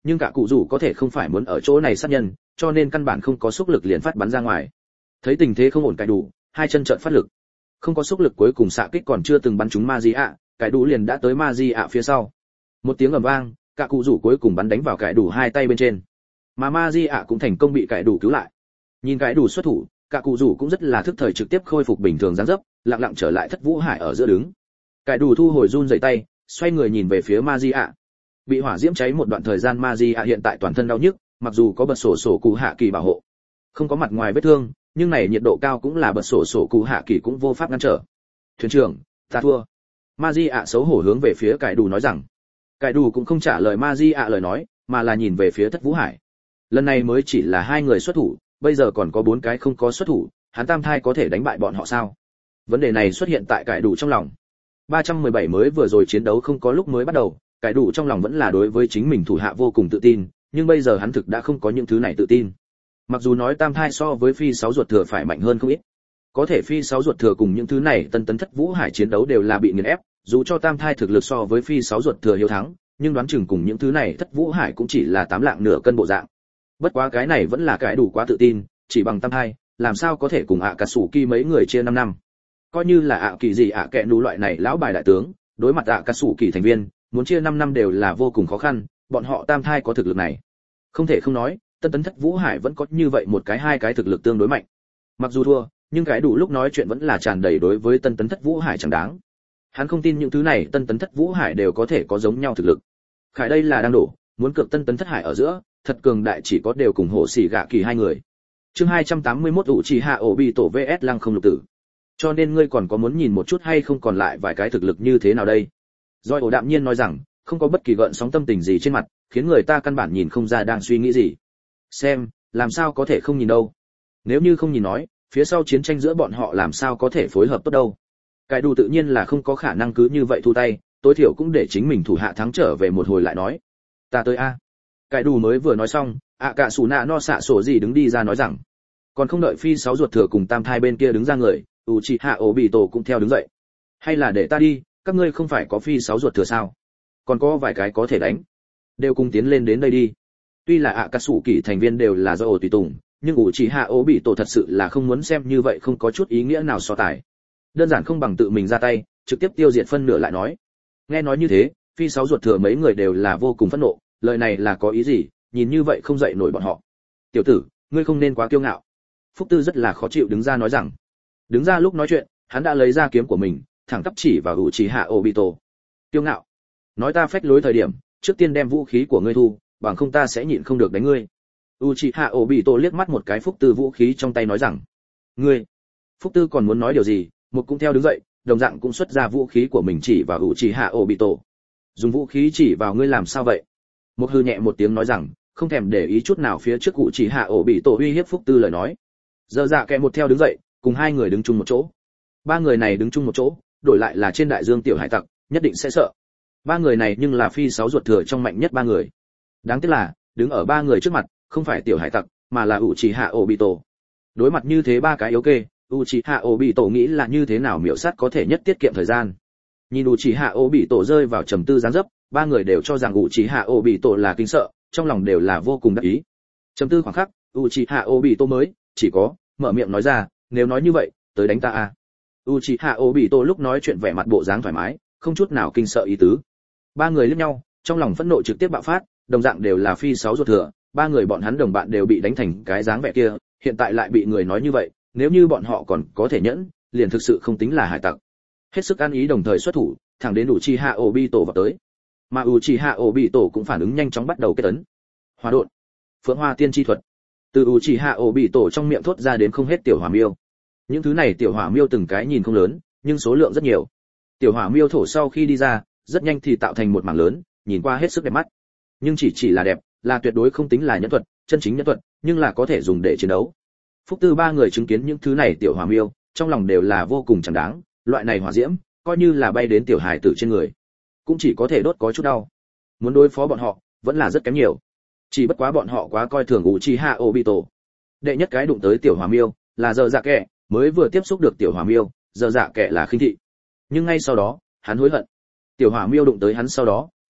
nhưng cả cụ rủ có thể không phải muốn ở chỗ này sát nhân, cho nên căn bản không có xúc lực liền phát bắn ra ngoài. Thấy tình thế không ổn cải đủ, hai chân trợn phát lực. Không có xúc lực cuối cùng xạ kích còn chưa từng bắn trúng Magia, cải đủ liền đã tới Magia phía sau. Một tiếng ầm vang, cả cụ rủ cuối cùng bắn đánh vào cải đủ hai tay bên trên. Mà Magia cũng thành công bị cải đủ cứu lại. Nhìn cải đủ xuất thủ, cả cụ rủ cũng rất là thức thời trực tiếp khôi phục bình thường dáng dấp, lặng lặng trở lại Thất Vũ Hải ở giữa đứng. Cải đủ thu hồi run rẩy tay, xoay người nhìn về phía Magia. Bị hỏa diễm cháy một đoạn thời gian Magia hiện tại toàn thân đau nhức, mặc dù có bật sổ cụ hạ kỳ bảo hộ, không có mặt ngoài vết thương, nhưng này nhiệt độ cao cũng là bật sổ cụ hạ kỳ cũng vô pháp ngăn trở. Thuyền trưởng, ta thua. Magia xấu hổ hướng về phía cải đủ nói rằng. Cải đủ cũng không trả lời Magia lời nói, mà là nhìn về phía Thất Vũ Hải. Lần này mới chỉ là hai người xuất thủ, bây giờ còn có bốn cái không có xuất thủ, hắn tam thai có thể đánh bại bọn họ sao? Vấn đề này xuất hiện tại cải đủ trong lòng. 317 mới vừa rồi chiến đấu không có lúc mới bắt đầu, cải đủ trong lòng vẫn là đối với chính mình thủ hạ vô cùng tự tin, nhưng bây giờ hắn thực đã không có những thứ này tự tin. Mặc dù nói tam thai so với phi 6 ruột thừa phải mạnh hơn không ít, có thể phi 6 ruột thừa cùng những thứ này tân tấn Thất Vũ Hải chiến đấu đều là bị nghiền ép, dù cho tam thai thực lực so với phi 6 ruột thừa hiếu thắng, nhưng đoán chừng cùng những thứ này Thất Vũ Hải cũng chỉ là 8 lạng nửa cân bộ dạng. Bất quá cái này vẫn là cái đủ quá tự tin, chỉ bằng tam thai, làm sao có thể cùng cả sủ kỳ mấy người chia 5 năm. Coi như là kỳ gì kẹ nú loại này lão bài đại tướng, đối mặt cả sủ kỳ thành viên, muốn chia 5 năm đều là vô cùng khó khăn, bọn họ tam thai có thực lực này. Không thể không nói, tân tấn Thất Vũ Hải vẫn có như vậy một cái hai cái thực lực tương đối mạnh. Mặc dù thua, nhưng cái đủ lúc nói chuyện vẫn là tràn đầy đối với tân tấn Thất Vũ Hải chẳng đáng. Hắn không tin những thứ này tân tấn Thất Vũ Hải đều có thể có giống nhau thực lực. Khải đây là đang đổ, muốn cược tân tấn Thất Hải ở giữa, thật cường đại chỉ có đều cùng hộ xỉ gạ kỳ hai người. Chương 281 Uchiha Obito vs Lăng Không Lục Tử. Cho nên ngươi còn có muốn nhìn một chút hay không còn lại vài cái thực lực như thế nào đây? Doi ổ đạm nhiên nói rằng, không có bất kỳ gợn sóng tâm tình gì trên mặt, khiến người ta căn bản nhìn không ra đang suy nghĩ gì. Xem, làm sao có thể không nhìn đâu? Nếu như không nhìn nói, phía sau chiến tranh giữa bọn họ làm sao có thể phối hợp tốt đâu? Cái đủ tự nhiên là không có khả năng cứ như vậy thu tay, tối thiểu cũng để chính mình thủ hạ thắng trở về một hồi lại nói. Ta tới a. Cái đủ mới vừa nói xong, cả sủ nạ no xạ sổ gì đứng đi ra nói rằng, còn không đợi phi 6 ruột thừa cùng tam thai bên kia đứng ra người, Uchiha Obito cũng theo đứng dậy. Hay là để ta đi, các ngươi không phải có phi 6 ruột thừa sao? Còn có vài cái có thể đánh, đều cùng tiến lên đến đây đi. Tuy là cả sủ kỳ thành viên đều là do tùy tùng, nhưng Uchiha Obito thật sự là không muốn xem như vậy không có chút ý nghĩa nào so tài. Đơn giản không bằng tự mình ra tay, trực tiếp tiêu diệt phân nửa lại nói. Nghe nói như thế, phi 6 ruột thừa mấy người đều là vô cùng phẫn nộ, lời này là có ý gì, nhìn như vậy không dậy nổi bọn họ. Tiểu tử, ngươi không nên quá kiêu ngạo. Phúc Tư rất là khó chịu đứng ra nói rằng. Đứng ra lúc nói chuyện, hắn đã lấy ra kiếm của mình, thẳng tắp chỉ vào Uchiha Obito. Kiêu ngạo? Nói ta phách lối thời điểm, trước tiên đem vũ khí của ngươi thu, bằng không ta sẽ nhịn không được đánh ngươi. Uchiha Obito liếc mắt một cái Phúc Tư vũ khí trong tay nói rằng. Ngươi? Phúc Tư còn muốn nói điều gì, một cũng theo đứng dậy, đồng dạng cũng xuất ra vũ khí của mình chỉ vào Uchiha Obito. Dùng vũ khí chỉ vào ngươi làm sao vậy? Một hư nhẹ một tiếng nói rằng, không thèm để ý chút nào phía trước Uchiha Obito uy hiếp Phúc Tư lời nói. Giờ dạ kẻ một theo đứng dậy, cùng hai người đứng chung một chỗ. Ba người này đứng chung một chỗ, đổi lại là trên đại dương tiểu hải tặc, nhất định sẽ sợ. Ba người này nhưng là phi 6 ruột thừa trong mạnh nhất ba người. Đáng tiếc là, đứng ở ba người trước mặt, không phải tiểu hải tặc, mà là Uchiha Obito. Đối mặt như thế ba cái yếu kê, Uchiha Obito nghĩ là như thế nào miểu sát có thể nhất tiết kiệm thời gian. Nhìn Uchiha Obito rơi vào trầm tư dáng dấp, ba người đều cho rằng Uchiha Obito là kinh sợ, trong lòng đều là vô cùng đắc ý. Trầm tư khoảng khắc, Uchiha Obito mới chỉ có mở miệng nói ra, nếu nói như vậy, tới đánh ta a. Uchiha Obito lúc nói chuyện vẻ mặt bộ dáng thoải mái, không chút nào kinh sợ ý tứ. Ba người liếc nhau, trong lòng phẫn nộ trực tiếp bạo phát, đồng dạng đều là phi 6 ruột thừa, ba người bọn hắn đồng bạn đều bị đánh thành cái dáng vẻ kia, hiện tại lại bị người nói như vậy, nếu như bọn họ còn có thể nhẫn, liền thực sự không tính là hải tặc. Hết sức ăn ý đồng thời xuất thủ, thẳng đến Uchiha Obito vào tới. Mà Uchiha Obito cũng phản ứng nhanh chóng bắt đầu kết ấn. Hỏa độn, Phượng Hoa Tiên chi thuật. Từ Uchiha Obito trong miệng thốt ra đến không hết tiểu hỏa miêu. Những thứ này tiểu hỏa miêu từng cái nhìn không lớn, nhưng số lượng rất nhiều. Tiểu hỏa miêu thổ sau khi đi ra, rất nhanh thì tạo thành một mảng lớn, nhìn qua hết sức đẹp mắt. Nhưng chỉ là đẹp, là tuyệt đối không tính là nhẫn thuật, chân chính nhẫn thuật, nhưng là có thể dùng để chiến đấu. Phúc Tư ba người chứng kiến những thứ này tiểu hỏa miêu, trong lòng đều là vô cùng chẳng đáng, loại này hỏa diễm, coi như là bay đến tiểu hài tử trên người, cũng chỉ có thể đốt có chút đau. Muốn đối phó bọn họ, vẫn là rất kém nhiều. Chỉ bất quá bọn họ quá coi thường Uchiha Obito. Đệ nhất cái đụng tới tiểu hỏa miêu, là giờ dạ kẻ, mới vừa tiếp xúc được tiểu hỏa miêu, giờ dạ kẻ là khinh thị. Nhưng ngay sau đó, hắn hối hận. Tiểu hỏa miêu đụng tới hắn sau đó,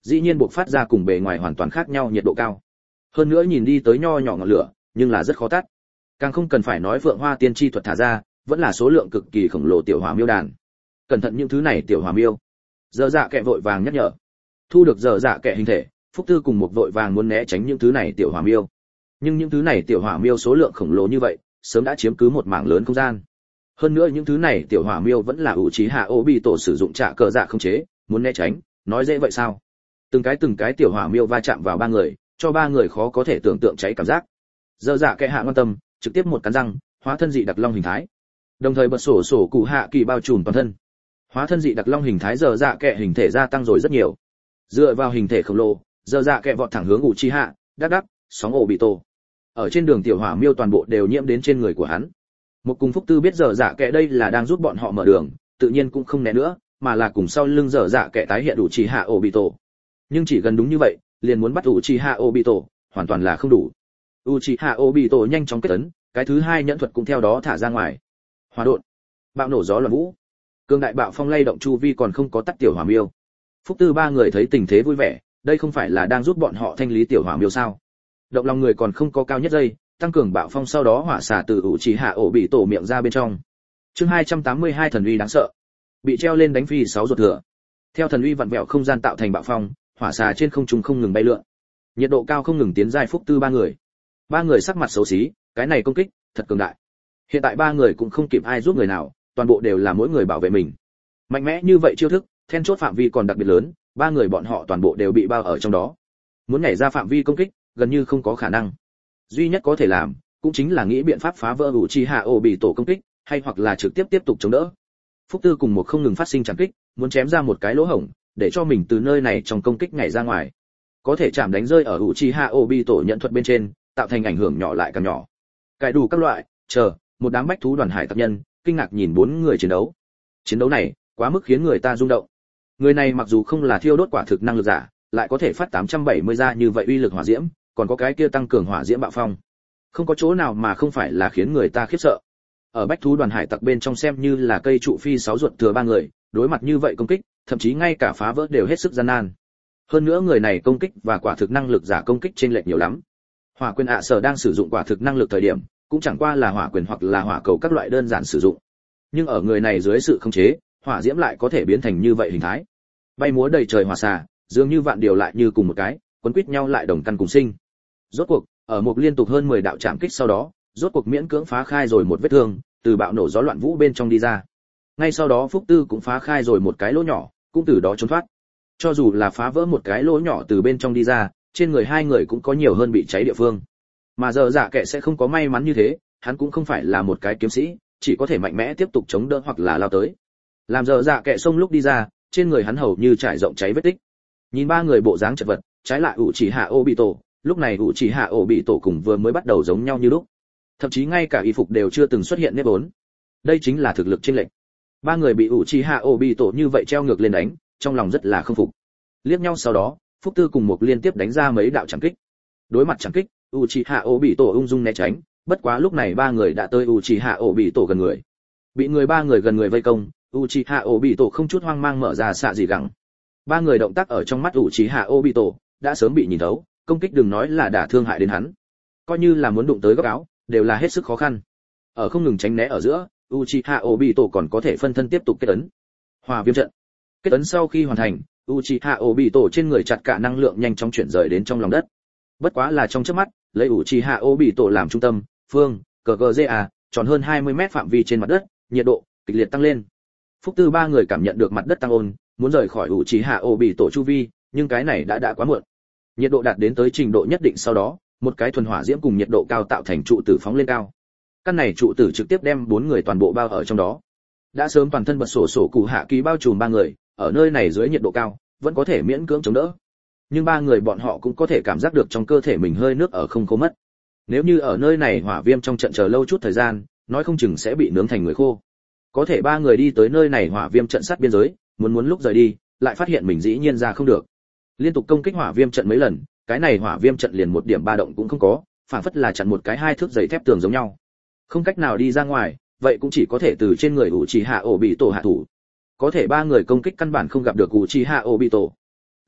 dĩ nhiên buộc phát ra cùng bề ngoài hoàn toàn khác nhau nhiệt độ cao. Hơn nữa nhìn đi tới nho nhỏ ngọn lửa, nhưng là rất khó tắt. Càng không cần phải nói Phượng Hoa Tiên Chi thuật thả ra, vẫn là số lượng cực kỳ khổng lồ tiểu hỏa miêu đàn. Cẩn thận những thứ này tiểu hỏa miêu. Dở Dạ Kệ vội vàng nhắc nhở. Thu được Dở Dạ Kệ hình thể, Phúc Tư cùng một vội vàng muốn né tránh những thứ này tiểu hỏa miêu. Nhưng những thứ này tiểu hỏa miêu số lượng khổng lồ như vậy, sớm đã chiếm cứ một mảng lớn không gian. Hơn nữa những thứ này tiểu hỏa miêu vẫn là Uchiha Obito sử dụng trả cờ dạ không chế, muốn né tránh, nói dễ vậy sao? Từng cái tiểu hỏa miêu va chạm vào ba người, cho ba người khó có thể tưởng tượng cháy cảm giác. Dở Dạ Kệ hạ quan tâm, trực tiếp một cắn răng, hóa thân dị đặc long hình thái. Đồng thời bật sổ cụ hạ kỳ bao trùm toàn thân. Hóa thân dị đặc long hình thái Dở Dạ Kệ hình thể gia tăng rồi rất nhiều. Dựa vào hình thể khổng lồ, Dở Dạ Kệ vọt thẳng hướng Uchiha, đắc, sóng Obito. Ở trên đường tiểu hỏa miêu toàn bộ đều nhiễm đến trên người của hắn. Một cùng Phúc Tư biết Dở Dạ Kệ đây là đang giúp bọn họ mở đường, tự nhiên cũng không né nữa, mà là cùng sau lưng Dở Dạ Kệ tái hiện Uchiha Obito. Nhưng chỉ gần đúng như vậy, liền muốn bắt Uchiha Obito, hoàn toàn là không đủ. Uchiha Obito nhanh chóng kết ấn, cái thứ hai nhẫn thuật cũng theo đó thả ra ngoài. Hỏa độn, bạo nổ gió loạn vũ, cương đại bạo phong lay động chu vi còn không có tắt tiểu hỏa miêu. Phúc Tư ba người thấy tình thế vui vẻ, đây không phải là đang giúp bọn họ thanh lý tiểu hỏa miêu sao? Động lòng người còn không có cao nhất giây, tăng cường bạo phong sau đó hỏa xả từ Uchiha Obito miệng ra bên trong. Chương 282 thần uy đáng sợ. Bị treo lên đánh phi 6 ruột thừa. Theo thần uy vặn vẹo không gian tạo thành bạo phong, hỏa xà trên không trung không ngừng bay lượn. Nhiệt độ cao không ngừng tiến dài Phúc Tư ba người. Ba người sắc mặt xấu xí, cái này công kích thật cường đại. Hiện tại ba người cũng không kịp ai giúp người nào, toàn bộ đều là mỗi người bảo vệ mình. Mạnh mẽ như vậy chiêu thức, then chốt phạm vi còn đặc biệt lớn, ba người bọn họ toàn bộ đều bị bao ở trong đó. Muốn nhảy ra phạm vi công kích, gần như không có khả năng. Duy nhất có thể làm, cũng chính là nghĩ biện pháp phá vỡ Uchiha Obito công kích, hay hoặc là trực tiếp tục chống đỡ. Phúc Tư cùng một không ngừng phát sinh chạm kích, muốn chém ra một cái lỗ hổng, để cho mình từ nơi này trong công kích nhảy ra ngoài. Có thể chạm đánh rơi ở Uchiha Obito nhận thuật bên trên, tạo thành ảnh hưởng nhỏ lại càng nhỏ. Cải đủ các loại, một đám bách thú đoàn hải tặc nhân, kinh ngạc nhìn bốn người chiến đấu. Chiến đấu này, quá mức khiến người ta rung động. Người này mặc dù không là thiêu đốt quả thực năng lực giả, lại có thể phát 870 ra như vậy uy lực hỏa diễm, còn có cái kia tăng cường hỏa diễm bạo phong. Không có chỗ nào mà không phải là khiến người ta khiếp sợ. Ở bách thú đoàn hải tặc bên trong xem như là cây trụ phi 6 ruột thừa ba người, đối mặt như vậy công kích, thậm chí ngay cả phá vỡ đều hết sức gian nan. Hơn nữa người này công kích và quả thực năng lực giả công kích chênh lệch nhiều lắm. Hỏa quyền sở đang sử dụng quả thực năng lực thời điểm, cũng chẳng qua là hỏa quyền hoặc là hỏa cầu các loại đơn giản sử dụng. Nhưng ở người này dưới sự khống chế, hỏa diễm lại có thể biến thành như vậy hình thái. Bay múa đầy trời hỏa xà, dường như vạn điều lại như cùng một cái, quấn quýt nhau lại đồng căn cùng sinh. Rốt cuộc, ở một liên tục hơn 10 đạo chạm kích sau đó, rốt cuộc miễn cưỡng phá khai rồi một vết thương, từ bạo nổ gió loạn vũ bên trong đi ra. Ngay sau đó Phúc Tư cũng phá khai rồi một cái lỗ nhỏ, cũng từ đó trốn thoát. Cho dù là phá vỡ một cái lỗ nhỏ từ bên trong đi ra, trên người hai người cũng có nhiều hơn bị cháy địa phương. Mà Dở Dạ Kệ sẽ không có may mắn như thế, hắn cũng không phải là một cái kiếm sĩ, chỉ có thể mạnh mẽ tiếp tục chống đỡ hoặc là lao tới. Làm Dở Dạ Kệ xông lúc đi ra, trên người hắn hầu như trải rộng cháy vết tích. Nhìn ba người bộ dáng chật vật, trái lại Uchiha Obito, lúc này Uchiha Obito cùng vừa mới bắt đầu giống nhau như lúc. Thậm chí ngay cả y phục đều chưa từng xuất hiện nếp vốn. Đây chính là thực lực chênh lệch. Ba người bị Uchiha Obito như vậy treo ngược lên đánh, trong lòng rất là không phục. Liếc nhau sau đó, Phúc Tư cùng một liên tiếp đánh ra mấy đạo chạm kích. Đối mặt chạm kích, Uchiha Obito ung dung né tránh, bất quá lúc này ba người đã tới Uchiha Obito gần người. Bị ba người gần người vây công, Uchiha Obito không chút hoang mang mở ra xạ dị gẳng. Ba người động tác ở trong mắt Uchiha Obito đã sớm bị nhìn thấu, công kích đừng nói là đả thương hại đến hắn, coi như là muốn đụng tới góc áo, đều là hết sức khó khăn. Ở không ngừng tránh né ở giữa, Uchiha Obito còn có thể phân thân tiếp tục kết ấn. Hỏa viêm trận. Kết ấn sau khi hoàn thành, Uchiha Obito trên người chặt cả năng lượng nhanh chóng chuyển rời đến trong lòng đất. Bất quá là trong chớp mắt, lấy Uchiha Obito làm trung tâm, phương, CGZA, tròn hơn 20 mét phạm vi trên mặt đất, nhiệt độ kịch liệt tăng lên. Phúc Tư ba người cảm nhận được mặt đất tăng ôn, muốn rời khỏi Uchiha Obito chu vi, nhưng cái này đã quá muộn. Nhiệt độ đạt đến tới trình độ nhất định sau đó, một cái thuần hỏa diễm cùng nhiệt độ cao tạo thành trụ tử phóng lên cao. Căn này trụ tử trực tiếp đem bốn người toàn bộ bao ở trong đó. Đã sớm toàn thân bật sổ cụ hạ kỳ bao trùm ba người, ở nơi này dưới nhiệt độ cao, vẫn có thể miễn cưỡng chống đỡ. Nhưng ba người bọn họ cũng có thể cảm giác được trong cơ thể mình hơi nước ở không khô mất. Nếu như ở nơi này hỏa viêm trong trận chờ lâu chút thời gian, nói không chừng sẽ bị nướng thành người khô. Có thể ba người đi tới nơi này hỏa viêm trận sát biên giới, muốn lúc rời đi, lại phát hiện mình dĩ nhiên ra không được. Liên tục công kích hỏa viêm trận mấy lần, cái này hỏa viêm trận liền một điểm ba động cũng không có, phản phất là chặn một cái hai thước dày thép tường giống nhau. Không cách nào đi ra ngoài, vậy cũng chỉ có thể từ trên người Uchiha Obito hạ thủ. Có thể ba người công kích căn bản không gặp được Uchiha Obito.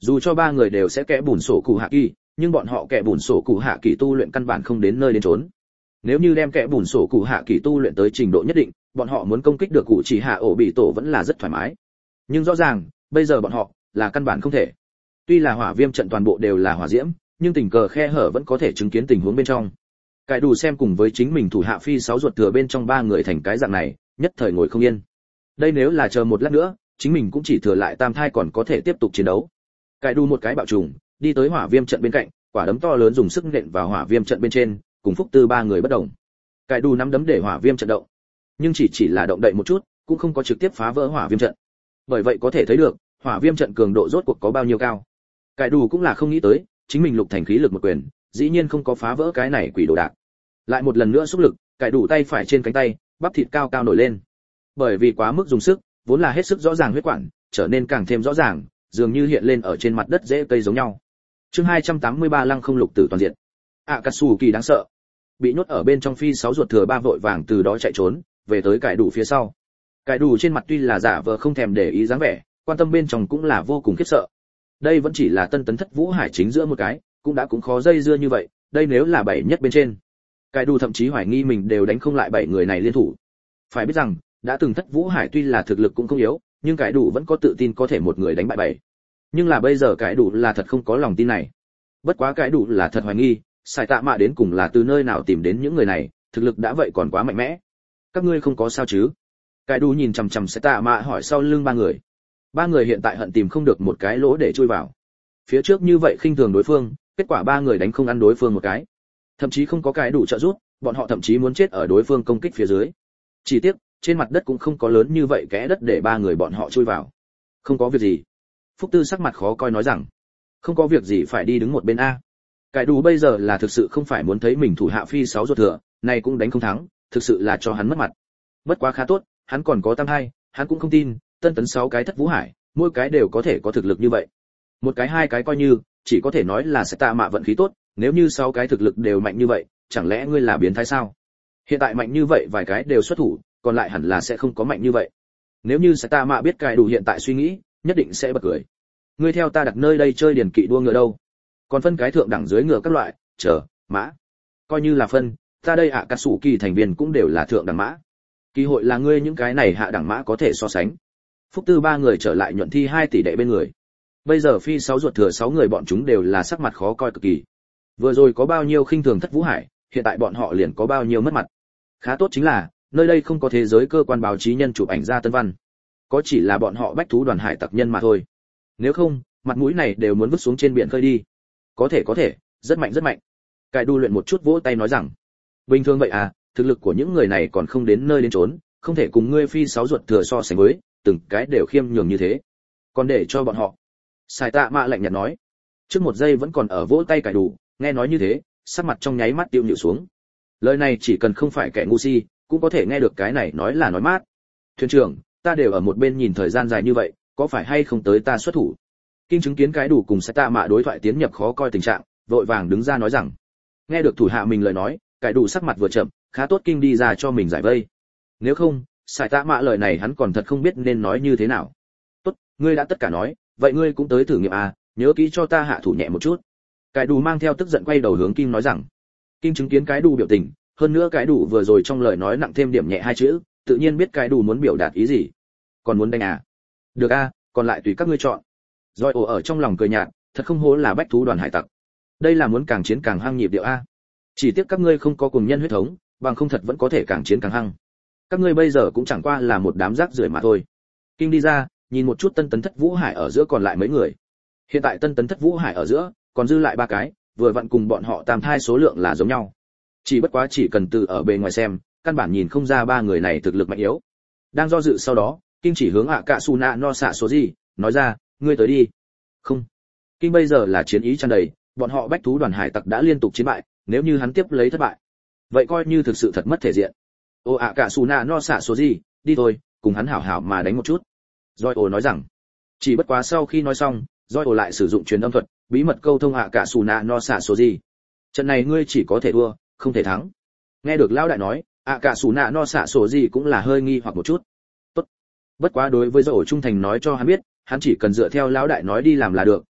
Dù cho ba người đều sẽ kẽ bùn sổ cụ hạ kỳ, nhưng bọn họ kẽ bùn sổ cụ hạ kỳ tu luyện căn bản không đến nơi đến trốn. Nếu như đem kẽ bùn sổ cụ hạ kỳ tu luyện tới trình độ nhất định, bọn họ muốn công kích được cụ chỉ hạ ổ bị tổ vẫn là rất thoải mái. Nhưng rõ ràng, bây giờ bọn họ là căn bản không thể. Tuy là hỏa viêm trận toàn bộ đều là hỏa diễm, nhưng tình cờ khe hở vẫn có thể chứng kiến tình huống bên trong. Cải đủ xem cùng với chính mình thủ hạ phi 6 ruột thừa bên trong ba người thành cái dạng này, nhất thời ngồi không yên. Đây nếu là chờ một lát nữa, chính mình cũng chỉ thừa lại tam thai còn có thể tiếp tục chiến đấu. Cải đủ một cái bạo trùng, đi tới hỏa viêm trận bên cạnh, quả đấm to lớn dùng sức nện vào hỏa viêm trận bên trên, cùng Phúc Tư ba người bất động. Cải đủ nắm đấm để hỏa viêm trận động, nhưng chỉ là động đậy một chút, cũng không có trực tiếp phá vỡ hỏa viêm trận. Bởi vậy có thể thấy được, hỏa viêm trận cường độ rốt cuộc có bao nhiêu cao. Cải đủ cũng là không nghĩ tới, chính mình lục thành khí lực một quyền, dĩ nhiên không có phá vỡ cái này quỷ đồ đạc. Lại một lần nữa xúc lực, cải đủ tay phải trên cánh tay, bắp thịt cao cao nổi lên. Bởi vì quá mức dùng sức, vốn là hết sức rõ ràng huyết quản, trở nên càng thêm rõ ràng, dường như hiện lên ở trên mặt đất rễ cây giống nhau. Chương 283 Lăng không lục tử toàn diện. Akatsuki đáng sợ. Bị nhốt ở bên trong phi 6 ruột thừa ba vội vàng từ đó chạy trốn, về tới cải đủ phía sau. Cải đủ trên mặt tuy là giả vờ không thèm để ý dáng vẻ, quan tâm bên trong cũng là vô cùng khiếp sợ. Đây vẫn chỉ là tân tấn thất vũ hải chính giữa một cái, cũng khó dây dưa như vậy, đây nếu là bảy nhất bên trên. Cải đủ thậm chí hoài nghi mình đều đánh không lại bảy người này liên thủ. Phải biết rằng, đã từng thất vũ hải tuy là thực lực cũng không yếu, nhưng cải đủ vẫn có tự tin có thể một người đánh bại bảy. Nhưng là bây giờ cải đủ là thật không có lòng tin này. Bất quá cải đủ là thật hoài nghi, Sải Tạ Mạ đến cùng là từ nơi nào tìm đến những người này, thực lực đã vậy còn quá mạnh mẽ. Các ngươi không có sao chứ? Cải đủ nhìn chằm chằm Sải Tạ Mạ hỏi sau lưng ba người. Ba người hiện tại hận tìm không được một cái lỗ để chui vào. Phía trước như vậy khinh thường đối phương, kết quả ba người đánh không ăn đối phương một cái. Thậm chí không có cái đủ trợ giúp, bọn họ thậm chí muốn chết ở đối phương công kích phía dưới. Chỉ tiếc, trên mặt đất cũng không có lớn như vậy kẽ đất để ba người bọn họ chui vào. Không có việc gì. Phúc Tư sắc mặt khó coi nói rằng, không có việc gì phải đi đứng một bên a. Cải đủ bây giờ là thực sự không phải muốn thấy mình thủ hạ phi 6 ruột thừa, này cũng đánh không thắng, thực sự là cho hắn mất mặt. Bất quá khá tốt, hắn còn có tam hai, hắn cũng không tin, tân tấn 6 cái thất vũ hải, mỗi cái đều có thể có thực lực như vậy. Một cái hai cái coi như, chỉ có thể nói là sẽ tạ mạ vận khí tốt, nếu như 6 cái thực lực đều mạnh như vậy, chẳng lẽ ngươi là biến thái sao? Hiện tại mạnh như vậy vài cái đều xuất thủ, còn lại hẳn là sẽ không có mạnh như vậy. Nếu như sẽ tạ mạ biết cải đủ hiện tại suy nghĩ, nhất định sẽ bật cười. Ngươi theo ta đặt nơi đây chơi điển kỵ đua ngựa đâu? Còn phân cái thượng đẳng dưới ngựa các loại, mã. Coi như là phân, ta đây ạ cát sủ kỳ thành viên cũng đều là thượng đẳng mã. Kỳ hội là ngươi những cái này hạ đẳng mã có thể so sánh. Phúc Tư ba người trở lại nhuận thi 2 tỷ đệ bên người. Bây giờ phi 6 ruột thừa 6 người bọn chúng đều là sắc mặt khó coi cực kỳ. Vừa rồi có bao nhiêu khinh thường thất vũ hải, hiện tại bọn họ liền có bao nhiêu mất mặt. Khá tốt chính là, nơi đây không có thế giới cơ quan báo chí nhân chụp ảnh ra tân văn. Có chỉ là bọn họ bách thú đoàn hải tặc nhân mà thôi. Nếu không, mặt mũi này đều muốn vứt xuống trên biển khơi đi. Có thể, rất mạnh rất mạnh. Cải đu luyện một chút vỗ tay nói rằng, bình thường vậy à, thực lực của những người này còn không đến nơi đến trốn, không thể cùng ngươi phi 6 ruột thừa so sánh với, từng cái đều khiêm nhường như thế. Còn để cho bọn họ. Sải Tạ Mạ lạnh nhạt nói. Trước một giây vẫn còn ở vỗ tay cải đủ, nghe nói như thế, sắc mặt trong nháy mắt tiêu nhịu xuống. Lời này chỉ cần không phải kẻ ngu si, cũng có thể nghe được cái này nói là nói mát. Thuyền trưởng, ta đều ở một bên nhìn thời gian dài như vậy, có phải hay không tới ta xuất thủ? Kinh chứng kiến cái đủ cùng Sải Tạ Mạ đối thoại tiến nhập khó coi tình trạng, vội vàng đứng ra nói rằng. Nghe được thủ hạ mình lời nói, cái đủ sắc mặt vừa chậm, khá tốt kinh đi ra cho mình giải vây. Nếu không, Sải Tạ Mạ lời này hắn còn thật không biết nên nói như thế nào. Tốt, ngươi đã tất cả nói, vậy ngươi cũng tới thử nghiệm à, nhớ kỹ cho ta hạ thủ nhẹ một chút. Cái đủ mang theo tức giận quay đầu hướng Kim nói rằng. Kim chứng kiến cái đủ biểu tình, hơn nữa cái đủ vừa rồi trong lời nói nặng thêm điểm nhẹ hai chữ, tự nhiên biết cái đủ muốn biểu đạt ý gì. Còn muốn đánh à? Được a, còn lại tùy các ngươi chọn. Rồi ồ ở trong lòng cười nhạt, thật không hổ là bách thú đoàn hải tặc. Đây là muốn càng chiến càng hăng nhịp điệu a. Chỉ tiếc các ngươi không có cùng nhân huyết thống, bằng không thật vẫn có thể càng chiến càng hăng. Các ngươi bây giờ cũng chẳng qua là một đám rác rưởi mà thôi. Kim đi ra, nhìn một chút tân tấn thất vũ hải ở giữa còn lại mấy người. Hiện tại tân tấn thất vũ hải ở giữa còn dư lại 3 cái, vừa vặn cùng bọn họ tam thai số lượng là giống nhau. Chỉ bất quá chỉ cần từ ở bề ngoài xem, căn bản nhìn không ra 3 người này thực lực mạnh yếu. Đang do dự sau đó, Kim chỉ hướng Akasuna no xạ số gì, nói ra, ngươi tới đi. Không. Kim bây giờ là chiến ý tràn đầy, bọn họ bách thú đoàn hải tặc đã liên tục chiến bại, nếu như hắn tiếp lấy thất bại, vậy coi như thực sự thật mất thể diện. Ô Akasuna no xạ số gì, đi thôi, cùng hắn hảo hảo mà đánh một chút. Joy nói rằng. Chỉ bất quá sau khi nói xong, Joy lại sử dụng truyền âm thuật, bí mật câu thông Akasuna no xạ số gì. Trận này ngươi chỉ có thể thua, không thể thắng. Nghe được lão đại nói, Akasuna no xạ số gì cũng là hơi nghi hoặc một chút. Tốt. Bất quá đối với Joy trung thành nói cho hắn biết, hắn chỉ cần dựa theo lão đại nói đi làm là được,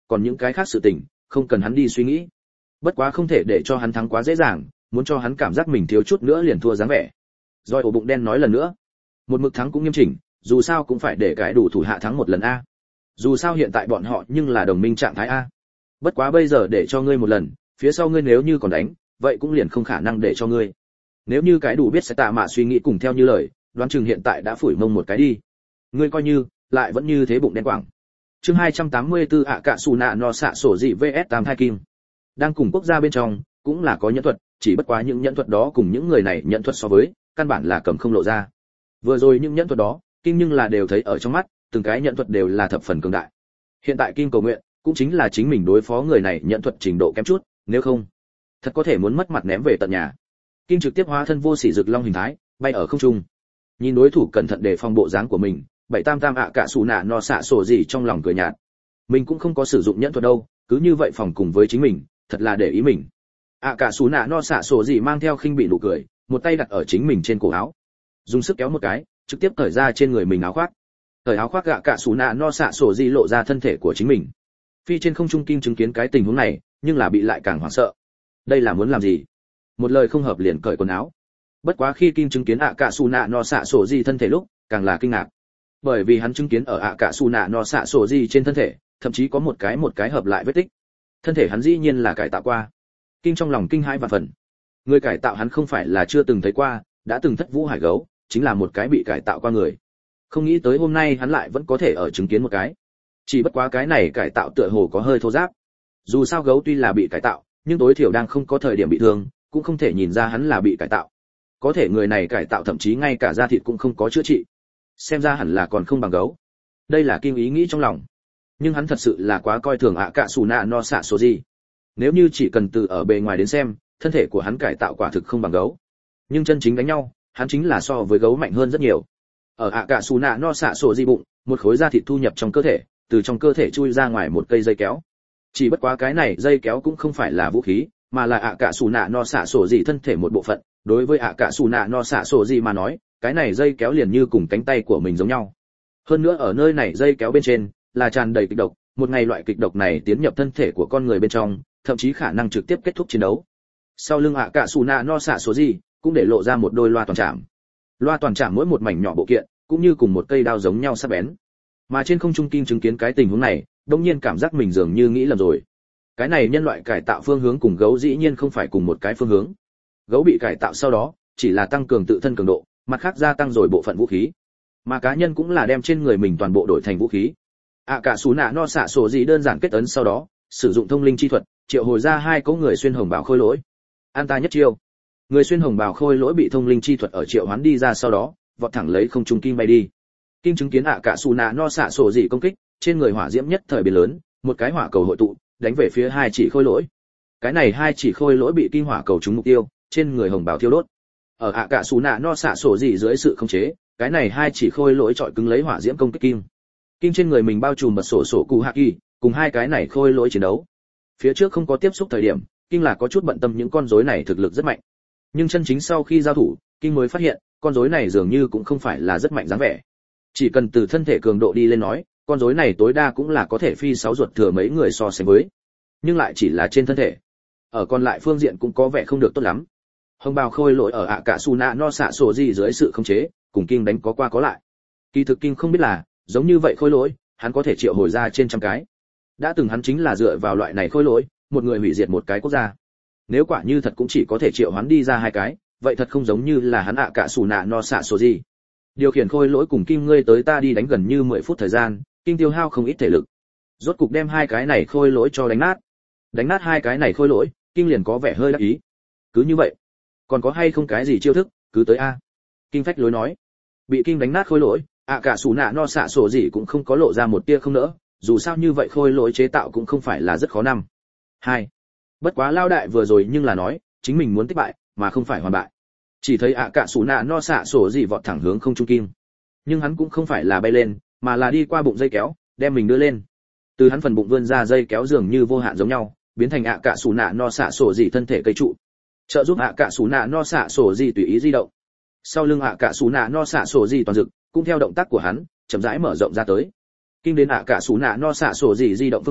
còn những cái khác sự tình không cần hắn đi suy nghĩ. Bất quá không thể để cho hắn thắng quá dễ dàng, muốn cho hắn cảm giác mình thiếu chút nữa liền thua dáng vẻ. Rồi ổ bụng đen nói lần nữa, một mực thắng cũng nghiêm chỉnh, dù sao cũng phải để cái đủ thủ hạ thắng một lần a. Dù sao hiện tại bọn họ nhưng là đồng minh trạng thái a. Bất quá bây giờ để cho ngươi một lần, phía sau ngươi nếu như còn đánh, vậy cũng liền không khả năng để cho ngươi. Nếu như cái đủ biết sẽ tạ mạ suy nghĩ cùng theo như lời, đoán chừng hiện tại đã phủi mông một cái đi. Ngươi coi như lại vẫn như thế bụng đen quảng. Chương 284 ạ cạ sủ nạ no xạ sổ dị VS Tam Thai Kim. Đang cùng quốc gia bên trong, cũng là có nhẫn thuật, chỉ bất quá những nhẫn thuật đó cùng những người này nhẫn thuật so với, căn bản là cầm không lộ ra. Vừa rồi những nhẫn thuật đó, Kim nhưng là đều thấy ở trong mắt, từng cái nhẫn thuật đều là thập phần cường đại. Hiện tại Kim cầu nguyện, cũng chính là chính mình đối phó người này nhẫn thuật trình độ kém chút, nếu không, thật có thể muốn mất mặt ném về tận nhà. Kim trực tiếp hóa thân vô sỉ rực long hình thái, bay ở không trung. Nhìn đối thủ cẩn thận để phòng bộ dáng của mình, bảy tam tam ạ cạ sủ nạ no xạ sổ gì trong lòng cười nhạt. Mình cũng không có sử dụng nhẫn thuật đâu, cứ như vậy phòng cùng với chính mình, thật là để ý mình. ạ cạ sủ nạ no xạ sổ gì mang theo khinh bị nụ cười, một tay đặt ở chính mình trên cổ áo, dùng sức kéo một cái, trực tiếp cởi ra trên người mình áo khoác. Cởi áo khoác ạ cạ sủ nạ no xạ sổ gì lộ ra thân thể của chính mình. Phi trên không trung Kim chứng kiến cái tình huống này, nhưng là bị lại càng hoảng sợ. Đây là muốn làm gì? Một lời không hợp liền cởi quần áo. Bất quá khi Kim chứng kiến ạ cạ sủ nạ no xạ sổ gì thân thể lúc, càng là kinh ngạc. Bởi vì hắn chứng kiến ở ạ cạ sủ nạ no xạ sổ gì trên thân thể, thậm chí có một cái hợp lại vết tích. Thân thể hắn dĩ nhiên là cải tạo qua. Kim trong lòng kinh hãi và phần. Người cải tạo hắn không phải là chưa từng thấy qua, đã từng thất vũ hải gấu, chính là một cái bị cải tạo qua người. Không nghĩ tới hôm nay hắn lại vẫn có thể ở chứng kiến một cái. Chỉ bất quá cái này cải tạo tựa hồ có hơi thô ráp. Dù sao gấu tuy là bị cải tạo, nhưng tối thiểu đang không có thời điểm bị thương, cũng không thể nhìn ra hắn là bị cải tạo. Có thể người này cải tạo thậm chí ngay cả da thịt cũng không có chữa trị. Xem ra hẳn là còn không bằng gấu. Đây là Kim ý nghĩ trong lòng. Nhưng hắn thật sự là quá coi thường ạ cạ sủ nạ no xạ số gì. Nếu như chỉ cần từ ở bề ngoài đến xem, thân thể của hắn cải tạo quả thực không bằng gấu. Nhưng chân chính đánh nhau, hắn chính là so với gấu mạnh hơn rất nhiều. Ở ạ cạ sủ nạ no xạ số gì bụng, một khối da thịt thu nhập trong cơ thể, từ trong cơ thể chui ra ngoài một cây dây kéo. Chỉ bất quá cái này dây kéo cũng không phải là vũ khí, mà là ạ cạ sủ nạ no xạ sổ gì thân thể một bộ phận. Đối với ạ cạ sủ nạ no xạ sổ gì mà nói, cái này dây kéo liền như cùng cánh tay của mình giống nhau. Hơn nữa ở nơi này dây kéo bên trên là tràn đầy kịch độc, một ngày loại kịch độc này tiến nhập thân thể của con người bên trong, thậm chí khả năng trực tiếp kết thúc chiến đấu. Sau lưng ạ cạ sủ nạ no xạ sổ gì cũng để lộ ra một đôi loa toàn trảm. Loa toàn trảm mỗi một mảnh nhỏ bộ kiện, cũng như cùng một cây đao giống nhau sắc bén. Mà trên không trung Kim chứng kiến cái tình huống này, đột nhiên cảm giác mình dường như nghĩ lầm rồi. Cái này nhân loại cải tạo phương hướng cùng gấu dĩ nhiên không phải cùng một cái phương hướng. Gấu bị cải tạo sau đó, chỉ là tăng cường tự thân cường độ, mặt khác gia tăng rồi bộ phận vũ khí. Mà cá nhân cũng là đem trên người mình toàn bộ đổi thành vũ khí. ạ cạ sủ nạ no xạ sổ gì đơn giản kết ấn sau đó, sử dụng thông linh chi thuật, triệu hồi ra hai cỗ người xuyên hồng bào khôi lỗi. An ta nhất chiêu. Người xuyên hồng bào khôi lỗi bị thông linh chi thuật ở triệu hoán đi ra sau đó, vọt thẳng lấy không trung Kim bay đi. Kim chứng kiến ạ cạ sủ nạ no xạ sổ gì công kích, trên người hỏa diễm nhất thời biến lớn, một cái hỏa cầu hội tụ, đánh về phía hai chỉ khôi lỗi. Cái này hai chỉ khôi lỗi bị kim hỏa cầu trúng mục tiêu, trên người hồng bào thiêu đốt. Ở ạ cạ sủ nạ no xạ sổ gì dưới sự khống chế, cái này hai chỉ khôi lỗi trọi cứng lấy hỏa diễm công kích Kim. Kim trên người mình bao trùm mật sổ cụ hạ kỳ, cùng hai cái này khôi lỗi chiến đấu. Phía trước không có tiếp xúc thời điểm, Kim là có chút bận tâm những con rối này thực lực rất mạnh. Nhưng chân chính sau khi giao thủ, Kim mới phát hiện, con rối này dường như cũng không phải là rất mạnh dáng vẻ. Chỉ cần từ thân thể cường độ đi lên nói, con rối này tối đa cũng là có thể phi 6 ruột thừa mấy người so sánh với. Nhưng lại chỉ là trên thân thể. Ở còn lại phương diện cũng có vẻ không được tốt lắm. Hồng bào khôi lỗi ở ạ cạ sủ nạ no xạ sổ gì dưới sự khống chế, cùng Kim đánh có qua có lại. Kỳ thực Kim không biết là, giống như vậy khôi lỗi, hắn có thể triệu hồi ra trên trăm cái. Đã từng hắn chính là dựa vào loại này khôi lỗi, một người hủy diệt một cái quốc gia. Nếu quả như thật cũng chỉ có thể triệu hoán đi ra hai cái, vậy thật không giống như là hắn ạ cạ sủ nạ no xạ sổ gì. Điều khiển khôi lỗi cùng Kim ngươi tới ta đi đánh gần như 10 phút thời gian, Kim tiêu hao không ít thể lực. Rốt cục đem hai cái này khôi lỗi cho đánh nát. Đánh nát hai cái này khôi lỗi, Kim liền có vẻ hơi đắc ý. Cứ như vậy, còn có hay không cái gì chiêu thức, cứ tới a. Kim phách lối nói. Bị Kim đánh nát khôi lỗi, ạ cạ sủ nạ no xạ sổ gì cũng không có lộ ra một tia không nỡ, dù sao như vậy khôi lỗi chế tạo cũng không phải là rất khó năm. 2. Bất quá lao đại vừa rồi nhưng là nói, chính mình muốn tích bại, mà không phải hoàn bại. Chỉ thấy ạ cạ sủ nạ no xạ sổ gì vọt thẳng hướng không trung Kim. Nhưng hắn cũng không phải là bay lên, mà là đi qua bụng dây kéo, đem mình đưa lên. Từ hắn phần bụng vươn ra dây kéo dường như vô hạn giống nhau, biến thành ạ cạ sủ nạ no xạ sổ gì thân thể cây trụ. Trợ giúp ạ cạ sủ nạ no xạ sổ gì tùy ý di động. Sau lưng ạ cạ sủ nạ no xạ sổ gì toàn dực, cũng theo động tác của hắn, chậm rãi mở rộng ra tới. Kim đến ạ cạ sủ nạ no xạ sổ gì di động phương thức,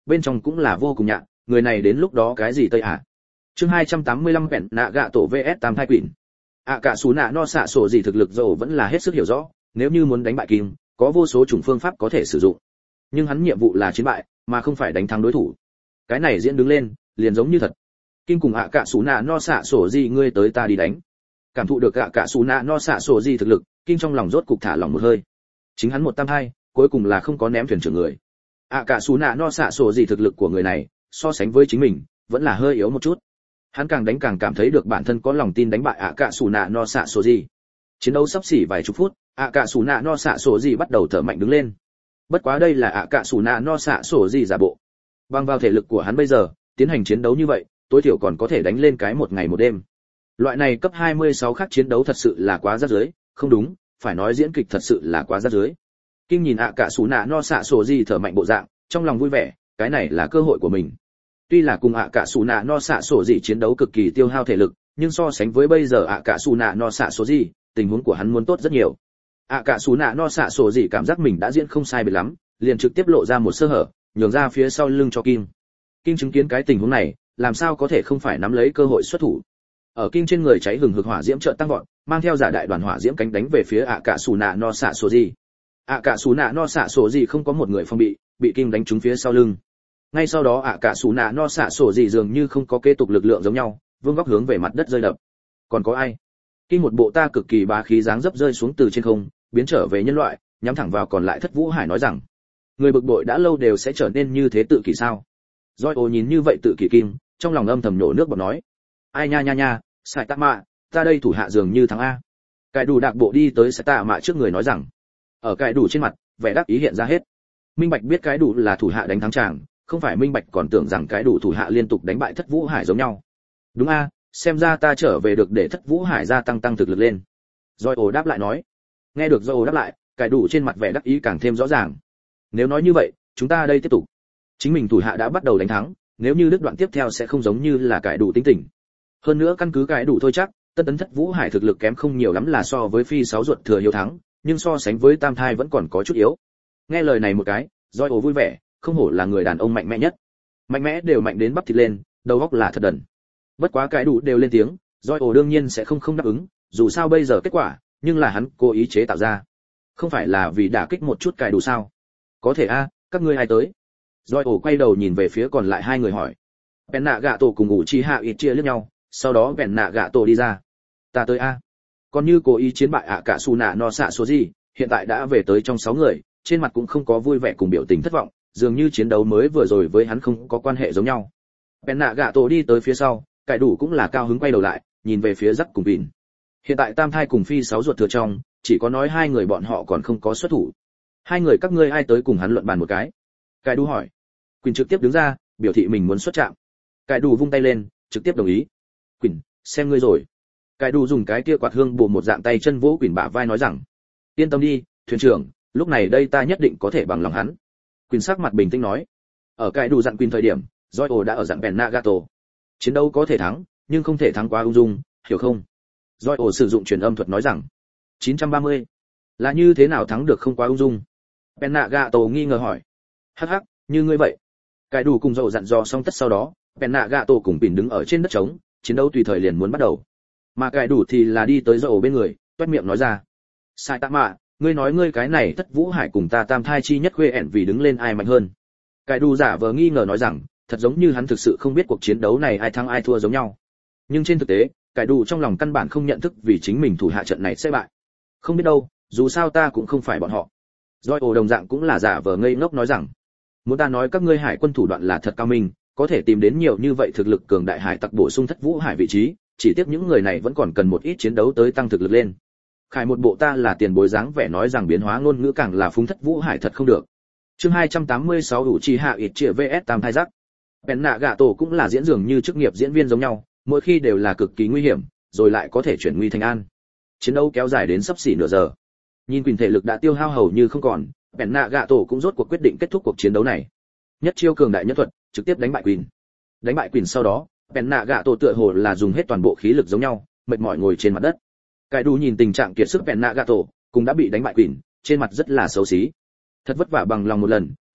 bên trong cũng là vô cùng nhạn, người này đến lúc đó cái gì tây à. Chương 285 vẹn nạ gạ tổ VS Tam Thai Quỷ. Cả sú nạ no xạ sổ gì thực lực dầu vẫn là hết sức hiểu rõ, nếu như muốn đánh bại Kim, có vô số chủng phương pháp có thể sử dụng. Nhưng hắn nhiệm vụ là chiến bại, mà không phải đánh thắng đối thủ. Cái này diễn đứng lên, liền giống như thật. Kim cùng cả sú nạ no xạ sổ gì ngươi tới ta đi đánh. Cảm thụ được cả sú nạ no xạ sổ gì thực lực, Kim trong lòng rốt cục thả lòng một hơi. Chính hắn một tam hai, cuối cùng là không có ném thuyền trưởng người. Cả sú nạ no xạ sổ gì thực lực của người này, so sánh với chính mình, vẫn là hơi yếu một chút. Hắn càng đánh càng cảm thấy được bản thân có lòng tin đánh bại cả sú nạ no xạ sổ gì. Chiến đấu sắp xỉ vài chục phút, cả sú nạ no xạ sổ gì bắt đầu thở mạnh đứng lên. Bất quá đây là cả sú nạ no xạ sổ gì giả bộ. Bằng vào thể lực của hắn bây giờ, tiến hành chiến đấu như vậy, tối thiểu còn có thể đánh lên cái một ngày một đêm. Loại này cấp 26 khác chiến đấu thật sự là quá rác rưởi, không đúng, phải nói diễn kịch thật sự là quá rác rưởi. Kim nhìn cả sú nạ no xạ sổ gì thở mạnh bộ dạng, trong lòng vui vẻ, cái này là cơ hội của mình. Tuy là cùng cả sú nạ no xạ sổ gì chiến đấu cực kỳ tiêu hao thể lực, nhưng so sánh với bây giờ cả sú nạ no xạ sổ gì, tình huống của hắn muốn tốt rất nhiều. Cả sú nạ no xạ sổ gì cảm giác mình đã diễn không sai biệt lắm, liền trực tiếp lộ ra một sơ hở, nhường ra phía sau lưng cho Kim. Kim chứng kiến cái tình huống này, làm sao có thể không phải nắm lấy cơ hội xuất thủ. Ở Kim trên người cháy hừng hực hỏa diễm chợt tăng vọt, mang theo giả đại đoàn hỏa diễm cánh đánh về phía cả sú nạ no xạ sổ gì. Cả sú nạ no xạ sổ gì không có một người phòng bị Kim đánh trúng phía sau lưng. Ngay sau đó cả sú nạ no xạ sổ gì dường như không có kế tục lực lượng giống nhau, vương góc hướng về mặt đất rơi đập. Còn có ai? Kim một bộ ta cực kỳ bá khí dáng dấp rơi xuống từ trên không, biến trở về nhân loại, nhắm thẳng vào còn lại Thất Vũ Hải nói rằng, người bực bội đã lâu đều sẽ trở nên như thế tự kỷ sao? Joy nhìn như vậy tự kỷ Kim, trong lòng âm thầm nổ nước bọt nói, ai nha nha nha, Sai Tạ Mạ, ta đây thủ hạ dường như thắng a. Cái đủ đạc bộ đi tới Sai Tạ Mạ trước người nói rằng, ở cái đủ trên mặt, vẻ đắc ý hiện ra hết. Minh Bạch biết cái đủ là thủ hạ đánh thắng chàng, không phải Minh Bạch còn tưởng rằng cái đủ thủ hạ liên tục đánh bại Thất Vũ Hải giống nhau. Đúng a, xem ra ta trở về được để Thất Vũ Hải gia tăng thực lực lên. Joy đáp lại nói. Nghe được Joy đáp lại, cái đủ trên mặt vẻ đắc ý càng thêm rõ ràng. Nếu nói như vậy, chúng ta đây tiếp tục. Chính mình thủ hạ đã bắt đầu đánh thắng, nếu như đứt đoạn tiếp theo sẽ không giống như là cái đủ tính tình. Hơn nữa căn cứ cái đủ thôi chắc, Tân tấn Thất Vũ Hải thực lực kém không nhiều lắm là so với phi 6 ruột thừa hiếu thắng, nhưng so sánh với tam thai vẫn còn có chút yếu. Nghe lời này một cái, Joy vui vẻ, không hổ là người đàn ông mạnh mẽ nhất. Mạnh mẽ đều mạnh đến bắp thịt lên, đầu óc là thật đần. Bất quá cái đủ đều lên tiếng, Joy đương nhiên sẽ không đáp ứng, dù sao bây giờ kết quả, nhưng là hắn cố ý chế tạo ra. Không phải là vì đả kích một chút cái đủ sao? Có thể a, các ngươi ai tới? Joy quay đầu nhìn về phía còn lại hai người hỏi. Bèn nạ gạ tổ cùng Uchiha Itachi liếc nhau, sau đó bèn nạ gạ tổ đi ra. Ta tới a. Còn như cố ý chiến bại cả su nạ no xạ số gì, hiện tại đã về tới trong 6 người, trên mặt cũng không có vui vẻ cùng biểu tình thất vọng, dường như chiến đấu mới vừa rồi với hắn không có quan hệ giống nhau. Bèn nạ gạ tổ đi tới phía sau, cải đủ cũng là cao hứng quay đầu lại, nhìn về phía Dắc cùng Vịn. Hiện tại tam thai cùng phi 6 ruột thừa trong, chỉ có nói hai người bọn họ còn không có xuất thủ. Hai người các ngươi ai tới cùng hắn luận bàn một cái? Cải đủ hỏi. Quỳnh trực tiếp đứng ra, biểu thị mình muốn xuất trạm. Cải đủ vung tay lên, trực tiếp đồng ý. Quỳnh, xem ngươi rồi. Cải đủ dùng cái kia quạt hương bổ một dạng tay chân vỗ Quỳnh bả vai nói rằng, yên tâm đi, thuyền trưởng, lúc này đây ta nhất định có thể bằng lòng hắn. Quỳnh sắc mặt bình tĩnh nói. Ở cải đủ dặn Quỳnh thời điểm, Joy đã ở dạng bèn Nagato. Chiến đấu có thể thắng, nhưng không thể thắng quá ung dung, hiểu không? Joy sử dụng truyền âm thuật nói rằng, 930. Là như thế nào thắng được không quá ung dung? Bèn Nagato nghi ngờ hỏi. Hắc hắc, như ngươi vậy. Cải đủ cùng Joy dặn dò xong tất sau đó, bèn Nagato cùng Quỳnh đứng ở trên đất trống, chiến đấu tùy thời liền muốn bắt đầu. Mà cải đủ thì là đi tới Joy bên người, toét miệng nói ra. Sai Tạ Mạ, ngươi nói ngươi cái này Thất Vũ Hải cùng ta tam thai chi nhất khuê ẻn vì đứng lên ai mạnh hơn? Cải đủ giả vờ nghi ngờ nói rằng, thật giống như hắn thực sự không biết cuộc chiến đấu này ai thắng ai thua giống nhau. Nhưng trên thực tế, cải đủ trong lòng căn bản không nhận thức vì chính mình thủ hạ trận này sẽ bại. Không biết đâu, dù sao ta cũng không phải bọn họ. Joy đồng dạng cũng là giả vờ ngây ngốc nói rằng, muốn ta nói các ngươi hải quân thủ đoạn là thật cao minh, có thể tìm đến nhiều như vậy thực lực cường đại hải tặc bổ sung Thất Vũ Hải vị trí, chỉ tiếc những người này vẫn còn cần một ít chiến đấu tới tăng thực lực lên. Khải một bộ ta là tiền bối dáng vẻ nói rằng biến hóa ngôn ngữ càng là phúng Thất Vũ Hải thật không được. Chương 286 Uchiha Itachi vs Tam Thai Giác. Bèn nạ gạ tổ cũng là diễn dường như chức nghiệp diễn viên giống nhau, mỗi khi đều là cực kỳ nguy hiểm, rồi lại có thể chuyển nguy thành an. Chiến đấu kéo dài đến sắp xỉ nửa giờ. Nhìn Quỳnh thể lực đã tiêu hao hầu như không còn, bèn nạ gạ tổ cũng rốt cuộc quyết định kết thúc cuộc chiến đấu này. Nhất chiêu cường đại nhất thuật, trực tiếp đánh bại Quỳnh. Đánh bại Quỳnh sau đó, bèn nạ gạ tổ tựa hồ là dùng hết toàn bộ khí lực giống nhau, mệt mỏi ngồi trên mặt đất. Cải đủ nhìn tình trạng kiệt sức bèn nạ gạ tổ, cũng đã bị đánh bại Quỳnh, trên mặt rất là xấu xí. Thật vất vả bằng lòng một lần,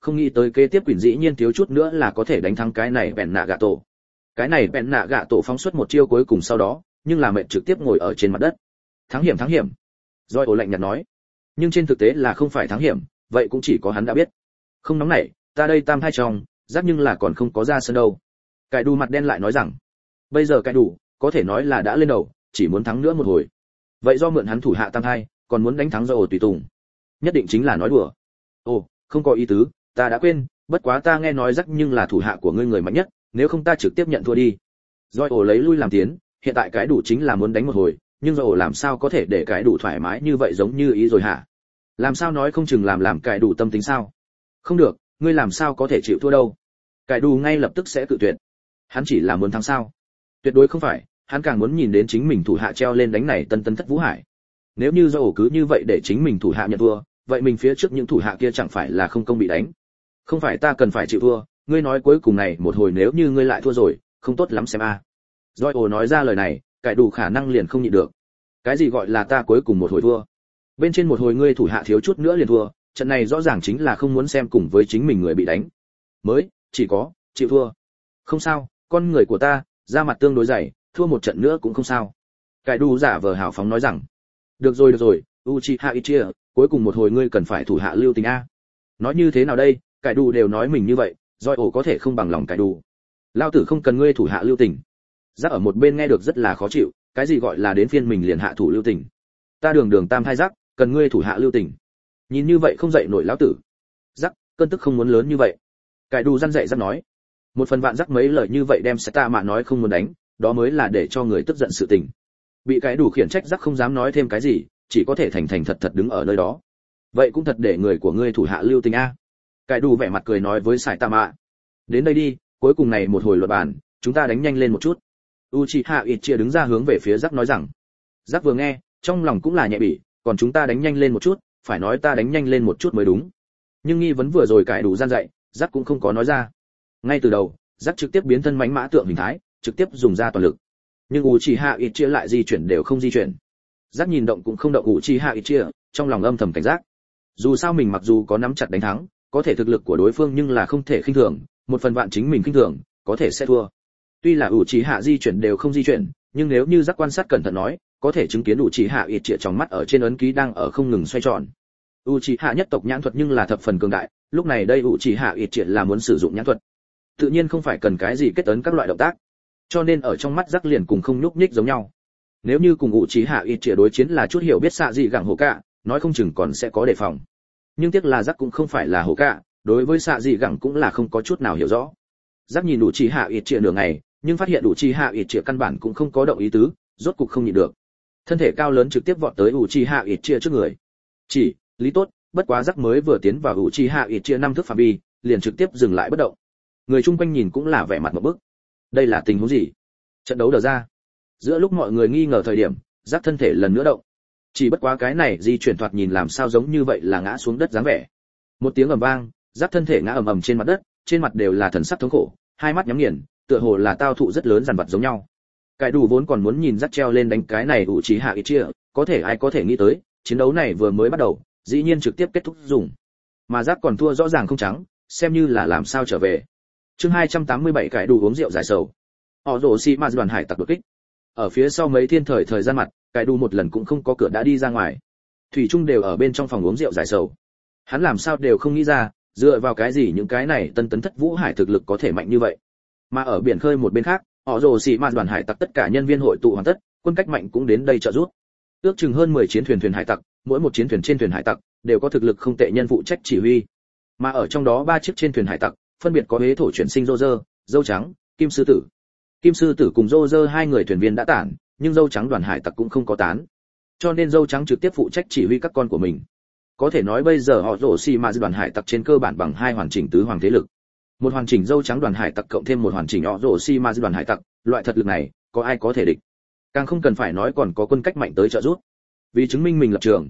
không nghĩ tới kế tiếp quỷ dĩ nhiên thiếu chút nữa là có thể đánh thắng cái này bèn nạ gạ tổ. Cái này bèn nạ gạ tổ phóng xuất một chiêu cuối cùng sau đó, nhưng là mệt trực tiếp ngồi ở trên mặt đất. Thắng hiểm. Rồi ổ lạnh nhạt nói. Nhưng trên thực tế là không phải thắng hiểm, vậy cũng chỉ có hắn đã biết. Không nóng nảy, ta đây tam thai trong, giác nhưng là còn không có ra sân đâu. Cải đủ mặt đen lại nói rằng, bây giờ cải đủ, có thể nói là đã lên đầu, chỉ muốn thắng nữa một hồi. Vậy do mượn hắn thủ hạ tam thai, còn muốn đánh thắng rồi ổ tùy tùng. Nhất định chính là nói đùa. Ồ, không có ý tứ, ta đã quên, bất quá ta nghe nói rắc nhưng là thủ hạ của ngươi người mạnh nhất, nếu không ta trực tiếp nhận thua đi. Rồi ổ lấy lui làm tiến, hiện tại cái đủ chính là muốn đánh một hồi, nhưng rồi ổ làm sao có thể để cái đủ thoải mái như vậy giống như ý rồi hả? Làm sao nói không chừng làm cái đủ tâm tính sao? Không được, ngươi làm sao có thể chịu thua đâu? Cái đủ ngay lập tức sẽ cự tuyệt. Hắn chỉ là muốn thắng sao? Tuyệt đối không phải, hắn càng muốn nhìn đến chính mình thủ hạ treo lên đánh này tân thất vũ hải. Nếu như rồi ổ cứ như vậy để chính mình thủ hạ nhận thua, vậy mình phía trước những thủ hạ kia chẳng phải là không công bị đánh? Không phải ta cần phải chịu thua, ngươi nói cuối cùng này một hồi nếu như ngươi lại thua rồi, không tốt lắm xem a. Rồi ổ nói ra lời này, cải đủ khả năng liền không nhịn được. Cái gì gọi là ta cuối cùng một hồi thua? Bên trên một hồi ngươi thủ hạ thiếu chút nữa liền thua, trận này rõ ràng chính là không muốn xem cùng với chính mình người bị đánh. Mới, chỉ có chịu thua. Không sao, con người của ta, da mặt tương đối dày, thua một trận nữa cũng không sao. Cải đủ giả vờ hào phóng nói rằng, được rồi, Uchiha Itachi, cuối cùng một hồi ngươi cần phải thủ hạ lưu tình a. Nói như thế nào đây, cải đủ đều nói mình như vậy, rồi ổ có thể không bằng lòng cải đủ. Lao tử không cần ngươi thủ hạ lưu tình. Giác ở một bên nghe được rất là khó chịu, cái gì gọi là đến phiên mình liền hạ thủ lưu tình. Ta đường tam thai giác, cần ngươi thủ hạ lưu tình. Nhìn như vậy không dậy nổi lão tử. Giác, cơn tức không muốn lớn như vậy. Cải đủ răn dạy giác nói. Một phần vạn giác mấy lời như vậy đem sẽ ta mà nói không muốn đánh, đó mới là để cho người tức giận sự tình. Bị cái đủ khiển trách giác không dám nói thêm cái gì, chỉ có thể thành thật đứng ở nơi đó. Vậy cũng thật để người của ngươi thủ hạ lưu tình a. Cái đủ vẻ mặt cười nói với Sải Tạ Mạ. Đến đây đi, cuối cùng này một hồi luật bản, chúng ta đánh nhanh lên một chút. Uchiha Itachi đứng ra hướng về phía giác nói rằng. Giác vừa nghe, trong lòng cũng là nhẹ bỉ, còn chúng ta đánh nhanh lên một chút, phải nói ta đánh nhanh lên một chút mới đúng. Nhưng nghi vấn vừa rồi cải đủ gian dạy, giác cũng không có nói ra. Ngay từ đầu, giác trực tiếp biến thân mãnh mã tượng hình thái, trực tiếp dùng ra toàn lực. Nhưng Uchiha Itachi lại di chuyển đều không di chuyển. Giác nhìn động cũng không động Uchiha Itachi, trong lòng âm thầm cảnh giác. Dù sao mình mặc dù có nắm chặt đánh thắng, có thể thực lực của đối phương nhưng là không thể khinh thường, một phần vạn chính mình khinh thường, có thể sẽ thua. Tuy là Uchiha di chuyển đều không di chuyển, nhưng nếu như giác quan sát cẩn thận nói, có thể chứng kiến Uchiha Itachi trong mắt ở trên ấn ký đang ở không ngừng xoay tròn. Uchiha nhất tộc nhãn thuật nhưng là thập phần cường đại, lúc này đây Uchiha Itachi là muốn sử dụng nhãn thuật. Tự nhiên không phải cần cái gì kết ấn các loại động tác, cho nên ở trong mắt giác liền cùng không nhúc nhích giống nhau. Nếu như cùng Uchiha Itachi đối chiến là chút hiểu biết xạ gì gẳng hổ cả, nói không chừng còn sẽ có đề phòng. Nhưng tiếc là giác cũng không phải là hổ cả, đối với xạ gì gẳng cũng là không có chút nào hiểu rõ. Giác nhìn Uchiha Itachi nửa ngày, nhưng phát hiện Uchiha Itachi căn bản cũng không có động ý tứ, rốt cục không nhịn được. Thân thể cao lớn trực tiếp vọt tới Uchiha Itachi trước người. Chỉ, lý tốt, bất quá giác mới vừa tiến vào Uchiha Itachi năm thước phạm vi, liền trực tiếp dừng lại bất động. Người chung quanh nhìn cũng là vẻ mặt ngộp bức. Đây là tình huống gì? Trận đấu đờ ra. Giữa lúc mọi người nghi ngờ thời điểm, giác thân thể lần nữa động. Chỉ bất quá cái này di chuyển thoạt nhìn làm sao giống như vậy là ngã xuống đất dáng vẻ. Một tiếng ầm vang, giác thân thể ngã ầm trên mặt đất, trên mặt đều là thần sắc thống khổ, hai mắt nhắm nghiền, tựa hồ là tao thụ rất lớn dằn vặt giống nhau. Cái đủ vốn còn muốn nhìn giác treo lên đánh cái này Uchiha Itachi, có thể ai có thể nghĩ tới, chiến đấu này vừa mới bắt đầu, dĩ nhiên trực tiếp kết thúc dùng. Mà giác còn thua rõ ràng không trắng, xem như là làm sao trở về. Chương 287 cái đủ uống rượu giải sầu. Họ rồ xi ma đoàn hải tặc đột kích. Ở phía sau mấy thiên thời gian mặt, cái đủ một lần cũng không có cửa đã đi ra ngoài. Thủy chung đều ở bên trong phòng uống rượu giải sầu. Hắn làm sao đều không nghĩ ra, dựa vào cái gì những cái này tân tấn thất vũ hải thực lực có thể mạnh như vậy. Mà ở biển khơi một bên khác, họ rồ xi ma đoàn hải tặc tất cả nhân viên hội tụ hoàn tất, quân cách mạnh cũng đến đây trợ giúp. Ước chừng hơn 10 chiến thuyền hải tặc, mỗi một chiến thuyền trên thuyền hải tặc đều có thực lực không tệ nhân phụ trách chỉ huy. Mà ở trong đó 3 chiếc trên thuyền hải tặc, phân biệt có hế thổ chuyển sinh Roger, dâu trắng, kim sư tử. Kim sư tử cùng Roger hai người thuyền viên đã tản, nhưng dâu trắng đoàn hải tặc cũng không có tán. Cho nên dâu trắng trực tiếp phụ trách chỉ huy các con của mình. Có thể nói bây giờ họ rồ xi ma đoàn hải tặc trên cơ bản bằng 2 hoàn chỉnh tứ hoàng thế lực. Một hoàn chỉnh dâu trắng đoàn hải tặc cộng thêm một hoàn chỉnh họ rồ xi ma đoàn hải tặc, loại thật lực này, có ai có thể địch. Càng không cần phải nói còn có quân cách mạnh tới trợ giúp. Vì chứng minh mình lập trường,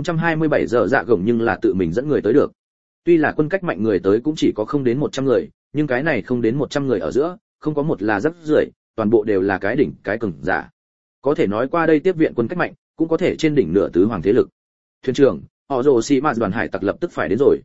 427 giờ dạ gồng nhưng là tự mình dẫn người tới được. Tuy là quân cách mạnh người tới cũng chỉ có không đến 100 người, nhưng cái này không đến 100 người ở giữa, không có một là rất rưởi, toàn bộ đều là cái đỉnh, cái cường giả. Có thể nói qua đây tiếp viện quân cách mạnh, cũng có thể trên đỉnh nửa tứ hoàng thế lực. Thuyền trưởng, họ rồ xi ma đoàn hải tặc lập tức phải đến rồi.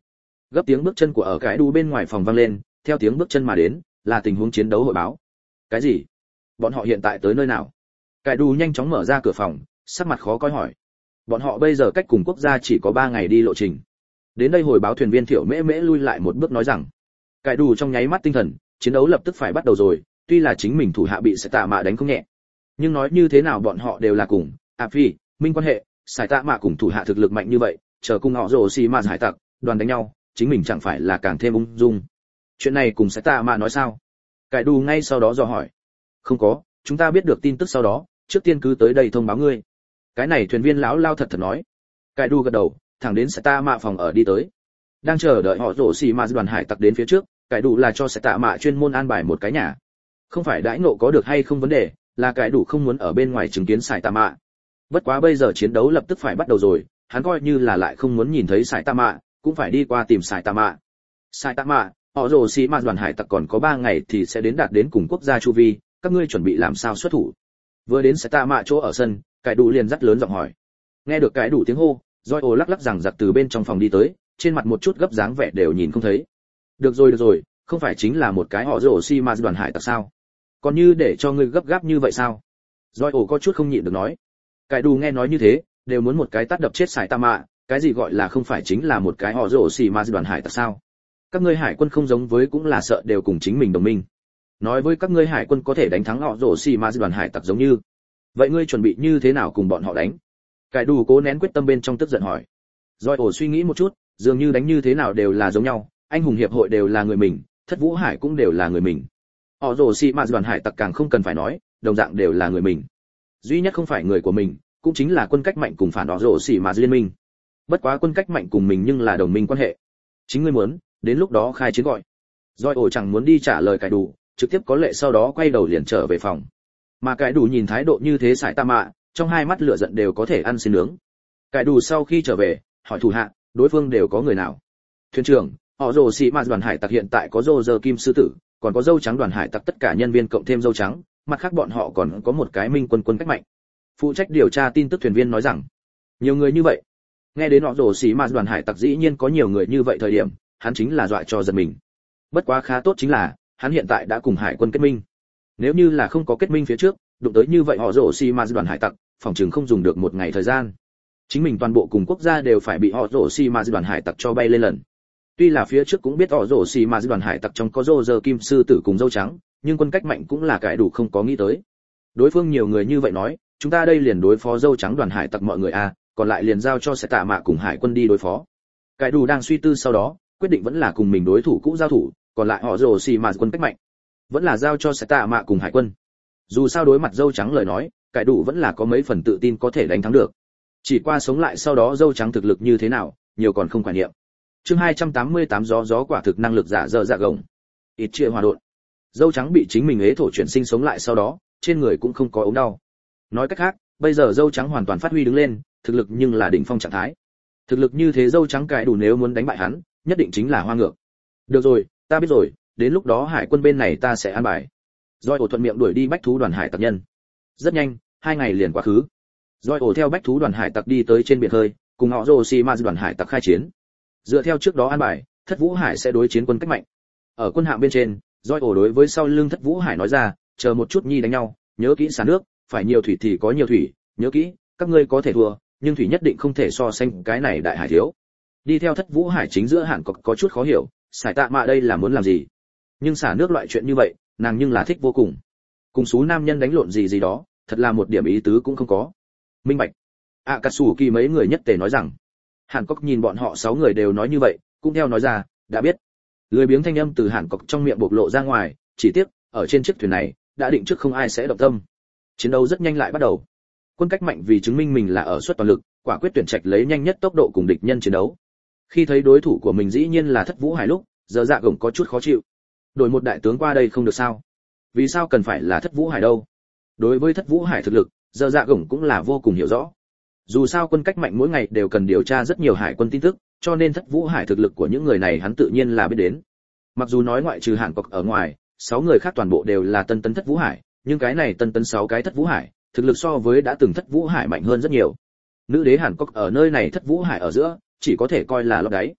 Gấp tiếng bước chân của ở cái đu bên ngoài phòng vang lên, theo tiếng bước chân mà đến là tình huống chiến đấu hội báo. Cái gì? Bọn họ hiện tại tới nơi nào? Cái đu nhanh chóng mở ra cửa phòng, sắc mặt khó coi hỏi. Bọn họ bây giờ cách cùng quốc gia chỉ có 3 ngày đi lộ trình. Đến đây hồi báo thuyền viên Thiệu Mễ Mễ lui lại một bước nói rằng, cái đu trong nháy mắt tinh thần, chiến đấu lập tức phải bắt đầu rồi, tuy là chính mình thủ hạ bị Sải Tạ Mạ đánh không nhẹ, nhưng nói như thế nào bọn họ đều là cùng Phi minh quan hệ, Sải Tạ Mạ cùng thủ hạ thực lực mạnh như vậy, chờ cùng họ rồ xì mà giải tặc, đoàn đánh nhau, chính mình chẳng phải là càng thêm ung dung. Chuyện này cùng Sải Tạ Mạ nói sao? Cái đu ngay sau đó dò hỏi. Không có, chúng ta biết được tin tức sau đó, trước tiên cứ tới đây thông báo ngươi. Cái này thuyền viên lão lao thật thật nói. Cái đu gật đầu, thẳng đến Sải Tạ Mạ phòng ở đi tới. Đang chờ đợi họ rồ xì mà đoàn hải tặc đến phía trước, cái đủ là cho Sải Tạ Mạ chuyên môn an bài một cái nhà. Không phải đãi ngộ có được hay không vấn đề, là cái đủ không muốn ở bên ngoài chứng kiến Sải Tạ Mạ. Bất quá bây giờ chiến đấu lập tức phải bắt đầu rồi, hắn coi như là lại không muốn nhìn thấy Sải Tạ Mạ, cũng phải đi qua tìm Sải Tạ Mạ. Sải Tạ Mạ, họ rồ xì mà đoàn hải tặc còn có 3 ngày thì sẽ đến đạt đến cùng quốc gia chu vi, các ngươi chuẩn bị làm sao xuất thủ? Vừa đến Sải Tạ Mạ chỗ ở sân, cái đủ liền dắt lớn giọng hỏi. Nghe được cái đủ tiếng hô, Joy lắc lắc rằng giặc từ bên trong phòng đi tới, trên mặt một chút gấp dáng vẻ đều nhìn không thấy. Được rồi, không phải chính là một cái họ rồ xi ma đoàn hải tặc sao? Còn như để cho ngươi gấp gáp như vậy sao? Joy có chút không nhịn được nói. Cái đù nghe nói như thế, đều muốn một cái tát đập chết Sải Tạ Mạ, cái gì gọi là không phải chính là một cái họ rồ xi ma đoàn hải tặc sao? Các ngươi hải quân không giống với cũng là sợ đều cùng chính mình đồng minh. Nói với các ngươi hải quân có thể đánh thắng họ rồ xi ma đoàn hải tặc giống như. Vậy ngươi chuẩn bị như thế nào cùng bọn họ đánh? Cái đù cố nén quyết tâm bên trong tức giận hỏi. Joy suy nghĩ một chút, dường như đánh như thế nào đều là giống nhau, anh hùng hiệp hội đều là người mình, Thất Vũ Hải cũng đều là người mình. Họ rồ xì mà đoàn hải tặc càng không cần phải nói, đồng dạng đều là người mình. Duy nhất không phải người của mình, cũng chính là quân cách mạnh cùng phản họ rồ xì mà liên minh. Bất quá quân cách mạnh cùng mình nhưng là đồng minh quan hệ. Chính ngươi muốn, đến lúc đó khai chiến gọi. Joy chẳng muốn đi trả lời cái đủ, trực tiếp có lệ sau đó quay đầu liền trở về phòng. Mà cái đủ nhìn thái độ như thế Sải Tạ Mạ, trong hai mắt lửa giận đều có thể ăn xin nướng. Cái đủ sau khi trở về, hỏi thủ hạ, đối phương đều có người nào? Thuyền trưởng, họ rồ xì mà đoàn hải tặc hiện tại có rô rơ kim sư tử, còn có dâu trắng đoàn hải tặc tất cả nhân viên cộng thêm dâu trắng, mặt khác bọn họ còn có một cái minh quân cách mạnh. Phụ trách điều tra tin tức thuyền viên nói rằng, nhiều người như vậy. Nghe đến họ rồ xì mà đoàn hải tặc dĩ nhiên có nhiều người như vậy thời điểm, hắn chính là dọa cho giật mình. Bất quá khá tốt chính là, hắn hiện tại đã cùng hải quân kết minh. Nếu như là không có kết minh phía trước, đụng tới như vậy họ rồ xì mà đoàn hải tặc, phòng trường không dùng được một ngày thời gian. Chính mình toàn bộ cùng quốc gia đều phải bị họ rồ xì mà đoàn hải tặc cho bay lên lần. Tuy là phía trước cũng biết họ rồ xì mà đoàn hải tặc trong có rô rơ kim sư tử cùng dâu trắng, nhưng quân cách mạnh cũng là cái đủ không có nghĩ tới. Đối phương nhiều người như vậy nói, chúng ta đây liền đối phó dâu trắng đoàn hải tặc mọi người a, còn lại liền giao cho Sải Tạ Mạ cùng hải quân đi đối phó. Cái đủ đang suy tư sau đó, quyết định vẫn là cùng mình đối thủ cũ giao thủ, còn lại họ rồ xì mà quân cách mạnh, vẫn là giao cho Sải Tạ Mạ cùng hải quân. Dù sao đối mặt dâu trắng lời nói, cái đủ vẫn là có mấy phần tự tin có thể đánh thắng được. Chỉ qua sống lại sau đó dâu trắng thực lực như thế nào, nhiều còn không quan niệm. Chương 288 gió quả thực năng lực giả dơ dạ gồng. Ít chia hòa độn. Dâu trắng bị chính mình ế thổ chuyển sinh sống lại sau đó, trên người cũng không có ốm đau. Nói cách khác, bây giờ dâu trắng hoàn toàn phát huy đứng lên, thực lực nhưng là đỉnh phong trạng thái. Thực lực như thế dâu trắng cái đủ nếu muốn đánh bại hắn, nhất định chính là hoa ngược. Được rồi, ta biết rồi, đến lúc đó hải quân bên này ta sẽ an bài. Rồi ổ thuận miệng đuổi đi bách thú đoàn hải tặc nhân. Rất nhanh, 2 ngày liền quá khứ. Rồi ổ theo bách thú đoàn hải tặc đi tới trên biển hơi, cùng họ Roshima đoàn hải tặc khai chiến. Dựa theo trước đó an bài, Thất Vũ Hải sẽ đối chiến quân cách mạnh. Ở quân hạm bên trên, Rồi ổ đối với sau lưng Thất Vũ Hải nói ra, chờ một chút nhi đánh nhau, nhớ kỹ xả nước, phải nhiều thủy thì có nhiều thủy, nhớ kỹ, các ngươi có thể thua, nhưng thủy nhất định không thể so sánh cái này đại hải thiếu. Đi theo Thất Vũ Hải chính giữa Hàn có chút khó hiểu, Sải Tạ Mạ đây là muốn làm gì? Nhưng xả nước loại chuyện như vậy, nàng nhưng là thích vô cùng. Cùng số nam nhân đánh lộn gì đó, thật là một điểm ý tứ cũng không có. Minh bạch. Akatsuki mấy người nhất tề nói rằng. Hàn Cốc nhìn bọn họ 6 người đều nói như vậy, cũng theo nói ra, đã biết. Lười biếng thanh âm từ Hàn Cốc trong miệng bộc lộ ra ngoài, chỉ tiếc, ở trên chiếc thuyền này, đã định trước không ai sẽ động tâm. Chiến đấu rất nhanh lại bắt đầu. Quân cách mạnh vì chứng minh mình là ở suất toàn lực, quả quyết tuyển trạch lấy nhanh nhất tốc độ cùng địch nhân chiến đấu. Khi thấy đối thủ của mình dĩ nhiên là Thất Vũ Hải lúc, giờ dạ gồng có chút khó chịu. Đổi một đại tướng qua đây không được sao? Vì sao cần phải là Thất Vũ Hải đâu? Đối với Thất Vũ Hải thực lực, giờ dạ gồng cũng là vô cùng hiểu rõ. Dù sao quân cách mạnh mỗi ngày đều cần điều tra rất nhiều hải quân tin tức, cho nên Thất Vũ Hải thực lực của những người này hắn tự nhiên là biết đến. Mặc dù nói ngoại trừ Hàn Cốc ở ngoài, 6 người khác toàn bộ đều là tân tấn Thất Vũ Hải, nhưng cái này tân tấn 6 cái Thất Vũ Hải, thực lực so với đã từng Thất Vũ Hải mạnh hơn rất nhiều. Nữ đế Hàn Cốc ở nơi này Thất Vũ Hải ở giữa, chỉ có thể coi là lót đáy.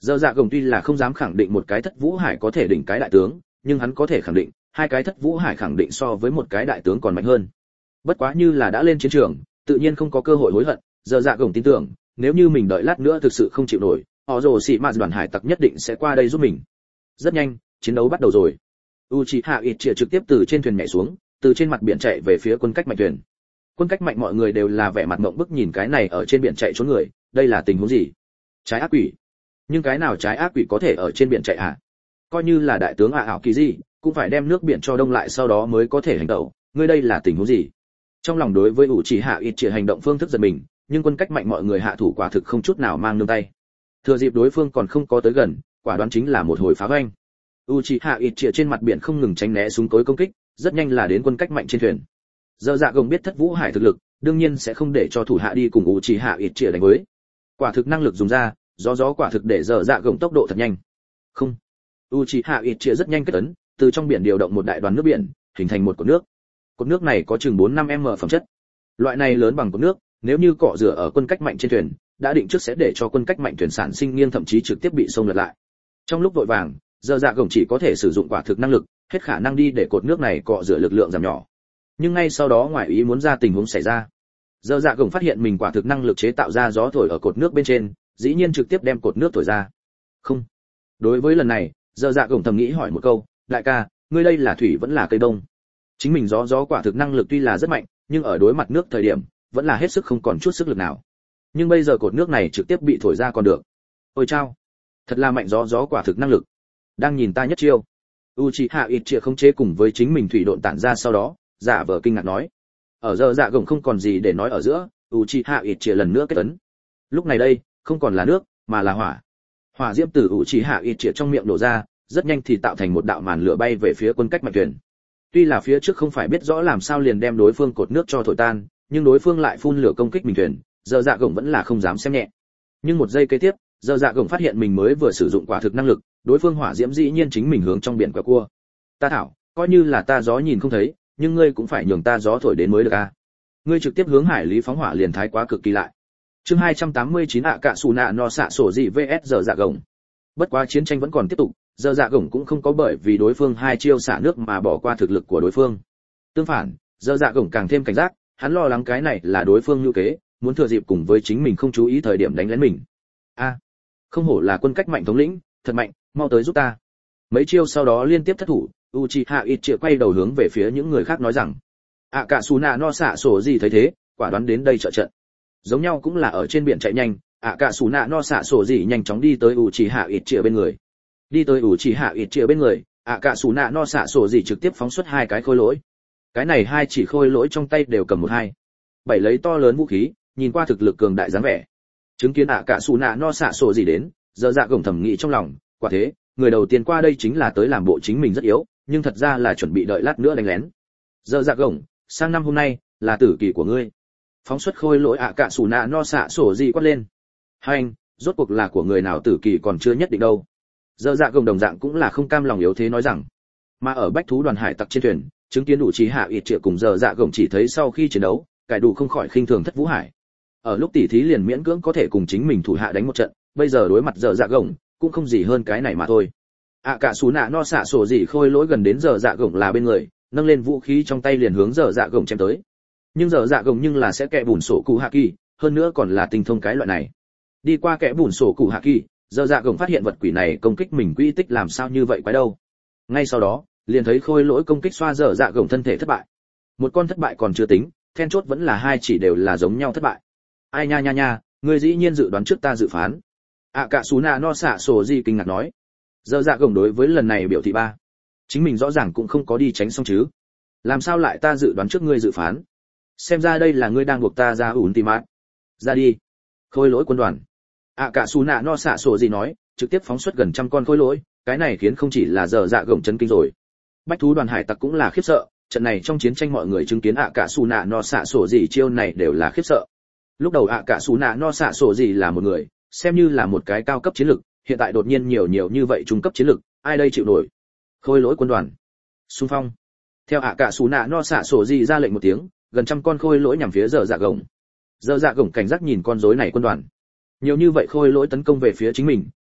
Giờ dạ gồng tuy là không dám khẳng định một cái Thất Vũ Hải có thể đỉnh cái đại tướng, nhưng hắn có thể khẳng định, hai cái Thất Vũ Hải khẳng định so với một cái đại tướng còn mạnh hơn. Bất quá như là đã lên chiến trường, tự nhiên không có cơ hội hối hận, giờ dạ gồng tin tưởng, nếu như mình đợi lát nữa thực sự không chịu nổi, họ rồ xì mạt đoàn hải tặc nhất định sẽ qua đây giúp mình. Rất nhanh, chiến đấu bắt đầu rồi. Uchiha Itachi trực tiếp từ trên thuyền nhảy xuống, từ trên mặt biển chạy về phía quân cách mạnh thuyền. Quân cách mạnh mọi người đều là vẻ mặt ngậm bức nhìn cái này ở trên biển chạy trốn người, đây là tình huống gì? Trái ác quỷ. Nhưng cái nào trái ác quỷ có thể ở trên biển chạy hả? Coi như là đại tướng ảo kỳ gì, cũng phải đem nước biển cho đông lại sau đó mới có thể hành động, ngươi đây là tình huống gì? Trong lòng đối với Uchiha Itachi hành động phương thức giật mình, nhưng quân cách mạnh mọi người hạ thủ quả thực không chút nào mang nương tay. Thừa dịp đối phương còn không có tới gần, quả đoán chính là một hồi phá hoành. Uchiha Itachi trên mặt biển không ngừng tránh né súng cối công kích, rất nhanh là đến quân cách mạnh trên thuyền. Giờ dạ gồng biết Thất Vũ Hải thực lực, đương nhiên sẽ không để cho thủ hạ đi cùng Uchiha Itachi đánh với. Quả thực năng lực dùng ra, gió quả thực để giờ dạ gồng tốc độ thật nhanh. Không. Uchiha Itachi rất nhanh kết ấn, từ trong biển điều động một đại đoàn nước biển, hình thành một cột nước. Cột nước này có chừng 4-5m phẩm chất. Loại này lớn bằng cột nước, nếu như cọ rửa ở quân cách mạnh trên thuyền, đã định trước sẽ để cho quân cách mạnh thuyền sản sinh nghiêng thậm chí trực tiếp bị xông lật lại. Trong lúc vội vàng, giờ dạ gồng chỉ có thể sử dụng quả thực năng lực, hết khả năng đi để cột nước này cọ rửa lực lượng giảm nhỏ. Nhưng ngay sau đó ngoài ý muốn ra tình huống xảy ra. Giờ dạ gồng phát hiện mình quả thực năng lực chế tạo ra gió thổi ở cột nước bên trên, dĩ nhiên trực tiếp đem cột nước thổi ra. Không. Đối với lần này, giờ dạ gồng thầm nghĩ hỏi một câu, đại ca, ngươi đây là thủy vẫn là cây đông? Chính mình gió quả thực năng lực tuy là rất mạnh, nhưng ở đối mặt nước thời điểm, vẫn là hết sức không còn chút sức lực nào. Nhưng bây giờ cột nước này trực tiếp bị thổi ra còn được. Ôi chao, thật là mạnh gió quả thực năng lực. Đang nhìn ta nhất chiêu. Uchiha Itachi không chế cùng với chính mình thủy độn tản ra sau đó, giả vờ kinh ngạc nói. Ở giờ dạ gồng không còn gì để nói ở giữa, Uchiha Itachi lần nữa kết ấn. Lúc này đây, không còn là nước, mà là hỏa. Hỏa diễm từ Uchiha Itachi trong miệng đổ ra, rất nhanh thì tạo thành một đạo màn lửa bay về phía quân cách mạnh thuyền. Tuy là phía trước không phải biết rõ làm sao liền đem đối phương cột nước cho thổi tan, nhưng đối phương lại phun lửa công kích mình thuyền, giờ dạ gồng vẫn là không dám xem nhẹ. Nhưng một giây kế tiếp, giờ dạ gồng phát hiện mình mới vừa sử dụng quả thực năng lực, đối phương hỏa diễm dĩ nhiên chính mình hướng trong biển quẹo cua. Ta thảo, coi như là ta gió nhìn không thấy, nhưng ngươi cũng phải nhường ta gió thổi đến mới được a. Ngươi trực tiếp hướng hải lý phóng hỏa liền thái quá cực kỳ lại. Chương 289 cạ sủ nạ no xạ sổ gì vs giờ dạ gồng. Bất quá chiến tranh vẫn còn tiếp tục, giờ dạ gồng cũng không có bởi vì đối phương hai chiêu xả nước mà bỏ qua thực lực của đối phương. Tương phản, giờ dạ gồng càng thêm cảnh giác, hắn lo lắng cái này là đối phương lưu kế, muốn thừa dịp cùng với chính mình không chú ý thời điểm đánh lén mình. A, không hổ là quân cách mạnh thống lĩnh, thật mạnh, mau tới giúp ta. Mấy chiêu sau đó liên tiếp thất thủ, Uchiha Itachi quay đầu hướng về phía những người khác nói rằng, cạ sủ nạ no xạ sổ gì thấy thế, quả đoán đến đây trợ trận. Giống nhau cũng là ở trên biển chạy nhanh, cạ sủ nạ no xạ sổ gì nhanh chóng đi tới Uchiha Itachi bên người. Đi tới Uchiha Itachi bên người, cạ sủ nạ no xạ sổ gì trực tiếp phóng xuất hai cái khôi lỗi. Cái này hai chỉ khôi lỗi trong tay đều cầm một hai. Bảy lấy to lớn vũ khí, nhìn qua thực lực cường đại dáng vẻ. Chứng kiến cạ sủ nạ no xạ sổ gì đến, giờ dạ gồng thầm nghĩ trong lòng, quả thế, người đầu tiên qua đây chính là tới làm bộ chính mình rất yếu, nhưng thật ra là chuẩn bị đợi lát nữa đánh lén. Giờ dạ gồng, sang năm hôm nay là tử kỳ của ngươi. Phóng xuất khôi lỗi cạ sủ nạ no xạ sổ gì quát lên. Hai anh, rốt cuộc là của người nào tử kỳ còn chưa nhất định đâu. Giờ dạ gồng đồng dạng cũng là không cam lòng yếu thế nói rằng. Mà ở bách thú đoàn hải tặc trên thuyền, chứng kiến đủ trí hạ ít triệu cùng giờ dạ gồng chỉ thấy sau khi chiến đấu, cải đủ không khỏi khinh thường Thất Vũ Hải. Ở lúc tỉ thí liền miễn cưỡng có thể cùng chính mình thủ hạ đánh một trận, bây giờ đối mặt giờ dạ gồng cũng không gì hơn cái này mà thôi. Cạ sủ nạ no xạ sổ gì khôi lỗi gần đến giờ dạ gồng là bên người, nâng lên vũ khí trong tay liền hướng giờ dạ gồng chém tới. Nhưng giờ dạ gồng nhưng là sẽ kẽ bùn sổ cụ hạ kỳ, hơn nữa còn là tinh thông cái loại này. Đi qua kẽ bùn sổ cụ hạ kỳ, giờ dạ gồng phát hiện vật quỷ này công kích mình quy tích làm sao như vậy quái đâu. Ngay sau đó, liền thấy khôi lỗi công kích xoa giờ dạ gồng thân thể thất bại. Một con thất bại còn chưa tính, then chốt vẫn là hai chỉ đều là giống nhau thất bại. Ai nha, ngươi dĩ nhiên dự đoán trước ta dự phán. Cạ sủ nạ no xạ sổ gì kinh ngạc nói. Giờ dạ gồng đối với lần này biểu thị ba, chính mình rõ ràng cũng không có đi tránh xong chứ. Làm sao lại ta dự đoán trước ngươi dự phán? Xem ra đây là ngươi đang buộc ta ra ủn tìm mát. Ra đi. Khôi lỗi quân đoàn. Cạ sủ nạ no xạ sổ gì nói, trực tiếp phóng xuất gần trăm con khôi lỗi, cái này khiến không chỉ là giờ dạ gồng chấn kinh rồi. Bách thú đoàn hải tặc cũng là khiếp sợ, trận này trong chiến tranh mọi người chứng kiến cạ sủ nạ no xạ sổ gì chiêu này đều là khiếp sợ. Lúc đầu cạ sủ nạ no xạ sổ gì là một người, xem như là một cái cao cấp chiến lực, hiện tại đột nhiên nhiều như vậy trung cấp chiến lực, ai đây chịu nổi? Khôi lỗi quân đoàn, xung phong. Theo cạ sủ nạ no xạ sổ gì ra lệnh một tiếng, gần trăm con khôi lỗi nhằm phía giờ dạ gồng. Giờ dạ gồng cảnh giác nhìn con rối này quân đoàn. Nhiều như vậy khôi lỗi tấn công về phía chính mình,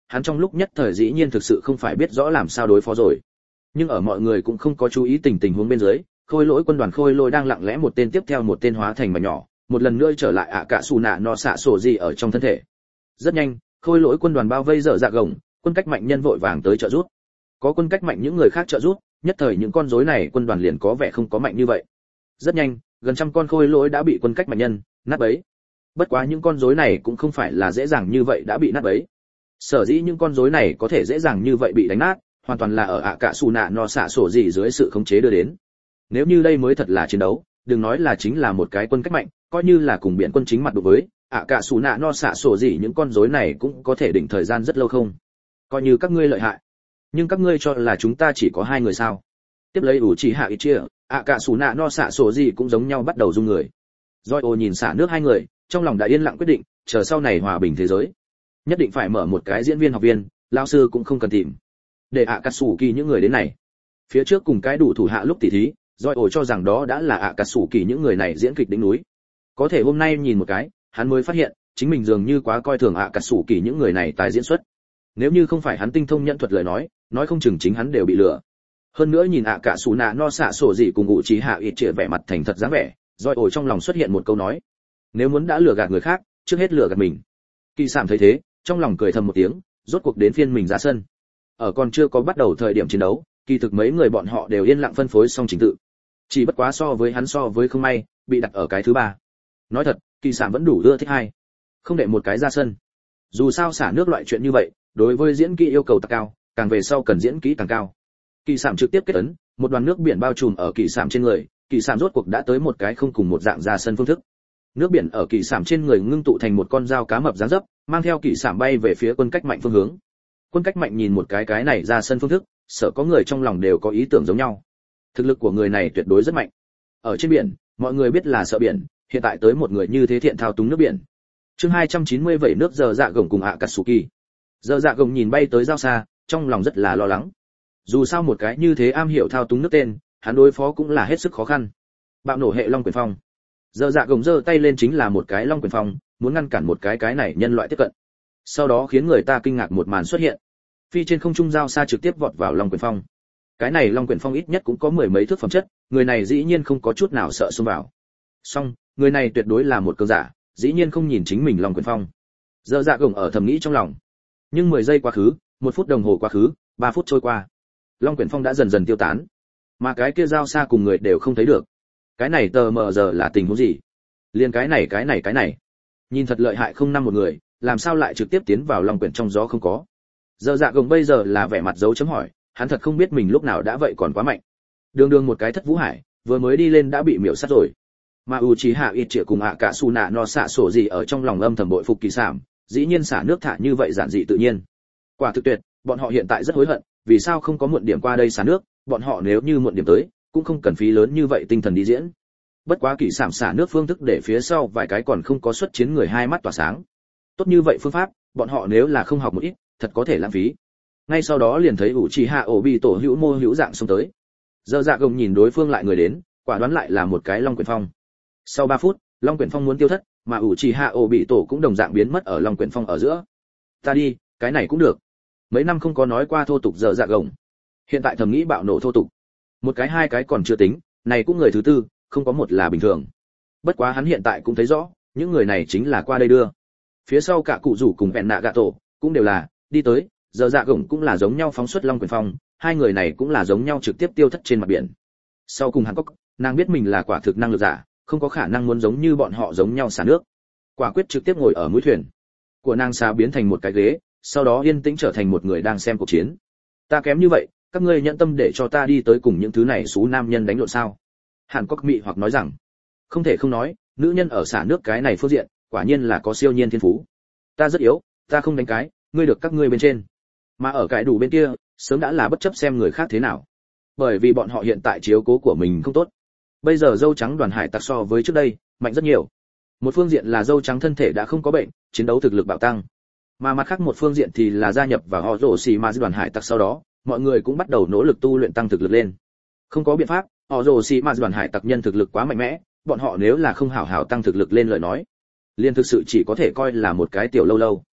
hắn trong lúc nhất thời dĩ nhiên thực sự không phải biết rõ làm sao đối phó rồi. Nhưng ở mọi người cũng không có chú ý tình huống bên dưới, khôi lỗi quân đoàn khôi lỗi đang lặng lẽ một tên tiếp theo một tên hóa thành mảnh nhỏ, một lần nữa trở lại ạ cả xù nạ no xạ sổ gì ở trong thân thể. Rất nhanh, khôi lỗi quân đoàn bao vây dở dạ gồng, quân cách mạnh nhân vội vàng tới trợ giúp. Có quân cách mạnh những người khác trợ giúp, nhất thời những con rối này quân đoàn liền có vẻ không có mạnh như vậy. Rất nhanh, gần trăm con khôi lỗi đã bị quân cách mạnh nhân nát bấy. Bất quá những con rối này cũng không phải là dễ dàng như vậy đã bị nát bấy. Sở dĩ những con rối này có thể dễ dàng như vậy bị đánh nát, hoàn toàn là ở ạ cả xù nạ no xạ sổ gì dưới sự khống chế đưa đến. Nếu như đây mới thật là chiến đấu, đừng nói là chính là một cái quân cách mạnh, coi như là cùng biển quân chính mặt đối với ạ cả xù nạ no xạ sổ gì những con rối này cũng có thể đỉnh thời gian rất lâu không. Coi như các ngươi lợi hại, nhưng các ngươi cho là chúng ta chỉ có 2 người sao? Tiếp lấy ủ chỉ hạ ít chia, ạ cả xù nạ no xạ sổ gì cũng giống nhau bắt đầu rung người. Joy nhìn xả nước 2 người, trong lòng đã yên lặng quyết định, chờ sau này hòa bình thế giới, nhất định phải mở một cái diễn viên học viên, lão sư cũng không cần tìm. Để ạ cả sủ kỳ những người đến này. Phía trước cùng cái đủ thủ hạ lúc tỉ thí, Joy cho rằng đó đã là ạ cả sủ kỳ những người này diễn kịch đỉnh núi. Có thể hôm nay nhìn một cái, hắn mới phát hiện, chính mình dường như quá coi thường ạ cả sủ kỳ những người này tài diễn xuất. Nếu như không phải hắn tinh thông nhận thuật lời nói không chừng chính hắn đều bị lừa. Hơn nữa nhìn ạ cả sủ nạ no xạ sổ gì cùng ngụ trí hạ ít trịa vẻ mặt thành thật dáng vẻ, Joy trong lòng xuất hiện một câu nói: nếu muốn đã lừa gạt người khác, trước hết lừa gạt mình. Kỳ Sảm thấy thế, trong lòng cười thầm một tiếng, rốt cuộc đến phiên mình ra sân. Ở còn chưa có bắt đầu thời điểm chiến đấu, kỳ thực mấy người bọn họ đều yên lặng phân phối xong trình tự. Chỉ bất quá so với không may, bị đặt ở cái thứ 3. Nói thật, Kỳ Sảm vẫn đủ ưa thích 2. Không để một cái ra sân. Dù sao xả nước loại chuyện như vậy, đối với diễn kỹ yêu cầu tăng cao, càng về sau cần diễn kỹ càng cao. Kỳ Sảm trực tiếp kết ấn, một đoàn nước biển bao trùm ở Kỳ Sảm trên người, Kỳ Sảm rốt cuộc đã tới một cái không cùng một dạng ra sân phương thức. Nước biển ở Kỳ Sảm trên người ngưng tụ thành một con dao cá mập dáng dấp, mang theo Kỳ Sảm bay về phía quân cách mạnh phương hướng. Quân cách mạnh nhìn một cái này ra sân phương thức, sợ có người trong lòng đều có ý tưởng giống nhau. Thực lực của người này tuyệt đối rất mạnh. Ở trên biển, mọi người biết là sợ biển, hiện tại tới một người như thế thiện thao túng nước biển. Chương 290 vẩy nước giờ dạ gồng cùng ạ cả sủ kỳ. Giờ dạ gồng nhìn bay tới giao xa, trong lòng rất là lo lắng. Dù sao một cái như thế am hiểu thao túng nước tên, hắn đối phó cũng là hết sức khó khăn. Bạo nổ hệ long quyền phong. Giờ dạ gồng giơ tay lên chính là một cái long quyền phong, muốn ngăn cản một cái này nhân loại tiếp cận. Sau đó khiến người ta kinh ngạc một màn xuất hiện. Phi trên không trung giao xa trực tiếp vọt vào long quyền phong. Cái này long quyền phong ít nhất cũng có 10 mấy thước phẩm chất, người này dĩ nhiên không có chút nào sợ xông vào. Song, người này tuyệt đối là một cường giả, dĩ nhiên không nhìn chính mình long quyền phong. Giờ dạ gồng ở thầm nghĩ trong lòng. Nhưng 10 giây quá khứ, 1 phút đồng hồ quá khứ, 3 phút trôi qua. Long quyền phong đã dần dần tiêu tán, mà cái kia giao xa cùng người đều không thấy được. Cái này tờ mờ giờ là tình huống gì? Liên cái này. Nhìn thật lợi hại không năm một người, làm sao lại trực tiếp tiến vào long quyển trong gió không có. Giờ dạ gồng bây giờ là vẻ mặt dấu chấm hỏi, hắn thật không biết mình lúc nào đã vậy còn quá mạnh. Đường một cái thất vũ hải, vừa mới đi lên đã bị miểu sát rồi. Mà Uchiha Itachi cùng ạ cả su nạ no xạ sổ gì ở trong lòng âm thầm bội phục Kỳ Sảm, dĩ nhiên xả nước thả như vậy giản dị tự nhiên. Quả thực tuyệt, bọn họ hiện tại rất hối hận, vì sao không có muộn điểm qua đây xả nước, bọn họ nếu như muộn điểm tới, cũng không cần phí lớn như vậy tinh thần đi diễn. Bất quá Kỳ Sảm xả nước phương thức để phía sau vài cái còn không có xuất chiến người hai mắt tỏa sáng. Tốt như vậy phương pháp, bọn họ nếu là không học một ít, thật có thể lãng phí. Ngay sau đó liền thấy Uchiha Obito hữu mô hữu dạng xông tới. Giờ dạ gồng nhìn đối phương lại người đến, quả đoán lại là một cái long quyển phong. Sau 3 phút, long quyển phong muốn tiêu thất, mà Uchiha Obito cũng đồng dạng biến mất ở long quyển phong ở giữa. Ta đi, cái này cũng được. Mấy năm không có nói qua thô tục giờ dạ gồng, hiện tại thầm nghĩ bạo nổ thô tục. Một cái hai cái còn chưa tính, này cũng người thứ tư, không có một là bình thường. Bất quá hắn hiện tại cũng thấy rõ, những người này chính là qua đây đưa. Phía sau cả cụ rủ cùng vẹn nạ gạ tổ cũng đều là đi tới, giờ dạ gồng cũng là giống nhau phóng xuất long quyển phong, hai người này cũng là giống nhau trực tiếp tiêu thất trên mặt biển. Sau cùng hắn có, nàng biết mình là quả thực năng lực giả, không có khả năng muốn giống như bọn họ giống nhau xả nước. Quả quyết trực tiếp ngồi ở mũi thuyền của nàng xà biến thành một cái ghế, sau đó yên tĩnh trở thành một người đang xem cuộc chiến. Ta kém như vậy, các ngươi nhận tâm để cho ta đi tới cùng những thứ này xú nam nhân đánh lộn sao? Hàn Quốc mị hoặc nói rằng, không thể không nói, nữ nhân ở xả nước cái này phương diện, quả nhiên là có siêu nhiên thiên phú. Ta rất yếu, ta không đánh cái, ngươi được các ngươi bên trên. Mà ở cái đủ bên kia, sớm đã là bất chấp xem người khác thế nào. Bởi vì bọn họ hiện tại chiếu cố của mình không tốt. Bây giờ dâu trắng đoàn hải tặc so với trước đây, mạnh rất nhiều. Một phương diện là dâu trắng thân thể đã không có bệnh, chiến đấu thực lực bạo tăng. Mà mặt khác một phương diện thì là gia nhập vào họ rổ xì ma đoàn hải tặc sau đó, mọi người cũng bắt đầu nỗ lực tu luyện tăng thực lực lên. Không có biện pháp, họ rổ xì ma đoàn hải tặc nhân thực lực quá mạnh mẽ, bọn họ nếu là không hảo hảo tăng thực lực lên lời nói, liền thực sự chỉ có thể coi là một cái tiểu lâu lâu.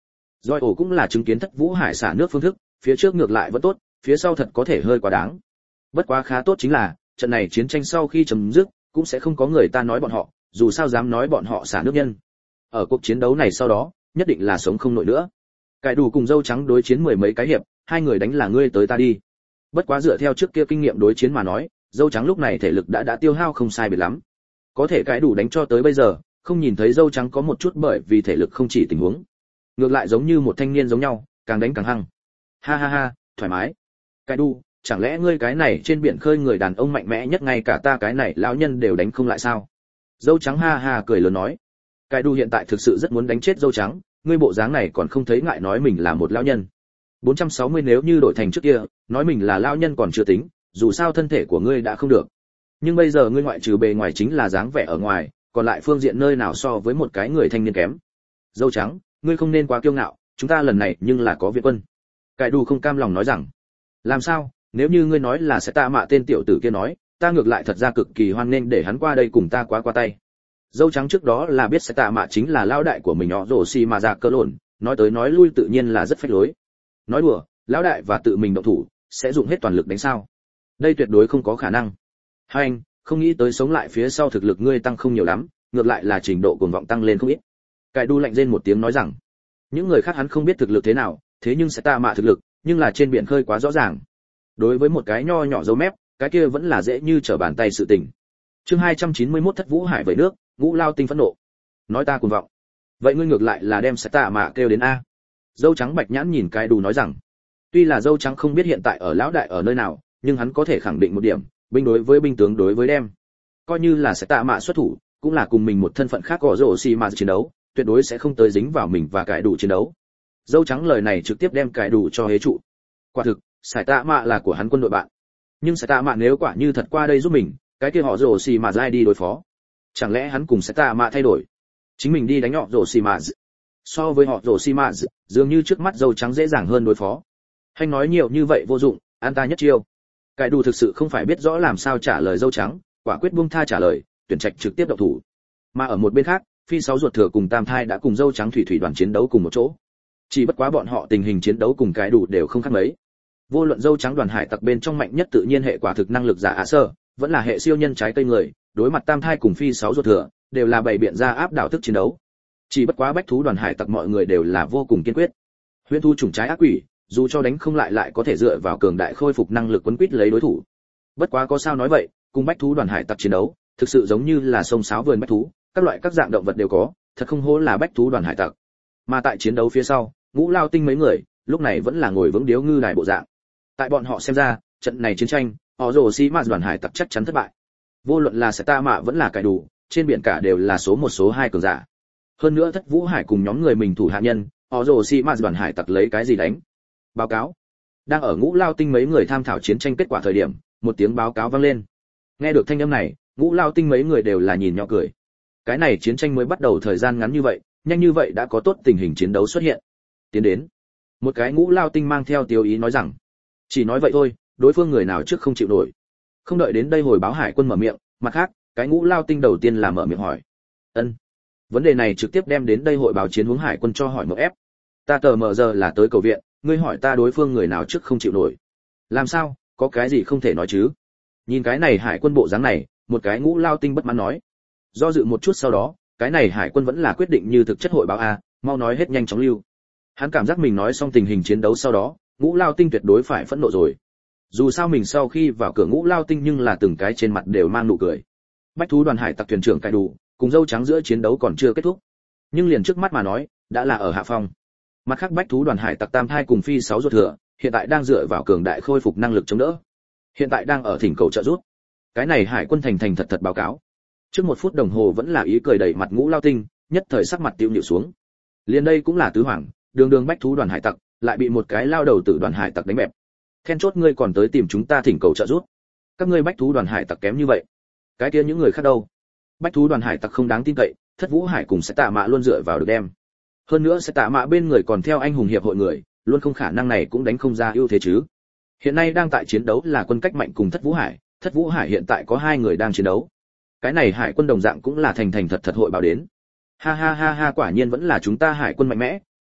Doi ổ cũng là chứng kiến Thất Vũ Hải xả nước phương thức, phía trước ngược lại vẫn tốt, phía sau thật có thể hơi quá đáng. Bất quá khá tốt chính là, trận này chiến tranh sau khi chấm dứt, cũng sẽ không có người ta nói bọn họ, dù sao dám nói bọn họ xả nước nhân. Ở cuộc chiến đấu này sau đó, nhất định là sống không nổi nữa. Cải đủ cùng dâu trắng đối chiến mười mấy cái hiệp, hai người đánh là ngươi tới ta đi. Bất quá dựa theo trước kia kinh nghiệm đối chiến mà nói, dâu trắng lúc này thể lực đã tiêu hao không sai biệt lắm. Có thể cải đủ đánh cho tới bây giờ, không nhìn thấy dâu trắng có một chút bởi vì thể lực không chỉ tình huống. Ngược lại giống như một thanh niên giống nhau, càng đánh càng hăng. Ha ha ha, thoải mái. Cải đủ, chẳng lẽ ngươi cái này trên biển khơi người đàn ông mạnh mẽ nhất ngay cả ta cái này lão nhân đều đánh không lại sao? Dâu trắng ha ha cười lớn nói. Cải đủ hiện tại thực sự rất muốn đánh chết dâu trắng, ngươi bộ dáng này còn không thấy ngại nói mình là một lão nhân. 460 nếu như đổi thành trước kia, nói mình là lão nhân còn chưa tính, dù sao thân thể của ngươi đã không được. Nhưng bây giờ ngươi ngoại trừ bề ngoài chính là dáng vẻ ở ngoài, còn lại phương diện nơi nào so với một cái người thanh niên kém. Dâu trắng, ngươi không nên quá kiêu ngạo, chúng ta lần này nhưng là có viện quân. Cải đủ không cam lòng nói rằng, làm sao, nếu như ngươi nói là sẽ tạ mạ tên tiểu tử kia nói, ta ngược lại thật ra cực kỳ hoan nghênh để hắn qua đây cùng ta qua tay. Dâu trắng trước đó là biết sẽ tạ mạ chính là lão đại của mình họ rồ xì mà ra cơ lộn, nói tới nói lui tự nhiên là rất phách lối. Nói đùa, lão đại và tự mình động thủ, sẽ dùng hết toàn lực đánh sao? Đây tuyệt đối không có khả năng. Hai anh, không nghĩ tới sống lại phía sau thực lực ngươi tăng không nhiều lắm, ngược lại là trình độ cuồng vọng tăng lên không ít. Cải đu lạnh rên một tiếng nói rằng, những người khác hắn không biết thực lực thế nào, thế nhưng sẽ tạ mạ thực lực, nhưng là trên biển khơi quá rõ ràng. Đối với một cái nho nhỏ dấu mép, cái kia vẫn là dễ như trở bàn tay sự tình. Chương 291 Thất Vũ Hải vẩy nước, Ngũ Lao Tinh phẫn nộ. Nói ta cuồng vọng. Vậy ngươi ngược lại là đem sẽ tạ mạ kêu đến a. Dâu trắng bạch nhãn nhìn cái đù nói rằng, tuy là dâu trắng không biết hiện tại ở lão đại ở nơi nào, nhưng hắn có thể khẳng định một điểm, binh đối với binh tướng đối với đem. Coi như là sẽ tạ mạ xuất thủ, cũng là cùng mình một thân phận khác gõ rổ xì mà chiến đấu, tuyệt đối sẽ không tới dính vào mình và cái đủ chiến đấu. Dâu trắng lời này trực tiếp đem cái đủ cho hế trụ. Quả thực, sải tạ mạ là của hắn quân đội bạn, nhưng sải tạ mạ nếu quả như thật qua đây giúp mình, cái kia họ rổ xì mà dai đi đối phó, chẳng lẽ hắn cùng sải tạ mạ thay đổi, chính mình đi đánh họ rổ xì mà? So với họ rổ xì mà, dường như trước mắt dâu trắng dễ dàng hơn đối phó. Hành nói nhiều như vậy vô dụng, an ta nhất chiêu. Cái đủ thực sự không phải biết rõ làm sao trả lời dâu trắng, quả quyết buông tha trả lời, tuyển trạch trực tiếp động thủ. Mà ở một bên khác, phi sáu ruột thừa cùng tam thai đã cùng dâu trắng thủy đoàn chiến đấu cùng một chỗ. Chỉ bất quá bọn họ tình hình chiến đấu cùng cái đủ đều không khác mấy. Vô luận dâu trắng đoàn hải tặc bên trong mạnh nhất tự nhiên hệ quả thực năng lực giả ạ sơ, vẫn là hệ siêu nhân trái cây người, đối mặt tam thai cùng phi sáu ruột thừa, đều là bày biện ra áp đảo thức chiến đấu. Chỉ bất quá bách thú đoàn hải tặc mọi người đều là vô cùng kiên quyết. Huyễn thu chủng trái ác quỷ, dù cho đánh không lại có thể dựa vào cường đại khôi phục năng lực quấn quýt lấy đối thủ. Bất quá có sao nói vậy, cùng bách thú đoàn hải tặc chiến đấu, thực sự giống như là sông sáo vườn bách thú, các loại các dạng động vật đều có, thật không hổ là bách thú đoàn hải tặc. Mà tại chiến đấu phía sau, Ngũ Lao Tinh mấy người, lúc này vẫn là ngồi vững điếu ngư đài bộ dạng. Tại bọn họ xem ra, trận này chiến tranh, họ rồ xi mạt đoàn hải tặc chắc chắn thất bại. Vô luận là sẽ ta mạ vẫn là cải đủ, trên biển cả đều là số một số hai cường giả. Hơn nữa Thất Vũ Hải cùng nhóm người mình thủ hạ nhân, họ rồ xi mạt đoàn hải tặc lấy cái gì đánh? Báo cáo. Đang ở Ngũ Lao Tinh mấy người tham thảo chiến tranh kết quả thời điểm, một tiếng báo cáo vang lên. Nghe được thanh âm này, Ngũ Lao Tinh mấy người đều là nhìn nhỏ cười. Cái này chiến tranh mới bắt đầu thời gian ngắn như vậy, nhanh như vậy đã có tốt tình hình chiến đấu xuất hiện. Tiến đến. Một cái Ngũ Lao Tinh mang theo tiêu ý nói rằng, chỉ nói vậy thôi, đối phương người nào trước không chịu nổi. Không đợi đến đây hồi báo hải quân mở miệng, mặt khác, cái Ngũ Lao Tinh đầu tiên là mở miệng hỏi. Ân. Vấn đề này trực tiếp đem đến đây hội báo chiến hướng hải quân cho hỏi một ép. Ta tờ mờ giờ là tới cầu viện, ngươi hỏi ta đối phương người nào trước không chịu nổi. Làm sao, có cái gì không thể nói chứ? Nhìn cái này hải quân bộ dáng này, một cái Ngũ Lao Tinh bất mãn nói. Do dự một chút sau đó, cái này hải quân vẫn là quyết định như thực chất hội báo a, mau nói hết nhanh chóng lưu. Hắn cảm giác mình nói xong tình hình chiến đấu sau đó, Ngũ Lao Tinh tuyệt đối phải phẫn nộ rồi. Dù sao mình sau khi vào cửa Ngũ Lao Tinh nhưng là từng cái trên mặt đều mang nụ cười. Bách thú đoàn hải tặc thuyền trưởng cai đủ, cùng dâu trắng giữa chiến đấu còn chưa kết thúc. Nhưng liền trước mắt mà nói, đã là ở hạ phong. Mặt khác bách thú đoàn hải tặc tam thai cùng phi sáu ruột thừa, hiện tại đang dựa vào cường đại khôi phục năng lực chống đỡ. Hiện tại đang ở thỉnh cầu trợ giúp. Cái này hải quân thành thật báo cáo. Trước 1 phút đồng hồ vẫn là ý cười đầy mặt Ngũ Lao Tinh, nhất thời sắc mặt tiêu nhịu xuống. Liền đây cũng là tứ hoàng, đường bách thú đoàn hải tặc, lại bị một cái lao đầu tử đoàn hải tặc đánh bẹp. Then chốt ngươi còn tới tìm chúng ta thỉnh cầu trợ giúp. Các ngươi bách thú đoàn hải tặc kém như vậy, cái kia những người khác đâu? Bách thú đoàn hải tặc không đáng tin cậy, Thất Vũ Hải cùng sẽ tạ mạ luôn dựa vào được đem. Hơn nữa sẽ tạ mạ bên người còn theo anh hùng hiệp hội người, luôn không khả năng này cũng đánh không ra ưu thế chứ. Hiện nay đang tại chiến đấu là quân cách mạnh cùng Thất Vũ Hải hiện tại có 2 người đang chiến đấu. Cái này hải quân đồng dạng cũng là thành thật hội báo đến. Ha ha ha ha, quả nhiên vẫn là chúng ta hải quân mạnh mẽ,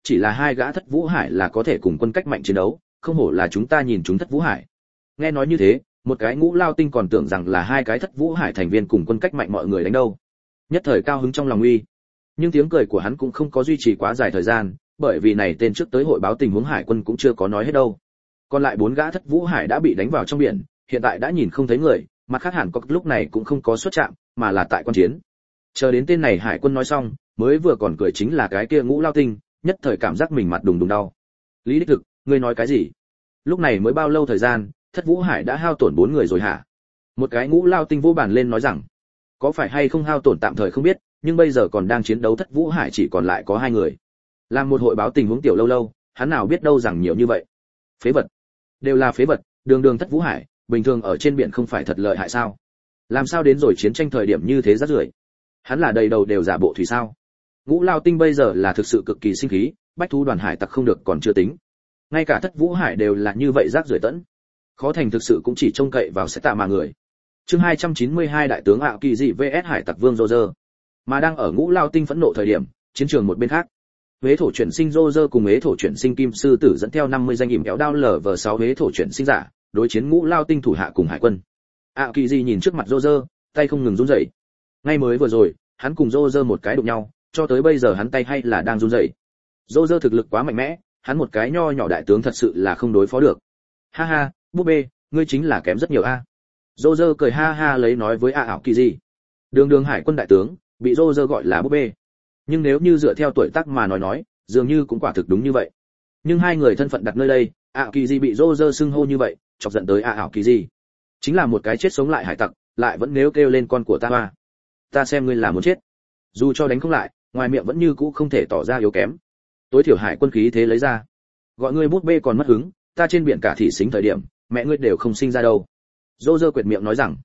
chỉ là hai gã Thất Vũ Hải là có thể cùng quân cách mạnh chiến đấu, không hổ là chúng ta nhìn chúng Thất Vũ Hải. Nghe nói như thế, một cái Ngũ Lao Tinh còn tưởng rằng là hai cái Thất Vũ Hải thành viên cùng quân cách mạnh mọi người đánh đâu. Nhất thời cao hứng trong lòng uy. Nhưng tiếng cười của hắn cũng không có duy trì quá dài thời gian, bởi vì này tên trước tới hội báo tình huống hải quân cũng chưa có nói hết đâu. Còn lại 4 gã Thất Vũ Hải đã bị đánh vào trong biển, hiện tại đã nhìn không thấy người, mặt khác Hàn Quốc lúc này cũng không có xuất trạm, mà là tại quan chiến. Chờ đến tên này hải quân nói xong, mới vừa còn cười chính là cái kia Ngũ Lao Tinh, nhất thời cảm giác mình mặt đùng đùng đau. Lý Đích Thực, ngươi nói cái gì? Lúc này mới bao lâu thời gian, Thất Vũ Hải đã hao tổn 4 người rồi hả? Một cái Ngũ Lao Tinh vô bàn lên nói rằng, có phải hay không hao tổn tạm thời không biết, nhưng bây giờ còn đang chiến đấu Thất Vũ Hải chỉ còn lại có 2 người. Làm một hội báo tình huống tiểu lâu lâu, hắn nào biết đâu rằng nhiều như vậy. Phế vật, đều là phế vật, đường đường Thất Vũ Hải, bình thường ở trên biển không phải thật lợi hại sao? Làm sao đến rồi chiến tranh thời điểm như thế rác rưởi? Hắn là đầy đầu đều giả bộ thủy sao? Ngũ Lao Tinh bây giờ là thực sự cực kỳ sinh khí, bách thú đoàn hải tặc không được còn chưa tính, ngay cả Thất Vũ Hải đều là như vậy rác rưởi tẫn. Khó thành thực sự cũng chỉ trông cậy vào sẽ tạ mà người. Chương 292 đại tướng Ảo Kỳ Dị VS Hải tặc Vương Roger. Mà đang ở Ngũ Lao Tinh phẫn nộ thời điểm, chiến trường một bên khác, Huế thổ chuyển sinh Roger cùng Huế thổ chuyển sinh Kim Sư Tử dẫn theo 50 danh ỉm kéo đao LV6 Huế thổ chuyển sinh giả, đối chiến Ngũ Lao Tinh thủ hạ cùng hải quân. Ảo Kỳ Dị nhìn trước mặt Roger, tay không ngừng run rẩy. Ngay mới vừa rồi, hắn cùng Roger một cái đụng nhau, cho tới bây giờ hắn tay hay là đang run rẩy. Roger thực lực quá mạnh mẽ, hắn một cái nho nhỏ đại tướng thật sự là không đối phó được. Ha ha, búp bê, ngươi chính là kém rất nhiều a. Roger cười ha ha lấy nói với Ảo Kỳ Dị. Đường đường hải quân đại tướng, bị Roger gọi là búp bê. Nhưng nếu như dựa theo tuổi tác mà nói, dường như cũng quả thực đúng như vậy. Nhưng hai người thân phận đặt nơi đây, Ảo Kỳ Dị bị Roger xưng hô như vậy, chọc giận tới Ảo Kỳ Dị. Chính là một cái chết sống lại hải tặc, lại vẫn nếu kêu lên con của ta hoa. Ta xem ngươi là muốn chết. Dù cho đánh không lại, ngoài miệng vẫn như cũ không thể tỏ ra yếu kém. Tối thiểu hải quân khí thế lấy ra. Gọi ngươi bút bê còn mất hứng, ta trên biển cả thị xính thời điểm, mẹ ngươi đều không sinh ra đâu. Roger quệt miệng nói rằng,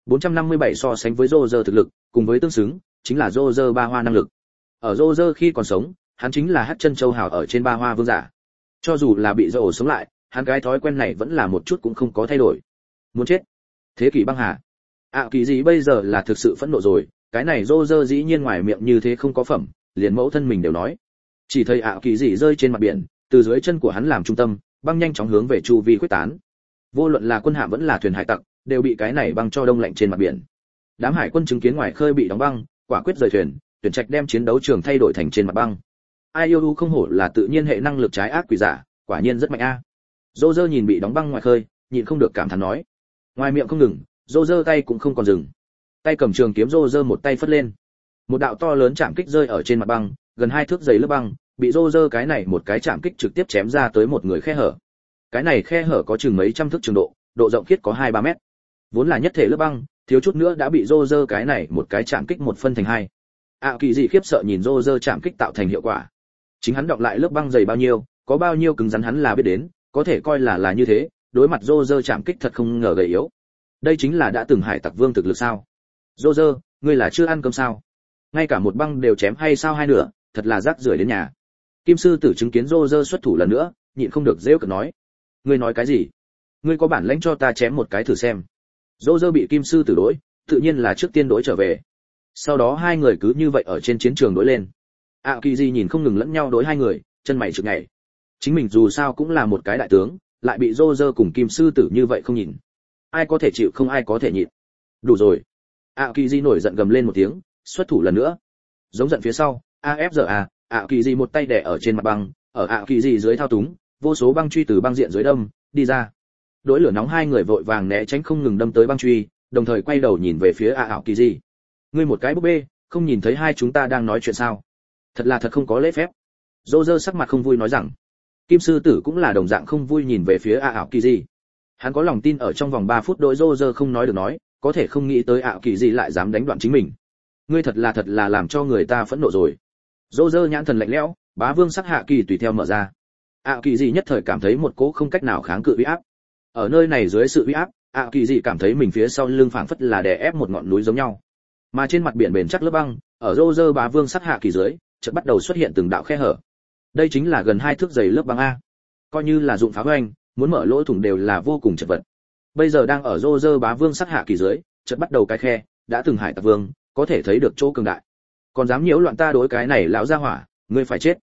457 so sánh với Roger thực lực, cùng với tương xứng, chính là Roger ba hoa năng lực. Ở Roger khi còn sống, hắn chính là Hắc Chân Châu hào ở trên ba hoa vương giả. Cho dù là bị dỗ sống lại, hắn cái thói quen này vẫn là một chút cũng không có thay đổi. Muốn chết. Thế kỷ băng hà. Ảo Kỳ Dị bây giờ là thực sự phẫn nộ rồi, cái này Roger dĩ nhiên ngoài miệng như thế không có phẩm, liền mẫu thân mình đều nói. Chỉ thấy Ảo Kỳ Dị rơi trên mặt biển, từ dưới chân của hắn làm trung tâm, băng nhanh chóng hướng về chu vi khuếch tán. Vô luận là quân hạm vẫn là thuyền hải tặc, đều bị cái này băng cho đông lạnh trên mặt biển. Đám hải quân chứng kiến ngoài khơi bị đóng băng, quả quyết rời thuyền, tuyển trạch đem chiến đấu trường thay đổi thành trên mặt băng. IOU không hổ là tự nhiên hệ năng lực trái ác quỷ giả, quả nhiên rất mạnh a. Roger nhìn bị đóng băng ngoài khơi, nhịn không được cảm thán nói. Ngoài miệng không ngừng, Roger tay cũng không còn dừng. Tay cầm trường kiếm Roger một tay phất lên. Một đạo to lớn chạm kích rơi ở trên mặt băng, gần 2 thước dày lớp băng, bị Roger cái này một cái chạm kích trực tiếp chém ra tới một người khe hở. Cái này khe hở có chừng mấy trăm thước trường độ, độ rộng khiết có 2-3 mét. Vốn là nhất thể lớp băng, thiếu chút nữa đã bị Roger cái này một cái chạm kích một phân thành hai. Ảo Kỳ Dị khiếp sợ nhìn Roger chạm kích tạo thành hiệu quả. Chính hắn đọc lại lớp băng dày bao nhiêu, có bao nhiêu cứng rắn hắn là biết đến, có thể coi là như thế, đối mặt Roger chạm kích thật không ngờ gầy yếu. Đây chính là đã từng hải tặc vương thực lực sao? Roger, ngươi là chưa ăn cơm sao? Ngay cả một băng đều chém hay sao hai nửa, thật là rác rưởi đến nhà. Kim sư tử chứng kiến Roger xuất thủ lần nữa, nhịn không được giễu cợt nói. Ngươi nói cái gì? Ngươi có bản lĩnh cho ta chém một cái thử xem. Roger bị Kim sư tử đối, tự nhiên là trước tiên đối trở về. Sau đó hai người cứ như vậy ở trên chiến trường đối lên. Ảo Kỳ Dị nhìn không ngừng lẫn nhau đối hai người, chân mày chực nhảy. Chính mình dù sao cũng là một cái đại tướng, lại bị Roger cùng Kim sư tử như vậy không nhìn. Ai có thể chịu không ai có thể nhịn. Đủ rồi. Ảo Kỳ Dị nổi giận gầm lên một tiếng, xuất thủ lần nữa. Giống giận phía sau, AFGA, Ảo Kỳ Dị một tay đè ở trên mặt băng, ở Ảo Kỳ Dị dưới thao túng, vô số băng truy từ băng diện dưới đâm đi ra. Đối lửa nóng hai người vội vàng né tránh không ngừng đâm tới băng truy, đồng thời quay đầu nhìn về phía Ảo Kỳ Dị. Ngươi một cái búp bê, không nhìn thấy hai chúng ta đang nói chuyện sao? Thật là thật không có lễ phép. Roger sắc mặt không vui nói rằng. Kim sư tử cũng là đồng dạng không vui nhìn về phía Ảo Kỳ Dị. Hắn có lòng tin ở trong vòng 3 phút đối Roger không nói được nói, có thể không nghĩ tới Ảo Kỳ Dị lại dám đánh đoạn chính mình. Ngươi thật là làm cho người ta phẫn nộ rồi. Roger nhãn thần lạnh lẽo, bá vương sắc hạ kỳ tùy theo mở ra. Ảo Kỳ Dị nhất thời cảm thấy một cỗ không cách nào kháng cự uy áp. Ở nơi này dưới sự uy áp, Ảo Kỳ Dị cảm thấy mình phía sau lưng phảng phất là đè ép một ngọn núi giống nhau. Mà trên mặt biển bền chắc lớp băng, ở Roger bá vương sắc hạ kỳ dưới, chợt bắt đầu xuất hiện từng đạo khe hở. Đây chính là gần 2 thước dày lớp băng a. Coi như là dụng phá hoành, muốn mở lỗ thủng đều là vô cùng chật vật. Bây giờ đang ở Roger bá vương sắc hạ kỳ dưới, chợt bắt đầu cái khe, đã từng hải tặc vương, có thể thấy được chỗ cường đại. Còn dám nhiễu loạn ta đối cái này lão gia hỏa, ngươi phải chết.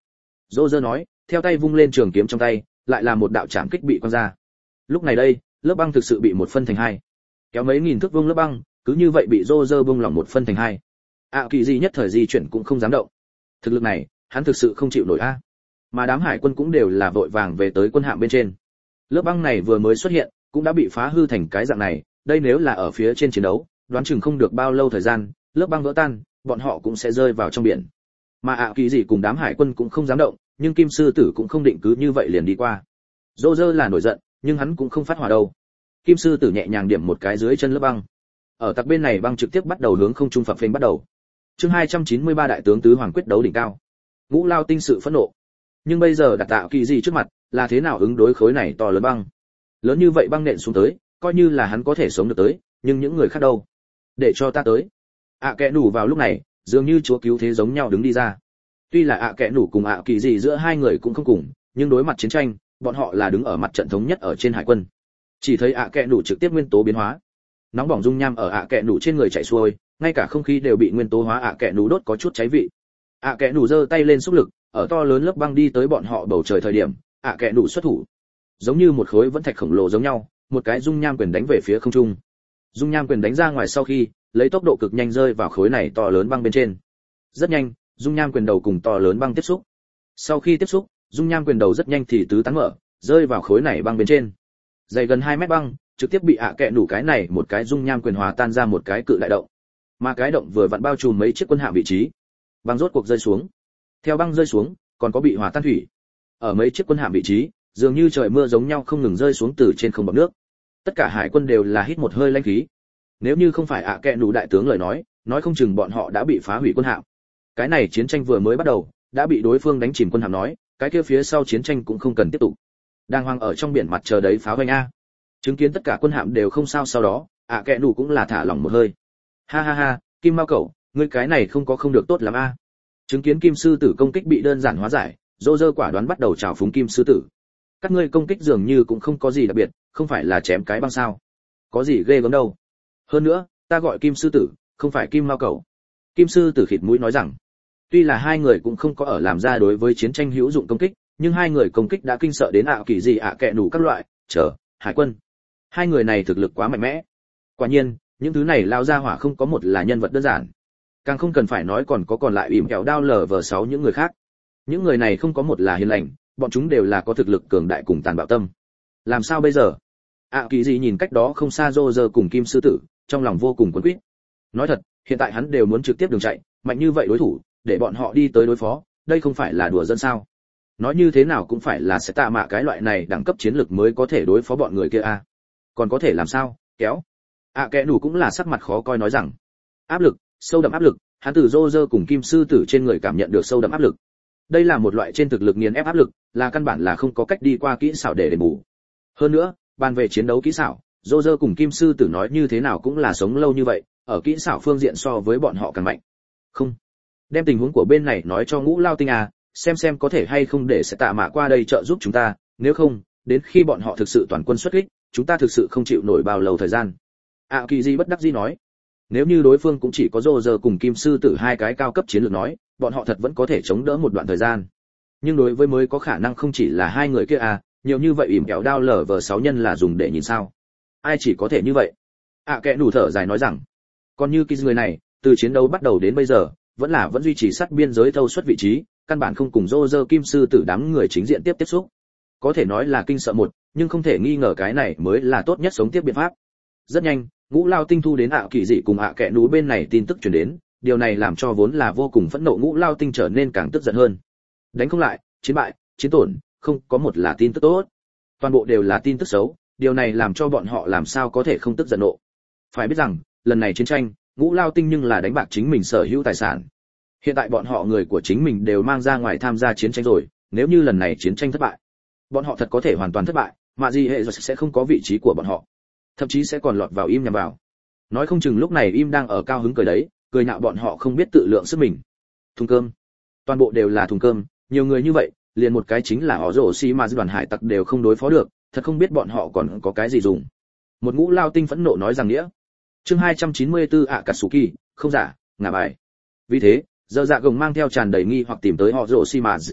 Roger nói, theo tay vung lên trường kiếm trong tay, lại là một đạo chạm kích bị quăng ra. Lúc này đây, lớp băng thực sự bị một phân thành hai. Kéo mấy nghìn thước vuông lớp băng, cứ như vậy bị Roger bung lỏng một phân thành hai. Kỳ gì nhất thời di chuyển cũng không dám động. Thực lực này, hắn thực sự không chịu nổi a. Mà đám hải quân cũng đều là vội vàng về tới quân hạm bên trên. Lớp băng này vừa mới xuất hiện, cũng đã bị phá hư thành cái dạng này, đây nếu là ở phía trên chiến đấu, đoán chừng không được bao lâu thời gian, lớp băng vỡ tan, bọn họ cũng sẽ rơi vào trong biển. Mà Kỳ gì cùng đám hải quân cũng không dám động, nhưng Kim sư tử cũng không định cứ như vậy liền đi qua. Roger là nổi giận, nhưng hắn cũng không phát hỏa đâu. Kim sư tử nhẹ nhàng điểm một cái dưới chân lớp băng. Ở tặc bên này băng trực tiếp bắt đầu hướng không trung phập phình bắt đầu. Chương 293 đại tướng tứ hoàng quyết đấu đỉnh cao. Ngũ Lao Tinh sự phẫn nộ. Nhưng bây giờ đặt Kỳ gì trước mặt, là thế nào ứng đối khối này to lớn băng? Lớn như vậy băng nện xuống tới, coi như là hắn có thể sống được tới, nhưng những người khác đâu? Để cho ta tới. Kẻ nủ vào lúc này, dường như chúa cứu thế giống nhau đứng đi ra. Tuy là Kẻ nủ cùng Kỳ gì giữa hai người cũng không cùng, nhưng đối mặt chiến tranh, bọn họ là đứng ở mặt trận thống nhất ở trên hải quân. Chỉ thấy Kẻ nủ trực tiếp nguyên tố biến hóa, nóng bỏng dung nham ở Kẻ nủ trên người chạy xuôi, ngay cả không khí đều bị nguyên tố hóa Kẻ nủ đốt có chút cháy vị. Kẻ nủ giơ tay lên xúc lực, ở to lớn lớp băng đi tới bọn họ bầu trời thời điểm, Kẻ nủ xuất thủ, giống như một khối vẫn thạch khổng lồ giống nhau, một cái dung nham quyền đánh về phía không trung. Dung nham quyền đánh ra ngoài sau khi, lấy tốc độ cực nhanh rơi vào khối này to lớn băng bên trên. Rất nhanh, dung nham quyền đầu cùng to lớn băng tiếp xúc. Sau khi tiếp xúc, dung nham quyền đầu rất nhanh thì tứ tán mở, rơi vào khối này băng bên trên. Dày gần 2 mét băng, trực tiếp bị Kẻ nủ cái này một cái dung nham quyền hòa tan ra một cái cự đại động. Mà cái động vừa vặn bao trùm mấy chiếc quân hạm vị trí. Băng rốt cuộc rơi xuống. Theo băng rơi xuống, còn có bị hòa tan thủy. Ở mấy chiếc quân hạm vị trí, dường như trời mưa giống nhau không ngừng rơi xuống từ trên không bọt nước. Tất cả hải quân đều là hít một hơi lãnh khí. Nếu như không phải Kẻ nủ đại tướng lời nói không chừng bọn họ đã bị phá hủy quân hạm. Cái này chiến tranh vừa mới bắt đầu, đã bị đối phương đánh chìm quân hạm nói, cái kia phía sau chiến tranh cũng không cần tiếp tục. Đang hoang ở trong biển mặt chờ đấy pháo hoành a. Chứng kiến tất cả quân hạm đều không sao, sau đó, Kẻ nủ cũng là thả lỏng một hơi. Ha ha ha, Kim Mao cẩu, ngươi cái này không có không được tốt lắm a. Chứng kiến Kim sư tử công kích bị đơn giản hóa giải, Roger quả đoán bắt đầu chào phúng Kim sư tử. Các ngươi công kích dường như cũng không có gì đặc biệt, không phải là chém cái băng sao? Có gì ghê gớm đâu. Hơn nữa, ta gọi Kim sư tử, không phải Kim Mao cẩu. Kim sư tử khịt mũi nói rằng, tuy là hai người cũng không có ở làm ra đối với chiến tranh hữu dụng công kích, nhưng hai người công kích đã kinh sợ đến Kỳ gì Kẻ nủ các loại, hải quân. Hai người này thực lực quá mạnh mẽ. Quả nhiên, những thứ này lao ra hỏa không có một là nhân vật đơn giản. Càng không cần phải nói còn lại ỉm kẹo đao LV6 những người khác. Những người này không có một là hiền lành, bọn chúng đều là có thực lực cường đại cùng tàn bạo tâm. Làm sao bây giờ? Kỳ gì nhìn cách đó không xa Roger cùng Kim sư tử, trong lòng vô cùng quấn quýt. Nói thật, hiện tại hắn đều muốn trực tiếp đường chạy, mạnh như vậy đối thủ, để bọn họ đi tới đối phó, đây không phải là đùa dân sao? Nói như thế nào cũng phải là sẽ tạ mạ cái loại này đẳng cấp chiến lực mới có thể đối phó bọn người kia a. Còn có thể làm sao? Kéo. Kẻ nủ cũng là sắc mặt khó coi nói rằng, áp lực, sâu đậm áp lực, hắn từ Roger cùng Kim sư tử trên người cảm nhận được sâu đậm áp lực. Đây là một loại trên thực lực nghiền ép áp lực, là căn bản là không có cách đi qua kỹ xảo để đền bù. Hơn nữa, bàn về chiến đấu kỹ xảo, Roger cùng Kim sư tử nói như thế nào cũng là sống lâu như vậy, ở kỹ xảo phương diện so với bọn họ càng mạnh. Không, đem tình huống của bên này nói cho Ngũ Lao Tinh xem có thể hay không để sẽ tạ mạ qua đây trợ giúp chúng ta, nếu không, đến khi bọn họ thực sự toàn quân xuất kích, chúng ta thực sự không chịu nổi bao lâu thời gian. Kỳ gì bất đắc dĩ nói, nếu như đối phương cũng chỉ có Roger cùng Kim sư tử hai cái cao cấp chiến lược nói, bọn họ thật vẫn có thể chống đỡ một đoạn thời gian. Nhưng đối với mới có khả năng không chỉ là hai người kia nhiều như vậy ỉm kẹo đao LV6 nhân là dùng để nhìn sao? Ai chỉ có thể như vậy? Kẻ nủ thở dài nói rằng, còn như người này, từ chiến đấu bắt đầu đến bây giờ, vẫn duy trì sát biên giới thâu suất vị trí, căn bản không cùng Roger Kim sư tử đám người chính diện tiếp xúc. Có thể nói là kinh sợ một, nhưng không thể nghi ngờ cái này mới là tốt nhất sống tiếp biện pháp. Rất nhanh, Ngũ Lao Tinh thu đến Kỳ dị cùng Kẻ nủ bên này tin tức truyền đến, điều này làm cho vốn là vô cùng phẫn nộ Ngũ Lao Tinh trở nên càng tức giận hơn. Đánh không lại, chiến bại, chiến tổn, không có một là tin tức tốt, toàn bộ đều là tin tức xấu, điều này làm cho bọn họ làm sao có thể không tức giận nộ. Phải biết rằng, lần này chiến tranh, Ngũ Lao Tinh nhưng là đánh bạc chính mình sở hữu tài sản. Hiện tại bọn họ người của chính mình đều mang ra ngoài tham gia chiến tranh rồi, nếu như lần này chiến tranh thất bại, bọn họ thật có thể hoàn toàn thất bại, mà gì hệ sẽ không có vị trí của bọn họ, thậm chí sẽ còn lọt vào im nhằm vào. Nói không chừng lúc này im đang ở cao hứng cười đấy, cười nhạo bọn họ không biết tự lượng sức mình. Thùng cơm, toàn bộ đều là thùng cơm, nhiều người như vậy, liền một cái chính là họ rổ xi mà đoàn hải tặc đều không đối phó được, thật không biết bọn họ còn có cái gì dùng. Một Ngũ Lao Tinh phẫn nộ nói rằng nghĩa. Chương 294 Akatsuki, không giả, ngả bài. Vì thế, giờ dạ gồng mang theo tràn đầy nghi hoặc tìm tới họ rổ xi mà.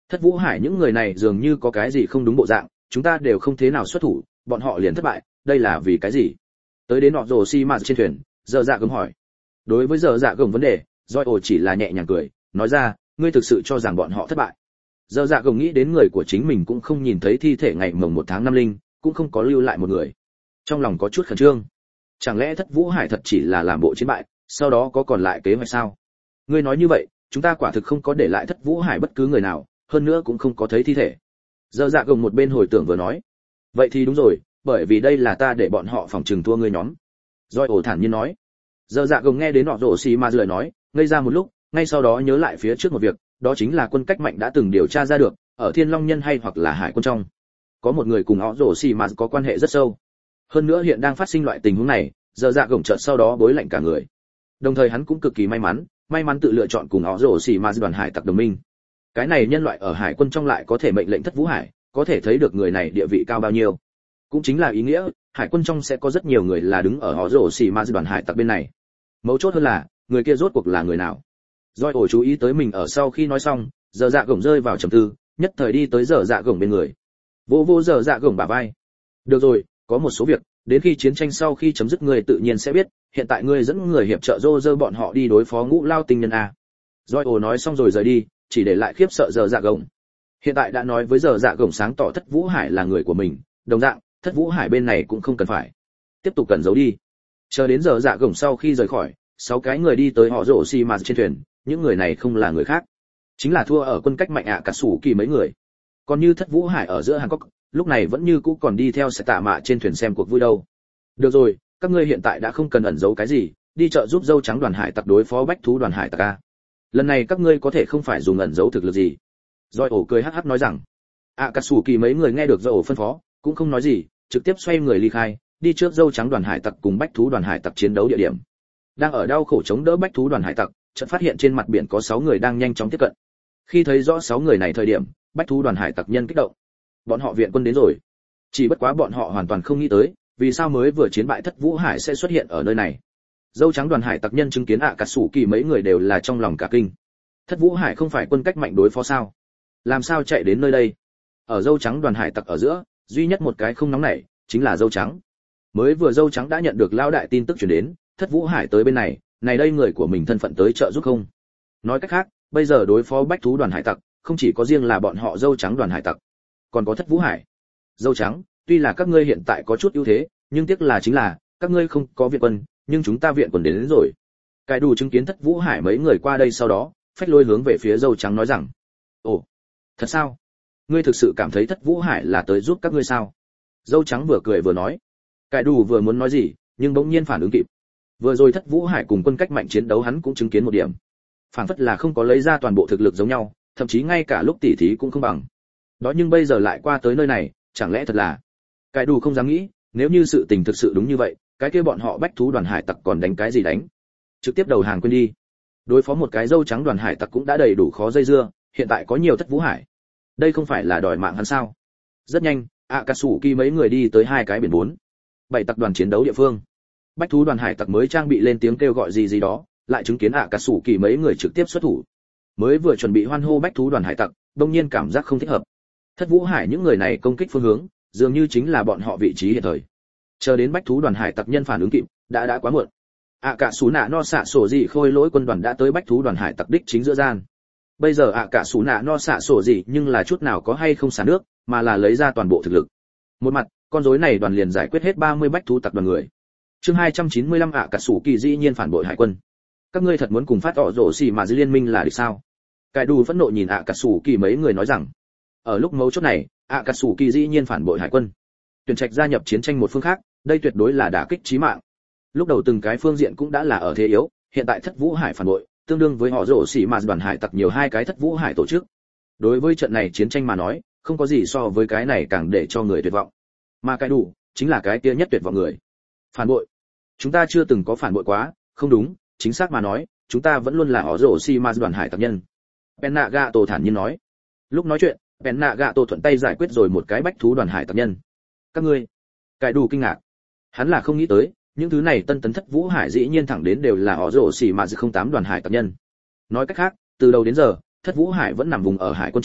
Thất Vũ Hải những người này dường như có cái gì không đúng bộ dạng, chúng ta đều không thế nào xuất thủ, bọn họ liền thất bại, đây là vì cái gì? Tới đến họ rồ xi mà trên thuyền, Dở Dạ Gồng hỏi. Đối với Dở Dạ Gồng vấn đề, Joy ổ chỉ là nhẹ nhàng cười, nói ra, ngươi thực sự cho rằng bọn họ thất bại? Dở Dạ Gồng nghĩ đến người của chính mình cũng không nhìn thấy thi thể ngày mồng 1 tháng 5 linh, cũng không có lưu lại một người. Trong lòng có chút khẩn trương. Chẳng lẽ Thất Vũ Hải thật chỉ là làm bộ chiến bại, sau đó có còn lại kế hoạch sao? Ngươi nói như vậy, chúng ta quả thực không có để lại Thất Vũ Hải bất cứ người nào, hơn nữa cũng không có thấy thi thể. Dở Dạ Gồng một bên hồi tưởng vừa nói. Vậy thì đúng rồi, bởi vì đây là ta để bọn họ phòng trừng thua ngươi nhóm. Joy ổ thản nhiên nói. Dở Dạ Gồng nghe đến họ rồ xì mà lời nói, ngây ra một lúc, ngay sau đó nhớ lại phía trước một việc, đó chính là quân cách mạnh đã từng điều tra ra được, ở Thiên Long Nhân hay hoặc là Hải Quân trong, có một người cùng họ rồ xì mà có quan hệ rất sâu. Hơn nữa hiện đang phát sinh loại tình huống này, Dở Dạ Gồng chợt sau đó bối lạnh cả người. Đồng thời hắn cũng cực kỳ may mắn tự lựa chọn cùng họ rồ xì mà đoàn hải tặc đồng minh. Cái này nhân loại ở Hải Quân trong lại có thể mệnh lệnh Thất Vũ Hải, có thể thấy được người này địa vị cao bao nhiêu. Cũng chính là ý nghĩa, Hải Quân trong sẽ có rất nhiều người là đứng ở họ rồ xì mà đoàn hải tặc bên này. Mấu chốt hơn là, người kia rốt cuộc là người nào? Joy ổ chú ý tới mình ở sau khi nói xong, Dở Dạ Gồng rơi vào trầm tư, nhất thời đi tới Dở Dạ Gồng bên người. Vô Dở Dạ Gồng bả vai. Được rồi, có một số việc, đến khi chiến tranh sau khi chấm dứt ngươi tự nhiên sẽ biết, hiện tại ngươi dẫn người hiệp trợ Roger bọn họ đi đối phó Ngũ Lao tinh nhân a. Joy ổ nói xong rồi rời đi, chỉ để lại khiếp sợ Dở Dạ Gồng. Hiện tại đã nói với Dở Dạ Gồng sáng tỏ Thất Vũ Hải là người của mình, đồng dạng, Thất Vũ Hải bên này cũng không cần phải tiếp tục cẩn giấu đi. Chờ đến Dở Dạ Gồng sau khi rời khỏi, 6 cái người đi tới họ rồ xi mà trên thuyền, những người này không là người khác, chính là thua ở quân cách mạnh cả sủ kỳ mấy người. Còn như Thất Vũ Hải ở giữa Hàn Quốc, lúc này vẫn như cũ còn đi theo sẽ tạ mạ trên thuyền xem cuộc vui đâu. Được rồi, các ngươi hiện tại đã không cần ẩn giấu cái gì, đi chợ giúp dâu trắng đoàn hải tặc đối phó bách thú đoàn hải tặc a. Lần này các ngươi có thể không phải dùng ẩn giấu thực lực gì. Rồi ổ cười hắc hắc nói rằng, cả sủ kỳ mấy người nghe được Rồi ổ phân phó, cũng không nói gì, trực tiếp xoay người ly khai, đi trước dâu trắng đoàn hải tặc cùng bách thú đoàn hải tặc chiến đấu địa điểm. Đang ở đau khổ chống đỡ bách thú đoàn hải tặc, chợt phát hiện trên mặt biển có 6 người đang nhanh chóng tiếp cận. Khi thấy rõ 6 người này thời điểm, bách thú đoàn hải tặc nhân kích động. Bọn họ viện quân đến rồi. Chỉ bất quá bọn họ hoàn toàn không nghĩ tới, vì sao mới vừa chiến bại Thất Vũ Hải sẽ xuất hiện ở nơi này. Dâu trắng đoàn hải tặc nhân chứng kiến cả sủ kỳ mấy người đều là trong lòng cả kinh. Thất Vũ Hải không phải quân cách mạnh đối phó sao? Làm sao chạy đến nơi đây? Ở dâu trắng đoàn hải tặc ở giữa, duy nhất một cái không nóng nảy, chính là dâu trắng. Mới vừa dâu trắng đã nhận được lao đại tin tức truyền đến, Thất Vũ Hải tới bên này, này đây người của mình thân phận tới trợ giúp không? Nói cách khác, bây giờ đối phó bách thú đoàn hải tặc, không chỉ có riêng là bọn họ dâu trắng đoàn hải tặc, còn có Thất Vũ Hải. Dâu trắng, tuy là các ngươi hiện tại có chút ưu thế, nhưng tiếc là chính là các ngươi không có viện quân, nhưng chúng ta viện quân đến rồi. Cái đủ chứng kiến Thất Vũ Hải mấy người qua đây sau đó, phách lôi hướng về phía dâu trắng nói rằng: "Ồ, thật sao? Ngươi thực sự cảm thấy Thất Vũ Hải là tới giúp các ngươi sao?" Dâu trắng vừa cười vừa nói. Cái đủ vừa muốn nói gì, nhưng bỗng nhiên phản ứng kịp. Vừa rồi Thất Vũ Hải cùng quân cách mạnh chiến đấu hắn cũng chứng kiến một điểm, phản phất là không có lấy ra toàn bộ thực lực giống nhau, thậm chí ngay cả lúc tỉ thí cũng không bằng. Đó nhưng bây giờ lại qua tới nơi này, chẳng lẽ thật là? Cái đủ không dám nghĩ, nếu như sự tình thực sự đúng như vậy, cái kia bọn họ bách thú đoàn hải tặc còn đánh cái gì đánh? Trực tiếp đầu hàng quên đi. Đối phó một cái dâu trắng đoàn hải tặc cũng đã đầy đủ khó dây dưa, hiện tại có nhiều Thất Vũ Hải, đây không phải là đòi mạng hắn sao? Rất nhanh, Akatsuki mấy người đi tới 2 cái biển 4, 7 tập đoàn chiến đấu địa phương. Bách thú đoàn hải tặc mới trang bị lên tiếng kêu gọi gì đó, lại chứng kiến Akatsuki mấy người trực tiếp xuất thủ. Mới vừa chuẩn bị hoan hô bách thú đoàn hải tặc, đột nhiên cảm giác không thích hợp. Thất Vũ Hải những người này công kích phương hướng, dường như chính là bọn họ vị trí hiện thời. Chờ đến bách thú đoàn hải tặc nhân phản ứng kịp, đã quá muộn. Akatsuki no xạ sổ gì khôi lỗi quân đoàn đã tới bách thú đoàn hải tặc đích chính giữa gian. Bây giờ Akatsuki no xạ sổ gì nhưng là chút nào có hay không xả nước, mà là lấy ra toàn bộ thực lực. Một mặt, con rối này đoàn liền giải quyết hết 30 bách thú tặc đoàn người. Chương 295 Akatsuki dĩ nhiên phản bội hải quân. Các ngươi thật muốn cùng phát họ rổ xì mà dưới liên minh là được sao? Cái đủ phẫn nộ nhìn Akatsuki mấy người nói rằng, ở lúc mấu chốt này, Akatsuki dĩ nhiên phản bội hải quân. Tuyển trạch gia nhập chiến tranh một phương khác, đây tuyệt đối là đả kích chí mạng. Lúc đầu từng cái phương diện cũng đã là ở thế yếu, hiện tại Thất Vũ Hải phản bội, tương đương với họ rổ xì mà đoàn hải tặc nhiều 2 cái Thất Vũ Hải tổ chức. Đối với trận này chiến tranh mà nói, không có gì so với cái này càng để cho người tuyệt vọng. Mà cái đủ, chính là cái kia nhất tuyệt vọng người. Phản bội? Chúng ta chưa từng có phản bội quá, không đúng, chính xác mà nói, chúng ta vẫn luôn là họ rổ xì mà đoàn hải tặc nhân. Penagato thản nhiên nói. Lúc nói chuyện, Penagato thuận tay giải quyết rồi một cái bách thú đoàn hải tặc nhân. Các ngươi? Cái đủ kinh ngạc. Hắn là không nghĩ tới, những thứ này tân tấn Thất Vũ Hải dĩ nhiên thẳng đến đều là họ rổ xì mà 08 đoàn hải tặc nhân. Nói cách khác, từ đầu đến giờ, Thất Vũ Hải vẫn nằm vùng ở hải quân trong,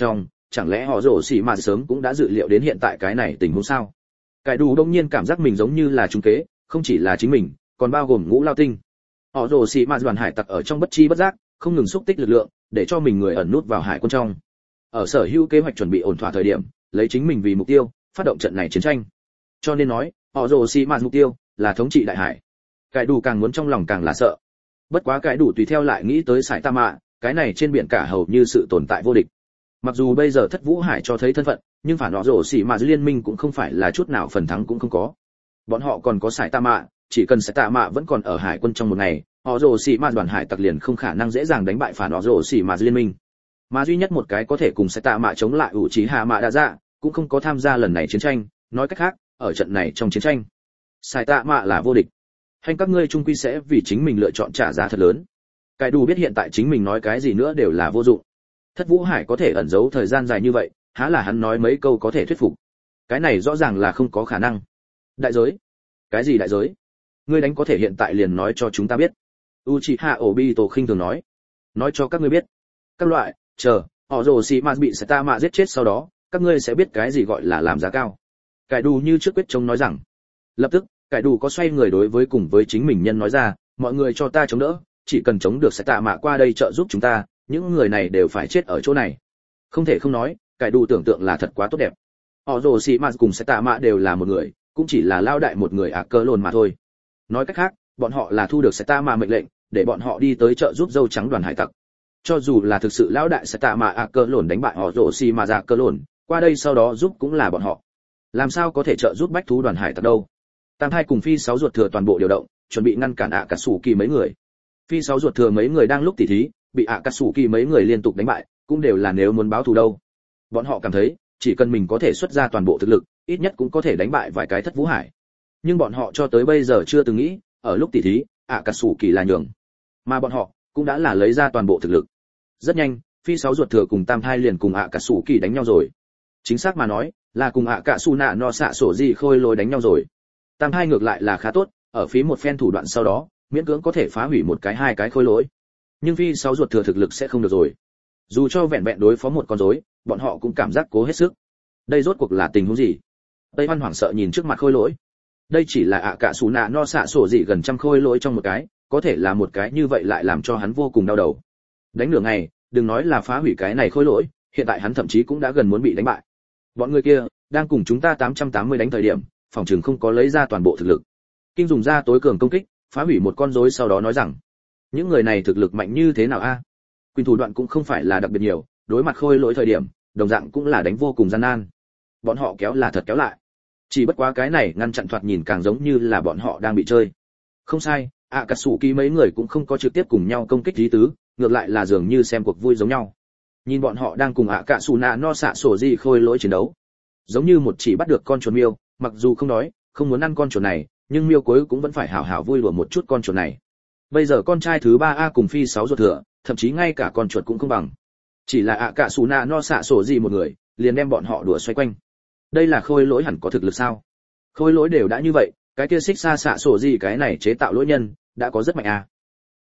chẳng lẽ họ rồ xì mà sớm cũng đã dự liệu đến hiện tại cái này tình huống sao? Cải đủ đông nhiên cảm giác mình giống như là trúng kế, không chỉ là chính mình, còn bao gồm Ngũ Lao Tinh. Họ rồ xì mà đoàn hải tặc ở trong bất chi bất giác, không ngừng xúc tích lực lượng, để cho mình người ẩn nút vào hải quân trong. Ở sở hữu kế hoạch chuẩn bị ổn thỏa thời điểm, lấy chính mình vì mục tiêu, phát động trận này chiến tranh. Cho nên nói, họ rồ xì mà mục tiêu là thống trị đại hải. Cải đủ càng muốn trong lòng càng là sợ. Bất quá Cải đủ tùy theo lại nghĩ tới Sải Tạ Mạ, cái này trên biển cả hầu như sự tồn tại vô địch. Mặc dù bây giờ Thất Vũ Hải cho thấy thân phận, nhưng phản họ rồ xì mà liên minh cũng không phải là chút nào phần thắng cũng không có. Bọn họ còn có Sải Tạ Mạ, chỉ cần Sải Tạ Mạ vẫn còn ở hải quân trong một ngày, họ rồ xì mà đoàn hải tặc liền không khả năng dễ dàng đánh bại phản họ rồ xì mà liên minh. Mà duy nhất một cái có thể cùng Sải Tạ Mạ chống lại Uchiha Mạ Đa Dạ, cũng không có tham gia lần này chiến tranh, nói cách khác, ở trận này trong chiến tranh, Sải Tạ Mạ là vô địch. Hay các ngươi chung quy sẽ vì chính mình lựa chọn trả giá thật lớn. Cái đủ biết hiện tại chính mình nói cái gì nữa đều là vô dụng. Thất Vũ Hải có thể ẩn giấu thời gian dài như vậy, há là hắn nói mấy câu có thể thuyết phục. Cái này rõ ràng là không có khả năng. Đại giới? Cái gì đại giới? Ngươi đánh có thể hiện tại liền nói cho chúng ta biết. Uchiha Obito khinh thường nói. Nói cho các ngươi biết. Các loại, chờ, họ rồ xì mà bị Seta Mạ giết chết sau đó, các ngươi sẽ biết cái gì gọi là làm giá cao. Cải đủ như trước quyết chống nói rằng. Lập tức, Cải đủ có xoay người đối với cùng với chính mình nhân nói ra, mọi người cho ta chống đỡ, chỉ cần chống được Seta Mạ qua đây trợ giúp chúng ta, những người này đều phải chết ở chỗ này. Không thể không nói, Cải đủ tưởng tượng là thật quá tốt đẹp. Họ rồ xì mà cùng Seta Mạ đều là một người, cũng chỉ là lao đại một người cơ lồn mà thôi. Nói cách khác, bọn họ là thu được Seta Mạ mệnh lệnh, để bọn họ đi tới trợ giúp dâu trắng đoàn hải tặc. Cho dù là thực sự lão đại Seta Mạ cơ lồn đánh bại họ rồ xì mà ra cơ lồn, qua đây sau đó giúp cũng là bọn họ. Làm sao có thể trợ giúp bách thú đoàn hải tặc đâu? Tam Hai cùng Phi Sáu ruột thừa toàn bộ điều động, chuẩn bị ngăn cản cả sủ kỳ mấy người. Phi Sáu ruột thừa mấy người đang lúc tỉ thí, bị cả sủ kỳ mấy người liên tục đánh bại, cũng đều là nếu muốn báo thù đâu. Bọn họ cảm thấy, chỉ cần mình có thể xuất ra toàn bộ thực lực, ít nhất cũng có thể đánh bại vài cái Thất Vũ Hải. Nhưng bọn họ cho tới bây giờ chưa từng nghĩ, ở lúc tỉ thí, cả sủ kỳ là nhường, mà bọn họ cũng đã là lấy ra toàn bộ thực lực. Rất nhanh, Phi Sáu ruột thừa cùng Tam Hai liền cùng cả sủ kỳ đánh nhau rồi. Chính xác mà nói, là cùng cả su nạ no xạ sổ gì khôi lối đánh nhau rồi. Tam Hai ngược lại là khá tốt, ở phía một phen thủ đoạn sau đó, miễn cưỡng có thể phá hủy một cái hai cái khôi lỗi. Nhưng Phi Sáu ruột thừa thực lực sẽ không được rồi. Dù cho vẹn vẹn đối phó một con rối, bọn họ cũng cảm giác cố hết sức. Đây rốt cuộc là tình huống gì? Tây Hoan hoảng sợ nhìn trước mặt khôi lỗi. Đây chỉ là cả su nạ no xạ sổ gì gần trăm khôi lỗi trong một cái, có thể là một cái như vậy lại làm cho hắn vô cùng đau đầu. Đánh nửa ngày, đừng nói là phá hủy cái này khôi lỗi, hiện tại hắn thậm chí cũng đã gần muốn bị đánh bại. Bọn người kia đang cùng chúng ta 880 đánh thời điểm, phòng trường không có lấy ra toàn bộ thực lực. Kinh dùng ra tối cường công kích, phá hủy một con rối sau đó nói rằng, những người này thực lực mạnh như thế nào a? Quyền thủ đoạn cũng không phải là đặc biệt nhiều, đối mặt khôi lỗi thời điểm, đồng dạng cũng là đánh vô cùng gian nan. Bọn họ kéo là thật kéo lại. Chỉ bất quá cái này ngăn chặn thoạt nhìn càng giống như là bọn họ đang bị chơi. Không sai, Akatsuki mấy người cũng không có trực tiếp cùng nhau công kích lý tứ, ngược lại là dường như xem cuộc vui giống nhau. Nhìn bọn họ đang cùng Akasuna no xạ sổ gì khôi lỗi chiến đấu, giống như một chỉ bắt được con chuột miêu, mặc dù không đói, không muốn ăn con chuột này, nhưng miêu cuối cũng vẫn phải hảo hảo vui đùa một chút con chuột này. Bây giờ con trai thứ 3A cùng Phi 6 ruột thừa, thậm chí ngay cả con chuột cũng không bằng. Chỉ là Akasuna no xạ sổ gì một người, liền đem bọn họ đùa xoay quanh. Đây là khôi lỗi hẳn có thực lực sao? Khôi lỗi đều đã như vậy, cái kia xích xa xạ sổ gì cái này chế tạo lỗi nhân, đã có rất mạnh à.